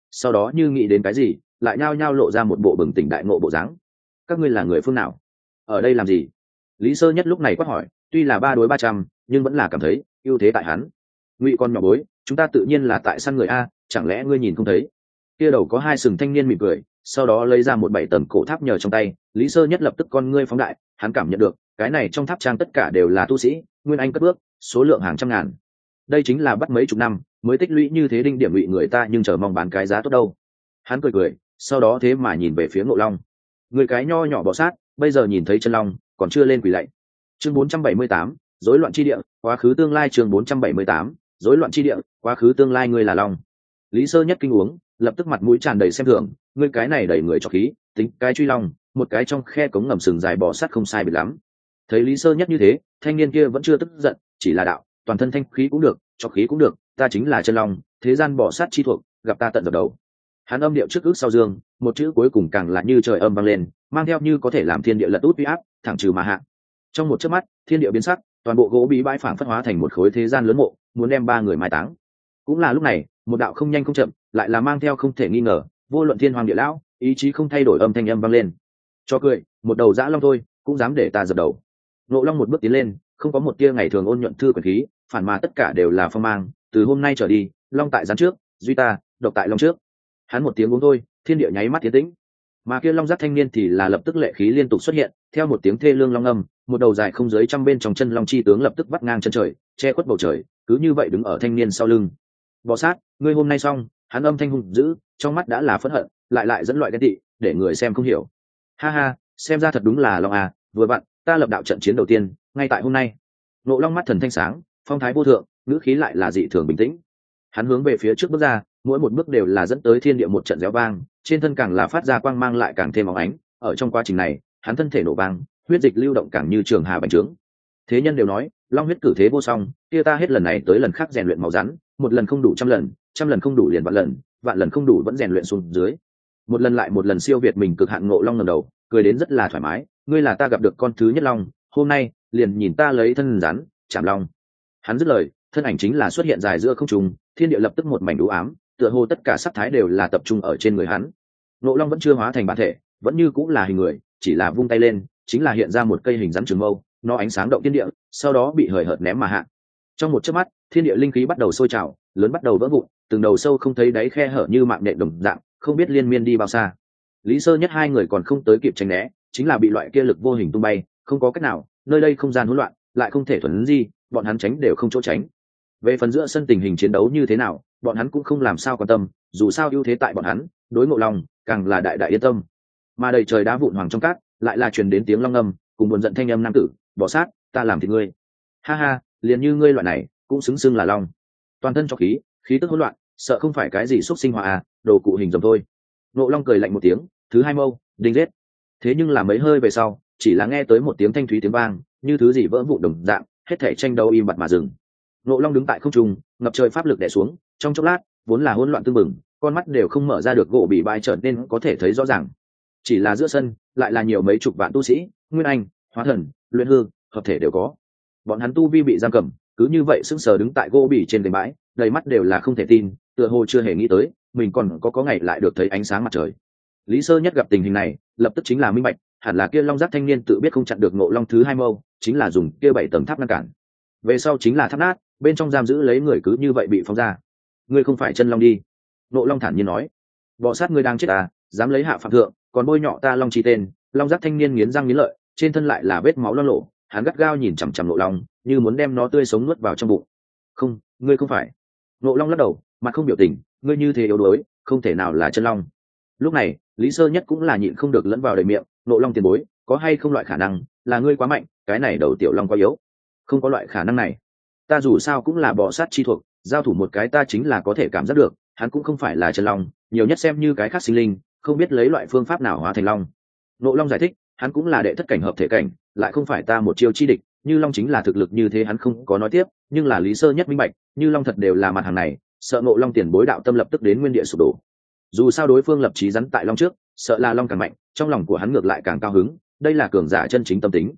sau đó như nghĩ đến cái gì lại nhao nhao lộ ra một bộ bừng tỉnh đại ngộ bộ dáng. Các ngươi là người phương nào, ở đây làm gì? Lý Sơ Nhất lúc này quát hỏi, tuy là 3 đối 300 nhưng vẫn là cảm thấy ưu thế tại hắn. Ngụy con nhỏ bối, chúng ta tự nhiên là tại săn người a, chẳng lẽ ngươi nhìn không thấy? Kia đầu có 2 sừng thanh niên mỉm cười, sau đó lấy ra một 7 tầng cổ tháp nhờ trong tay. Lý Sơ Nhất lập tức con ngươi phóng đại, hắn cảm nhận được cái này trong tháp trang tất cả đều là tu sĩ nguyên anh cất bước, số lượng hàng trăm ngàn. Đây chính là bắt mấy chục năm mới tích lũy như thế đinh điểm Ngụy người ta, nhưng chờ mong bán cái giá tốt đâu. Hắn cười cười, sau đó thế mà nhìn về phía Ngộ Long. Người cái nho nhỏ bọ sát, bây giờ nhìn thấy chân long còn chưa lên quỳ lạy. Chương 478, rối loạn chi địa, quá khứ tương lai. Chương 478, rối loạn chi địa, quá khứ tương lai. Ngươi là long? Lý Sơ Nhất kinh uống, lập tức mặt mũi tràn đầy xem thường. Ngươi cái này đầy người cho khí, tính cái truy long, một cái trong khe cống ngầm sừng dài bò sát không sai biệt lắm. Thấy Lý Sơ Nhất như thế, thanh niên kia vẫn chưa tức giận, chỉ là đạo, toàn thân thanh khí cũng được, cho khí cũng được, ta chính là chân long, thế gian bò sát chi thuộc, gặp ta tận dập đầu. Hắn âm điệu trước ước sau dương, một chữ cuối cùng càng là như trời âm vang lên, mang theo như có thể làm thiên địa lật út uy áp, thẳng trừ mà hạ. Trong một chớp mắt, thiên địa biến sắc, toàn bộ gỗ bí bãi phảng phất hóa thành một khối thế gian lớn mộ, muốn đem 3 người mai táng. Cũng là lúc này, một đạo không nhanh không chậm, lại là mang theo không thể nghi ngờ, vô luận thiên hoàng địa lão, ý chí không thay đổi âm thanh âm vang lên. Cho cười, một đầu dã long thôi, cũng dám để ta dập đầu. Ngộ Long một bước tiến lên, không có một tia ngày thường ôn nhuận thư quyền khí, phản mà tất cả đều là phong mang. Từ hôm nay trở đi, long tại gián trước, duy ta, độc tại long trước. Hắn một tiếng uống thôi, thiên địa nháy mắt tiến tĩnh. Mà kia long giác thanh niên thì là lập tức lệ khí liên tục xuất hiện, theo một tiếng thê lương long âm, một đầu dài không dưới trăm bên trong chân long chi tướng lập tức vắt ngang chân trời, che khuất bầu trời, cứ như vậy đứng ở thanh niên sau lưng. Bò sát, ngươi hôm nay xong. Hắn âm thanh hùng dữ, trong mắt đã là phẫn hận, lại dẫn loại ghen tị, để người xem không hiểu. Ha ha, xem ra thật đúng là long à, vừa vặn, ta lập đạo trận chiến đầu tiên, ngay tại hôm nay. Ngộ Long mắt thần thanh sáng, phong thái vô thượng, ngữ khí lại là dị thường bình tĩnh. Hắn hướng về phía trước bước ra, mỗi một bước đều là dẫn tới thiên địa một trận réo vang, trên thân càng là phát ra quang mang lại càng thêm óng ánh. Ở trong quá trình này, hắn thân thể nổ vang, huyết dịch lưu động càng như trường hà bành trướng. Thế nhân đều nói, long huyết cử thế vô song, kia ta hết lần này tới lần khác rèn luyện máu rắn, một lần không đủ trăm lần không đủ liền vạn lần không đủ vẫn rèn luyện xuống dưới. Một lần lại một lần siêu việt mình cực hạn. Ngộ Long ngẩng đầu, cười đến rất là thoải mái, ngươi là ta gặp được con thứ nhất long, hôm nay liền nhìn ta lấy thân rắn chạm long. Hắn dứt lời, thân ảnh chính là xuất hiện dài giữa không trung, thiên địa lập tức một mảnh u ám, tựa hồ tất cả sắc thái đều là tập trung ở trên người hắn. Ngộ Long vẫn chưa hóa thành bản thể, vẫn như cũng là hình người, chỉ là vung tay lên chính là hiện ra một cây hình rắn trường mâu, nó ánh sáng động thiên địa, sau đó bị hời hợt ném mà hạ. Trong một chớp mắt, thiên địa linh khí bắt đầu sôi trào, lớn bắt đầu vỡ vụn, từng đầu sâu không thấy đáy khe hở như mạng nhện đồng dạng, không biết liên miên đi bao xa. Lý Sơ Nhất 2 người còn không tới kịp tránh né, chính là bị loại kia lực vô hình tung bay, không có cách nào, nơi đây không gian hỗn loạn, lại không thể thuần di, bọn hắn tránh đều không chỗ tránh. Về phần giữa sân tình hình chiến đấu như thế nào, bọn hắn cũng không làm sao quan tâm, dù sao ưu thế tại bọn hắn, đối Ngộ Long càng là đại đại yên tâm. Mà đầy trời đá vụn hoàng trong cát, lại là truyền đến tiếng long ngâm, cùng buồn giận thanh âm nam tử, bỏ sát, ta làm thì ngươi. Ha ha, liền như ngươi loại này, cũng xứng xưng là long. Toàn thân cho khí, khí tức hỗn loạn, sợ không phải cái gì xúc sinh hóa à, đồ cụ hình rồng thôi. Ngộ Long cười lạnh một tiếng, thứ 2 mâu, đinh giết. Thế nhưng là mấy hơi về sau, chỉ là nghe tới một tiếng thanh thúy tiếng vang, như thứ gì vỡ vụn đồng dạng, hết thảy tranh đấu im bặt mà dừng. Ngộ Long đứng tại không trung, ngập trời pháp lực đè xuống, trong chốc lát, vốn là hỗn loạn tương mừng, con mắt đều không mở ra được, gỗ bị bãi trở nên có thể thấy rõ ràng. Chỉ là giữa sân, lại là nhiều mấy chục vạn tu sĩ, nguyên anh, hóa thần, luyện hư, hợp thể đều có. Bọn hắn tu vi bị giam cầm, cứ như vậy sững sờ đứng tại gỗ bỉ trên gành bãi, đầy mắt đều là không thể tin, tựa hồ chưa hề nghĩ tới mình còn có ngày lại được thấy ánh sáng mặt trời. Lý Sơ Nhất gặp tình hình này, lập tức chính là minh bạch, hẳn là kia long giác thanh niên tự biết không chặn được Ngộ Long thứ 2 mâu, chính là dùng kia 7 tầng tháp ngăn cản. Về sau chính là tháp nát, bên trong giam giữ lấy người cứ như vậy bị phóng ra. Ngươi không phải chân long đi? Ngộ Long thản nhiên nói. Bọ sát, ngươi đang chết à, dám lấy hạ phạm thượng, còn bôi nhọ ta long chi tên. Long giác thanh niên nghiến răng nghiến lợi, trên thân lại là vết máu loang lổ, hắn gắt gao nhìn chằm chằm Ngộ Long, như muốn đem nó tươi sống nuốt vào trong bụng. Không, ngươi không phải. Ngộ Long lắc đầu, mặt không biểu tình, ngươi như thế yếu đuối, không thể nào là chân long. Lúc này, Lý Sơ Nhất cũng là nhịn không được lẫn vào đầy miệng, Ngộ Long tiền bối, có hay không loại khả năng là ngươi quá mạnh, cái này đầu tiểu long quá yếu? Không có loại khả năng này, ta dù sao cũng là bọ sát chi thuộc, giao thủ một cái ta chính là có thể cảm giác được, hắn cũng không phải là chân long, nhiều nhất xem như cái khác sinh linh, không biết lấy loại phương pháp nào hóa thành long. Ngộ Long giải thích, hắn cũng là đệ thất cảnh hợp thể cảnh, lại không phải ta một chiêu chi địch, như long chính là thực lực như thế hắn không có nói tiếp, nhưng là Lý Sơ Nhất minh bạch, như long thật đều là mặt hàng này, sợ Ngộ Long tiền bối đạo tâm lập tức đến nguyên địa sụp đổ. Dù sao đối phương lập chí rắn tại long trước, sợ là long càng mạnh, trong lòng của hắn ngược lại càng cao hứng, đây là cường giả chân chính tâm tính.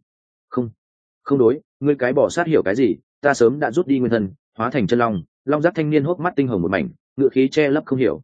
Không đối, ngươi cái bỏ sát hiểu cái gì, ta sớm đã rút đi nguyên thân, hóa thành chân long. Long giác thanh niên hốc mắt tinh hồng một mảnh, ngựa khí che lấp không hiểu.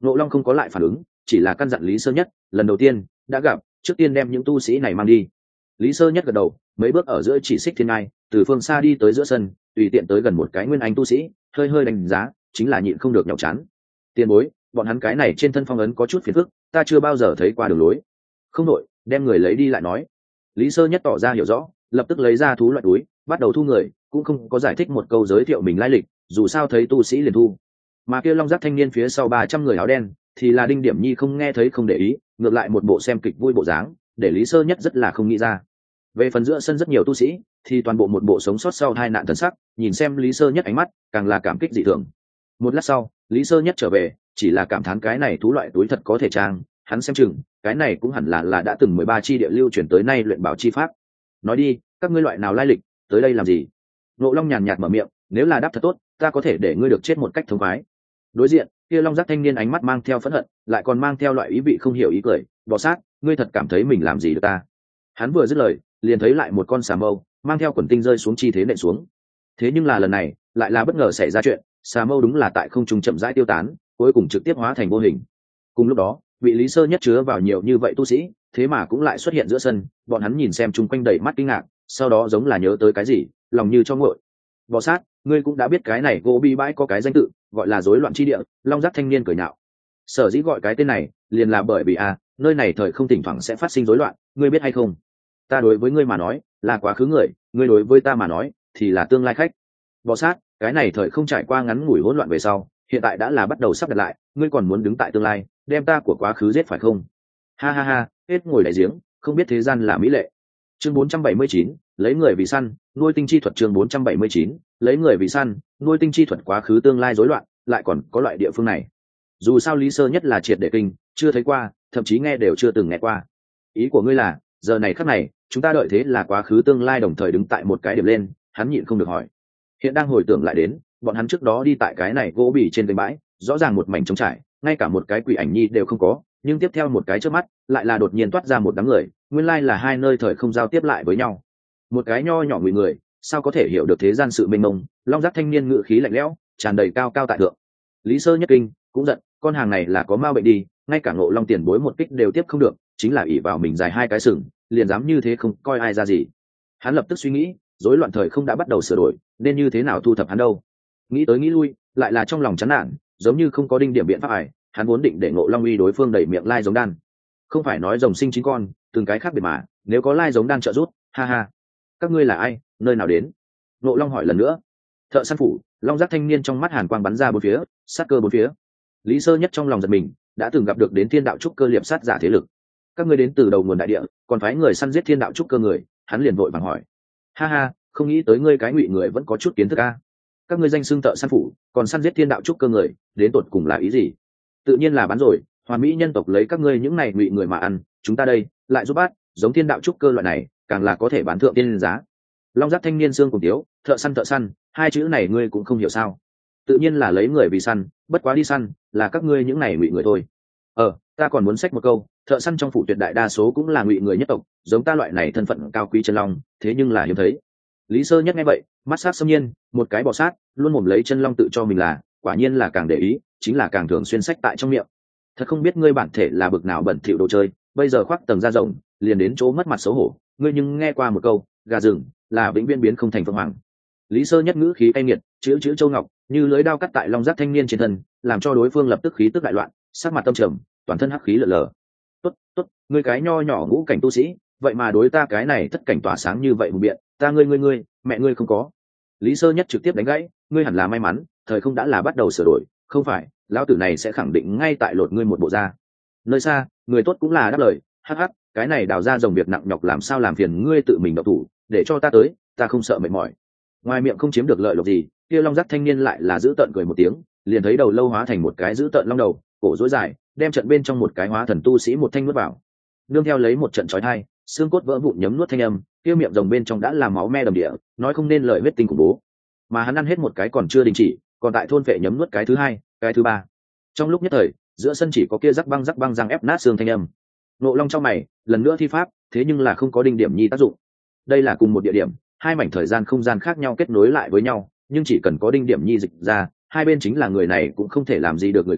Ngộ Long không có lại phản ứng, chỉ là căn dặn Lý Sơ Nhất, lần đầu tiên đã gặp, trước tiên đem những tu sĩ này mang đi. Lý Sơ Nhất gật đầu, mấy bước ở giữa chỉ xích thiên ngai, từ phương xa đi tới giữa sân, tùy tiện tới gần một cái nguyên anh tu sĩ, hơi hơi đánh giá, chính là nhịn không được nhậu chán. Tiền bối, bọn hắn cái này trên thân phong ấn có chút phiền phức, ta chưa bao giờ thấy qua đường lối. Không đội, đem người lấy đi lại nói. Lý Sơ Nhất tỏ ra hiểu rõ, lập tức lấy ra thú loại túi, bắt đầu thu người, cũng không có giải thích một câu giới thiệu mình lai lịch, dù sao thấy tu sĩ liền thu. Mà kia long giác thanh niên phía sau 300 người áo đen thì là Đinh Điểm Nhi không nghe thấy không để ý, ngược lại một bộ xem kịch vui bộ dáng, để Lý Sơ Nhất rất là không nghĩ ra. Về phần giữa sân rất nhiều tu sĩ thì toàn bộ một bộ sống sót sau hai nạn thần sắc, nhìn xem Lý Sơ Nhất ánh mắt càng là cảm kích dị thường. Một lát sau, Lý Sơ Nhất trở về, chỉ là cảm thán cái này thú loại túi thật có thể trang, hắn xem chừng cái này cũng hẳn là đã từng 13 chi địa lưu chuyển tới nay luyện bảo chi pháp. Nói đi, các ngươi loại nào lai lịch, tới đây làm gì? Ngộ Long nhàn nhạt mở miệng, nếu là đáp thật tốt, ta có thể để ngươi được chết một cách thống khoái. Đối diện, kia long giác thanh niên ánh mắt mang theo phẫn hận, lại còn mang theo loại ý vị không hiểu ý cười, bò sát, ngươi thật cảm thấy mình làm gì được ta? Hắn vừa dứt lời, liền thấy lại một con xà mâu mang theo quần tinh rơi xuống chi thế nện xuống. Thế nhưng là lần này lại là bất ngờ xảy ra chuyện, xà mâu đúng là tại không trung chậm rãi tiêu tán, cuối cùng trực tiếp hóa thành vô hình. Cùng lúc đó, vị Lý Sơ Nhất chứa vào nhiều như vậy tu sĩ, thế mà cũng lại xuất hiện giữa sân, bọn hắn nhìn xem chung quanh đầy mắt kinh ngạc, sau đó giống là nhớ tới cái gì, lòng như cho nguội. Bò sát, ngươi cũng đã biết cái này gỗ bi bãi có cái danh tự, gọi là rối loạn chi địa. Long giác thanh niên cười nhạo. Sở dĩ gọi cái tên này, liền là bởi vì nơi này thời không thỉnh thoảng sẽ phát sinh rối loạn, ngươi biết hay không? Ta đối với ngươi mà nói là quá khứ người, ngươi đối với ta mà nói thì là tương lai khách. Bò sát, cái này thời không trải qua ngắn ngủi hỗn loạn về sau, hiện tại đã là bắt đầu sắp đặt lại, ngươi còn muốn đứng tại tương lai, đem ta của quá khứ giết phải không? Ha ha ha, hết ngồi đại giếng, không biết thế gian là mỹ lệ. Chương 479, lấy người vì săn, nuôi tinh chi thuật. Chương 479, lấy người vì săn, nuôi tinh chi thuật. Quá khứ tương lai rối loạn, lại còn có loại địa phương này. Dù sao Lý Sơ Nhất là triệt để kinh, chưa thấy qua, thậm chí nghe đều chưa từng nghe qua. Ý của ngươi là, giờ này khắc này, chúng ta đợi thế là quá khứ tương lai đồng thời đứng tại một cái điểm lên, hắn nhịn không được hỏi. Hiện đang hồi tưởng lại đến, bọn hắn trước đó đi tại cái này gỗ bì trên kênh bãi, rõ ràng một mảnh trống trải, ngay cả một cái quỷ ảnh nhi đều không có, nhưng tiếp theo một cái chớp mắt, lại là đột nhiên toát ra một đám người, nguyên lai là hai nơi thời không giao tiếp lại với nhau. Một cái nho nhỏ ngụy người, sao có thể hiểu được thế gian sự mênh mông? Long giác thanh niên ngự khí lạnh lẽo, tràn đầy cao cao tại thượng. Lý Sơ Nhất kinh cũng giận, con hàng này là có ma bệnh đi, ngay cả Ngộ Long tiền bối một kích đều tiếp không được, chính là ỷ vào mình dài hai cái sừng, liền dám như thế không coi ai ra gì. Hắn lập tức suy nghĩ, rối loạn thời không đã bắt đầu sửa đổi, nên như thế nào thu thập hắn đâu? Nghĩ tới nghĩ lui, lại là trong lòng chán nản, giống như không có đinh điểm biện pháp ải, hắn vốn định để Ngộ Long uy đối phương đẩy miệng lai giống đan. Không phải nói rồng sinh 9 con, từng cái khác biệt mà, nếu có lai giống đan trợ giúp, ha ha. Các ngươi là ai, nơi nào đến? Ngộ Long hỏi lần nữa. Thợ săn phủ. Long giác thanh niên trong mắt hàn quang bắn ra bốn phía, sát cơ bốn phía. Lý Sơ Nhất trong lòng giật mình, đã từng gặp được đến thiên đạo trúc cơ liệp sát giả thế lực. Các ngươi đến từ đầu nguồn đại địa, còn phái người săn giết thiên đạo trúc cơ người, hắn liền vội vàng hỏi. Ha ha, không nghĩ tới ngươi cái ngụy người vẫn có chút kiến thức a. Các ngươi danh xưng thợ săn phủ, còn săn giết thiên đạo trúc cơ người, đến tột cùng là ý gì? Tự nhiên là bán rồi, hoàn mỹ nhân tộc lấy các ngươi những này ngụy người mà ăn, chúng ta đây lại giúp bát, giống thiên đạo trúc cơ loại này, càng là có thể bán thượng tiên giá. Long giác thanh niên xương cùng tiếu, thợ săn, hai chữ này ngươi cũng không hiểu sao? Tự nhiên là lấy người vì săn, bất quá đi săn là các ngươi những này ngụy người thôi. Ta còn muốn xách một câu, thợ săn trong phủ tuyệt đại đa số cũng là ngụy người nhất tộc, giống ta loại này thân phận cao quý chân long, thế nhưng là hiếm thấy. Lý Sơ Nhất nghe vậy, mắt sát xâm nhiên, một cái bò sát, luôn mồm lấy chân long tự cho mình là, quả nhiên là càng để ý, chính là càng thường xuyên sách tại trong miệng. Thật không biết ngươi bản thể là bực nào bẩn thỉu đồ chơi, bây giờ khoác tầng da rồng, liền đến chỗ mất mặt xấu hổ, ngươi nhưng nghe qua một câu, gà rừng là vĩnh viễn biến không thành phượng hoàng. Lý Sơ Nhất ngữ khí cay nghiệt, chữ châu ngọc, như lưới đao cắt tại long giác thanh niên trên thân, làm cho đối phương lập tức khí tức đại loạn, sắc mặt tâm trầm, toàn thân hắc khí lờ lờ. Tốt, ngươi cái nho nhỏ ngũ cảnh tu sĩ, vậy mà đối ta cái này thất cảnh tỏa sáng như vậy hùng biện, ta ngươi, mẹ ngươi không có. Lý Sơ Nhất trực tiếp đánh gãy, ngươi hẳn là may mắn, thời không đã là bắt đầu sửa đổi, không phải, lão tử này sẽ khẳng định ngay tại lột ngươi một bộ da. Nơi xa, người tốt cũng là đáp lời, hắc, cái này đào ra rồng việc nặng nhọc làm sao làm phiền ngươi tự mình độc thủ, để cho ta tới, ta không sợ mệt mỏi. Ngoài miệng không chiếm được lợi lộc gì, kia long giác thanh niên lại là giữ tợn cười một tiếng, liền thấy đầu lâu hóa thành một cái giữ tợn long đầu, cổ rối dài, đem trận bên trong một cái hóa thần tu sĩ một thanh nuốt vào. Nương theo lấy một trận chói tai, xương cốt vỡ vụn nhấm nuốt thanh âm, kia miệng rồng bên trong đã là máu me đầm địa, nói không nên lời huyết tinh khủng bố. Mà hắn ăn hết một cái còn chưa đình chỉ, còn tại thôn phệ nhấm nuốt cái thứ hai, cái thứ ba. Trong lúc nhất thời, giữa sân chỉ có kia rắc băng răng ép nát xương thanh âm. Nộ Long trong mày, lần nữa thi pháp, thế nhưng là không có đinh điểm nhi tác dụng. Đây là cùng một địa điểm, hai mảnh thời gian không gian khác nhau kết nối lại với nhau, nhưng chỉ cần có đinh điểm nhi dịch ra, hai bên chính là người này cũng không thể làm gì được người kia,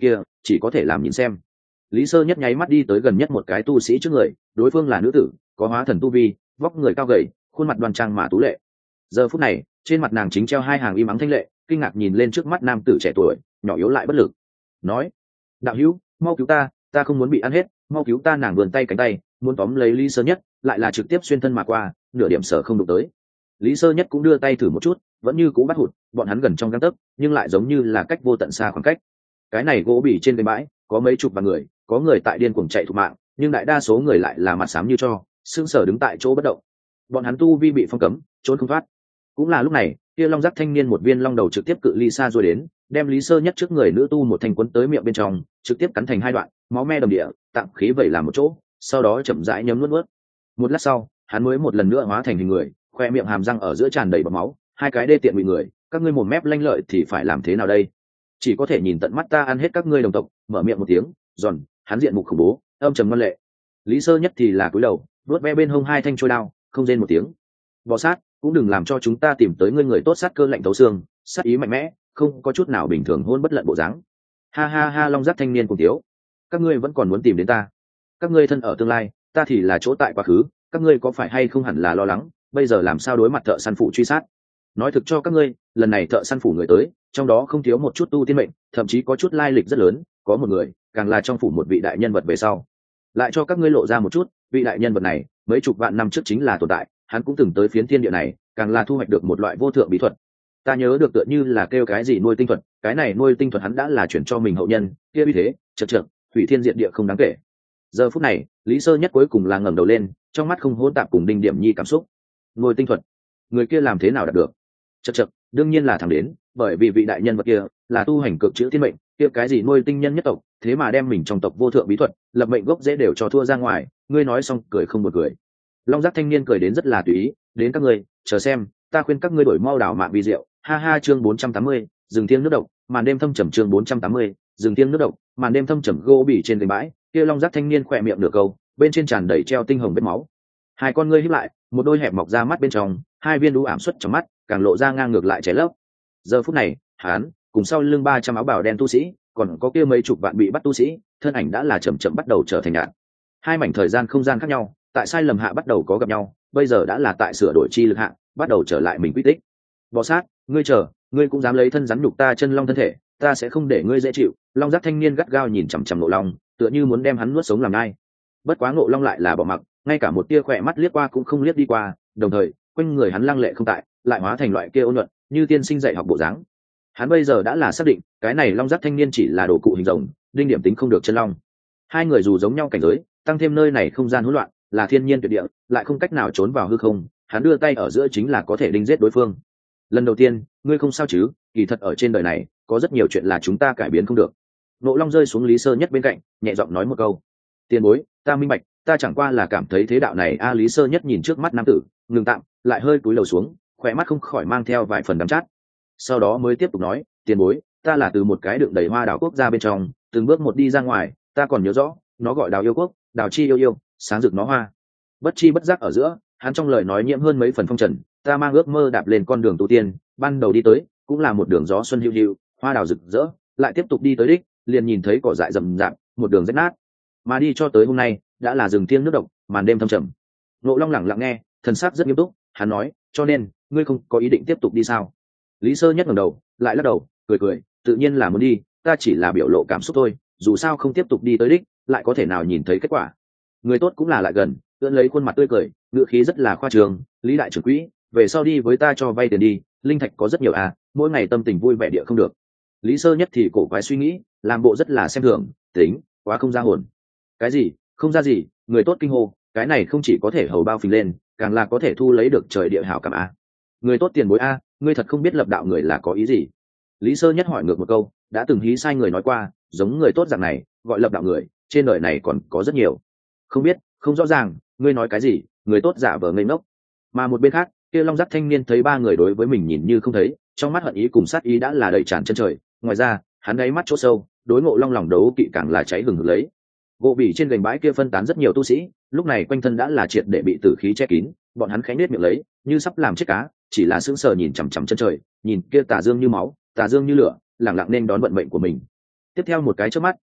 chỉ có thể làm nhìn xem. Lý Sơ Nhất nháy mắt đi tới gần nhất một cái tu sĩ trước người, đối phương là nữ tử, có hóa thần tu vi, vóc người cao gầy, khuôn mặt đoan trang mà tú lệ. Giờ phút này, trên mặt nàng chính treo hai hàng im ắng thanh lệ, kinh ngạc nhìn lên trước mắt nam tử trẻ tuổi, nhỏ yếu lại bất lực. Nói: "Đạo hữu, mau cứu ta không muốn bị ăn hết, mau cứu ta!" Nàng vươn tay cánh tay, muốn tóm lấy Lý Sơ Nhất, lại là trực tiếp xuyên thân mà qua, nửa điểm sở không đụng tới. Lý Sơ Nhất cũng đưa tay thử một chút, vẫn như cũ bắt hụt, bọn hắn gần trong gang tấc, nhưng lại giống như là cách vô tận xa khoảng cách. Cái này gỗ bỉ trên cái bãi, có mấy chục vạn người, có người tại điên cuồng chạy thục mạng, nhưng đại đa số người lại là mặt xám như tro, sững sờ đứng tại chỗ bất động. Bọn hắn tu vi bị phong cấm, trốn không thoát. Cũng là lúc này, kia long giác thanh niên một viên long đầu trực tiếp cự ly xa rồi đến, đem Lý Sơ Nhất trước người nữ tu một thanh cuốn tới miệng bên trong, trực tiếp cắn thành hai đoạn, máu me đầm địa, tạng khí vẩy làm một chỗ, sau đó chậm rãi nhấm nuốt. Một lát sau, hắn mới một lần nữa hóa thành hình người, khoe miệng hàm răng ở giữa tràn đầy bọt máu, hai cái đê tiện bị người, các ngươi mồm mép lanh lợi thì phải làm thế nào đây? Chỉ có thể nhìn tận mắt ta ăn hết các ngươi đồng tộc. Mở miệng một tiếng, giòn, hắn diện mục khủng bố, âm trầm ngoan lệ. Lý Sơ Nhất thì là cúi đầu, vuốt ve bên hông hai thanh trôi đao, không rên một tiếng. Bò sát, cũng đừng làm cho chúng ta tìm tới ngươi người tốt sát cơ lạnh thấu xương, sát ý mạnh mẽ, không có chút nào bình thường hôn bất lận bộ dáng. Ha ha ha, long giác thanh niên cùng thiếu, các ngươi vẫn còn muốn tìm đến ta? Các ngươi thân ở tương lai, ta thì là chỗ tại quá khứ, các ngươi có phải hay không hẳn là lo lắng, bây giờ làm sao đối mặt thợ săn phụ truy sát? Nói thực cho các ngươi, lần này thợ săn phủ người tới, trong đó không thiếu một chút tu tiên mệnh, thậm chí có chút lai lịch rất lớn, có một người, càng là trong phủ một vị đại nhân vật về sau. Lại cho các ngươi lộ ra một chút, vị đại nhân vật này, mấy chục vạn năm trước chính là tồn tại, hắn cũng từng tới phiến thiên địa này, càng là thu hoạch được một loại vô thượng bí thuật. Ta nhớ được tựa như là kêu cái gì nuôi tinh thuật, cái này nuôi tinh thuật hắn đã là chuyển cho mình hậu nhân, kia uy thế, chật chật, hủy thiên diện địa không đáng kể. Giờ phút này, Lý Sơ Nhất cuối cùng là ngẩng đầu lên, trong mắt không hỗn tạp cùng đinh điểm nhi cảm xúc. Nuôi tinh thuật, người kia làm thế nào đạt được? Chật chật, đương nhiên là thẳng đến, bởi vì vị đại nhân vật kia là tu hành cực chữ thiên mệnh, kia cái gì nuôi tinh nhân nhất tộc, thế mà đem mình trong tộc vô thượng bí thuật, lập mệnh gốc dễ đều cho thua ra ngoài. Ngươi nói xong cười không một cười. Long giác thanh niên cười đến rất là tùy ý, đến các ngươi, chờ xem, ta khuyên các ngươi đổi mau đảo mạng vi diệu. Ha ha, chương 480, rừng thiêng nước độc, màn đêm thâm trầm, chương 480, rừng thiêng nước độc, màn đêm thâm trầm. Gỗ bỉ trên cái bãi, kia long giác thanh niên khỏe miệng nửa câu, bên trên tràn đầy treo tinh hồng vết máu. Hai con ngươi híp lại, một đôi hẹp mọc ra mắt bên trong, hai viên đũ ảm xuất trong mắt, càng lộ ra ngang ngược lại cháy lấp. Giờ phút này, hắn cùng sau lưng 300 áo bào đen tu sĩ, còn có kia mấy chục vạn bị bắt tu sĩ, thân ảnh đã là chậm chậm bắt đầu trở thành nhạt. Hai mảnh thời gian không gian khác nhau, tại sai lầm hạ bắt đầu có gặp nhau, bây giờ đã là tại sửa đổi chi lực hạ, bắt đầu trở lại mình quy tích. Bò sát, ngươi chờ, ngươi cũng dám lấy thân rắn nhục ta chân long thân thể, ta sẽ không để ngươi dễ chịu. Long giác thanh niên gắt gao nhìn chằm chằm Ngộ Long, tựa như muốn đem hắn nuốt sống làm ngai. Bất quá Ngộ Long lại là bỏ mặc, ngay cả một tia khỏe mắt liếc qua cũng không liếc đi qua, đồng thời quanh người hắn lăng lệ không tại, lại hóa thành loại kia ôn nhuận, như tiên sinh dạy học bộ dáng. Hắn bây giờ đã là xác định, cái này long giác thanh niên chỉ là đồ cụ hình rồng, đinh điểm tính không được chân long. Hai người dù giống nhau cảnh giới, tăng thêm nơi này không gian hỗn loạn, là thiên nhiên tuyệt địa, lại không cách nào trốn vào hư không, hắn đưa tay ở giữa chính là có thể đinh giết đối phương. Lần đầu tiên, ngươi không sao chứ? Kỳ thật ở trên đời này, có rất nhiều chuyện là chúng ta cải biến không được. Ngộ Long rơi xuống Lý Sơ Nhất bên cạnh, nhẹ giọng nói một câu. Tiền bối, ta minh bạch, ta chẳng qua là cảm thấy thế đạo này a. Lý Sơ Nhất nhìn trước mắt nam tử, ngừng tạm, lại hơi cúi đầu xuống, khỏe mắt không khỏi mang theo vài phần đắm chát. Sau đó mới tiếp tục nói, tiền bối, ta là từ một cái đựng đầy hoa đào quốc gia bên trong, từng bước một đi ra ngoài, ta còn nhớ rõ, nó gọi đào yêu quốc, đào chi yêu yêu, sáng rực nó hoa. Bất chi bất giác ở giữa, hắn trong lời nói nhiễm hơn mấy phần phong trần, ta mang ước mơ đạp lên con đường tu tiên, ban đầu đi tới, cũng là một đường gió xuân hữu hữu, hoa đào rực rỡ, lại tiếp tục đi tới đích, liền nhìn thấy cỏ dại rậm rạp, một đường rách nát. Mà đi cho tới hôm nay, đã là rừng thiêng nước độc, màn đêm thâm trầm. Ngộ Long lẳng lặng nghe, thần sắc rất nghiêm túc, hắn nói, cho nên, ngươi không có ý định tiếp tục đi sao? Lý Sơ Nhất ngẩng đầu, lại lắc đầu, cười cười, tự nhiên là muốn đi, ta chỉ là biểu lộ cảm xúc thôi, dù sao không tiếp tục đi tới đích, lại có thể nào nhìn thấy kết quả. Người tốt cũng là lại gần, ưỡn lấy khuôn mặt tươi cười, ngữ khí rất là khoa trương, Lý đại trưởng quỹ, về sau đi với ta cho vay tiền đi, linh thạch có rất nhiều à, mỗi ngày tâm tình vui vẻ địa không được. Lý Sơ Nhất thì cổ quái suy nghĩ, làm bộ rất là xem thường, tính, quá không ra hồn. Cái gì, không ra gì, người tốt kinh hô, cái này không chỉ có thể hầu bao phình lên, càng là có thể thu lấy được trời địa hảo cảm a. Người tốt tiền bối a, ngươi thật không biết lập đạo người là có ý gì? Lý Sơ Nhất hỏi ngược một câu, đã từng hí sai người nói qua, giống người tốt dạng này, gọi lập đạo người, trên đời này còn có rất nhiều. Không biết, không rõ ràng, ngươi nói cái gì, người tốt giả vờ ngây ngốc. Mà một bên khác, kia long giác thanh niên thấy ba người đối với mình nhìn như không thấy, trong mắt hận ý cùng sát ý đã là đầy tràn chân trời, ngoài ra, hắn đáy mắt chỗ sâu, đối Ngộ Long lòng đấu kỵ càng là cháy hừng hực lấy. Gỗ bỉ trên gành bãi kia phân tán rất nhiều tu sĩ, lúc này quanh thân đã là triệt để bị tử khí che kín, bọn hắn khẽ nết miệng lấy, như sắp làm chết cá, chỉ là sững sờ nhìn chằm chằm chân trời, nhìn kia tà dương như máu, tà dương như lửa, lặng lặng nên đón vận mệnh của mình. Tiếp theo một cái chớp mắt,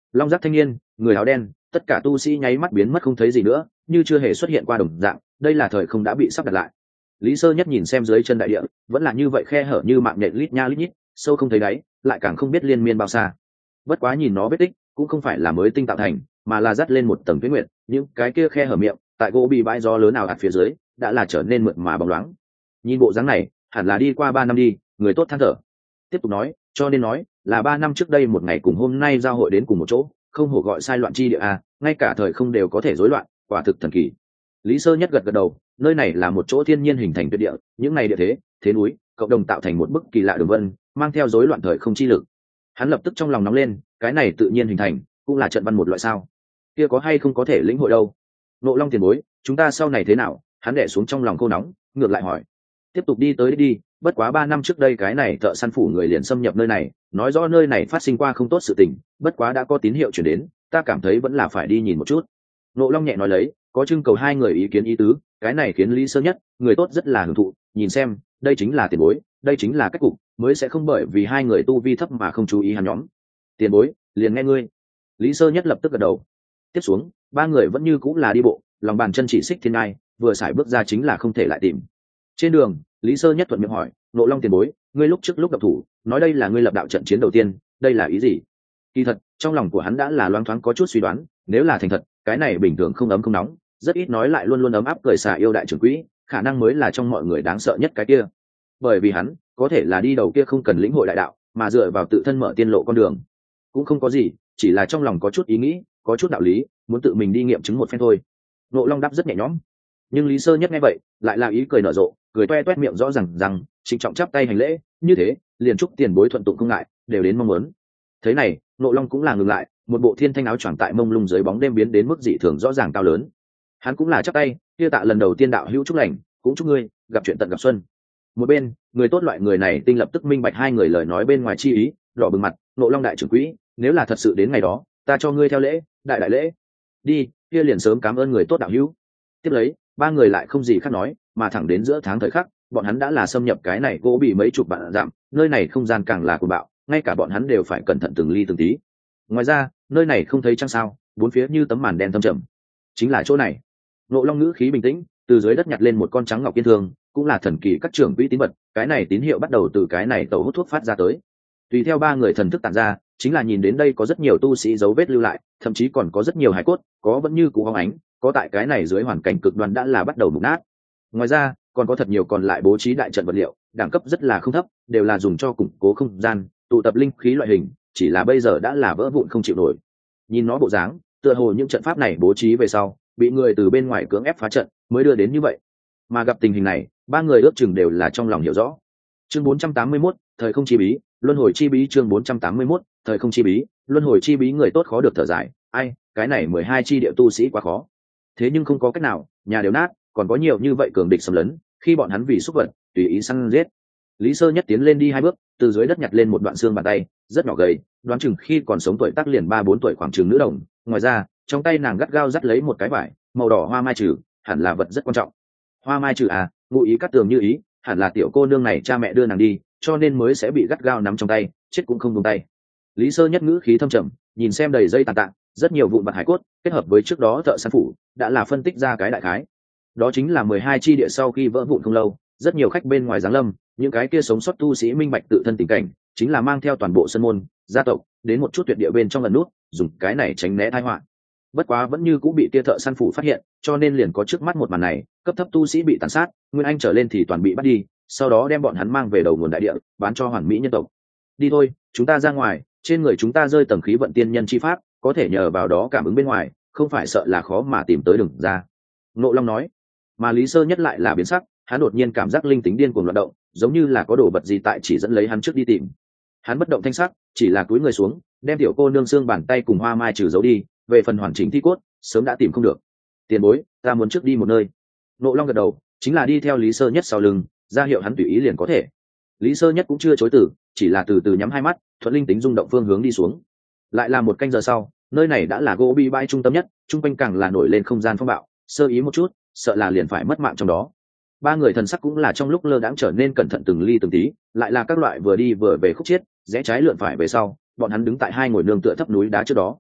Long giác thanh niên, người áo đen, tất cả tu sĩ nháy mắt biến mất không thấy gì nữa, như chưa hề xuất hiện qua đồng dạng. Đây là thời không đã bị sắp đặt lại. Lý Sơ Nhất nhìn xem dưới chân đại địa, vẫn là như vậy khe hở như mạng nhện lít nha lít nhít, sâu không thấy đáy, lại càng không biết liên miên bao xa. Bất quá nhìn nó vết tích, cũng không phải là mới tinh tạo thành, mà là dắt lên một tầng tuyết nguyệt, những cái kia khe hở miệng, tại gỗ bị bãi gió lớn nào ạt phía dưới, đã là trở nên mượt mà bóng loáng. Nhìn bộ dáng này, hẳn là đi qua 3 năm đi, người tốt than thở. Tiếp tục nói, cho nên nói, là 3 năm trước đây một ngày cùng hôm nay giao hội đến cùng một chỗ, không hổ gọi sai loạn chi địa a, ngay cả thời không đều có thể rối loạn, quả thực thần kỳ. Lý Sơ Nhất gật gật đầu, nơi này là một chỗ thiên nhiên hình thành tuyệt địa, những này địa thế, thế núi, cộng đồng tạo thành một bức kỳ lạ đường vân, mang theo rối loạn thời không chi lực. Hắn lập tức trong lòng nóng lên, cái này tự nhiên hình thành, cũng là trận văn một loại sao? Kia có hay không có thể lĩnh hội đâu? Nộ Long tiền bối, chúng ta sau này thế nào? Hắn đè xuống trong lòng cô nóng, ngược lại hỏi. Tiếp tục đi tới đi, bất quá 3 năm trước đây cái này thợ săn phủ người liền xâm nhập nơi này, nói rõ nơi này phát sinh qua không tốt sự tình, bất quá đã có tín hiệu chuyển đến, ta cảm thấy vẫn là phải đi nhìn một chút. Nộ Long nhẹ nói lấy, có trưng cầu hai người ý kiến ý tứ, cái này khiến Lý Sơ Nhất, người tốt rất là hưởng thụ, nhìn xem, đây chính là tiền bối, đây chính là cách cục, mới sẽ không bởi vì hai người tu vi thấp mà không chú ý hắn nhóm. Tiền bối, liền nghe ngươi. Lý Sơ Nhất lập tức gật đầu. Tiếp xuống, ba người vẫn như cũng là đi bộ, lòng bàn chân chỉ xích thiên ai, vừa xài bước ra chính là không thể lại tìm. Trên đường, Lý Sơ Nhất thuận miệng hỏi, Nộ Long tiền bối, ngươi lúc trước lúc gặp thủ, nói đây là ngươi lập đạo trận chiến đầu tiên, đây là ý gì? Kỳ thật, trong lòng của hắn đã là loáng thoáng có chút suy đoán, nếu là thành thật, cái này bình thường không ấm không nóng, rất ít nói lại luôn luôn ấm áp cười xà yêu đại trưởng quỹ, khả năng mới là trong mọi người đáng sợ nhất cái kia. Bởi vì hắn, có thể là đi đầu kia không cần lĩnh hội đại đạo, mà dựa vào tự thân mở tiên lộ con đường. Cũng không có gì, chỉ là trong lòng có chút ý nghĩ, có chút đạo lý, muốn tự mình đi nghiệm chứng một phen thôi. Nộ Long đáp rất nhẹ nhõm, nhưng Lý Sơ Nhất nghe vậy, lại là ý cười nở rộ, cười toe toét miệng rõ rằng trịnh trọng chắp tay hành lễ, như thế, liền chúc tiền bối thuận tụng không ngại, đều đến mong muốn. Thế này, Nộ Long cũng là ngừng lại, một bộ thiên thanh áo choàng tại mông lung dưới bóng đêm biến đến mức dị thường rõ ràng cao lớn. Hắn cũng là chắp tay, kia tạ lần đầu tiên đạo hữu chúc lành, cũng chúc ngươi gặp chuyện tận gặp xuân. Một bên, người tốt loại người này tinh lập tức minh bạch hai người lời nói bên ngoài chi ý, đỏ bừng mặt, Nộ Long đại trưởng quỹ, nếu là thật sự đến ngày đó, ta cho ngươi theo lễ, đại lễ. Đi, kia liền sớm cảm ơn người tốt đạo hữu. Tiếp lấy, ba người lại không gì khác nói, mà thẳng đến giữa tháng thời khắc, bọn hắn đã là xâm nhập cái này gỗ bị mấy chục vạn dặm, nơi này không gian càng là cuồng bạo, ngay cả bọn hắn đều phải cẩn thận từng ly từng tí. Ngoài ra, nơi này không thấy trăng sao, bốn phía như tấm màn đen thâm trầm. Chính là chỗ này. Nộ Long ngữ khí bình tĩnh, từ dưới đất nhặt lên một con trắng ngọc kiên thương, cũng là thần kỳ các trưởng quỹ tín vật, cái này tín hiệu bắt đầu từ cái này tẩu hút thuốc phát ra tới. Tùy theo ba người thần thức tản ra, chính là nhìn đến đây có rất nhiều tu sĩ dấu vết lưu lại, thậm chí còn có rất nhiều hài cốt, có vẫn như cũ hóng ánh, có tại cái này dưới hoàn cảnh cực đoan đã là bắt đầu mục nát. Ngoài ra, còn có thật nhiều còn lại bố trí đại trận vật liệu, đẳng cấp rất là không thấp, đều là dùng cho củng cố không gian, tụ tập linh khí loại hình, chỉ là bây giờ đã là vỡ vụn không chịu nổi. Nhìn nó bộ dáng, tựa hồ những trận pháp này bố trí về sau, bị người từ bên ngoài cưỡng ép phá trận, mới đưa đến như vậy. Mà gặp tình hình này, ba người ước chừng đều là trong lòng hiểu rõ. Chương 481, thời không chi bí, luân hồi chi bí. Chương 481, thời không chi bí, luân hồi chi bí. Người tốt khó được thở dài, ai, cái này 12 chi địa tu sĩ quá khó. Thế nhưng không có cách nào, nhà đều nát, còn có nhiều như vậy cường địch xâm lấn, khi bọn hắn vì xúc vật tùy ý săn giết. Lý Sơ Nhất tiến lên đi 2 bước, từ dưới đất nhặt lên một đoạn xương bàn tay, rất nhỏ gầy, đoán chừng khi còn sống tuổi tác liền 3-4 tuổi khoảng chừng nữ đồng. Ngoài ra, trong tay nàng gắt gao dắt lấy một cái vải màu đỏ hoa mai trừ, hẳn là vật rất quan trọng. Hoa mai trừ à, ngụ ý cắt tường như ý, hẳn là tiểu cô nương này cha mẹ đưa nàng đi, cho nên mới sẽ bị gắt gao nắm trong tay, chết cũng không buông tay. Lý Sơ Nhất ngữ khí thâm trầm, nhìn xem đầy dây tàn tạ, rất nhiều vụn vặt hải cốt, kết hợp với trước đó thợ săn phủ, đã là phân tích ra cái đại khái. Đó chính là 12 chi địa sau khi vỡ vụn không lâu, rất nhiều khách bên ngoài giáng lâm, những cái kia sống sót tu sĩ minh bạch tự thân tình cảnh, chính là mang theo toàn bộ sân môn, gia tộc, đến một chút tuyệt địa bên trong lần nút, dùng cái này tránh né tai họa. Bất quá vẫn như cũng bị tia thợ săn phủ phát hiện, cho nên liền có trước mắt một màn này, cấp thấp tu sĩ bị tàn sát, nguyên anh trở lên thì toàn bị bắt đi, sau đó đem bọn hắn mang về đầu nguồn đại địa, bán cho hoàn mỹ nhân tộc. Đi thôi, chúng ta ra ngoài, trên người chúng ta rơi tầng khí vận tiên nhân chi pháp, có thể nhờ vào đó cảm ứng bên ngoài, không phải sợ là khó mà tìm tới đường ra. Nộ Long nói. Mà Lý Sơ Nhất lại là biến sắc, hắn đột nhiên cảm giác linh tính điên cuồng loạn động, giống như là có đồ vật gì tại chỉ dẫn lấy hắn trước đi tìm. Hắn bất động thanh sắc, chỉ là cúi người xuống, đem tiểu cô nương xương bàn tay cùng hoa mai trừ giấu đi, về phần hoàn chỉnh thi cốt, sớm đã tìm không được. Tiền bối, ta muốn trước đi một nơi. Nộ Long gật đầu, chính là đi theo Lý Sơ Nhất sau lưng, ra hiệu hắn tùy ý liền có thể. Lý Sơ Nhất cũng chưa chối từ, chỉ là từ từ nhắm hai mắt, thuận linh tính rung động phương hướng đi xuống. Lại là một canh giờ sau, nơi này đã là gỗ bi bãi trung tâm nhất, trung quanh càng là nổi lên không gian phong bạo, sơ ý một chút, sợ là liền phải mất mạng trong đó. Ba người thần sắc cũng là trong lúc lơ đãng trở nên cẩn thận từng ly từng tí, lại là các loại vừa đi vừa về khúc chiết, rẽ trái lượn phải về sau, bọn hắn đứng tại hai ngồi nương tựa thấp núi đá trước đó.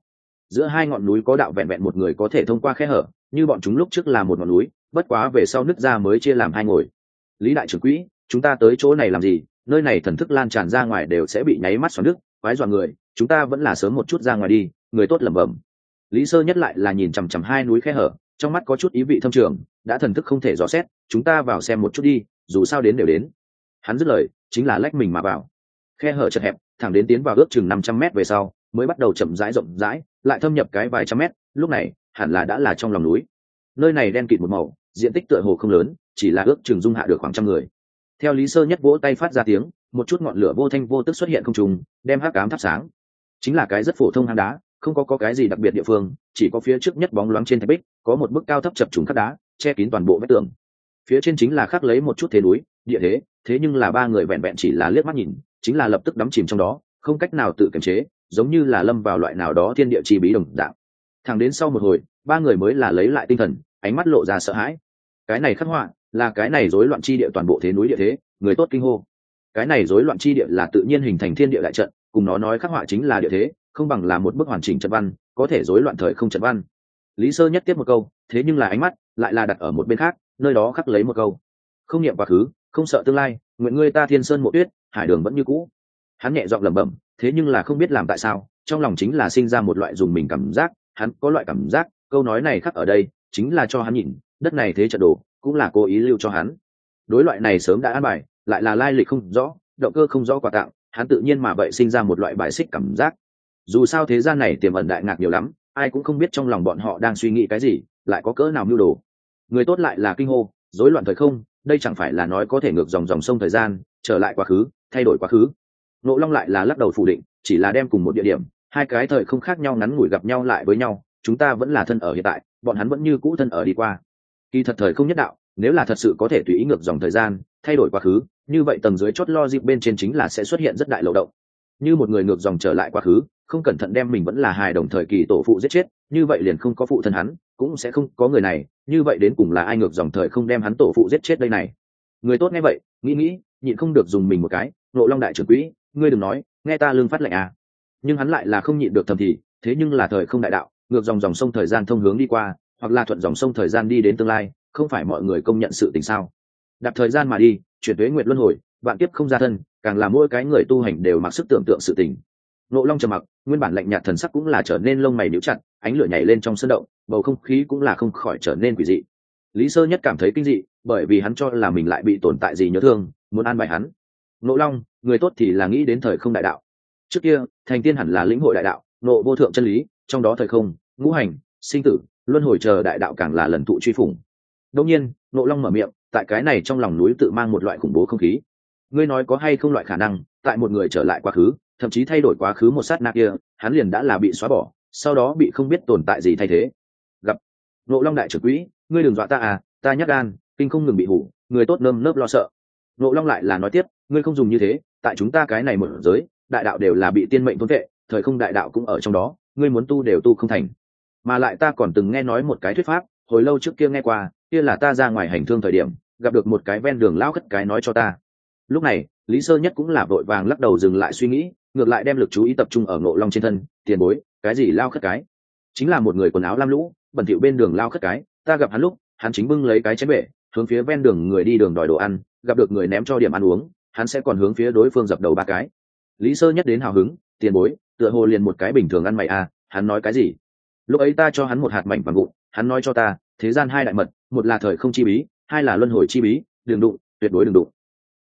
giữa hai ngọn núi có đạo vẹn vẹn một người có thể thông qua khe hở, như bọn chúng lúc trước là một ngọn núi, bất quá về sau nứt ra mới chia làm hai ngồi. Lý đại trưởng quỹ, chúng ta tới chỗ này làm gì? Nơi này thần thức lan tràn ra ngoài đều sẽ bị nháy mắt xoắn nước, quái dọa người, chúng ta vẫn là sớm một chút ra ngoài đi. Người tốt lẩm bẩm. Lý Sơ Nhất lại là nhìn chằm chằm hai núi khe hở, trong mắt có chút ý vị thâm trường, đã thần thức không thể dò xét, chúng ta vào xem một chút đi, dù sao đến đều đến. Hắn dứt lời, chính là lách mình mà vào. Khe hở chật hẹp, thẳng đến tiến vào ước chừng 500 mét về sau, mới bắt đầu chậm rãi rộng rãi, lại thâm nhập cái vài trăm mét, lúc này, hẳn là đã là trong lòng núi. Nơi này đen kịt một màu, diện tích tựa hồ không lớn, chỉ là ước chừng dung hạ được khoảng trăm người. Theo Lý Sơ Nhất vỗ tay phát ra tiếng, một chút ngọn lửa vô thanh vô tức xuất hiện không trùng, đem hắc ám thắp sáng. Chính là cái rất phổ thông hang đá, không có cái gì đặc biệt địa phương, chỉ có phía trước nhất bóng loáng trên thạch bích, có một bức cao thấp chập trùng khắc đá, che kín toàn bộ vách tường. Phía trên chính là khắc lấy một chút thế núi, địa thế nhưng là ba người vẹn vẹn chỉ là liếc mắt nhìn, chính là lập tức đắm chìm trong đó, không cách nào tự kiềm chế, giống như là lâm vào loại nào đó thiên địa chi bí đồng dạng. Thẳng đến sau một hồi, ba người mới là lấy lại tinh thần, ánh mắt lộ ra sợ hãi. Cái này khắc họa, là cái này rối loạn chi địa toàn bộ thế núi địa thế, người tốt kinh hô. Cái này rối loạn chi địa là tự nhiên hình thành thiên địa đại trận, cùng nó nói khắc họa chính là địa thế, không bằng là một bức hoàn chỉnh trận văn, có thể rối loạn thời không trận văn. Lý Sơ Nhất tiếp một câu, thế nhưng là ánh mắt lại là đặt ở một bên khác, nơi đó khắc lấy một câu: không niệm quá khứ, không sợ tương lai, nguyện ngươi ta thiên sơn mộ tuyết, hải đường vẫn như cũ. Hắn nhẹ giọng lẩm bẩm, thế nhưng là không biết làm tại sao, trong lòng chính là sinh ra một loại dùng mình cảm giác, hắn có loại cảm giác, câu nói này khắc ở đây, chính là cho hắn nhìn, đất này thế trận đồ, cũng là cố ý lưu cho hắn. Đối loại này sớm đã an bài, lại là lai lịch không rõ, động cơ không rõ quà tặng, hắn tự nhiên mà vậy sinh ra một loại bài xích cảm giác. Dù sao thế gian này tiềm ẩn đại ngạc nhiều lắm, ai cũng không biết trong lòng bọn họ đang suy nghĩ cái gì, lại có cỡ nào mưu đồ. Người tốt lại là kinh hô, rối loạn thời không, đây chẳng phải là nói có thể ngược dòng sông thời gian, trở lại quá khứ, thay đổi quá khứ. Ngộ Long lại là lắc đầu phủ định, chỉ là đem cùng một địa điểm, hai cái thời không khác nhau ngắn ngủi gặp nhau lại với nhau, chúng ta vẫn là thân ở hiện tại, bọn hắn vẫn như cũ thân ở đi qua. Kỳ thật thời không nhất đạo, nếu là thật sự có thể tùy ý ngược dòng thời gian, thay đổi quá khứ, như vậy tầng dưới chót logic bên trên chính là sẽ xuất hiện rất đại lậu động. Như một người ngược dòng trở lại quá khứ, không cẩn thận đem mình vẫn là hài đồng thời kỳ tổ phụ giết chết, như vậy liền không có phụ thân hắn, cũng sẽ không có người này, như vậy đến cùng là ai ngược dòng thời không đem hắn tổ phụ giết chết đây này. Người tốt nghe vậy, nghĩ, nhịn không được dùng mình một cái, Ngộ Long đại trưởng quỹ, ngươi đừng nói, nghe ta lương phát lệnh à. Nhưng hắn lại là không nhịn được thầm thì, thế nhưng là thời không đại đạo, ngược dòng sông thời gian thông hướng đi qua, hoặc là thuận dòng sông thời gian đi đến tương lai, không phải mọi người công nhận sự tình sao? Đạp thời gian mà đi, chuyển tuế nguyệt luân hồi, vạn kiếp không ra thân, càng là mỗi cái người tu hành đều mặc sức tưởng tượng sự tình. Ngộ Long trầm mặc, nguyên bản lạnh nhạt thần sắc cũng là trở nên lông mày nhíu chặt, ánh lửa nhảy lên trong sân động, bầu không khí cũng là không khỏi trở nên quỷ dị. Lý Sơ Nhất cảm thấy kinh dị, bởi vì hắn cho là mình lại bị tồn tại gì nhớ thương, muốn an bài hắn. Ngộ Long, người tốt thì là nghĩ đến thời không đại đạo. Trước kia, thành tiên hẳn là lĩnh hội đại đạo, nộ vô thượng chân lý, trong đó thời không, ngũ hành, sinh tử, luân hồi chờ đại đạo càng là lần thụ truy phủng. Đương nhiên, Ngộ Long mở miệng, tại cái này trong lòng núi tự mang một loại khủng bố không khí. Ngươi nói có hay không loại khả năng, tại một người trở lại quá khứ, thậm chí thay đổi quá khứ một sát na kia, hắn liền đã là bị xóa bỏ, sau đó bị không biết tồn tại gì thay thế. Gặp Ngộ Long đại trưởng quỹ, ngươi đừng dọa ta à, ta nhát gan, kinh không ngừng bị hủ, người tốt nơm nớp lo sợ. Ngộ Long lại là nói tiếp, ngươi không dùng như thế, tại chúng ta cái này một giới, đại đạo đều là bị tiên mệnh thôn vệ, thời không đại đạo cũng ở trong đó, ngươi muốn tu đều tu không thành. Mà lại ta còn từng nghe nói một cái thuyết pháp, hồi lâu trước kia nghe qua, kia là ta ra ngoài hành thương thời điểm, gặp được một cái ven đường lao khất cái nói cho ta. Lúc này, Lý Sơ Nhất cũng là vội vàng lắc đầu dừng lại suy nghĩ, ngược lại đem lực chú ý tập trung ở Ngộ Long trên thân. Tiền bối, cái gì lao khất cái? Chính là một người quần áo lam lũ, bẩn thỉu bên đường lao khất cái, ta gặp hắn lúc, hắn chính bưng lấy cái chén bể, hướng phía ven đường người đi đường đòi đồ ăn, gặp được người ném cho điểm ăn uống, hắn sẽ còn hướng phía đối phương dập đầu ba cái. Lý Sơ Nhất đến hào hứng, tiền bối, tựa hồ liền một cái bình thường ăn mày à, hắn nói cái gì? Lúc ấy ta cho hắn một hạt mảnh vàng vụn, hắn nói cho ta, thế gian hai đại mật, một là thời không chi bí, hai là luân hồi chi bí, đừng đụng, tuyệt đối đừng đụng.